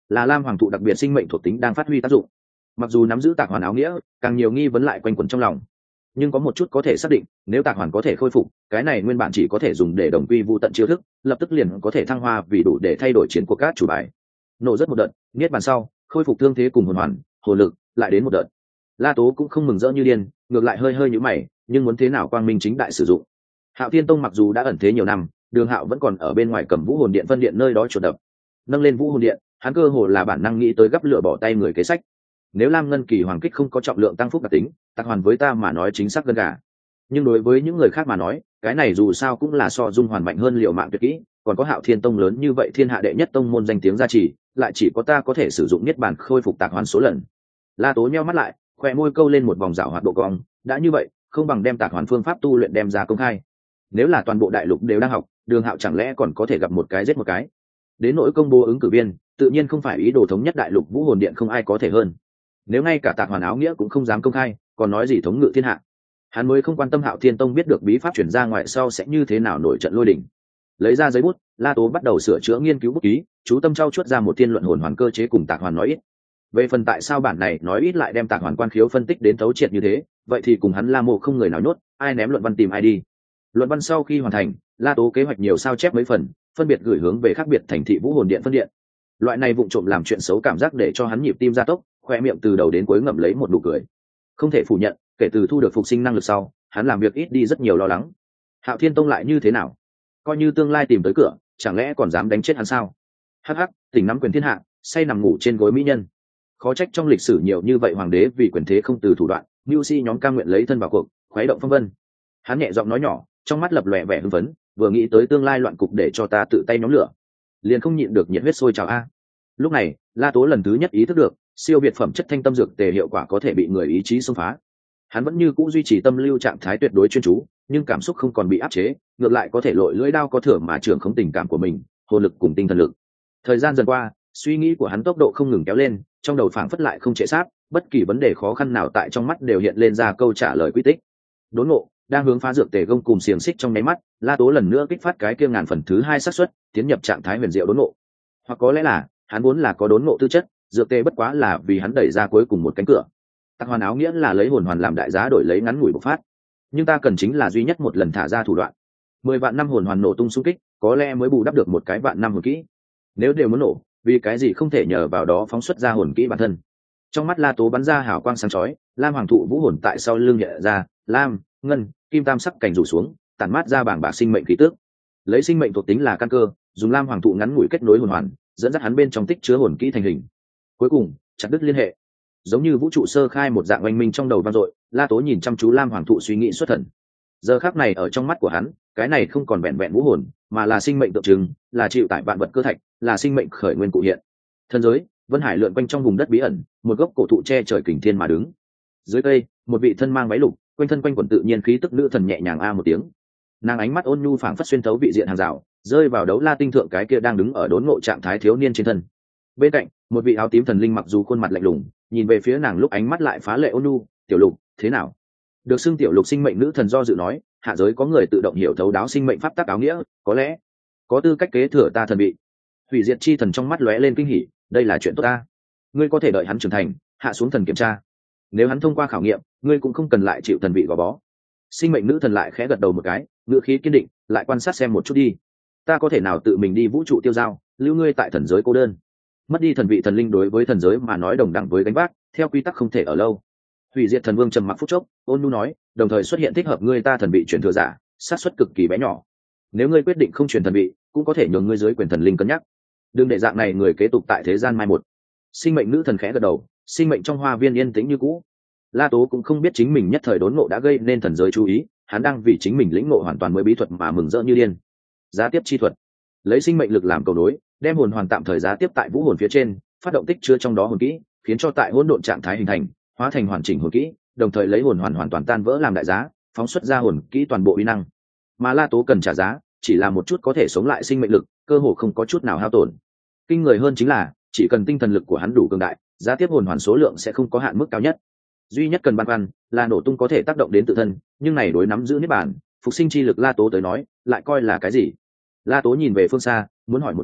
là lam hoàng thụ đặc biệt sinh mệnh thuộc tính đang phát huy tác dụng. Mặc dù nắm giữ tạc hoàn áo nghĩa, càng nhiều nghi vấn lại quanh quẩn trong lòng, nhưng có một chút có thể xác định, nếu tạc hoàn có thể khôi phục, cái này nguyên bản chỉ có thể dùng để đồng quy vu tận chiêu thức, lập tức liền có thể thăng hoa vì đủ để thay đổi chiến của các chủ bài. Nổ rất một đợt, niết bàn sau, khôi phục thương thế cùng hồn hoàn, hồn lực, lại đến một đợt. La Tố cũng không mừng rỡ như điên, ngược lại hơi hơi nhíu mày, nhưng muốn thế nào quang minh chính đại sử dụng. Hạo Thiên Tông mặc dù đã ẩn thế nhiều năm, Đường Hạo vẫn còn ở bên ngoài cầm Vũ Hồn Điện phân điện nơi đó chuột đập. Nâng lên Vũ Hồn Điện, hắn cơ hồ là bản năng nghĩ tới gấp lửa bỏ tay người kế sách. Nếu Lam Ngân Kỳ Hoàng Kích không có trọng lượng tăng phúc đặc tính, tạc hoàn với ta mà nói chính xác gần gà. Nhưng đối với những người khác mà nói, cái này dù sao cũng là so dung hoàn mạnh hơn liệu mạng tuyệt kỹ, còn có Hạo Thiên Tông lớn như vậy thiên hạ đệ nhất tông môn danh tiếng gia trì, lại chỉ có ta có thể sử dụng niết bàn khôi phục tạc hoàn số lần. La Tố nheo mắt lại, khoe môi câu lên một vòng rảo hoạt độ cong, đã như vậy, không bằng đem tạc hoàn phương pháp tu luyện đem ra công khai. Nếu là toàn bộ đại lục đều đang học, Đường Hạo chẳng lẽ còn có thể gặp một cái giết một cái. Đến nỗi công bố ứng cử viên, tự nhiên không phải ý đồ thống nhất đại lục Vũ Hồn Điện không ai có thể hơn. Nếu ngay cả tạc hoàn áo nghĩa cũng không dám công khai, còn nói gì thống ngự thiên hạ. Hắn mới không quan tâm Hạo Thiên Tông biết được bí pháp chuyển ra ngoài sau sẽ như thế nào nổi trận lôi đình. Lấy ra giấy bút, La Tố bắt đầu sửa chữa nghiên cứu bút ký, chú tâm trau chuốt ra một thiên luận hồn hoàn cơ chế cùng tạc hoàn nói ít. Về phần tại sao bản này nói ít lại đem tạc hoàn quan khiếu phân tích đến thấu triệt như thế, vậy thì cùng hắn La Mộ không người nào nhốt, ai ném luận văn tìm ai đi. Luận văn sau khi hoàn thành, La Tố kế hoạch nhiều sao chép mấy phần, phân biệt gửi hướng về khác biệt thành thị Vũ Hồn Điện phân điện. Loại này vụng trộm làm chuyện xấu cảm giác để cho hắn nhịp tim gia tốc, khoe miệng từ đầu đến cuối ngậm lấy một nụ cười. Không thể phủ nhận, kể từ thu được phục sinh năng lực sau, hắn làm việc ít đi rất nhiều lo lắng. Hạo Thiên Tông lại như thế nào? Coi như tương lai tìm tới cửa, chẳng lẽ còn dám đánh chết hắn sao? Hắc hắc, tỉnh nắm quyền thiên hạ, say nằm ngủ trên gối mỹ nhân. Khó trách trong lịch sử nhiều như vậy hoàng đế vì quyền thế không từ thủ đoạn, mưu si nhóm cam nguyện lấy thân vào cuộc, khuấy động phong vân. Hắn nhẹ giọng nói nhỏ, trong mắt lập lòe vẻ hưng phấn, vừa nghĩ tới tương lai loạn cục để cho ta tự tay nhóm lửa, liền không nhịn được nhiệt huyết sôi trào a. Lúc này, La Tố lần thứ nhất ý thức được, siêu việt phẩm chất thanh tâm dược tề hiệu quả có thể bị người ý chí xông phá. Hắn vẫn như cũ duy trì tâm lưu trạng thái tuyệt đối chuyên chú, nhưng cảm xúc không còn bị áp chế, ngược lại có thể lội lưỡi đao có thừa mà trưởng không tình cảm của mình, hồn lực cùng tinh thần lực. Thời gian dần qua, suy nghĩ của hắn tốc độ không ngừng kéo lên, trong đầu phảng phất lại không trễ sát, bất kỳ vấn đề khó khăn nào tại trong mắt đều hiện lên ra câu trả lời quy tích. Đốn ngộ, đang hướng phá dược tề gông cùng xiềng xích trong nháy mắt, La Tố lần nữa kích phát cái kia ngàn phần thứ 2 xác suất tiến nhập trạng thái huyền diệu đốn ngộ. Hoặc có lẽ là hắn vốn là có đốn ngộ tư chất, dược tề bất quá là vì hắn đẩy ra cuối cùng một cánh cửa. Tạc hoàn áo nghĩa là lấy hồn hoàn làm đại giá đổi lấy ngắn ngủi bộc phát, nhưng ta cần chính là duy nhất một lần thả ra thủ đoạn. 10 vạn năm hồn hoàn nổ tung xung kích, có lẽ mới bù đắp được một cái vạn năm hồn kỹ. Nếu đều muốn nổ, vì cái gì không thể nhờ vào đó phóng xuất ra hồn kỹ bản thân? Trong mắt La Tố bắn ra hào quang sáng chói, lam hoàng thụ vũ hồn tại sau lưng nhẹ ra, lam, ngân, kim tam sắc cảnh rủ xuống, tản mát ra bảng bạc sinh mệnh khí tức. Lấy sinh mệnh thuộc tính là căn cơ, dùng lam hoàng thụ ngắn ngủi kết nối hồn hoàn, dẫn dắt hắn bên trong tích chứa hồn kỹ thành hình. Cuối cùng, chặt đứt liên hệ. Giống như vũ trụ sơ khai một dạng oanh minh trong đầu vang dội, La Tố nhìn chăm chú lam hoàng thụ suy nghĩ xuất thần. Giờ khắc này ở trong mắt của hắn, cái này không còn vẹn vẹn vũ hồn, mà là sinh mệnh tượng trưng, là chịu tại vạn vật cơ thạch, là sinh mệnh khởi nguyên cụ hiện. Thân giới, vân hải lượn quanh trong vùng đất bí ẩn, một gốc cổ thụ che trời kình thiên mà đứng. Dưới cây, một vị thân mang váy lục, quanh thân quanh quần tự nhiên khí tức nữ thần nhẹ nhàng a một tiếng. Nàng ánh mắt ôn nhu phảng phất xuyên thấu vị diện hàng rào, rơi vào đấu la tinh thượng cái kia đang đứng ở đốn ngộ trạng thái thiếu niên trên thân. Bên cạnh, một vị áo tím thần linh mặc dù khuôn mặt lạnh lùng, nhìn về phía nàng lúc ánh mắt lại phá lệ ôn nhu. Tiểu Lục, thế nào? Được xưng Tiểu Lục sinh mệnh nữ thần do dự nói, hạ giới có người tự động hiểu thấu đáo sinh mệnh pháp tắc áo nghĩa, có lẽ có tư cách kế thừa ta thần vị. Hủy diệt chi thần trong mắt lóe lên kinh hỉ, đây là chuyện tốt ta. Ngươi có thể đợi hắn trưởng thành, hạ xuống thần kiểm tra. Nếu hắn thông qua khảo nghiệm, ngươi cũng không cần lại chịu thần vị gò bó. Sinh mệnh nữ thần lại khẽ gật đầu một cái, ngữ khí kiên định, lại quan sát xem một chút đi. Ta có thể nào tự mình đi vũ trụ tiêu giao, lưu ngươi tại thần giới cô đơn. Mất đi thần vị thần linh đối với thần giới mà nói đồng đẳng với gánh vác, theo quy tắc không thể ở lâu. Hủy diệt thần vương trầm mặc phút chốc, ôn nhu nói, đồng thời xuất hiện thích hợp ngươi ta thần vị truyền thừa giả, xác suất cực kỳ bé nhỏ. Nếu ngươi quyết định không truyền thần vị, cũng có thể nhường ngươi dưới quyền thần linh cân nhắc. Đừng để dạng này người kế tục tại thế gian mai một. Sinh mệnh nữ thần khẽ gật đầu, sinh mệnh trong hoa viên yên tĩnh như cũ. La Tố cũng không biết chính mình nhất thời đốn ngộ đã gây nên thần giới chú ý, hắn đang vì chính mình lĩnh ngộ hoàn toàn mới bí thuật mà mừng rỡ như điên. Giá tiếp chi thuật, lấy sinh mệnh lực làm cầu nối, đem hồn hoàn tạm thời giá tiếp tại vũ hồn phía trên, phát động tích chứa trong đó hồn kỹ, khiến cho tại hỗn độn trạng thái hình thành, hóa thành hoàn chỉnh hồn kỹ, đồng thời lấy hồn hoàn hoàn toàn tan vỡ làm đại giá, phóng xuất ra hồn kỹ toàn bộ uy năng. Mà La Tố cần trả giá, chỉ là một chút có thể sống lại sinh mệnh lực, cơ hồ không có chút nào hao tổn. Kinh người hơn chính là, chỉ cần tinh thần lực của hắn đủ cường đại, giá tiếp hồn hoàn số lượng sẽ không có hạn mức cao nhất. Duy nhất cần băn khoăn là nổ tung có thể tác động đến tự thân, nhưng này đối nắm giữ niết bàn, phục sinh chi lực La Tố tới nói, lại coi là cái gì? La Tố nhìn về phương xa, muốn hỏi một chút,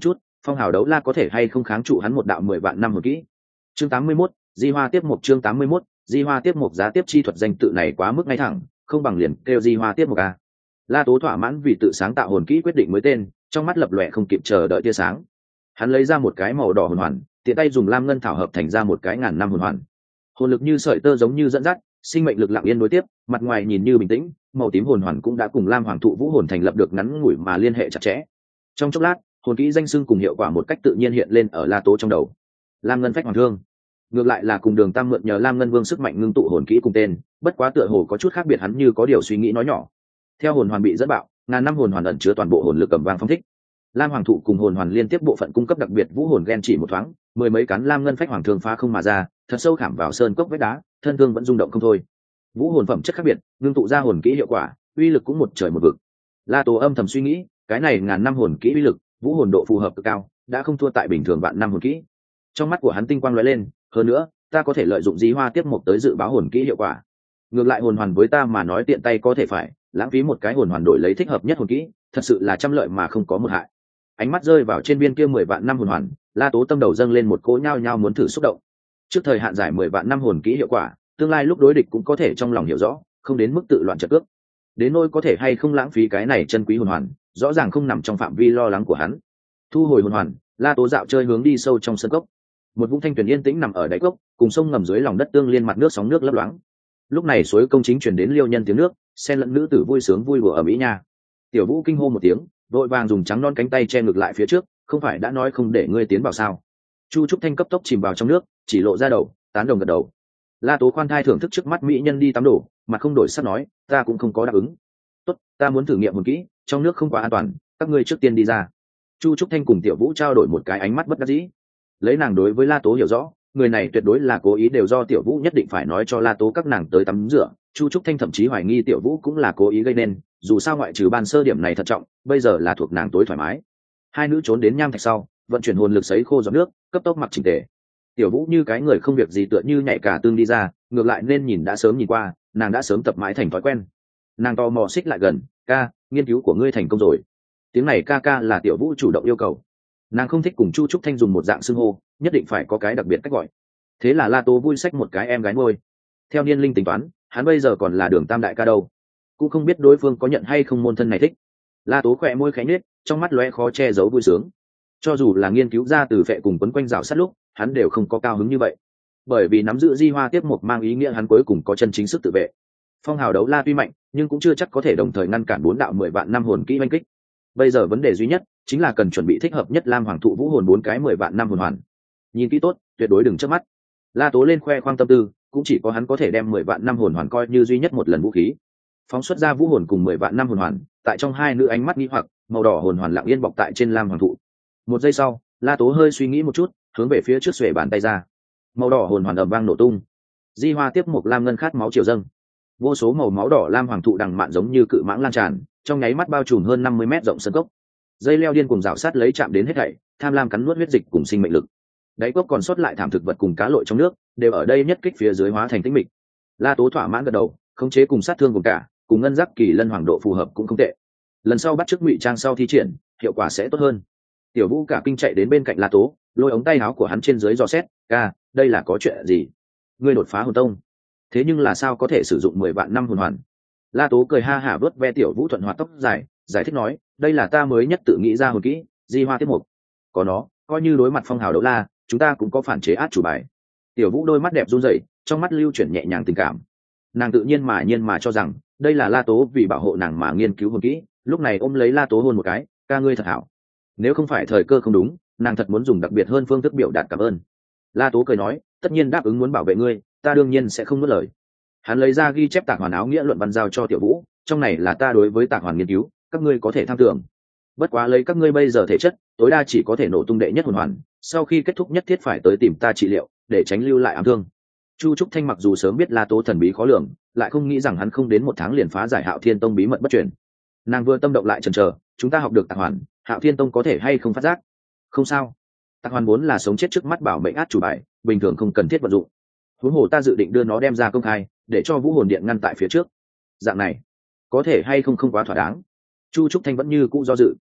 phong hào đấu la có thể hay không kháng trụ hắn một đạo 10 vạn năm hồn kỹ. Chương 81, Di Hoa tiếp mục. Chương 81, Di Hoa tiếp mục. Giá tiếp chi thuật danh tự này quá mức ngay thẳng, không bằng liền kêu Di Hoa tiếp mục a. La Tố thỏa mãn vì tự sáng tạo hồn kỹ quyết định mới tên, trong mắt lập lòe không kịp chờ đợi tia sáng. Hắn lấy ra một cái màu đỏ hồn hoàn, tiện tay dùng lam ngân thảo hợp thành ra một cái ngàn năm hồn hoàn. Hồn lực như sợi tơ giống như dẫn dắt, sinh mệnh lực lặng yên nối tiếp, mặt ngoài nhìn như bình tĩnh, màu tím hồn hoàn cũng đã cùng lam hoàng thụ vũ hồn thành lập được ngắn ngủi mà liên hệ chặt chẽ. Trong chốc lát, hồn kỹ danh xưng cùng hiệu quả một cách tự nhiên hiện lên ở La Tố trong đầu. Lam ngân phách hoàng thương, ngược lại là cùng Đường Tam mượn nhờ lam ngân vương sức mạnh ngưng tụ hồn kỹ cùng tên, bất quá tựa hồ có chút khác biệt, hắn như có điều suy nghĩ nói nhỏ. Theo hồn hoàn bị dẫn bạo, ngàn năm hồn hoàn ẩn chứa toàn bộ hồn lực cầm vang phong thích. Lam hoàng thụ cùng hồn hoàn liên tiếp bộ phận cung cấp đặc biệt vũ hồn ghen chỉ một thoáng, mười mấy cán lam ngân phách hoàng thương phá không mà ra, thật sâu khảm vào sơn cốc vách đá, thân thương vẫn rung động không thôi. Vũ hồn phẩm chất khác biệt, ngưng tụ ra hồn kỹ hiệu quả, uy lực cũng một trời một vực. La Tố âm thầm suy nghĩ, cái này ngàn năm hồn kỹ uy lực, vũ hồn độ phù hợp cực cao, đã không thua tại bình thường vạn năm hồn kỹ. Trong mắt của hắn tinh quang lóe lên, hơn nữa, ta có thể lợi dụng Di Hoa tiếp mục tới dự báo hồn kỹ hiệu quả. Ngược lại hồn hoàn với ta mà nói tiện tay có thể phải, lãng phí một cái hồn hoàn đổi lấy thích hợp nhất hồn kỹ, thật sự là trăm lợi mà không có một hại. Ánh mắt rơi vào trên viên kia 10 vạn năm hồn hoàn, La Tố tâm đầu dâng lên một cỗ nhao nhao muốn thử xúc động. Trước thời hạn giải 10 vạn năm hồn kỹ hiệu quả, tương lai lúc đối địch cũng có thể trong lòng hiểu rõ, không đến mức tự loạn trận cước. Đến nỗi có thể hay không lãng phí cái này chân quý hồn hoàn, rõ ràng không nằm trong phạm vi lo lắng của hắn. Thu hồi hồn hoàn, La Tố dạo chơi hướng đi sâu trong sân cốc. Một vũng thanh tuyền yên tĩnh nằm ở đáy cốc, cùng sông ngầm dưới lòng đất tương liên, mặt nước sóng nước lấp loáng. Lúc này suối công chính truyền đến liêu nhân tiếng nước, xen lẫn nữ tử vui sướng vui đùa ở mỹ nha. Tiểu Vũ kinh hô một tiếng, vội vàng dùng trắng non cánh tay che ngược lại phía trước, không phải đã nói không để ngươi tiến vào sao? Chu Trúc Thanh cấp tốc chìm vào trong nước, chỉ lộ ra đầu, tán đồng gật đầu. La Tố khoan thai thưởng thức trước mắt mỹ nhân đi tắm đổ, mặt không đổi sắc nói, ta cũng không có đáp ứng. Tốt, ta muốn thử nghiệm một kỹ, trong nước không quá an toàn, các ngươi trước tiên đi ra. Chu Trúc Thanh cùng Tiểu Vũ trao đổi một cái ánh mắt bất đắc dĩ. Lấy nàng đối với La Tố hiểu rõ, người này tuyệt đối là cố ý, đều do Tiểu Vũ nhất định phải nói cho La Tố các nàng tới tắm rửa. Chu Trúc Thanh thậm chí hoài nghi Tiểu Vũ cũng là cố ý gây nên, dù sao ngoại trừ ban sơ điểm này thận trọng, bây giờ là thuộc nàng tối thoải mái. Hai nữ trốn đến nham thạch sau, vận chuyển hồn lực sấy khô giọt nước, cấp tốc mặc chỉnh tề. Tiểu Vũ như cái người không việc gì tựa như nhảy cả tương đi ra, ngược lại nên nhìn đã sớm nhìn qua, nàng đã sớm tập mãi thành thói quen. Nàng tò mò xích lại gần, ca, nghiên cứu của ngươi thành công rồi. Tiếng này ca ca là Tiểu Vũ chủ động yêu cầu. Nàng không thích cùng Chu Trúc Thanh dùng một dạng xưng hô, nhất định phải có cái đặc biệt cách gọi. Thế là La Tố vui xách một cái em gái môi. Theo niên linh tính toán, hắn bây giờ còn là Đường Tam đại ca đâu, cũng không biết đối phương có nhận hay không môn thân này thích. La Tố khỏe môi khẽ nhếch, trong mắt lóe khó che giấu vui sướng. Cho dù là nghiên cứu ra từ phệ cùng quấn quanh rào sát lúc, hắn đều không có cao hứng như vậy, bởi vì nắm giữ Di Hoa tiếp mục mang ý nghĩa hắn cuối cùng có chân chính sức tự vệ. Phong hào đấu la tuy mạnh, nhưng cũng chưa chắc có thể đồng thời ngăn cản 4 đạo 10 vạn năm hồn kỹ oanh kích. Bây giờ vấn đề duy nhất chính là cần chuẩn bị thích hợp nhất lam hoàng thụ vũ hồn 4 cái 10 vạn năm hồn hoàn. Nhìn kỹ tốt, tuyệt đối đừng chớp mắt. La Tố lên khoe khoang tâm tư, cũng chỉ có hắn có thể đem 10 vạn năm hồn hoàn coi như duy nhất một lần vũ khí. Phóng xuất ra vũ hồn cùng 10 vạn năm hồn hoàn, tại trong hai nữ ánh mắt nghi hoặc, màu đỏ hồn hoàn lặng yên bọc tại trên lam hoàng thụ. Một giây sau, La Tố hơi suy nghĩ một chút, hướng về phía trước xuề bàn tay ra. Màu đỏ hồn hoàn ầm vang nổ tung. Di Hoa tiếp mục lam ngân khát máu triều dâng. Vô số màu máu đỏ lam hoàng thụ đằng mạn giống như cự mãng lan tràn, trong nháy mắt bao trùm hơn 50 mét rộng sân cốc. Dây leo điên cùng rào sát lấy chạm đến hết thảy, tham lam cắn nuốt huyết dịch cùng sinh mệnh lực. Đáy cốc còn sót lại thảm thực vật cùng cá lội trong nước, đều ở đây nhất kích phía dưới hóa thành tĩnh mịch. La Tố thỏa mãn gật đầu, khống chế cùng sát thương cùng cả, cùng ngân giác kỳ lân hoàng độ phù hợp cũng không tệ. Lần sau bắt chước ngụy trang sau thi triển, hiệu quả sẽ tốt hơn. Tiểu Vũ cả kinh chạy đến bên cạnh La Tố, lôi ống tay áo của hắn trên dưới dò xét, ca, đây là có chuyện gì? Ngươi đột phá hồn tông, thế nhưng là sao có thể sử dụng 10 vạn năm hồn hoàn? La Tố cười ha hả vớt ve Tiểu Vũ thuận hoạt tóc dài, giải thích nói, đây là ta mới nhất tự nghĩ ra hồn kỹ, Di Hoa tiếp mục. Có nó, coi như đối mặt phong hào đấu la, chúng ta cũng có phản chế át chủ bài. Tiểu Vũ đôi mắt đẹp run rẩy, trong mắt lưu chuyển nhẹ nhàng tình cảm. Nàng tự nhiên mà cho rằng đây là La Tố vì bảo hộ nàng mà nghiên cứu hồn kỹ, lúc này ôm lấy La Tố hôn một cái, ca ngươi thật hảo. Nếu không phải thời cơ không đúng, nàng thật muốn dùng đặc biệt hơn phương thức biểu đạt cảm ơn. La Tố cười nói, tất nhiên đáp ứng muốn bảo vệ ngươi, ta đương nhiên sẽ không nuốt lời. Hắn lấy ra ghi chép tạc hoàn áo nghĩa luận văn giao cho Tiểu Vũ, trong này là ta đối với tạc hoàn nghiên cứu, các ngươi có thể tham tưởng. Bất quá lấy các ngươi bây giờ thể chất, tối đa chỉ có thể nổ tung đệ nhất hồn hoàn, sau khi kết thúc nhất thiết phải tới tìm ta trị liệu, để tránh lưu lại ám thương. Chu Trúc Thanh mặc dù sớm biết La Tố thần bí khó lường, lại không nghĩ rằng hắn không đến 1 tháng liền phá giải Hạo Thiên Tông bí mật bất truyền. Nàng vừa tâm động lại chần chờ, chúng ta học được tạc hoàn, Hạo Thiên Tông có thể hay không phát giác? Không sao, tạc hoàn vốn là sống chết trước mắt bảo mệnh át chủ bài, bình thường không cần thiết vận dụng. Huống hồ ta dự định đưa nó đem ra công khai, để cho Vũ Hồn Điện ngăn tại phía trước. Dạng này, có thể hay không quá thỏa đáng? Chu Trúc Thanh vẫn như cũ do dự.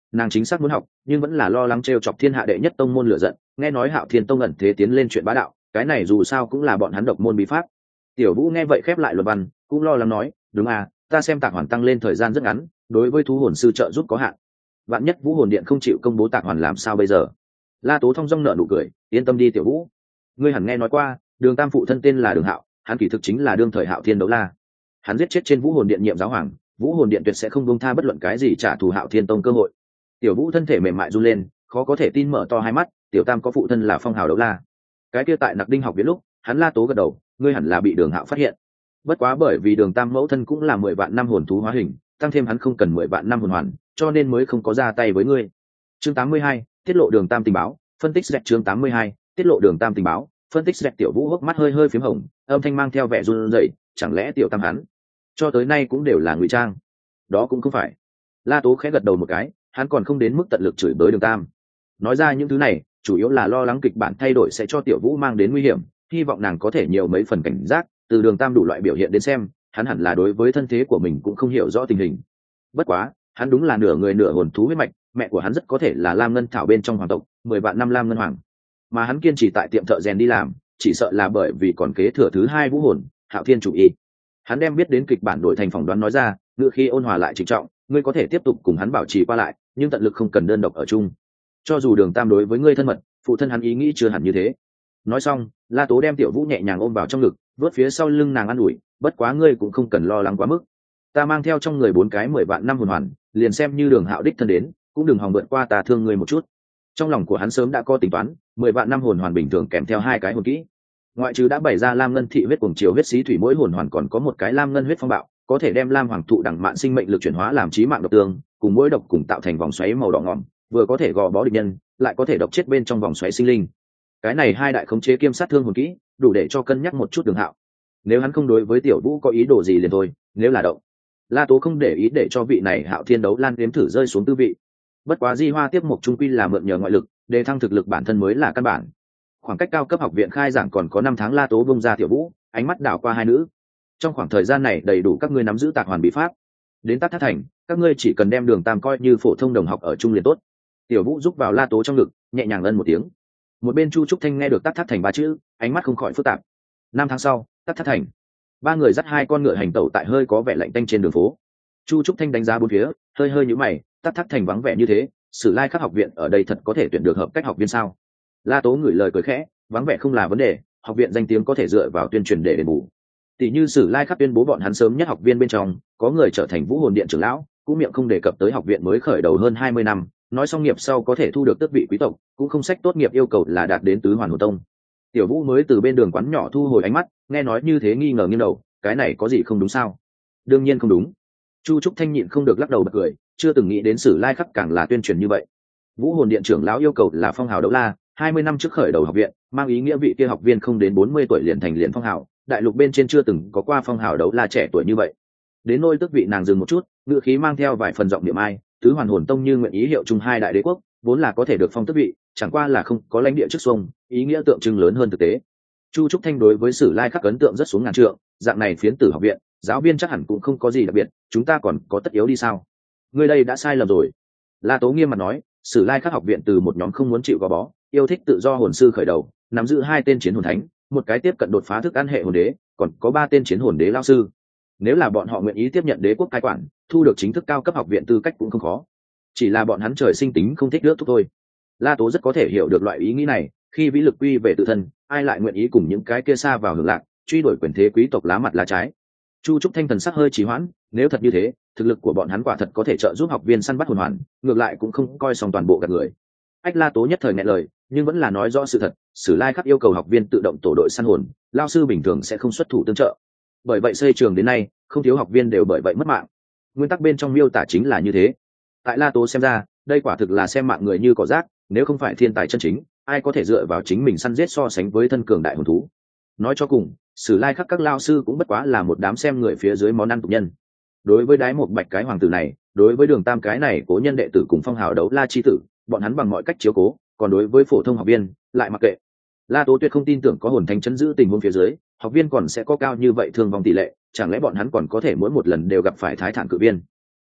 nàng chính xác muốn học nhưng vẫn là lo lắng t chọc thiên hạ đệ nhất tông môn lựa giận. Nghe nói Hạo Thiên tông ẩn thế tiến lên chuyện bá đạo, cái này dù sao cũng là bọn hắn độc môn bí pháp. Tiểu Vũ nghe vậy khép lại luật văn, cũng lo lắng nói, đúng à, ta xem tạc hoàn tăng lên thời gian rất ngắn, đối với thú hồn sư trợ giúp có hạn, vạn nhất Vũ hồn điện không chịu công bố tạc hoàn làm sao bây giờ? La Tố thong dong nở nụ cười, yên tâm đi Tiểu Vũ, ngươi hẳn nghe nói qua Đường Tam phụ thân tên là Đường Hạo, hắn kỳ thực chính là đương thời Hạo Thiên đấu la. Hắn giết chết trên Vũ hồn điện nhiệm giáo hoàng, Vũ hồn điện tuyệt sẽ không buông tha bất luận cái gì trả thù Hạo Thiên tông cơ hội. Tiểu Vũ thân thể mềm mại run lên, khó có thể tin mở to hai mắt, Tiểu Tam có phụ thân là phong hào đấu la? Cái kia tại Nặc Đinh học viện lúc, hắn La Tố gật đầu, ngươi hẳn là bị Đường Hạo phát hiện. Bất quá bởi vì Đường Tam mẫu thân cũng là 10 vạn năm hồn thú hóa hình, tăng thêm hắn không cần 10 vạn năm hồn hoàn, cho nên mới không có ra tay với ngươi. Chương 82, tiết lộ Đường Tam tình báo, phân tích dẹt. Chương 82, tiết lộ Đường Tam tình báo, phân tích dẹt. Tiểu Vũ hốc mắt hơi hơi phím hồng, âm thanh mang theo vẻ run rẩy, chẳng lẽ Tiểu Tam hắn cho tới nay cũng đều là ngụy trang? Đó cũng không phải. La Tố khẽ gật đầu một cái, hắn còn không đến mức tận lực chửi bới Đường Tam. Nói ra những thứ này, chủ yếu là lo lắng kịch bản thay đổi sẽ cho Tiểu Vũ mang đến nguy hiểm, hy vọng nàng có thể nhiều mấy phần cảnh giác. Từ Đường Tam đủ loại biểu hiện đến xem, hắn hẳn là đối với thân thế của mình cũng không hiểu rõ tình hình. Bất quá, hắn đúng là nửa người nửa hồn thú huyết mạch, mẹ của hắn rất có thể là Lam Ngân Thảo bên trong hoàng tộc, 10 vạn năm Lam Ngân Hoàng. Mà hắn kiên trì tại tiệm thợ rèn đi làm, chỉ sợ là bởi vì còn kế thừa thứ hai vũ hồn, Hạo Thiên chủ y. Hắn đem biết đến kịch bản đổi thành phỏng đoán nói ra, ngữ khi ôn hòa lại trịnh trọng, ngươi có thể tiếp tục cùng hắn bảo trì qua lại, nhưng tận lực không cần đơn độc ở chung. Cho dù Đường Tam đối với ngươi thân mật, phụ thân hắn ý nghĩ chưa hẳn như thế. Nói xong, La Tố đem Tiểu Vũ nhẹ nhàng ôm vào trong ngực, vớt phía sau lưng nàng an ủi, bất quá ngươi cũng không cần lo lắng quá mức. Ta mang theo trong người 4 cái 10 vạn năm hồn hoàn, liền xem như Đường Hạo đích thân đến, cũng đừng hòng vượt qua ta thương ngươi một chút. Trong lòng của hắn sớm đã có tính toán, 10 vạn năm hồn hoàn bình thường kèm theo 2 cái hồn kỹ. Ngoại trừ đã bày ra Lam Ngân thị huyết cùng chiều huyết xí thủy, mỗi hồn hoàn còn có một cái Lam Ngân huyết phong bạo, có thể đem Lam Hoàng thụ đẳng mạn sinh mệnh lực chuyển hóa làm chí mạng độc tương, cùng mỗi độc cùng tạo thành vòng xoáy màu đỏ ngòm, vừa có thể gò bó địch nhân, lại có thể độc chết bên trong vòng xoáy sinh linh. Cái này hai đại khống chế kiêm sát thương hồn kỹ, đủ để cho cân nhắc một chút Đường Hạo. Nếu hắn không đối với Tiểu Vũ có ý đồ gì liền thôi, nếu là động, La Tố không để ý để cho vị này Hạo Thiên đấu lan đếm thử rơi xuống tư vị. Bất quá Di Hoa tiếp mục trung quy là mượn nhờ ngoại lực, để thăng thực lực bản thân mới là căn bản. Khoảng cách cao cấp học viện khai giảng còn có 5 tháng, La Tố bung ra Tiểu Vũ, ánh mắt đảo qua hai nữ. Trong khoảng thời gian này đầy đủ các ngươi nắm giữ tạc hoàn bí pháp. Đến Tát Thác Thành, các ngươi chỉ cần đem Đường Tam coi như phổ thông đồng học ở trung liền tốt. Tiểu Vũ giúp vào La Tố trong ngực, nhẹ nhàng ân một tiếng. Một bên Chu Trúc Thanh nghe được Tát Thác Thành 3 chữ, ánh mắt không khỏi phức tạp. 5 tháng sau, Tát Thác Thành. 3 người dắt 2 con ngựa hành tẩu tại hơi có vẻ lạnh tanh trên đường phố. Chu Trúc Thanh đánh giá bốn phía, hơi hơi nhíu mày, Tát Thác Thành vắng vẻ như thế, Sử Lai Khắc học viện ở đây thật có thể tuyển được hợp cách học viên sao? La Tố ngửi lời cười khẽ, vắng vẻ không là vấn đề, học viện danh tiếng có thể dựa vào tuyên truyền để đền bù. Tỷ như Sử Lai Khắc tuyên bố bọn hắn sớm nhất học viên bên trong, có người trở thành Vũ hồn điện trưởng lão, cũng miệng không đề cập tới học viện mới khởi đầu hơn 20 năm, nói xong nghiệp sau có thể thu được tước vị quý tộc, cũng không sách tốt nghiệp yêu cầu là đạt đến tứ hoàn hồn tông. Tiểu Vũ mới từ bên đường quán nhỏ thu hồi ánh mắt, nghe nói như thế nghi ngờ nghiêng đầu, cái này có gì không đúng sao? Đương nhiên không đúng. Chu Trúc Thanh nhịn không được lắc đầu bật cười, chưa từng nghĩ đến Sử Lai Khắc càng là tuyên truyền như vậy. Vũ hồn điện trưởng lão yêu cầu là phong hào đấu la, 20 năm trước khởi đầu học viện, mang ý nghĩa vị kia học viên không đến 40 tuổi liền thành liền phong hào, đại lục bên trên chưa từng có qua phong hào đấu la trẻ tuổi như vậy. Đến nôi tước vị nàng dừng một chút, ngữ khí mang theo vài phần giọng niệm ai, tứ hoàn hồn tông như nguyện ý hiệu chung 2 đại đế quốc, vốn là có thể được phong tước vị, chẳng qua là không có lãnh địa trước xuông, ý nghĩa tượng trưng lớn hơn thực tế. Chu Trúc Thanh đối với Sử Lai Khắc ấn tượng rất xuống ngàn trượng, dạng này phiến tử học viện, giáo viên chắc hẳn cũng không có gì đặc biệt, chúng ta còn có tất yếu đi sao? Ngươi đây đã sai lầm rồi. La Tố nghiêm mặt nói, Sử Lai Khắc học viện từ một nhóm không muốn chịu gò bó, yêu thích tự do hồn sư khởi đầu, nắm giữ 2 tên chiến hồn thánh, một cái tiếp cận đột phá thức ăn hệ hồn đế, còn có 3 tên chiến hồn đế lão sư. Nếu là bọn họ nguyện ý tiếp nhận đế quốc cai quản, thu được chính thức cao cấp học viện tư cách cũng không khó. Chỉ là bọn hắn trời sinh tính không thích nước thúc thôi. La Tố rất có thể hiểu được loại ý nghĩ này, khi vĩ lực quy về tự thân, ai lại nguyện ý cùng những cái kia xa vào hưởng lạc, truy đuổi quyền thế quý tộc lá mặt lá trái. Chu Trúc Thanh thần sắc hơi trì hoãn, nếu thật như thế, thực lực của bọn hắn quả thật có thể trợ giúp học viên săn bắt hồn hoàn, ngược lại cũng không coi xong toàn bộ gạt người. Ách La Tố nhất thời nghẹn lời, nhưng vẫn là nói rõ sự thật, Sử Lai Khắc yêu cầu học viên tự động tổ đội săn hồn, lao sư bình thường sẽ không xuất thủ tương trợ. Bởi vậy xây trường đến nay, không thiếu học viên đều bởi vậy mất mạng. Nguyên tắc bên trong miêu tả chính là như thế. Tại La Tố xem ra, đây quả thực là xem mạng người như cỏ rác, nếu không phải thiên tài chân chính, ai có thể dựa vào chính mình săn giết so sánh với thân cường đại hồn thú. Nói cho cùng, Sử Lai Khắc các lao sư cũng bất quá là một đám xem người phía dưới món ăn tục nhân. Đối với Đái Một Bạch cái hoàng tử này, đối với Đường Tam cái này cố nhân đệ tử cùng phong hào đấu la chi tử, bọn hắn bằng mọi cách chiếu cố, còn đối với phổ thông học viên lại mặc kệ. La Tố tuyệt không tin tưởng có hồn thánh chấn giữ tình huống phía dưới, học viên còn sẽ có cao như vậy thương vong tỷ lệ, chẳng lẽ bọn hắn còn có thể mỗi một lần đều gặp phải thái thản cự viên?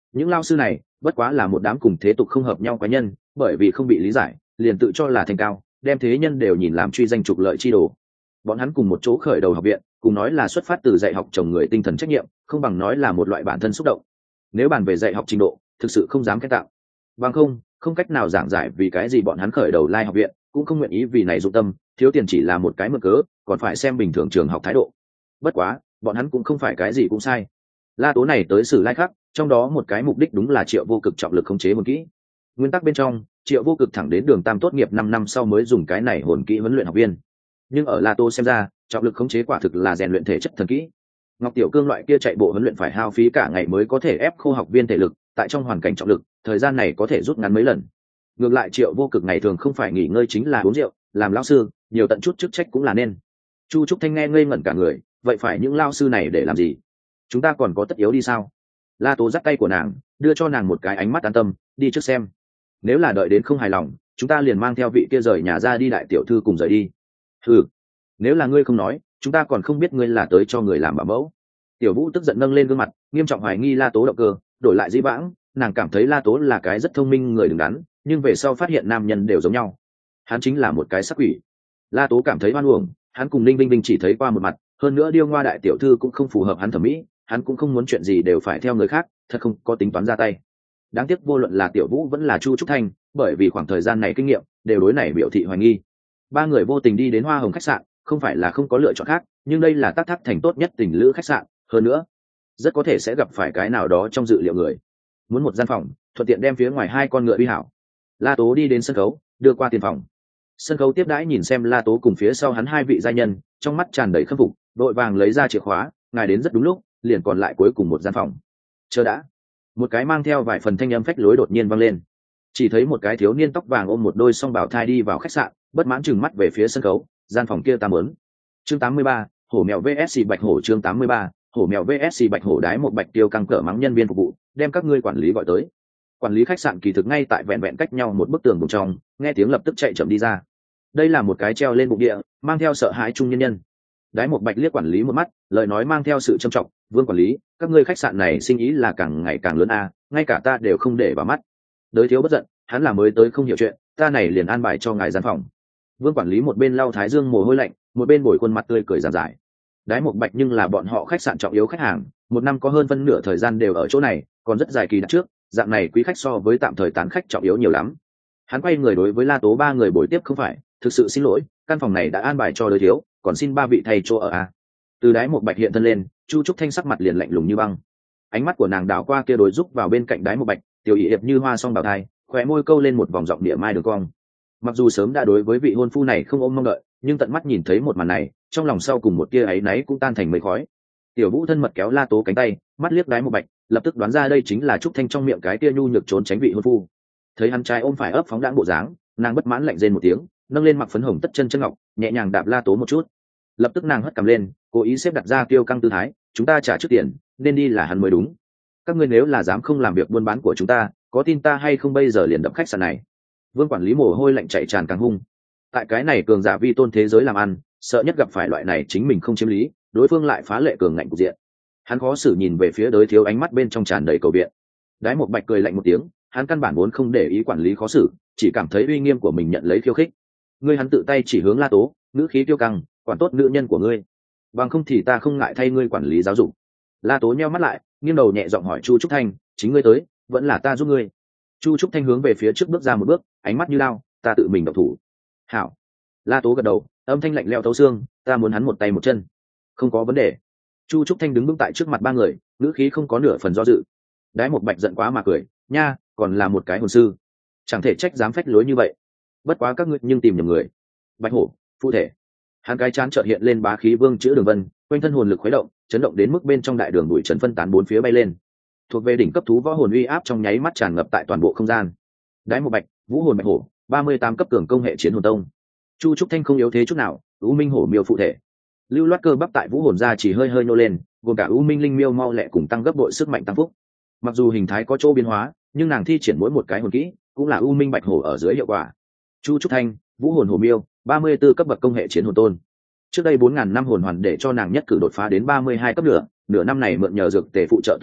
những lao sư này bất quá là một đám cùng thế tục không hợp nhau cá nhân, bởi vì không bị lý giải liền tự cho là thành cao, đem thế nhân đều nhìn làm truy danh trục lợi chi đồ. Bọn hắn cùng một chỗ khởi đầu học viện, cùng nói là xuất phát từ dạy học chồng người tinh thần trách nhiệm, không bằng nói là một loại bản thân xúc động. Nếu bàn về dạy học trình độ, thực sự không dám khen tặng. Bằng không cách nào giảng giải vì cái gì bọn hắn khởi đầu lai học viện, cũng không nguyện ý vì này dụng tâm, thiếu tiền chỉ là một cái mượn cớ, còn phải xem bình thường trường học thái độ. Bất quá, bọn hắn cũng không phải cái gì cũng sai. La Tố này tới Sử Lai Khắc, trong đó một cái mục đích đúng là Triệu Vô Cực trọng lực khống chế hồn kỹ. Nguyên tắc bên trong, Triệu Vô Cực thẳng đến đường tam tốt nghiệp 5 năm sau mới dùng cái này hồn kỹ huấn luyện học viên. Nhưng ở La Tố xem ra, trọng lực khống chế quả thực là rèn luyện thể chất thần kỹ. Ngọc Tiểu Cương loại kia chạy bộ huấn luyện phải hao phí cả ngày mới có thể ép khô học viên thể lực, tại trong hoàn cảnh trọng lực, thời gian này có thể rút ngắn mấy lần. Ngược lại Triệu Vô Cực ngày thường không phải nghỉ ngơi chính là uống rượu, làm lão sư, nhiều tận chút chức trách cũng là nên. Chu Trúc Thanh nghe ngây ngẩn cả người, vậy phải những lao sư này để làm gì? Chúng ta còn có tất yếu đi sao? La Tố dắt tay của nàng, đưa cho nàng một cái ánh mắt an tâm, đi trước xem. Nếu là đợi đến không hài lòng, chúng ta liền mang theo vị kia rời nhà ra đi đại tiểu thư cùng rời đi. Ừ, nếu là ngươi không nói, chúng ta còn không biết ngươi là tới cho người làm bảo mẫu. Tiểu Vũ tức giận nâng lên gương mặt, nghiêm trọng hoài nghi La Tố động cơ, đổi lại dĩ vãng, nàng cảm thấy La Tố là cái rất thông minh người đứng đắn, nhưng về sau phát hiện nam nhân đều giống nhau. Hắn chính là một cái sắc quỷ. La Tố cảm thấy oan uổng, hắn cùng Ninh Vinh Vinh chỉ thấy qua một mặt, hơn nữa điêu ngoa đại tiểu thư cũng không phù hợp hắn thẩm mỹ, hắn cũng không muốn chuyện gì đều phải theo người khác, thật không có tính toán ra tay. Đáng tiếc vô luận là Tiểu Vũ vẫn là Chu Trúc Thanh, bởi vì khoảng thời gian này kinh nghiệm, đều đối này biểu thị hoài nghi. Ba người vô tình đi đến Hoa Hồng khách sạn, không phải là không có lựa chọn khác, nhưng đây là Tắc Thác thành tốt nhất tình lữ khách sạn, hơn nữa, rất có thể sẽ gặp phải cái nào đó trong dự liệu người. Muốn một gian phòng, thuận tiện đem phía ngoài hai con ngựa uy hảo. La Tố đi đến sân khấu, đưa qua tiền phòng. Sân khấu tiếp đãi nhìn xem La Tố cùng phía sau hắn hai vị gia nhân, trong mắt tràn đầy khâm phục, đội vàng lấy ra chìa khóa, ngài đến rất đúng lúc, liền còn lại cuối cùng một gian phòng. Chờ đã. Một cái mang theo vài phần thanh âm phách lối đột nhiên vang lên. Chỉ thấy một cái thiếu niên tóc vàng ôm một đôi song bảo thai đi vào khách sạn, bất mãn chừng mắt về phía sân khấu, gian phòng kia ta muốn. Chương 83, hổ mèo vs bạch hổ. Chương 83, hổ mèo vs bạch hổ. Đái một bạch tiêu căng cỡ mắng nhân viên phục vụ, đem các ngươi quản lý gọi tới. Quản lý khách sạn kỳ thực ngay tại vẹn vẹn cách nhau một bức tường vùng trong, nghe tiếng lập tức chạy chậm đi ra. Đây là một cái treo lên bụng địa, mang theo sợ hãi trung nhân nhân. Đái một bạch liếc quản lý một mắt, lời nói mang theo sự trầm trọng, Vương quản lý, các ngươi khách sạn này sinh ý là càng ngày càng lớn a, ngay cả ta đều không để vào mắt. Đới thiếu bất giận, hắn là mới tới không hiểu chuyện, ta này liền an bài cho ngài gian phòng. Vương quản lý một bên lau thái dương mồ hôi lạnh, một bên bồi khuôn mặt tươi cười giản giải. Đái một bạch nhưng là bọn họ khách sạn trọng yếu khách hàng, một năm có hơn phân nửa thời gian đều ở chỗ này, còn rất dài kỳ đặt trước, dạng này quý khách so với tạm thời tán khách trọng yếu nhiều lắm. Hắn quay người đối với La Tố ba người bồi tiếp, không phải, thực sự xin lỗi, căn phòng này đã an bài cho Đới thiếu, còn xin ba vị thầy chỗ ở a. Từ Đái một bạch hiện thân lên, Chu Trúc Thanh sắc mặt liền lạnh lùng như băng. Ánh mắt của nàng đảo qua kia đối giúp vào bên cạnh Đái một bạch, tiểu y hiệp như hoa song bào thai, khóe môi câu lên một vòng giọng địa mai đường cong. Mặc dù sớm đã đối với vị hôn phu này không ôm mong đợi, nhưng tận mắt nhìn thấy một màn này, trong lòng sau cùng một tia áy náy cũng tan thành mây khói. Tiểu Vũ thân mật kéo La Tố cánh tay, mắt liếc Đái một bạch, lập tức đoán ra đây chính là Trúc Thanh trong miệng cái tia nhu nhược trốn tránh vị hôn phu. Thấy hắn trai ôm phải ấp phóng đãng bộ dáng, nàng bất mãn lạnh rên một tiếng, nâng lên mặc phấn hồng tất chân chân ngọc, nhẹ nhàng đạp La Tố một chút. Lập tức nàng hất cằm lên, cố ý xếp đặt ra tiêu căng tư thái, chúng ta trả trước tiền, nên đi là hắn mới đúng. Các ngươi nếu là dám không làm việc buôn bán của chúng ta, có tin ta hay không bây giờ liền đập khách sạn này. Vương quản lý mồ hôi lạnh chảy tràn càng hung. Tại cái này cường giả vi tôn thế giới làm ăn, sợ nhất gặp phải loại này chính mình không chiếm lý, đối phương lại phá lệ cường ngạnh cục diện. Hắn khó xử nhìn về phía Đới thiếu, ánh mắt bên trong tràn đầy cầu viện. Đái một bạch cười lạnh một tiếng, hắn căn bản vốn không để ý quản lý khó xử, chỉ cảm thấy uy nghiêm của mình nhận lấy khiêu khích. Ngươi, hắn tự tay chỉ hướng La Tố, ngữ khí tiêu căng, quản tốt nữ nhân của ngươi, bằng không thì ta không ngại thay ngươi quản lý giáo dục. La Tố nheo mắt lại, nghiêng đầu nhẹ giọng hỏi Chu Trúc Thanh, chính ngươi tới, vẫn là ta giúp ngươi? Chu Trúc Thanh hướng về phía trước bước ra một bước, ánh mắt như lao, ta tự mình động thủ. Hảo. La Tố gật đầu, âm thanh lạnh lẽo thấu xương, ta muốn hắn một tay một chân. Không có vấn đề. Chu Trúc Thanh đứng vững tại trước mặt ba người, ngữ khí không có nửa phần do dự. Đái một bạch giận quá mà cười, nha, còn là một cái hồn sư, chẳng thể trách dám phách lối như vậy. Bất quá các ngươi nhưng tìm nhầm người. Bạch hổ, phụ thể. Hắn cái chán chợt hiện lên bá khí vương chữ đường vân, quanh thân hồn lực khuấy động, chấn động đến mức bên trong đại đường bụi trần phân tán bốn phía bay lên. Thuộc về đỉnh cấp thú võ hồn uy áp trong nháy mắt tràn ngập tại toàn bộ không gian. Đái một bạch, vũ hồn bạch hổ, 38 cấp cường công hệ chiến hồn tông. Chu Trúc Thanh không yếu thế chút nào, U Minh hổ miêu phụ thể. Lưu loát cơ bắp tại vũ hồn ra chỉ hơi hơi nô lên, gồm cả U Minh linh miêu mau lẹ cùng tăng gấp bội sức mạnh tăng phúc. Mặc dù hình thái có chỗ biến hóa, nhưng nàng thi triển mỗi một cái hồn kỹ cũng là U Minh bạch hổ ở dưới hiệu quả. Chu Trúc Thanh, vũ hồn hổ miêu, 34 cấp bậc công hệ chiến hồn tôn. Trước đây 4000 năm hồn hoàn để cho nàng nhất cử đột phá đến 32 cấp nửa năm này mượn nhờ dược tề phụ trợ tu luyện,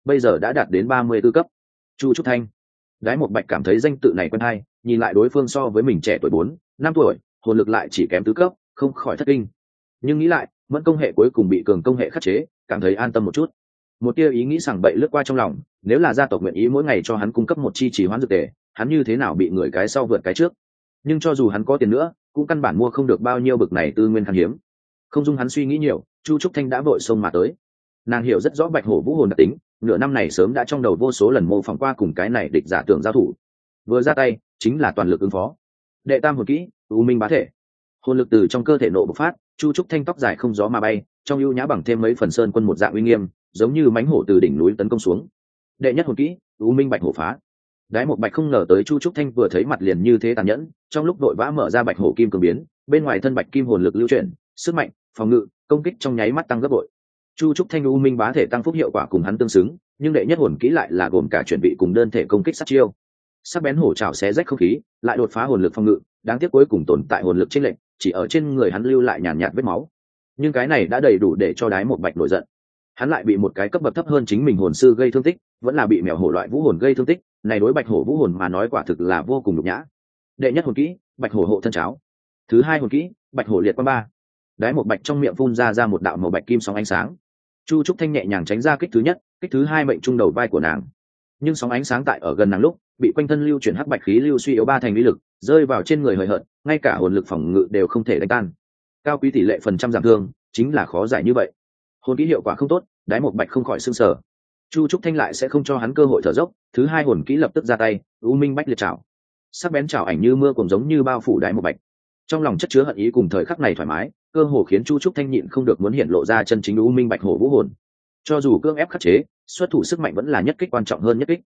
bây giờ đã đạt đến 34 cấp. Chu Trúc Thanh. Đái một bạch cảm thấy danh tự này quen hay, nhìn lại đối phương so với mình trẻ tuổi 4-5 tuổi, hồn lực lại chỉ kém tứ cấp, không khỏi thất kinh. Nhưng nghĩ lại, mẫn công hệ cuối cùng bị cường công hệ khắc chế, cảm thấy an tâm một chút. Một tia ý nghĩ sảng bậy lướt qua trong lòng, nếu là gia tộc nguyện ý mỗi ngày cho hắn cung cấp một chi trì hoãn dược tề, hắn như thế nào bị người cái sau vượt cái trước. Nhưng cho dù hắn có tiền nữa, cũng căn bản mua không được bao nhiêu bực này tư nguyên khan hiếm. Không dung hắn suy nghĩ nhiều, Chu Trúc Thanh đã vội xông mà tới. Nàng hiểu rất rõ bạch hổ vũ hồn đặc tính, nửa năm này sớm đã trong đầu vô số lần mô phỏng qua cùng cái này địch giả tưởng giao thủ, vừa ra tay chính là toàn lực ứng phó. Đệ tam hồn kỹ u minh bá thể, hồn lực từ trong cơ thể nộ bộc phát, Chu Trúc Thanh tóc dài không gió mà bay, trong ưu nhã bằng thêm mấy phần sơn quân một dạng uy nghiêm, giống như mãnh hổ từ đỉnh núi tấn công xuống. Đệ nhất hồn kỹ u minh bạch hổ phá. Đái một bạch không ngờ tới Chu Trúc Thanh vừa thấy mặt liền như thế tàn nhẫn, trong lúc vội vã mở ra bạch hổ kim cường biến, bên ngoài thân bạch kim hồn lực lưu chuyển, sức mạnh, phòng ngự, công kích trong nháy mắt tăng gấp bội. Chu Trúc Thanh u minh bá thể tăng phúc hiệu quả cùng hắn tương xứng, nhưng đệ nhất hồn kỹ lại là gồm cả chuẩn bị cùng đơn thể công kích sát chiêu. Sắc bén hổ trảo xé rách không khí, lại đột phá hồn lực phòng ngự, đáng tiếc cuối cùng tồn tại hồn lực chênh lệch, chỉ ở trên người hắn lưu lại nhàn nhạt vết máu. Nhưng cái này đã đầy đủ để cho Đái một bạch nổi giận. Hắn lại bị một cái cấp bậc thấp hơn chính mình hồn sư gây thương tích, vẫn là bị mèo hổ loại vũ hồn gây thương tích, này đối bạch hổ vũ hồn mà nói quả thực là vô cùng nhục nhã. Đệ nhất hồn kỹ, bạch hổ hộ thân cháo. Thứ hai hồn kỹ, bạch hổ liệt quan ba. Đái một bạch trong miệng phun ra một đạo màu bạch kim sóng ánh sáng. Chu Trúc Thanh nhẹ nhàng tránh ra kích thứ nhất, kích thứ hai mệnh trung đầu vai của nàng. Nhưng sóng ánh sáng tại ở gần nàng lúc, bị quanh thân lưu chuyển hắc bạch khí lưu suy yếu ba thành uy lực, rơi vào trên người hời hợt, ngay cả hồn lực phòng ngự đều không thể đánh tan. Cao quý tỷ lệ phần trăm giảm thương, chính là khó giải như vậy. Hồn kỹ hiệu quả không tốt, Đái một bạch không khỏi sưng sờ. Chu Trúc Thanh lại sẽ không cho hắn cơ hội thở dốc, thứ hai hồn kỹ lập tức ra tay, u minh bách liệt trảo. Sắc bén trảo ảnh như mưa cũng giống như bao phủ Đái một bạch. Trong lòng chất chứa hận ý cùng thời khắc này thoải mái, cơ hồ khiến Chu Trúc Thanh nhịn không được muốn hiện lộ ra chân chính u minh bạch hổ vũ hồn. Cho dù cưỡng ép khắc chế, xuất thủ sức mạnh vẫn là nhất kích quan trọng hơn nhất kích.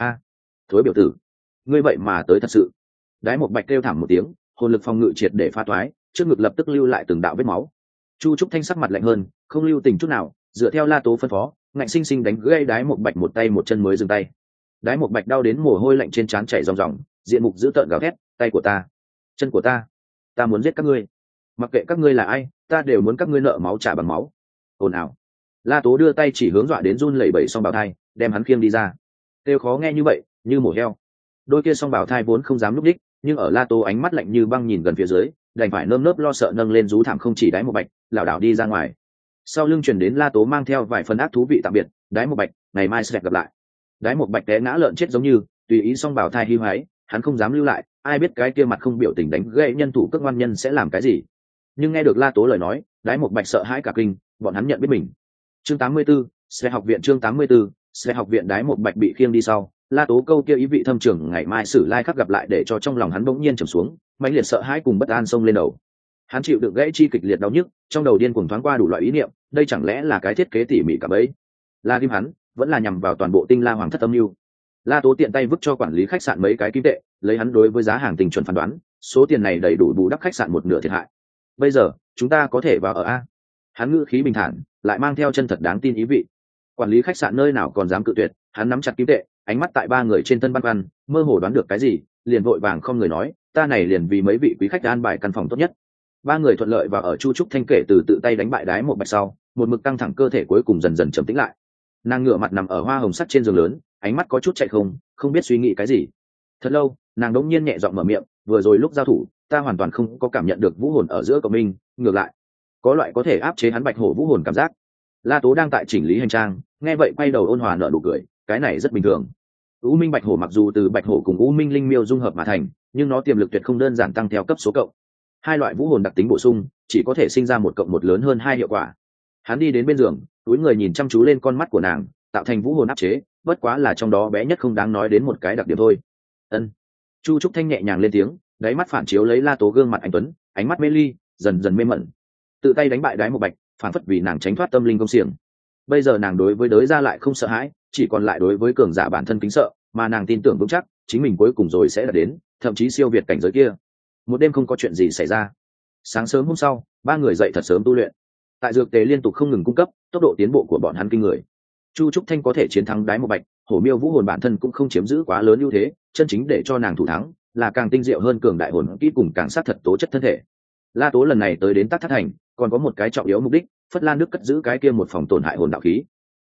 Thối biểu tử, ngươi vậy mà tới thật sự. Đái một bạch kêu thảm một tiếng, hồn lực phòng ngự triệt để phá toái, trước ngực lập tức lưu lại từng đạo vết máu. Chu Trúc Thanh sắc mặt lạnh hơn, không lưu tình chút nào, dựa theo La Tố phân phó, ngạnh sinh sinh đánh gãy Đái một bạch một tay một chân mới dừng tay. Đái một bạch đau đến mồ hôi lạnh trên trán chảy ròng ròng, diện mục dữ tợn gào thét, tay của ta, chân của ta muốn giết các ngươi, mặc kệ các ngươi là ai, ta đều muốn các ngươi nợ máu trả bằng máu. Ồn ào. La Tố đưa tay chỉ hướng dọa đến run lẩy bẩy song bảo thai, đem hắn khiêng đi ra. Kêu khó nghe như vậy, như mổ heo. Đôi kia song bảo thai vốn không dám lúc đích, nhưng ở La Tố ánh mắt lạnh như băng nhìn gần phía dưới, đành phải nơm nớp lo sợ nâng lên rú thảm không chỉ Đái một bạch, lảo đảo đi ra ngoài. Sau lưng truyền đến La Tố mang theo vài phần ác thú vị tạm biệt, Đái một bạch, ngày mai sẽ gặp lại. Đái một bạch té ngã lợn chết giống như, tùy ý song bảo thai hi hoái, hắn không dám lưu lại, ai biết cái kia mặt không biểu tình đánh gãy nhân thủ cước ngoan nhân sẽ làm cái gì. Nhưng nghe được La Tố lời nói, Đái một bạch sợ hãi cả kinh, bọn hắn nhận biết mình. Chương 84, Sẽ học viện. Chương 84, Sẽ học viện. Đái một bạch bị khiêng đi sau, La Tố câu kia ý vị thâm trường ngày mai Sử Lai khắc gặp lại để cho trong lòng hắn bỗng nhiên trầm xuống, mãnh liệt sợ hãi cùng bất an xông lên đầu. Hắn chịu đựng gãy chi kịch liệt đau nhức, trong đầu điên cuồng thoáng qua đủ loại ý niệm, đây chẳng lẽ là cái thiết kế tỉ mỉ cả bấy? La Kim hắn, vẫn là nhằm vào toàn bộ Tinh La Hoàng thất âm mưu. La Tố tiện tay vứt cho quản lý khách sạn mấy cái kim tệ, lấy hắn đối với giá hàng tình chuẩn phán đoán, số tiền này đầy đủ bù đắp khách sạn một nửa thiệt hại. Bây giờ, chúng ta có thể vào ở a? Hắn ngữ khí bình thản, lại mang theo chân thật đáng tin ý vị. Quản lý khách sạn nơi nào còn dám cự tuyệt, hắn nắm chặt kim tệ, ánh mắt tại ba người trên thân băn khoăn, mơ hồ đoán được cái gì, liền vội vàng không người nói, ta này liền vì mấy vị quý khách an bài căn phòng tốt nhất. Ba người thuận lợi vào ở. Chu Trúc Thanh kể từ tự tay đánh bại Đái một bạch sau, một mực căng thẳng cơ thể cuối cùng dần dần trầm tĩnh lại. Nàng ngửa mặt nằm ở hoa hồng sắt trên giường lớn, ánh mắt có chút chạy không biết suy nghĩ cái gì. Thật lâu, nàng đống nhiên nhẹ giọng mở miệng, vừa rồi lúc giao thủ, ta hoàn toàn không có cảm nhận được vũ hồn ở giữa của mình, ngược lại, có loại có thể áp chế hắn bạch hổ vũ hồn cảm giác. La Tố đang tại chỉnh lý hành trang, nghe vậy quay đầu ôn hòa nở nụ cười, cái này rất bình thường. U Minh Bạch Hổ mặc dù từ Bạch Hổ cùng U Minh Linh Miêu dung hợp mà thành, nhưng nó tiềm lực tuyệt không đơn giản tăng theo cấp số cộng. Hai loại vũ hồn đặc tính bổ sung, chỉ có thể sinh ra một cộng một lớn hơn hai hiệu quả. Hắn đi đến bên giường, túi người nhìn chăm chú lên con mắt của nàng, tạo thành vũ hồn áp chế, bất quá là trong đó bé nhất không đáng nói đến một cái đặc điểm thôi. Ân. Chu Trúc Thanh nhẹ nhàng lên tiếng, đáy mắt phản chiếu lấy La Tố gương mặt anh tuấn, ánh mắt mê ly, dần dần mê mẩn. Tự tay đánh bại Đái một bạch, phản phất vì nàng tránh thoát tâm linh công xiềng. Bây giờ nàng đối với đới ra lại không sợ hãi, chỉ còn lại đối với cường giả bản thân kính sợ, mà nàng tin tưởng vững chắc chính mình cuối cùng rồi sẽ đạt đến, thậm chí siêu việt cảnh giới kia. Một đêm không có chuyện gì xảy ra. Sáng sớm hôm sau, ba người dậy thật sớm tu luyện. Tại dược tề liên tục không ngừng cung cấp, tốc độ tiến bộ của bọn hắn kinh người. Chu Trúc Thanh có thể chiến thắng Đái một bạch, Hổ Miêu vũ hồn bản thân cũng không chiếm giữ quá lớn ưu thế, chân chính để cho nàng thủ thắng là càng tinh diệu hơn cường đại hồn kỹ cùng càng sát thật tố chất thân thể. La Tố lần này tới đến Tắc Thất Thành, còn có một cái trọng yếu mục đích, Phất Lan Đức cất giữ cái kia một phòng tổn hại hồn đạo khí.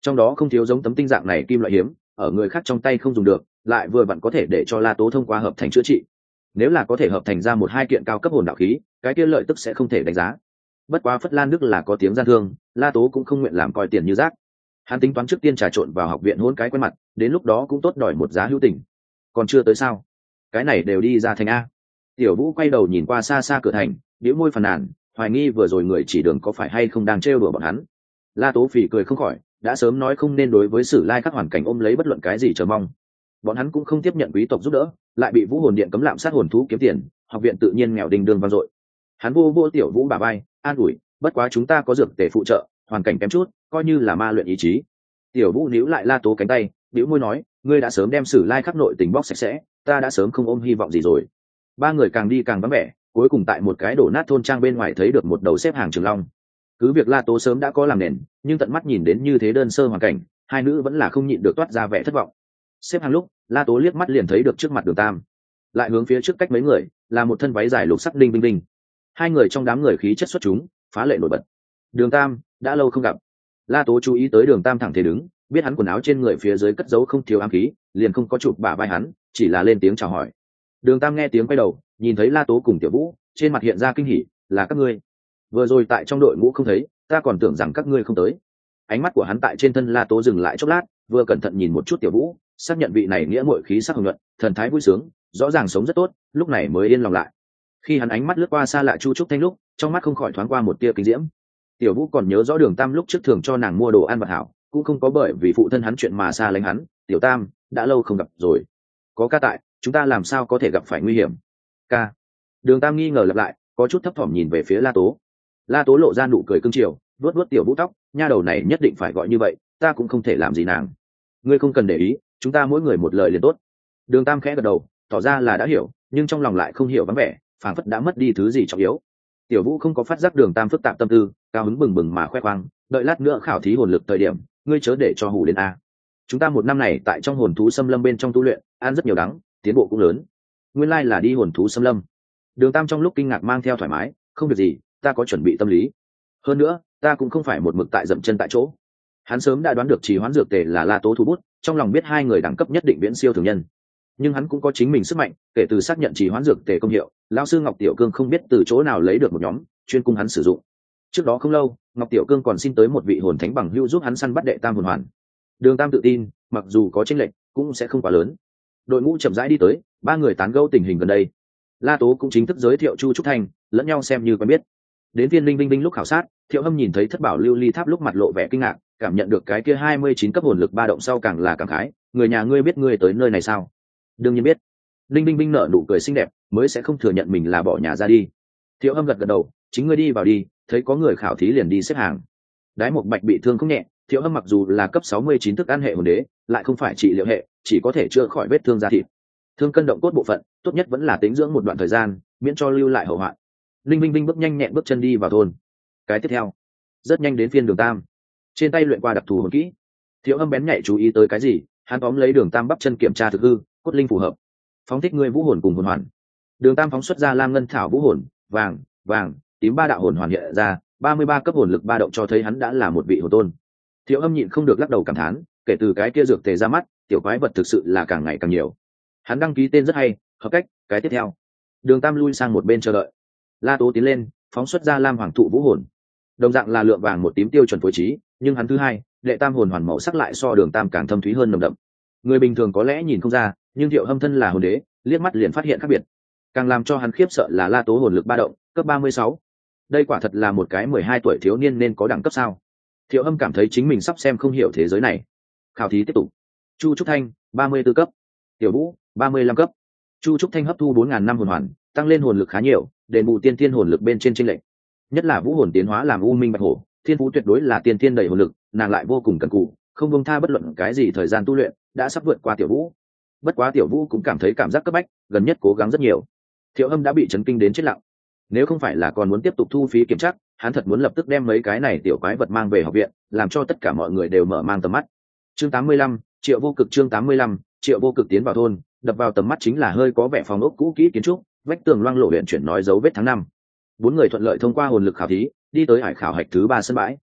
trong đó không thiếu giống tấm tinh dạng này kim loại hiếm, ở người khác trong tay không dùng được, lại vừa vặn có thể để cho La Tố thông qua hợp thành chữa trị. Nếu là có thể hợp thành ra một hai kiện cao cấp hồn đạo khí, cái kia lợi tức sẽ không thể đánh giá. Bất quá Phất Lan Đức là có tiếng gian thương, La Tố cũng không nguyện làm coi tiền như rác. Hắn tính toán trước tiên trà trộn vào học viện hôn cái quen mặt, đến lúc đó cũng tốt đòi một giá hữu tình. Còn chưa tới sao? Cái này đều đi ra thành a. Tiểu Vũ quay đầu nhìn qua xa xa cửa thành, bĩu môi phàn nàn, hoài nghi vừa rồi người chỉ đường có phải hay không đang trêu đùa bọn hắn. La Tố phì cười không khỏi, đã sớm nói không nên đối với Sử Lai các hoàn cảnh ôm lấy bất luận cái gì chờ mong. Bọn hắn cũng không tiếp nhận quý tộc giúp đỡ, lại bị Vũ Hồn Điện cấm lạm sát hồn thú kiếm tiền, học viện tự nhiên nghèo đinh đương vang dội. Hắn vô Tiểu Vũ bà bay, an ủi, bất quá chúng ta có dược tề phụ trợ, hoàn cảnh kém chút, coi như là ma luyện ý chí. Tiểu Vũ níu lại La Tố cánh tay, bĩu môi nói, ngươi đã sớm đem Sử Lai khắp nội tình bóc sạch sẽ, ta đã sớm không ôm hy vọng gì rồi. Ba người càng đi càng vắng vẻ, cuối cùng tại một cái đổ nát thôn trang bên ngoài thấy được một đầu xếp hàng trường long. Cứ việc La Tố sớm đã có làm nền, nhưng tận mắt nhìn đến như thế đơn sơ hoàn cảnh, hai nữ vẫn là không nhịn được toát ra vẻ thất vọng. Xếp hàng lúc, La Tố liếc mắt liền thấy được trước mặt Đường Tam, lại hướng phía trước cách mấy người là một thân váy dài lục sắc đinh đinh đinh. Hai người trong đám người khí chất xuất chúng, phá lệ nổi bật. Đường Tam, đã lâu không gặp. La Tố chú ý tới Đường Tam thẳng thế đứng, biết hắn quần áo trên người phía dưới cất giấu không thiếu ám khí, liền không có chụp bả vai hắn, chỉ là lên tiếng chào hỏi. Đường Tam nghe tiếng quay đầu, nhìn thấy La Tố cùng Tiểu Vũ, trên mặt hiện ra kinh hỉ, là các ngươi. Vừa rồi tại trong đội ngũ không thấy, ta còn tưởng rằng các ngươi không tới. Ánh mắt của hắn tại trên thân La Tố dừng lại chốc lát, vừa cẩn thận nhìn một chút Tiểu Vũ, xác nhận vị này nghĩa muội khí sắc hồng nhuận, thần thái vui sướng, rõ ràng sống rất tốt, lúc này mới yên lòng lại. Khi hắn ánh mắt lướt qua xa lạ Chu Trúc Thanh lúc, trong mắt không khỏi thoáng qua một tia kinh diễm. Tiểu Vũ còn nhớ rõ Đường Tam lúc trước thường cho nàng mua đồ ăn vật hảo, cũng không có bởi vì phụ thân hắn chuyện mà xa lánh hắn. Tiểu Tam, đã lâu không gặp rồi, có ca tại, chúng ta làm sao có thể gặp phải nguy hiểm? Ca. Đường Tam nghi ngờ lặp lại, có chút thấp thỏm nhìn về phía La Tố. La Tố lộ ra nụ cười cưng chiều, vuốt vuốt Tiểu Vũ tóc, nha đầu này nhất định phải gọi như vậy, ta cũng không thể làm gì nàng. Ngươi không cần để ý, chúng ta mỗi người một lời liền tốt. Đường Tam khẽ gật đầu, tỏ ra là đã hiểu, nhưng trong lòng lại không hiểu vắng vẻ, phảng phất đã mất đi thứ gì trọng yếu. Tiểu Vũ không có phát giác Đường Tam phức tạp tâm tư, cao hứng bừng bừng mà khoe khoang, đợi lát nữa khảo thí hồn lực thời điểm, ngươi chớ để cho hù đến a. Chúng ta một năm này tại trong hồn thú xâm lâm bên trong tu luyện, ăn rất nhiều đắng, tiến bộ cũng lớn. Nguyên lai là đi hồn thú xâm lâm. Đường Tam trong lúc kinh ngạc mang theo thoải mái, không việc gì, ta có chuẩn bị tâm lý. Hơn nữa, ta cũng không phải một mực tại dậm chân tại chỗ. Hắn sớm đã đoán được trì hoãn dược tề là La Tố thu bút, trong lòng biết hai người đẳng cấp nhất định viễn siêu thường nhân. Nhưng hắn cũng có chính mình sức mạnh, kể từ xác nhận trì hoãn dược tề công hiệu, lão sư Ngọc Tiểu Cương không biết từ chỗ nào lấy được một nhóm, chuyên cung hắn sử dụng. Trước đó không lâu, Ngọc Tiểu Cương còn xin tới một vị hồn thánh bằng hữu giúp hắn săn bắt đệ tam hồn hoàn. Đường Tam tự tin, mặc dù có chênh lệch, cũng sẽ không quá lớn. Đội ngũ chậm rãi đi tới, ba người tán gẫu tình hình gần đây. La Tố cũng chính thức giới thiệu Chu Trúc Thanh, lẫn nhau xem như quen biết. Đến Viên Linh Vinh lúc khảo sát, Thiệu Hâm nhìn thấy Thất Bảo Lưu Ly Tháp lúc mặt lộ vẻ kinh ngạc, cảm nhận được cái kia 29 cấp hồn lực ba động sau càng là cảm khái, người nhà ngươi biết ngươi tới nơi này sao? Đương nhiên biết. Linh Vinh nở nụ cười xinh đẹp, mới sẽ không thừa nhận mình là bỏ nhà ra đi. Thiệu Hâm gật gật đầu, chính ngươi đi vào đi, thấy có người khảo thí liền đi xếp hàng. Đái Mộc Bạch bị thương không nhẹ, Thiệu Hâm mặc dù là cấp 69 thức ăn hệ hồn đế, lại không phải trị liệu hệ, chỉ có thể chữa khỏi vết thương da thịt. Thương cân động cốt bộ phận, tốt nhất vẫn là tĩnh dưỡng một đoạn thời gian, miễn cho lưu lại hậu hoạn. Linh Vinh bước nhanh nhẹn bước chân đi vào thôn. Cái tiếp theo, rất nhanh đến phiên Đường Tam. Trên tay luyện qua đặc thù hồn kỹ. Thiệu Hâm bén nhạy chú ý tới cái gì, hắn tóm lấy Đường Tam bắp chân kiểm tra thực hư, cốt linh phù hợp. Phóng thích ngươi vũ hồn cùng hồn hoàn. Đường Tam phóng xuất ra lam ngân thảo vũ hồn, vàng, tím ba đạo hồn hoàn hiện ra, 33 cấp hồn lực ba động cho thấy hắn đã là một vị hồn tôn. Thiệu Hâm nhịn không được lắc đầu cảm thán, kể từ cái kia dược tề ra mắt, tiểu quái vật thực sự là càng ngày càng nhiều. Hắn đăng ký tên rất hay, hợp cách, cái tiếp theo. Đường Tam lui sang một bên chờ đợi. La Tố tiến lên, phóng xuất ra lam hoàng thụ vũ hồn. Đồng dạng là lượng vàng một tím tiêu chuẩn phối trí, nhưng hắn thứ hai, đệ tam hồn hoàn màu sắc lại so Đường Tam càng thâm thúy hơn nồng đậm. Người bình thường có lẽ nhìn không ra, nhưng Thiệu Hâm thân là hồn đế, liếc mắt liền phát hiện khác biệt. Càng làm cho hắn khiếp sợ là La Tố hồn lực ba động, cấp 36. Đây quả thật là một cái 12 tuổi thiếu niên nên có đẳng cấp sao? Thiệu Hâm cảm thấy chính mình sắp xem không hiểu thế giới này. Khảo thí tiếp tục. Chu Trúc Thanh, 34 cấp. Tiểu Vũ, 35 cấp. Chu Trúc Thanh hấp thu 4000 năm hồn hoàn, tăng lên hồn lực khá nhiều, đền bù tiên thiên hồn lực bên trên chênh lệch. Nhất là vũ hồn tiến hóa làm u minh bạch hổ, thiên phú tuyệt đối là tiên thiên đầy hồn lực, nàng lại vô cùng cần cù, không buông tha bất luận cái gì thời gian tu luyện, đã sắp vượt qua Tiểu Vũ. Bất quá Tiểu Vũ cũng cảm thấy cảm giác cấp bách, gần nhất cố gắng rất nhiều. Thiệu Hâm đã bị chấn kinh đến chết lặng. Nếu không phải là còn muốn tiếp tục thu phí kiểm tra, hắn thật muốn lập tức đem mấy cái này tiểu quái vật mang về học viện, làm cho tất cả mọi người đều mở mang tầm mắt. Chương 85, Triệu Vô Cực. Chương 85, Triệu Vô Cực tiến vào thôn, đập vào tầm mắt chính là hơi có vẻ phòng ốc cũ kỹ kiến trúc, vách tường loang lổ luyện chuyển nói dấu vết tháng năm. Bốn người thuận lợi thông qua hồn lực khảo thí, đi tới hải khảo hạch thứ 3 sân bãi.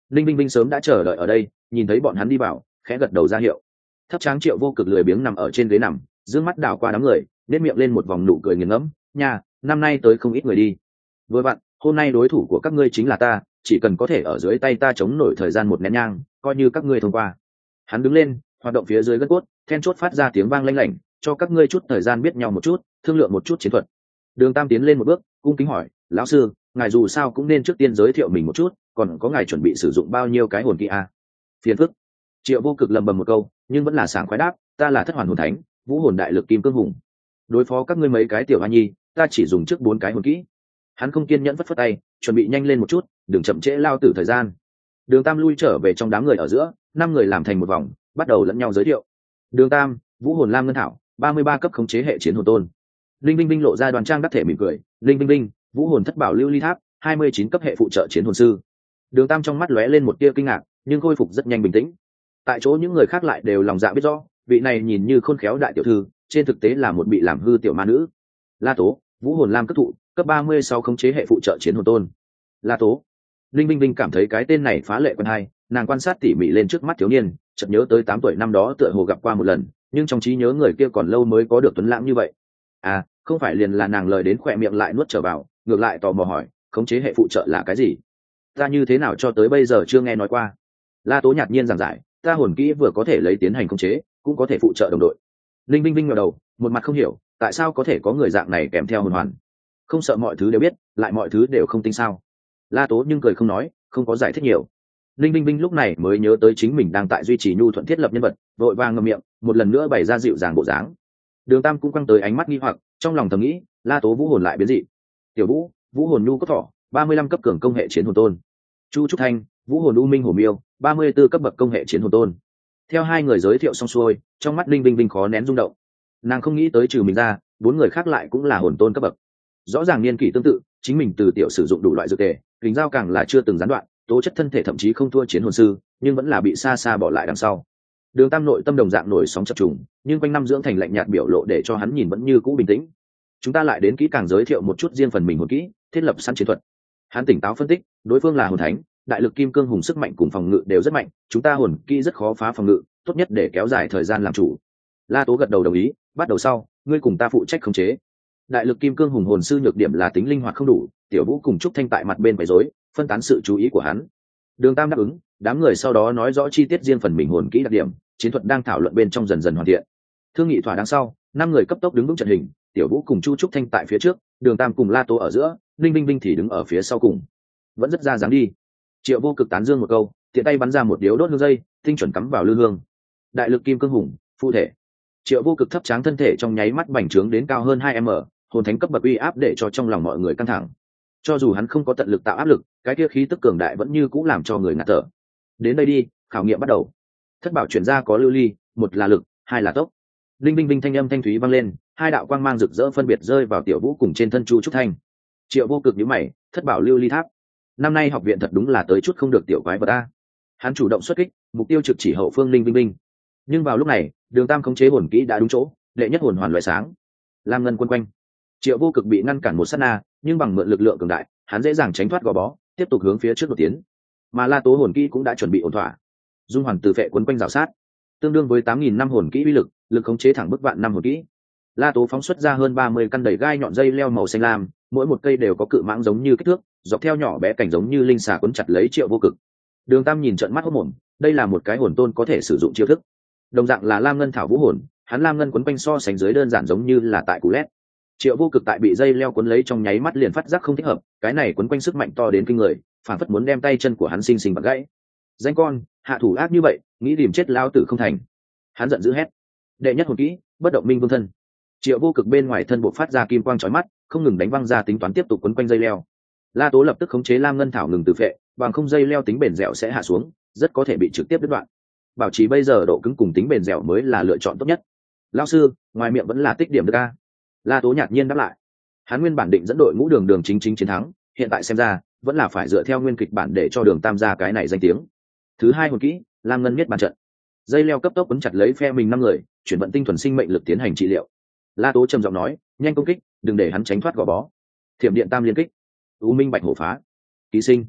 linh vinh vinh sớm đã chờ đợi ở đây, nhìn thấy bọn hắn đi vào khẽ gật đầu ra hiệu. Thấp tráng Triệu Vô Cực lười biếng nằm ở trên ghế nằm, dương mắt đảo qua đám người, nét miệng lên một vòng nụ cười nghiền ngẫm. Nhà năm nay tới không ít người đi, vừa vặn hôm nay đối thủ của các ngươi chính là ta, chỉ cần có thể ở dưới tay ta chống nổi thời gian một nén nhang, coi như các ngươi thông qua. Hắn đứng lên, hoạt động phía dưới gân cốt, then chốt phát ra tiếng vang lanh lảnh, cho các ngươi chút thời gian biết nhau một chút, thương lượng một chút chiến thuật. Đường Tam tiến lên một bước, cung kính hỏi, lão sư, ngài dù sao cũng nên trước tiên giới thiệu mình một chút, còn có ngài chuẩn bị sử dụng bao nhiêu cái hồn kỹ a? Phiền phức. Triệu Vô Cực lầm bầm một câu, nhưng vẫn là sảng khoái đáp, ta là Thất Hoàn Hồn Thánh, Vũ Hồn Đại Lực Kim Cương Hùng. Đối phó các ngươi mấy cái tiểu hoa nhi, ta chỉ dùng trước 4 cái hồn kỹ. Hắn không kiên nhẫn phất phất tay, chuẩn bị nhanh lên một chút, đừng chậm trễ lao tử thời gian. Đường Tam lui trở về trong đám người ở giữa, 5 người làm thành một vòng, bắt đầu lẫn nhau giới thiệu. Đường Tam, Vũ Hồn Lam Ngân Thảo, 33 cấp khống chế hệ chiến hồn tôn. Linh Vinh Vinh lộ ra đoàn trang đắc thể mỉm cười, Linh Vinh Vinh, Vũ Hồn Thất Bảo Lưu Ly Tháp, 29 cấp hệ phụ trợ chiến hồn sư. Đường Tam trong mắt lóe lên một tia kinh ngạc, nhưng khôi phục rất nhanh bình tĩnh. Tại chỗ những người khác lại đều lòng dạ biết rõ, vị này nhìn như khôn khéo đại tiểu thư, trên thực tế là một bị làm hư tiểu ma nữ. La Tố, Vũ Hồn Lam cấp thụ, cấp 36 khống chế hệ phụ trợ chiến hồn tôn. La Tố. Linh Vinh Vinh cảm thấy cái tên này phá lệ quen hay, nàng quan sát tỉ mỉ lên trước mắt thiếu niên, chợt nhớ tới 8 tuổi năm đó tựa hồ gặp qua một lần, nhưng trong trí nhớ người kia còn lâu mới có được tuấn lãng như vậy. À, không phải liền là nàng lời đến khỏe miệng lại nuốt trở vào, ngược lại tò mò hỏi, khống chế hệ phụ trợ là cái gì? Ta như thế nào cho tới bây giờ chưa nghe nói qua. La Tố nhạt nhiên giảng giải, ta hồn kỹ vừa có thể lấy tiến hành khống chế, cũng có thể phụ trợ đồng đội. Linh Vinh Vinh ngẩng đầu, một mặt không hiểu, tại sao có thể có người dạng này kèm theo hồn hoàn? Không sợ mọi thứ đều biết, lại mọi thứ đều không tinh sao? La Tố nhưng cười không nói, không có giải thích nhiều. Linh Vinh Vinh lúc này mới nhớ tới chính mình đang tại duy trì nhu thuận thiết lập nhân vật, vội vàng ngậm miệng, một lần nữa bày ra dịu dàng bộ dáng. Đường Tam cũng quăng tới ánh mắt nghi hoặc, trong lòng thầm nghĩ, La Tố Vũ hồn lại biến dị. Tiểu Vũ, Vũ hồn nhu cốt thỏ, 35 cấp cường công hệ chiến hồn tôn. Chu Trúc Thanh, Vũ hồn u minh hổ miêu, 34 cấp bậc công hệ chiến hồn tôn. Theo hai người giới thiệu xong xuôi, trong mắt Linh Vinh Vinh khó nén rung động. Nàng không nghĩ tới trừ mình ra, 4 người khác lại cũng là hồn tôn cấp bậc. Rõ ràng niên kỷ tương tự, chính mình từ tiểu sử dụng đủ loại dược tề, kính giao càng là chưa từng gián đoạn, tố chất thân thể thậm chí không thua chiến hồn sư, nhưng vẫn là bị xa xa bỏ lại đằng sau. Đường Tam nội tâm đồng dạng nổi sóng chập trùng, nhưng quanh năm dưỡng thành lạnh nhạt biểu lộ để cho hắn nhìn vẫn như cũ bình tĩnh. Chúng ta lại đến kỹ càng giới thiệu một chút riêng phần mình hồn kỹ, thiết lập sẵn chiến thuật. Hắn tỉnh táo phân tích, đối phương là hồn thánh, đại lực kim cương hùng sức mạnh cùng phòng ngự đều rất mạnh, chúng ta hồn kỹ rất khó phá phòng ngự, tốt nhất để kéo dài thời gian làm chủ. La Tố gật đầu đồng ý, bắt đầu sau, ngươi cùng ta phụ trách khống chế. Đại lực kim cương hùng hồn sư nhược điểm là tính linh hoạt không đủ, Tiểu Vũ cùng Trúc Thanh tại mặt bên quấy rối, phân tán sự chú ý của hắn. Đường Tam đáp ứng, đám người sau đó nói rõ chi tiết riêng phần mình hồn kỹ đặc điểm, chiến thuật đang thảo luận bên trong dần dần hoàn thiện. Thương nghị thỏa đáng sau, 5 người cấp tốc đứng vững trận hình, Tiểu Vũ cùng Chu Trúc Thanh tại phía trước, Đường Tam cùng La Tố ở giữa, Linh Vinh Vinh thì đứng ở phía sau cùng. Vẫn rất ra dáng đi. Triệu Vô Cực tán dương một câu, tiện tay bắn ra một điếu đốt hương dây, tinh chuẩn cắm vào lư hương. Đại lực kim cương hùng, phụ thể. Triệu Vô Cực thấp tráng thân thể trong nháy mắt bành trướng đến cao hơn 2m, hồn thánh cấp bậc uy áp để cho trong lòng mọi người căng thẳng. Cho dù hắn không có tận lực tạo áp lực, cái kia khí tức cường đại vẫn như cũ làm cho người ngạt thở. Đến đây đi, khảo nghiệm bắt đầu. Thất bảo chuyển ra có lưu ly, một là lực, hai là tốc. Linh Vinh Vinh thanh âm thanh thúy vang lên, hai đạo quang mang rực rỡ phân biệt rơi vào Tiểu Vũ cùng trên thân Chu Trúc Thanh. Triệu Vô Cực nhíu mày, thất bảo lưu ly tháp. Năm nay học viện thật đúng là tới chút không được tiểu quái vật a. Hắn chủ động xuất kích, mục tiêu trực chỉ hậu phương Linh Vinh Vinh. Nhưng vào lúc này, Đường Tam khống chế hồn kỹ đã đúng chỗ, đệ nhất hồn hoàn loại sáng. Lam ngân quân quanh. Triệu Vô Cực bị ngăn cản một sát na, nhưng bằng mượn lực lượng cường đại, hắn dễ dàng tránh thoát gò bó, tiếp tục hướng phía trước đột tiến. Mà La Tố hồn kỹ cũng đã chuẩn bị ổn thỏa. Dung hoàn từ phệ quấn quanh rào sát, tương đương với 8.000 năm hồn kỹ uy lực, lực khống chế thẳng bức vạn năm hồn kỹ. La Tố phóng xuất ra hơn 30 căn đầy gai nhọn dây leo màu xanh lam, mỗi một cây đều có cự mãng giống như kích thước, dọc theo nhỏ bé cảnh giống như linh xà quấn chặt lấy Triệu Vô Cực. Đường Tam nhìn trợn mắt hốt mồm, đây là một cái hồn tôn có thể sử dụng chiêu thức. Đồng dạng là Lam Ngân Thảo Vũ Hồn, hắn Lam Ngân quấn quanh so sánh dưới đơn giản giống như là tại cú lét. Triệu Vô Cực tại bị dây leo quấn lấy trong nháy mắt liền phát giác không thích hợp, cái này quấn quanh sức mạnh to đến kinh người, phản phất muốn đem tay chân của hắn sinh sinh bật gãy. Danh con, hạ thủ ác như vậy, nghĩ tìm chết lao tử không thành. Hắn giận dữ hét. Đệ nhất hồn kỹ, bất động minh vương thân. Triệu Vô Cực bên ngoài thân bộ phát ra kim quang chói mắt, không ngừng đánh văng ra tính toán tiếp tục quấn quanh dây leo. La Tố lập tức khống chế Lam Ngân Thảo ngừng tự phệ, bằng không dây leo tính bền dẻo sẽ hạ xuống, rất có thể bị trực tiếp đứt đoạn. Bảo trì bây giờ độ cứng cùng tính bền dẻo mới là lựa chọn tốt nhất. Lão sư, ngoài miệng vẫn là tích điểm được a. La Tố nhạt nhiên đáp lại. Hắn nguyên bản định dẫn đội ngũ đường chính chiến thắng, hiện tại xem ra vẫn là phải dựa theo nguyên kịch bản để cho Đường Tam gia cái này danh tiếng. Thứ hai hồn kỹ, Lam Ngân Miết bàn trận. Dây leo cấp tốc quấn chặt lấy phe mình 5 người, chuyển vận tinh thuần sinh mệnh lực tiến hành trị liệu. La Tố trầm giọng nói, nhanh công kích, đừng để hắn tránh thoát gò bó. Thiểm điện tam liên kích, U Minh Bạch Hổ phá, ký sinh.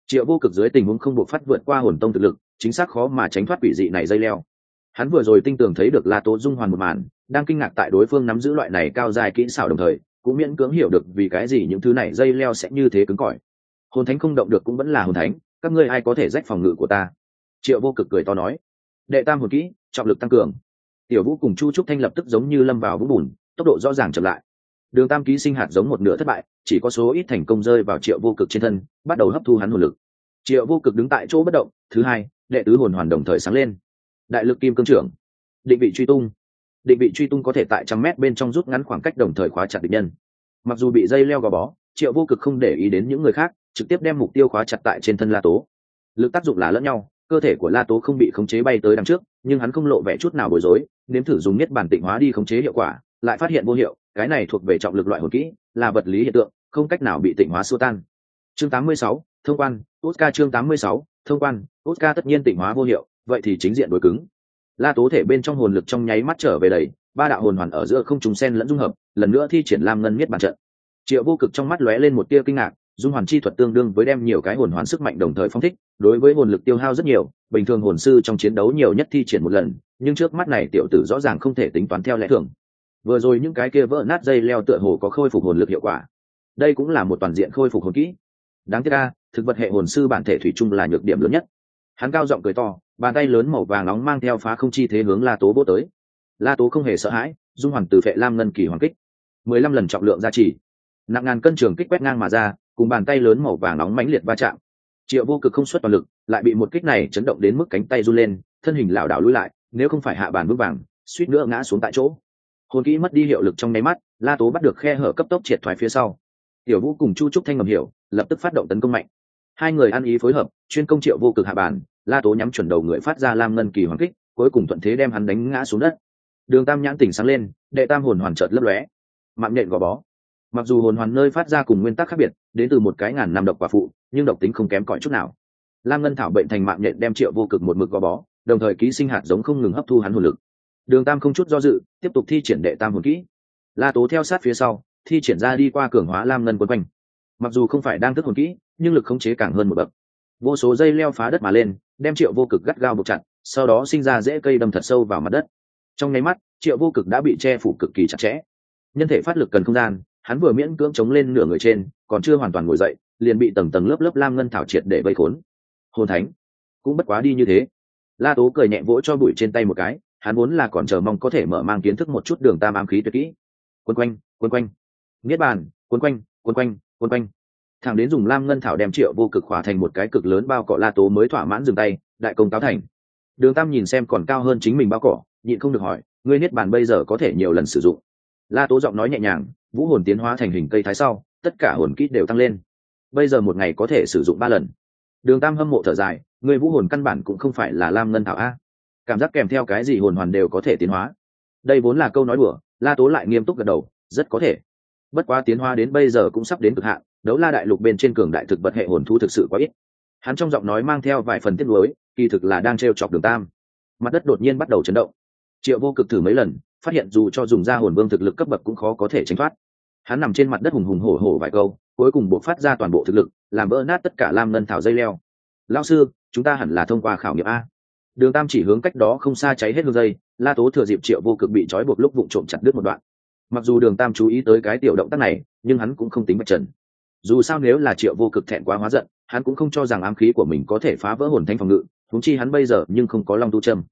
Triệu Vô Cực dưới tình huống không buộc phát vượt qua hồn tông thực lực, chính xác khó mà tránh thoát quỷ dị này dây leo. Hắn vừa rồi tinh tường thấy được La Tố dung hoàn một màn, đang kinh ngạc tại đối phương nắm giữ loại này cao dài kỹ xảo, đồng thời cũng miễn cưỡng hiểu được vì cái gì những thứ này dây leo sẽ như thế cứng cỏi. Hồn thánh không động được cũng vẫn là hồn thánh, các ngươi ai có thể rách phòng ngự của ta? Triệu Vô Cực cười to nói. Đệ tam hồn kỹ, trọng lực tăng cường. Tiểu Vũ cùng Chu Trúc Thanh lập tức giống như lâm vào vũng bùn, tốc độ rõ ràng chậm lại. Đường Tam ký sinh hạt giống một nửa thất bại, chỉ có số ít thành công rơi vào Triệu Vô Cực trên thân, bắt đầu hấp thu hắn hồn lực. Triệu Vô Cực đứng tại chỗ bất động. Thứ hai, đệ tứ hồn hoàn đồng thời sáng lên. Đại lực kim cương trưởng, định vị truy tung. Định vị truy tung có thể tại trăm mét bên trong rút ngắn khoảng cách, đồng thời khóa chặt địch nhân. Mặc dù bị dây leo gò bó, Triệu Vô Cực không để ý đến những người khác, trực tiếp đem mục tiêu khóa chặt tại trên thân La Tố. Lực tác dụng là lẫn nhau, cơ thể của La Tố không bị khống chế bay tới đằng trước, nhưng hắn không lộ vẻ chút nào bối rối, nếm thử dùng niết bàn tịnh hóa đi khống chế hiệu quả, lại phát hiện vô hiệu. Cái này thuộc về trọng lực loại hồn kỹ, là vật lý hiện tượng, không cách nào bị tịnh hóa xua tan. Chương 86, thông quan. Oscar chương 86, thông quan. Oscar tất nhiên tịnh hóa vô hiệu, vậy thì chính diện đối cứng. La Tố thể bên trong hồn lực trong nháy mắt trở về đầy, ba đạo hồn hoàn ở giữa không trùng xen lẫn dung hợp, lần nữa thi triển Lam Ngân Niết Bàn trận. Triệu Vô Cực trong mắt lóe lên một tia kinh ngạc, dung hoàn chi thuật tương đương với đem nhiều cái hồn hoàn sức mạnh đồng thời phóng thích, đối với hồn lực tiêu hao rất nhiều, bình thường hồn sư trong chiến đấu nhiều nhất thi triển một lần, nhưng trước mắt này tiểu tử rõ ràng không thể tính toán theo lẽ thường. Vừa rồi những cái kia vỡ nát dây leo tựa hồ có khôi phục hồn lực hiệu quả. Đây cũng là một toàn diện khôi phục hồn kỹ. Đáng tiếc a, thực vật hệ hồn sư bản thể thủy chung là nhược điểm lớn nhất. Hắn cao giọng cười to, bàn tay lớn màu vàng nóng mang theo phá không chi thế hướng La Tố vỗ tới. La Tố không hề sợ hãi, dung hoàn từ phệ lam ngân kỳ hoàng kích, 15 lần trọng lượng gia trì, nặng ngàn cân trường kích quét ngang mà ra, cùng bàn tay lớn màu vàng nóng mãnh liệt va chạm. Triệu Vô Cực không xuất toàn lực, lại bị một kích này chấn động đến mức cánh tay run lên, thân hình lảo đảo lùi lại, nếu không phải hạ bàn vững vàng, suýt nữa ngã xuống tại chỗ. Hồn kỹ mất đi hiệu lực trong nháy mắt, La Tố bắt được khe hở cấp tốc triệt thoái phía sau. Tiểu Vũ cùng Chu Trúc Thanh ngầm hiểu, lập tức phát động tấn công mạnh. Hai người ăn ý phối hợp, chuyên công Triệu Vô Cực hạ bàn, La Tố nhắm chuẩn đầu người phát ra lam ngân kỳ hoàng kích, cuối cùng thuận thế đem hắn đánh ngã xuống đất. Đường Tam nhãn tỉnh sáng lên, đệ tam hồn hoàn chợt lấp lóe. Mạng nhện gò bó. Mặc dù hồn hoàn nơi phát ra cùng nguyên tắc khác biệt, đến từ một cái ngàn năm độc quả phụ, nhưng độc tính không kém cỏi chút nào. Lam ngân thảo bệnh thành mạng nhện đem Triệu Vô Cực một mực gò bó, đồng thời ký sinh hạt giống không ngừng hấp thu hắn hồn lực. Đường Tam không chút do dự, tiếp tục thi triển đệ tam hồn kỹ. La Tố theo sát phía sau, thi triển ra đi qua cường hóa lam ngân quấn quanh. Mặc dù không phải đang thức hồn kỹ, nhưng lực khống chế càng hơn một bậc. Vô số dây leo phá đất mà lên, đem Triệu Vô Cực gắt gao buộc chặt, sau đó sinh ra rễ cây đâm thật sâu vào mặt đất. Trong nháy mắt, Triệu Vô Cực đã bị che phủ cực kỳ chặt chẽ. Nhân thể phát lực cần không gian, hắn vừa miễn cưỡng chống lên nửa người trên, còn chưa hoàn toàn ngồi dậy, liền bị tầng tầng lớp lớp lam ngân thảo triệt để vây khốn. Hồn thánh, cũng bất quá đi như thế. La Tố cười nhẹ vỗ cho bụi trên tay một cái, hắn vốn là còn chờ mong có thể mở mang kiến thức một chút Đường Tam ám khí tuyệt kỹ. Quấn quanh, quấn quanh, niết bàn, quấn quanh, quấn quanh, quấn quanh. Thằng đến dùng lam ngân thảo đem Triệu Vô Cực khỏa thành một cái cực lớn bao cỏ, La Tố mới thỏa mãn dừng tay, đại công cáo thành. Đường Tam nhìn xem còn cao hơn chính mình bao cỏ, nhịn không được hỏi, ngươi niết bàn bây giờ có thể nhiều lần sử dụng? La Tố giọng nói nhẹ nhàng, vũ hồn tiến hóa thành hình cây thái sau, tất cả hồn kỹ đều tăng lên. Bây giờ một ngày có thể sử dụng 3 lần. Đường Tam hâm mộ thở dài, ngươi vũ hồn căn bản cũng không phải là lam ngân thảo a, cảm giác kèm theo cái gì hồn hoàn đều có thể tiến hóa. Đây vốn là câu nói đùa, La Tố lại nghiêm túc gật đầu, rất có thể. Bất quá tiến hóa đến bây giờ cũng sắp đến cực hạn, đấu la đại lục bên trên cường đại thực vật hệ hồn thú thực sự quá ít. Hắn trong giọng nói mang theo vài phần tiếc nuối, kỳ thực là đang trêu chọc Đường Tam. Mặt đất đột nhiên bắt đầu chấn động. Triệu Vô Cực thử mấy lần, phát hiện dù cho dùng ra hồn vương thực lực cấp bậc cũng khó có thể tránh thoát. Hắn nằm trên mặt đất hùng hùng hổ hổ vài câu, cuối cùng buộc phát ra toàn bộ thực lực, làm vỡ nát tất cả lam ngân thảo dây leo. Lão sư, chúng ta hẳn là thông qua khảo nghiệm a. Đường Tam chỉ hướng cách đó không xa cháy hết hương dây. La Tố thừa dịp Triệu Vô Cực bị trói buộc lúc vụng trộm chặt đứt một đoạn. Mặc dù Đường Tam chú ý tới cái tiểu động tác này, nhưng hắn cũng không tính bạch trần. Dù sao nếu là Triệu Vô Cực thẹn quá hóa giận, hắn cũng không cho rằng ám khí của mình có thể phá vỡ hồn thanh phòng ngự, huống chi hắn bây giờ nhưng không có long tu châm.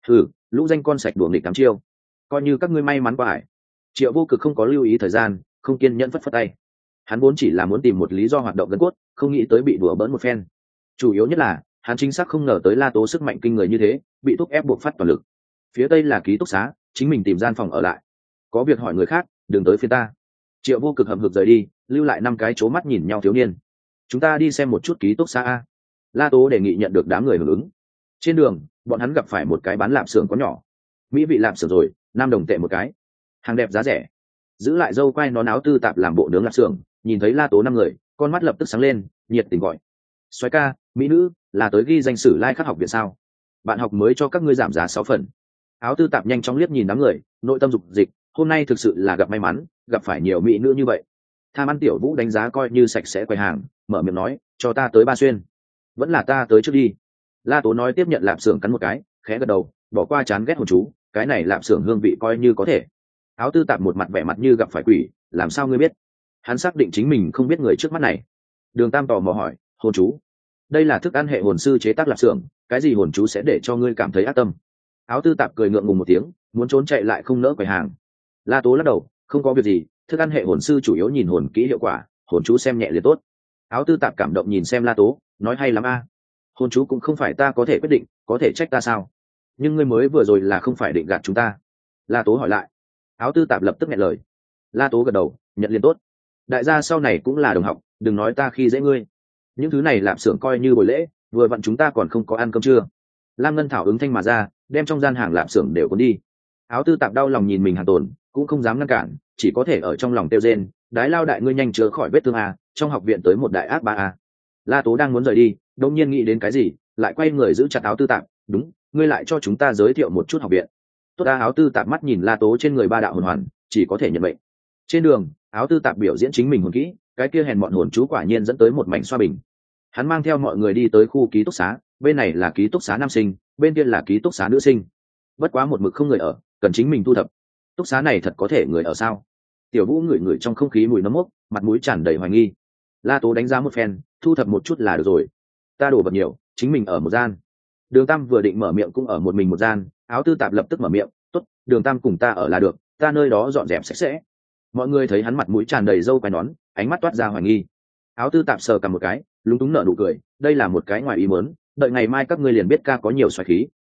Lũ danh con sạch đuổi nghịch 8 chiêu, coi như các ngươi may mắn qua hải. Triệu Vô Cực không có lưu ý thời gian, không kiên nhẫn phất phất tay. Hắn vốn chỉ là muốn tìm một lý do hoạt động gân cốt, không nghĩ tới bị đùa bỡn một phen. Chủ yếu nhất là hắn chính xác không ngờ tới La Tố sức mạnh kinh người như thế, bị thúc ép buộc phát toàn lực. Phía tây là ký túc xá, chính mình tìm gian phòng ở lại. Có việc hỏi người khác, đừng tới phía ta. Triệu Vô Cực hậm hực rời đi, lưu lại 5 cái chố mắt nhìn nhau thiếu niên. Chúng ta đi xem một chút ký túc xá a. La Tố đề nghị, nhận được đám người hưởng ứng. Trên đường, bọn hắn gặp phải một cái bán lạp xưởng có nhỏ. Mỹ vị lạp xưởng rồi, 5 đồng tệ một cái. Hàng đẹp giá rẻ. Giữ lại dâu quai nón áo tư tạp làm bộ nướng lạp xưởng, nhìn thấy La Tố 5 người, con mắt lập tức sáng lên, nhiệt tình gọi. Soái ca, mỹ nữ, là tới ghi danh sử lai khắc học viện sao? Bạn học mới cho các ngươi giảm giá 6 phần. Áo tư tạp nhanh chóng liếc nhìn đám người, nội tâm dục dịch, hôm nay thực sự là gặp may mắn, gặp phải nhiều mỹ nữ như vậy. Tham ăn Tiểu Vũ đánh giá coi như sạch sẽ quầy hàng, mở miệng nói, cho ta tới 3 xuyên. vẫn là ta tới trước đi. La Tố nói, tiếp nhận lạp xưởng cắn một cái, khẽ gật đầu, bỏ qua chán ghét hồn chú, cái này lạp xưởng hương vị coi như có thể. Áo tư tạp một mặt vẻ mặt như gặp phải quỷ, làm sao ngươi biết? Hắn xác định chính mình không biết người trước mắt này. Đường Tam tò mò hỏi, hồn chú? Đây là thức ăn hệ hồn sư chế tác lạp xưởng, cái gì hồn chú sẽ để cho ngươi cảm thấy ác tâm? Áo tư tạp cười ngượng ngùng một tiếng, muốn trốn chạy lại không nỡ quầy hàng. La Tố lắc đầu, không có việc gì, thức ăn hệ hồn sư chủ yếu nhìn hồn kỹ hiệu quả, hồn chú xem nhẹ liền tốt. Áo tư tạp cảm động nhìn xem La Tố, nói hay lắm a. Hồn chú cũng không phải ta có thể quyết định, có thể trách ta sao? Nhưng ngươi mới vừa rồi là không phải định gạt chúng ta? La Tố hỏi lại. Áo tư tạp lập tức nghẹn lời. La Tố gật đầu, nhận liền tốt. Đại gia sau này cũng là đồng học, đừng nói ta khi dễ ngươi. Những thứ này lạp xưởng coi như buổi lễ, vừa vặn chúng ta còn không có ăn cơm trưa. Lam Ngân Thảo ứng thanh mà ra, đem trong gian hàng lạp xưởng đều cuốn đi. Áo tư tạp đau lòng nhìn mình Hàn Tồn, cũng không dám ngăn cản, chỉ có thể ở trong lòng tiêu rên, đái lao đại ngươi nhanh chữa khỏi vết thương a, trong học viện tới một đại ác ba a. La Tố đang muốn rời đi, đột nhiên nghĩ đến cái gì, lại quay người giữ chặt áo tư tạp, đúng, ngươi lại cho chúng ta giới thiệu một chút học viện. Tốt a. Áo tư tạp mắt nhìn La Tố trên người ba đạo hồn hoàn, chỉ có thể nhận mệnh. Trên đường, áo tư tạp biểu diễn chính mình hồn kỹ, cái kia hèn mọn hồn chú quả nhiên dẫn tới một mảnh xoa bình. Hắn mang theo mọi người đi tới khu ký túc xá, bên này là ký túc xá nam sinh, bên kia là ký túc xá nữ sinh. Bất quá một mực không người ở, cần chính mình thu thập. Túc xá này thật có thể người ở sao? Tiểu Vũ ngửi ngửi trong không khí mùi nấm mốc, mặt mũi tràn đầy hoài nghi. La Tố đánh giá một phen, thu thập một chút là được rồi. Ta đổ vật nhiều, chính mình ở một gian. Đường Tam vừa định mở miệng cũng ở một mình một gian, áo tư tạp lập tức mở miệng, tốt, Đường Tam cùng ta ở là được, ta nơi đó dọn dẹp sạch sẽ. Mọi người thấy hắn mặt mũi tràn đầy râu quai nón, ánh mắt toát ra hoài nghi. Áo tư tạp sờ cầm một cái, lúng túng nở nụ cười, đây là một cái ngoài ý muốn, đợi ngày mai các ngươi liền biết ca có nhiều xoáy khí.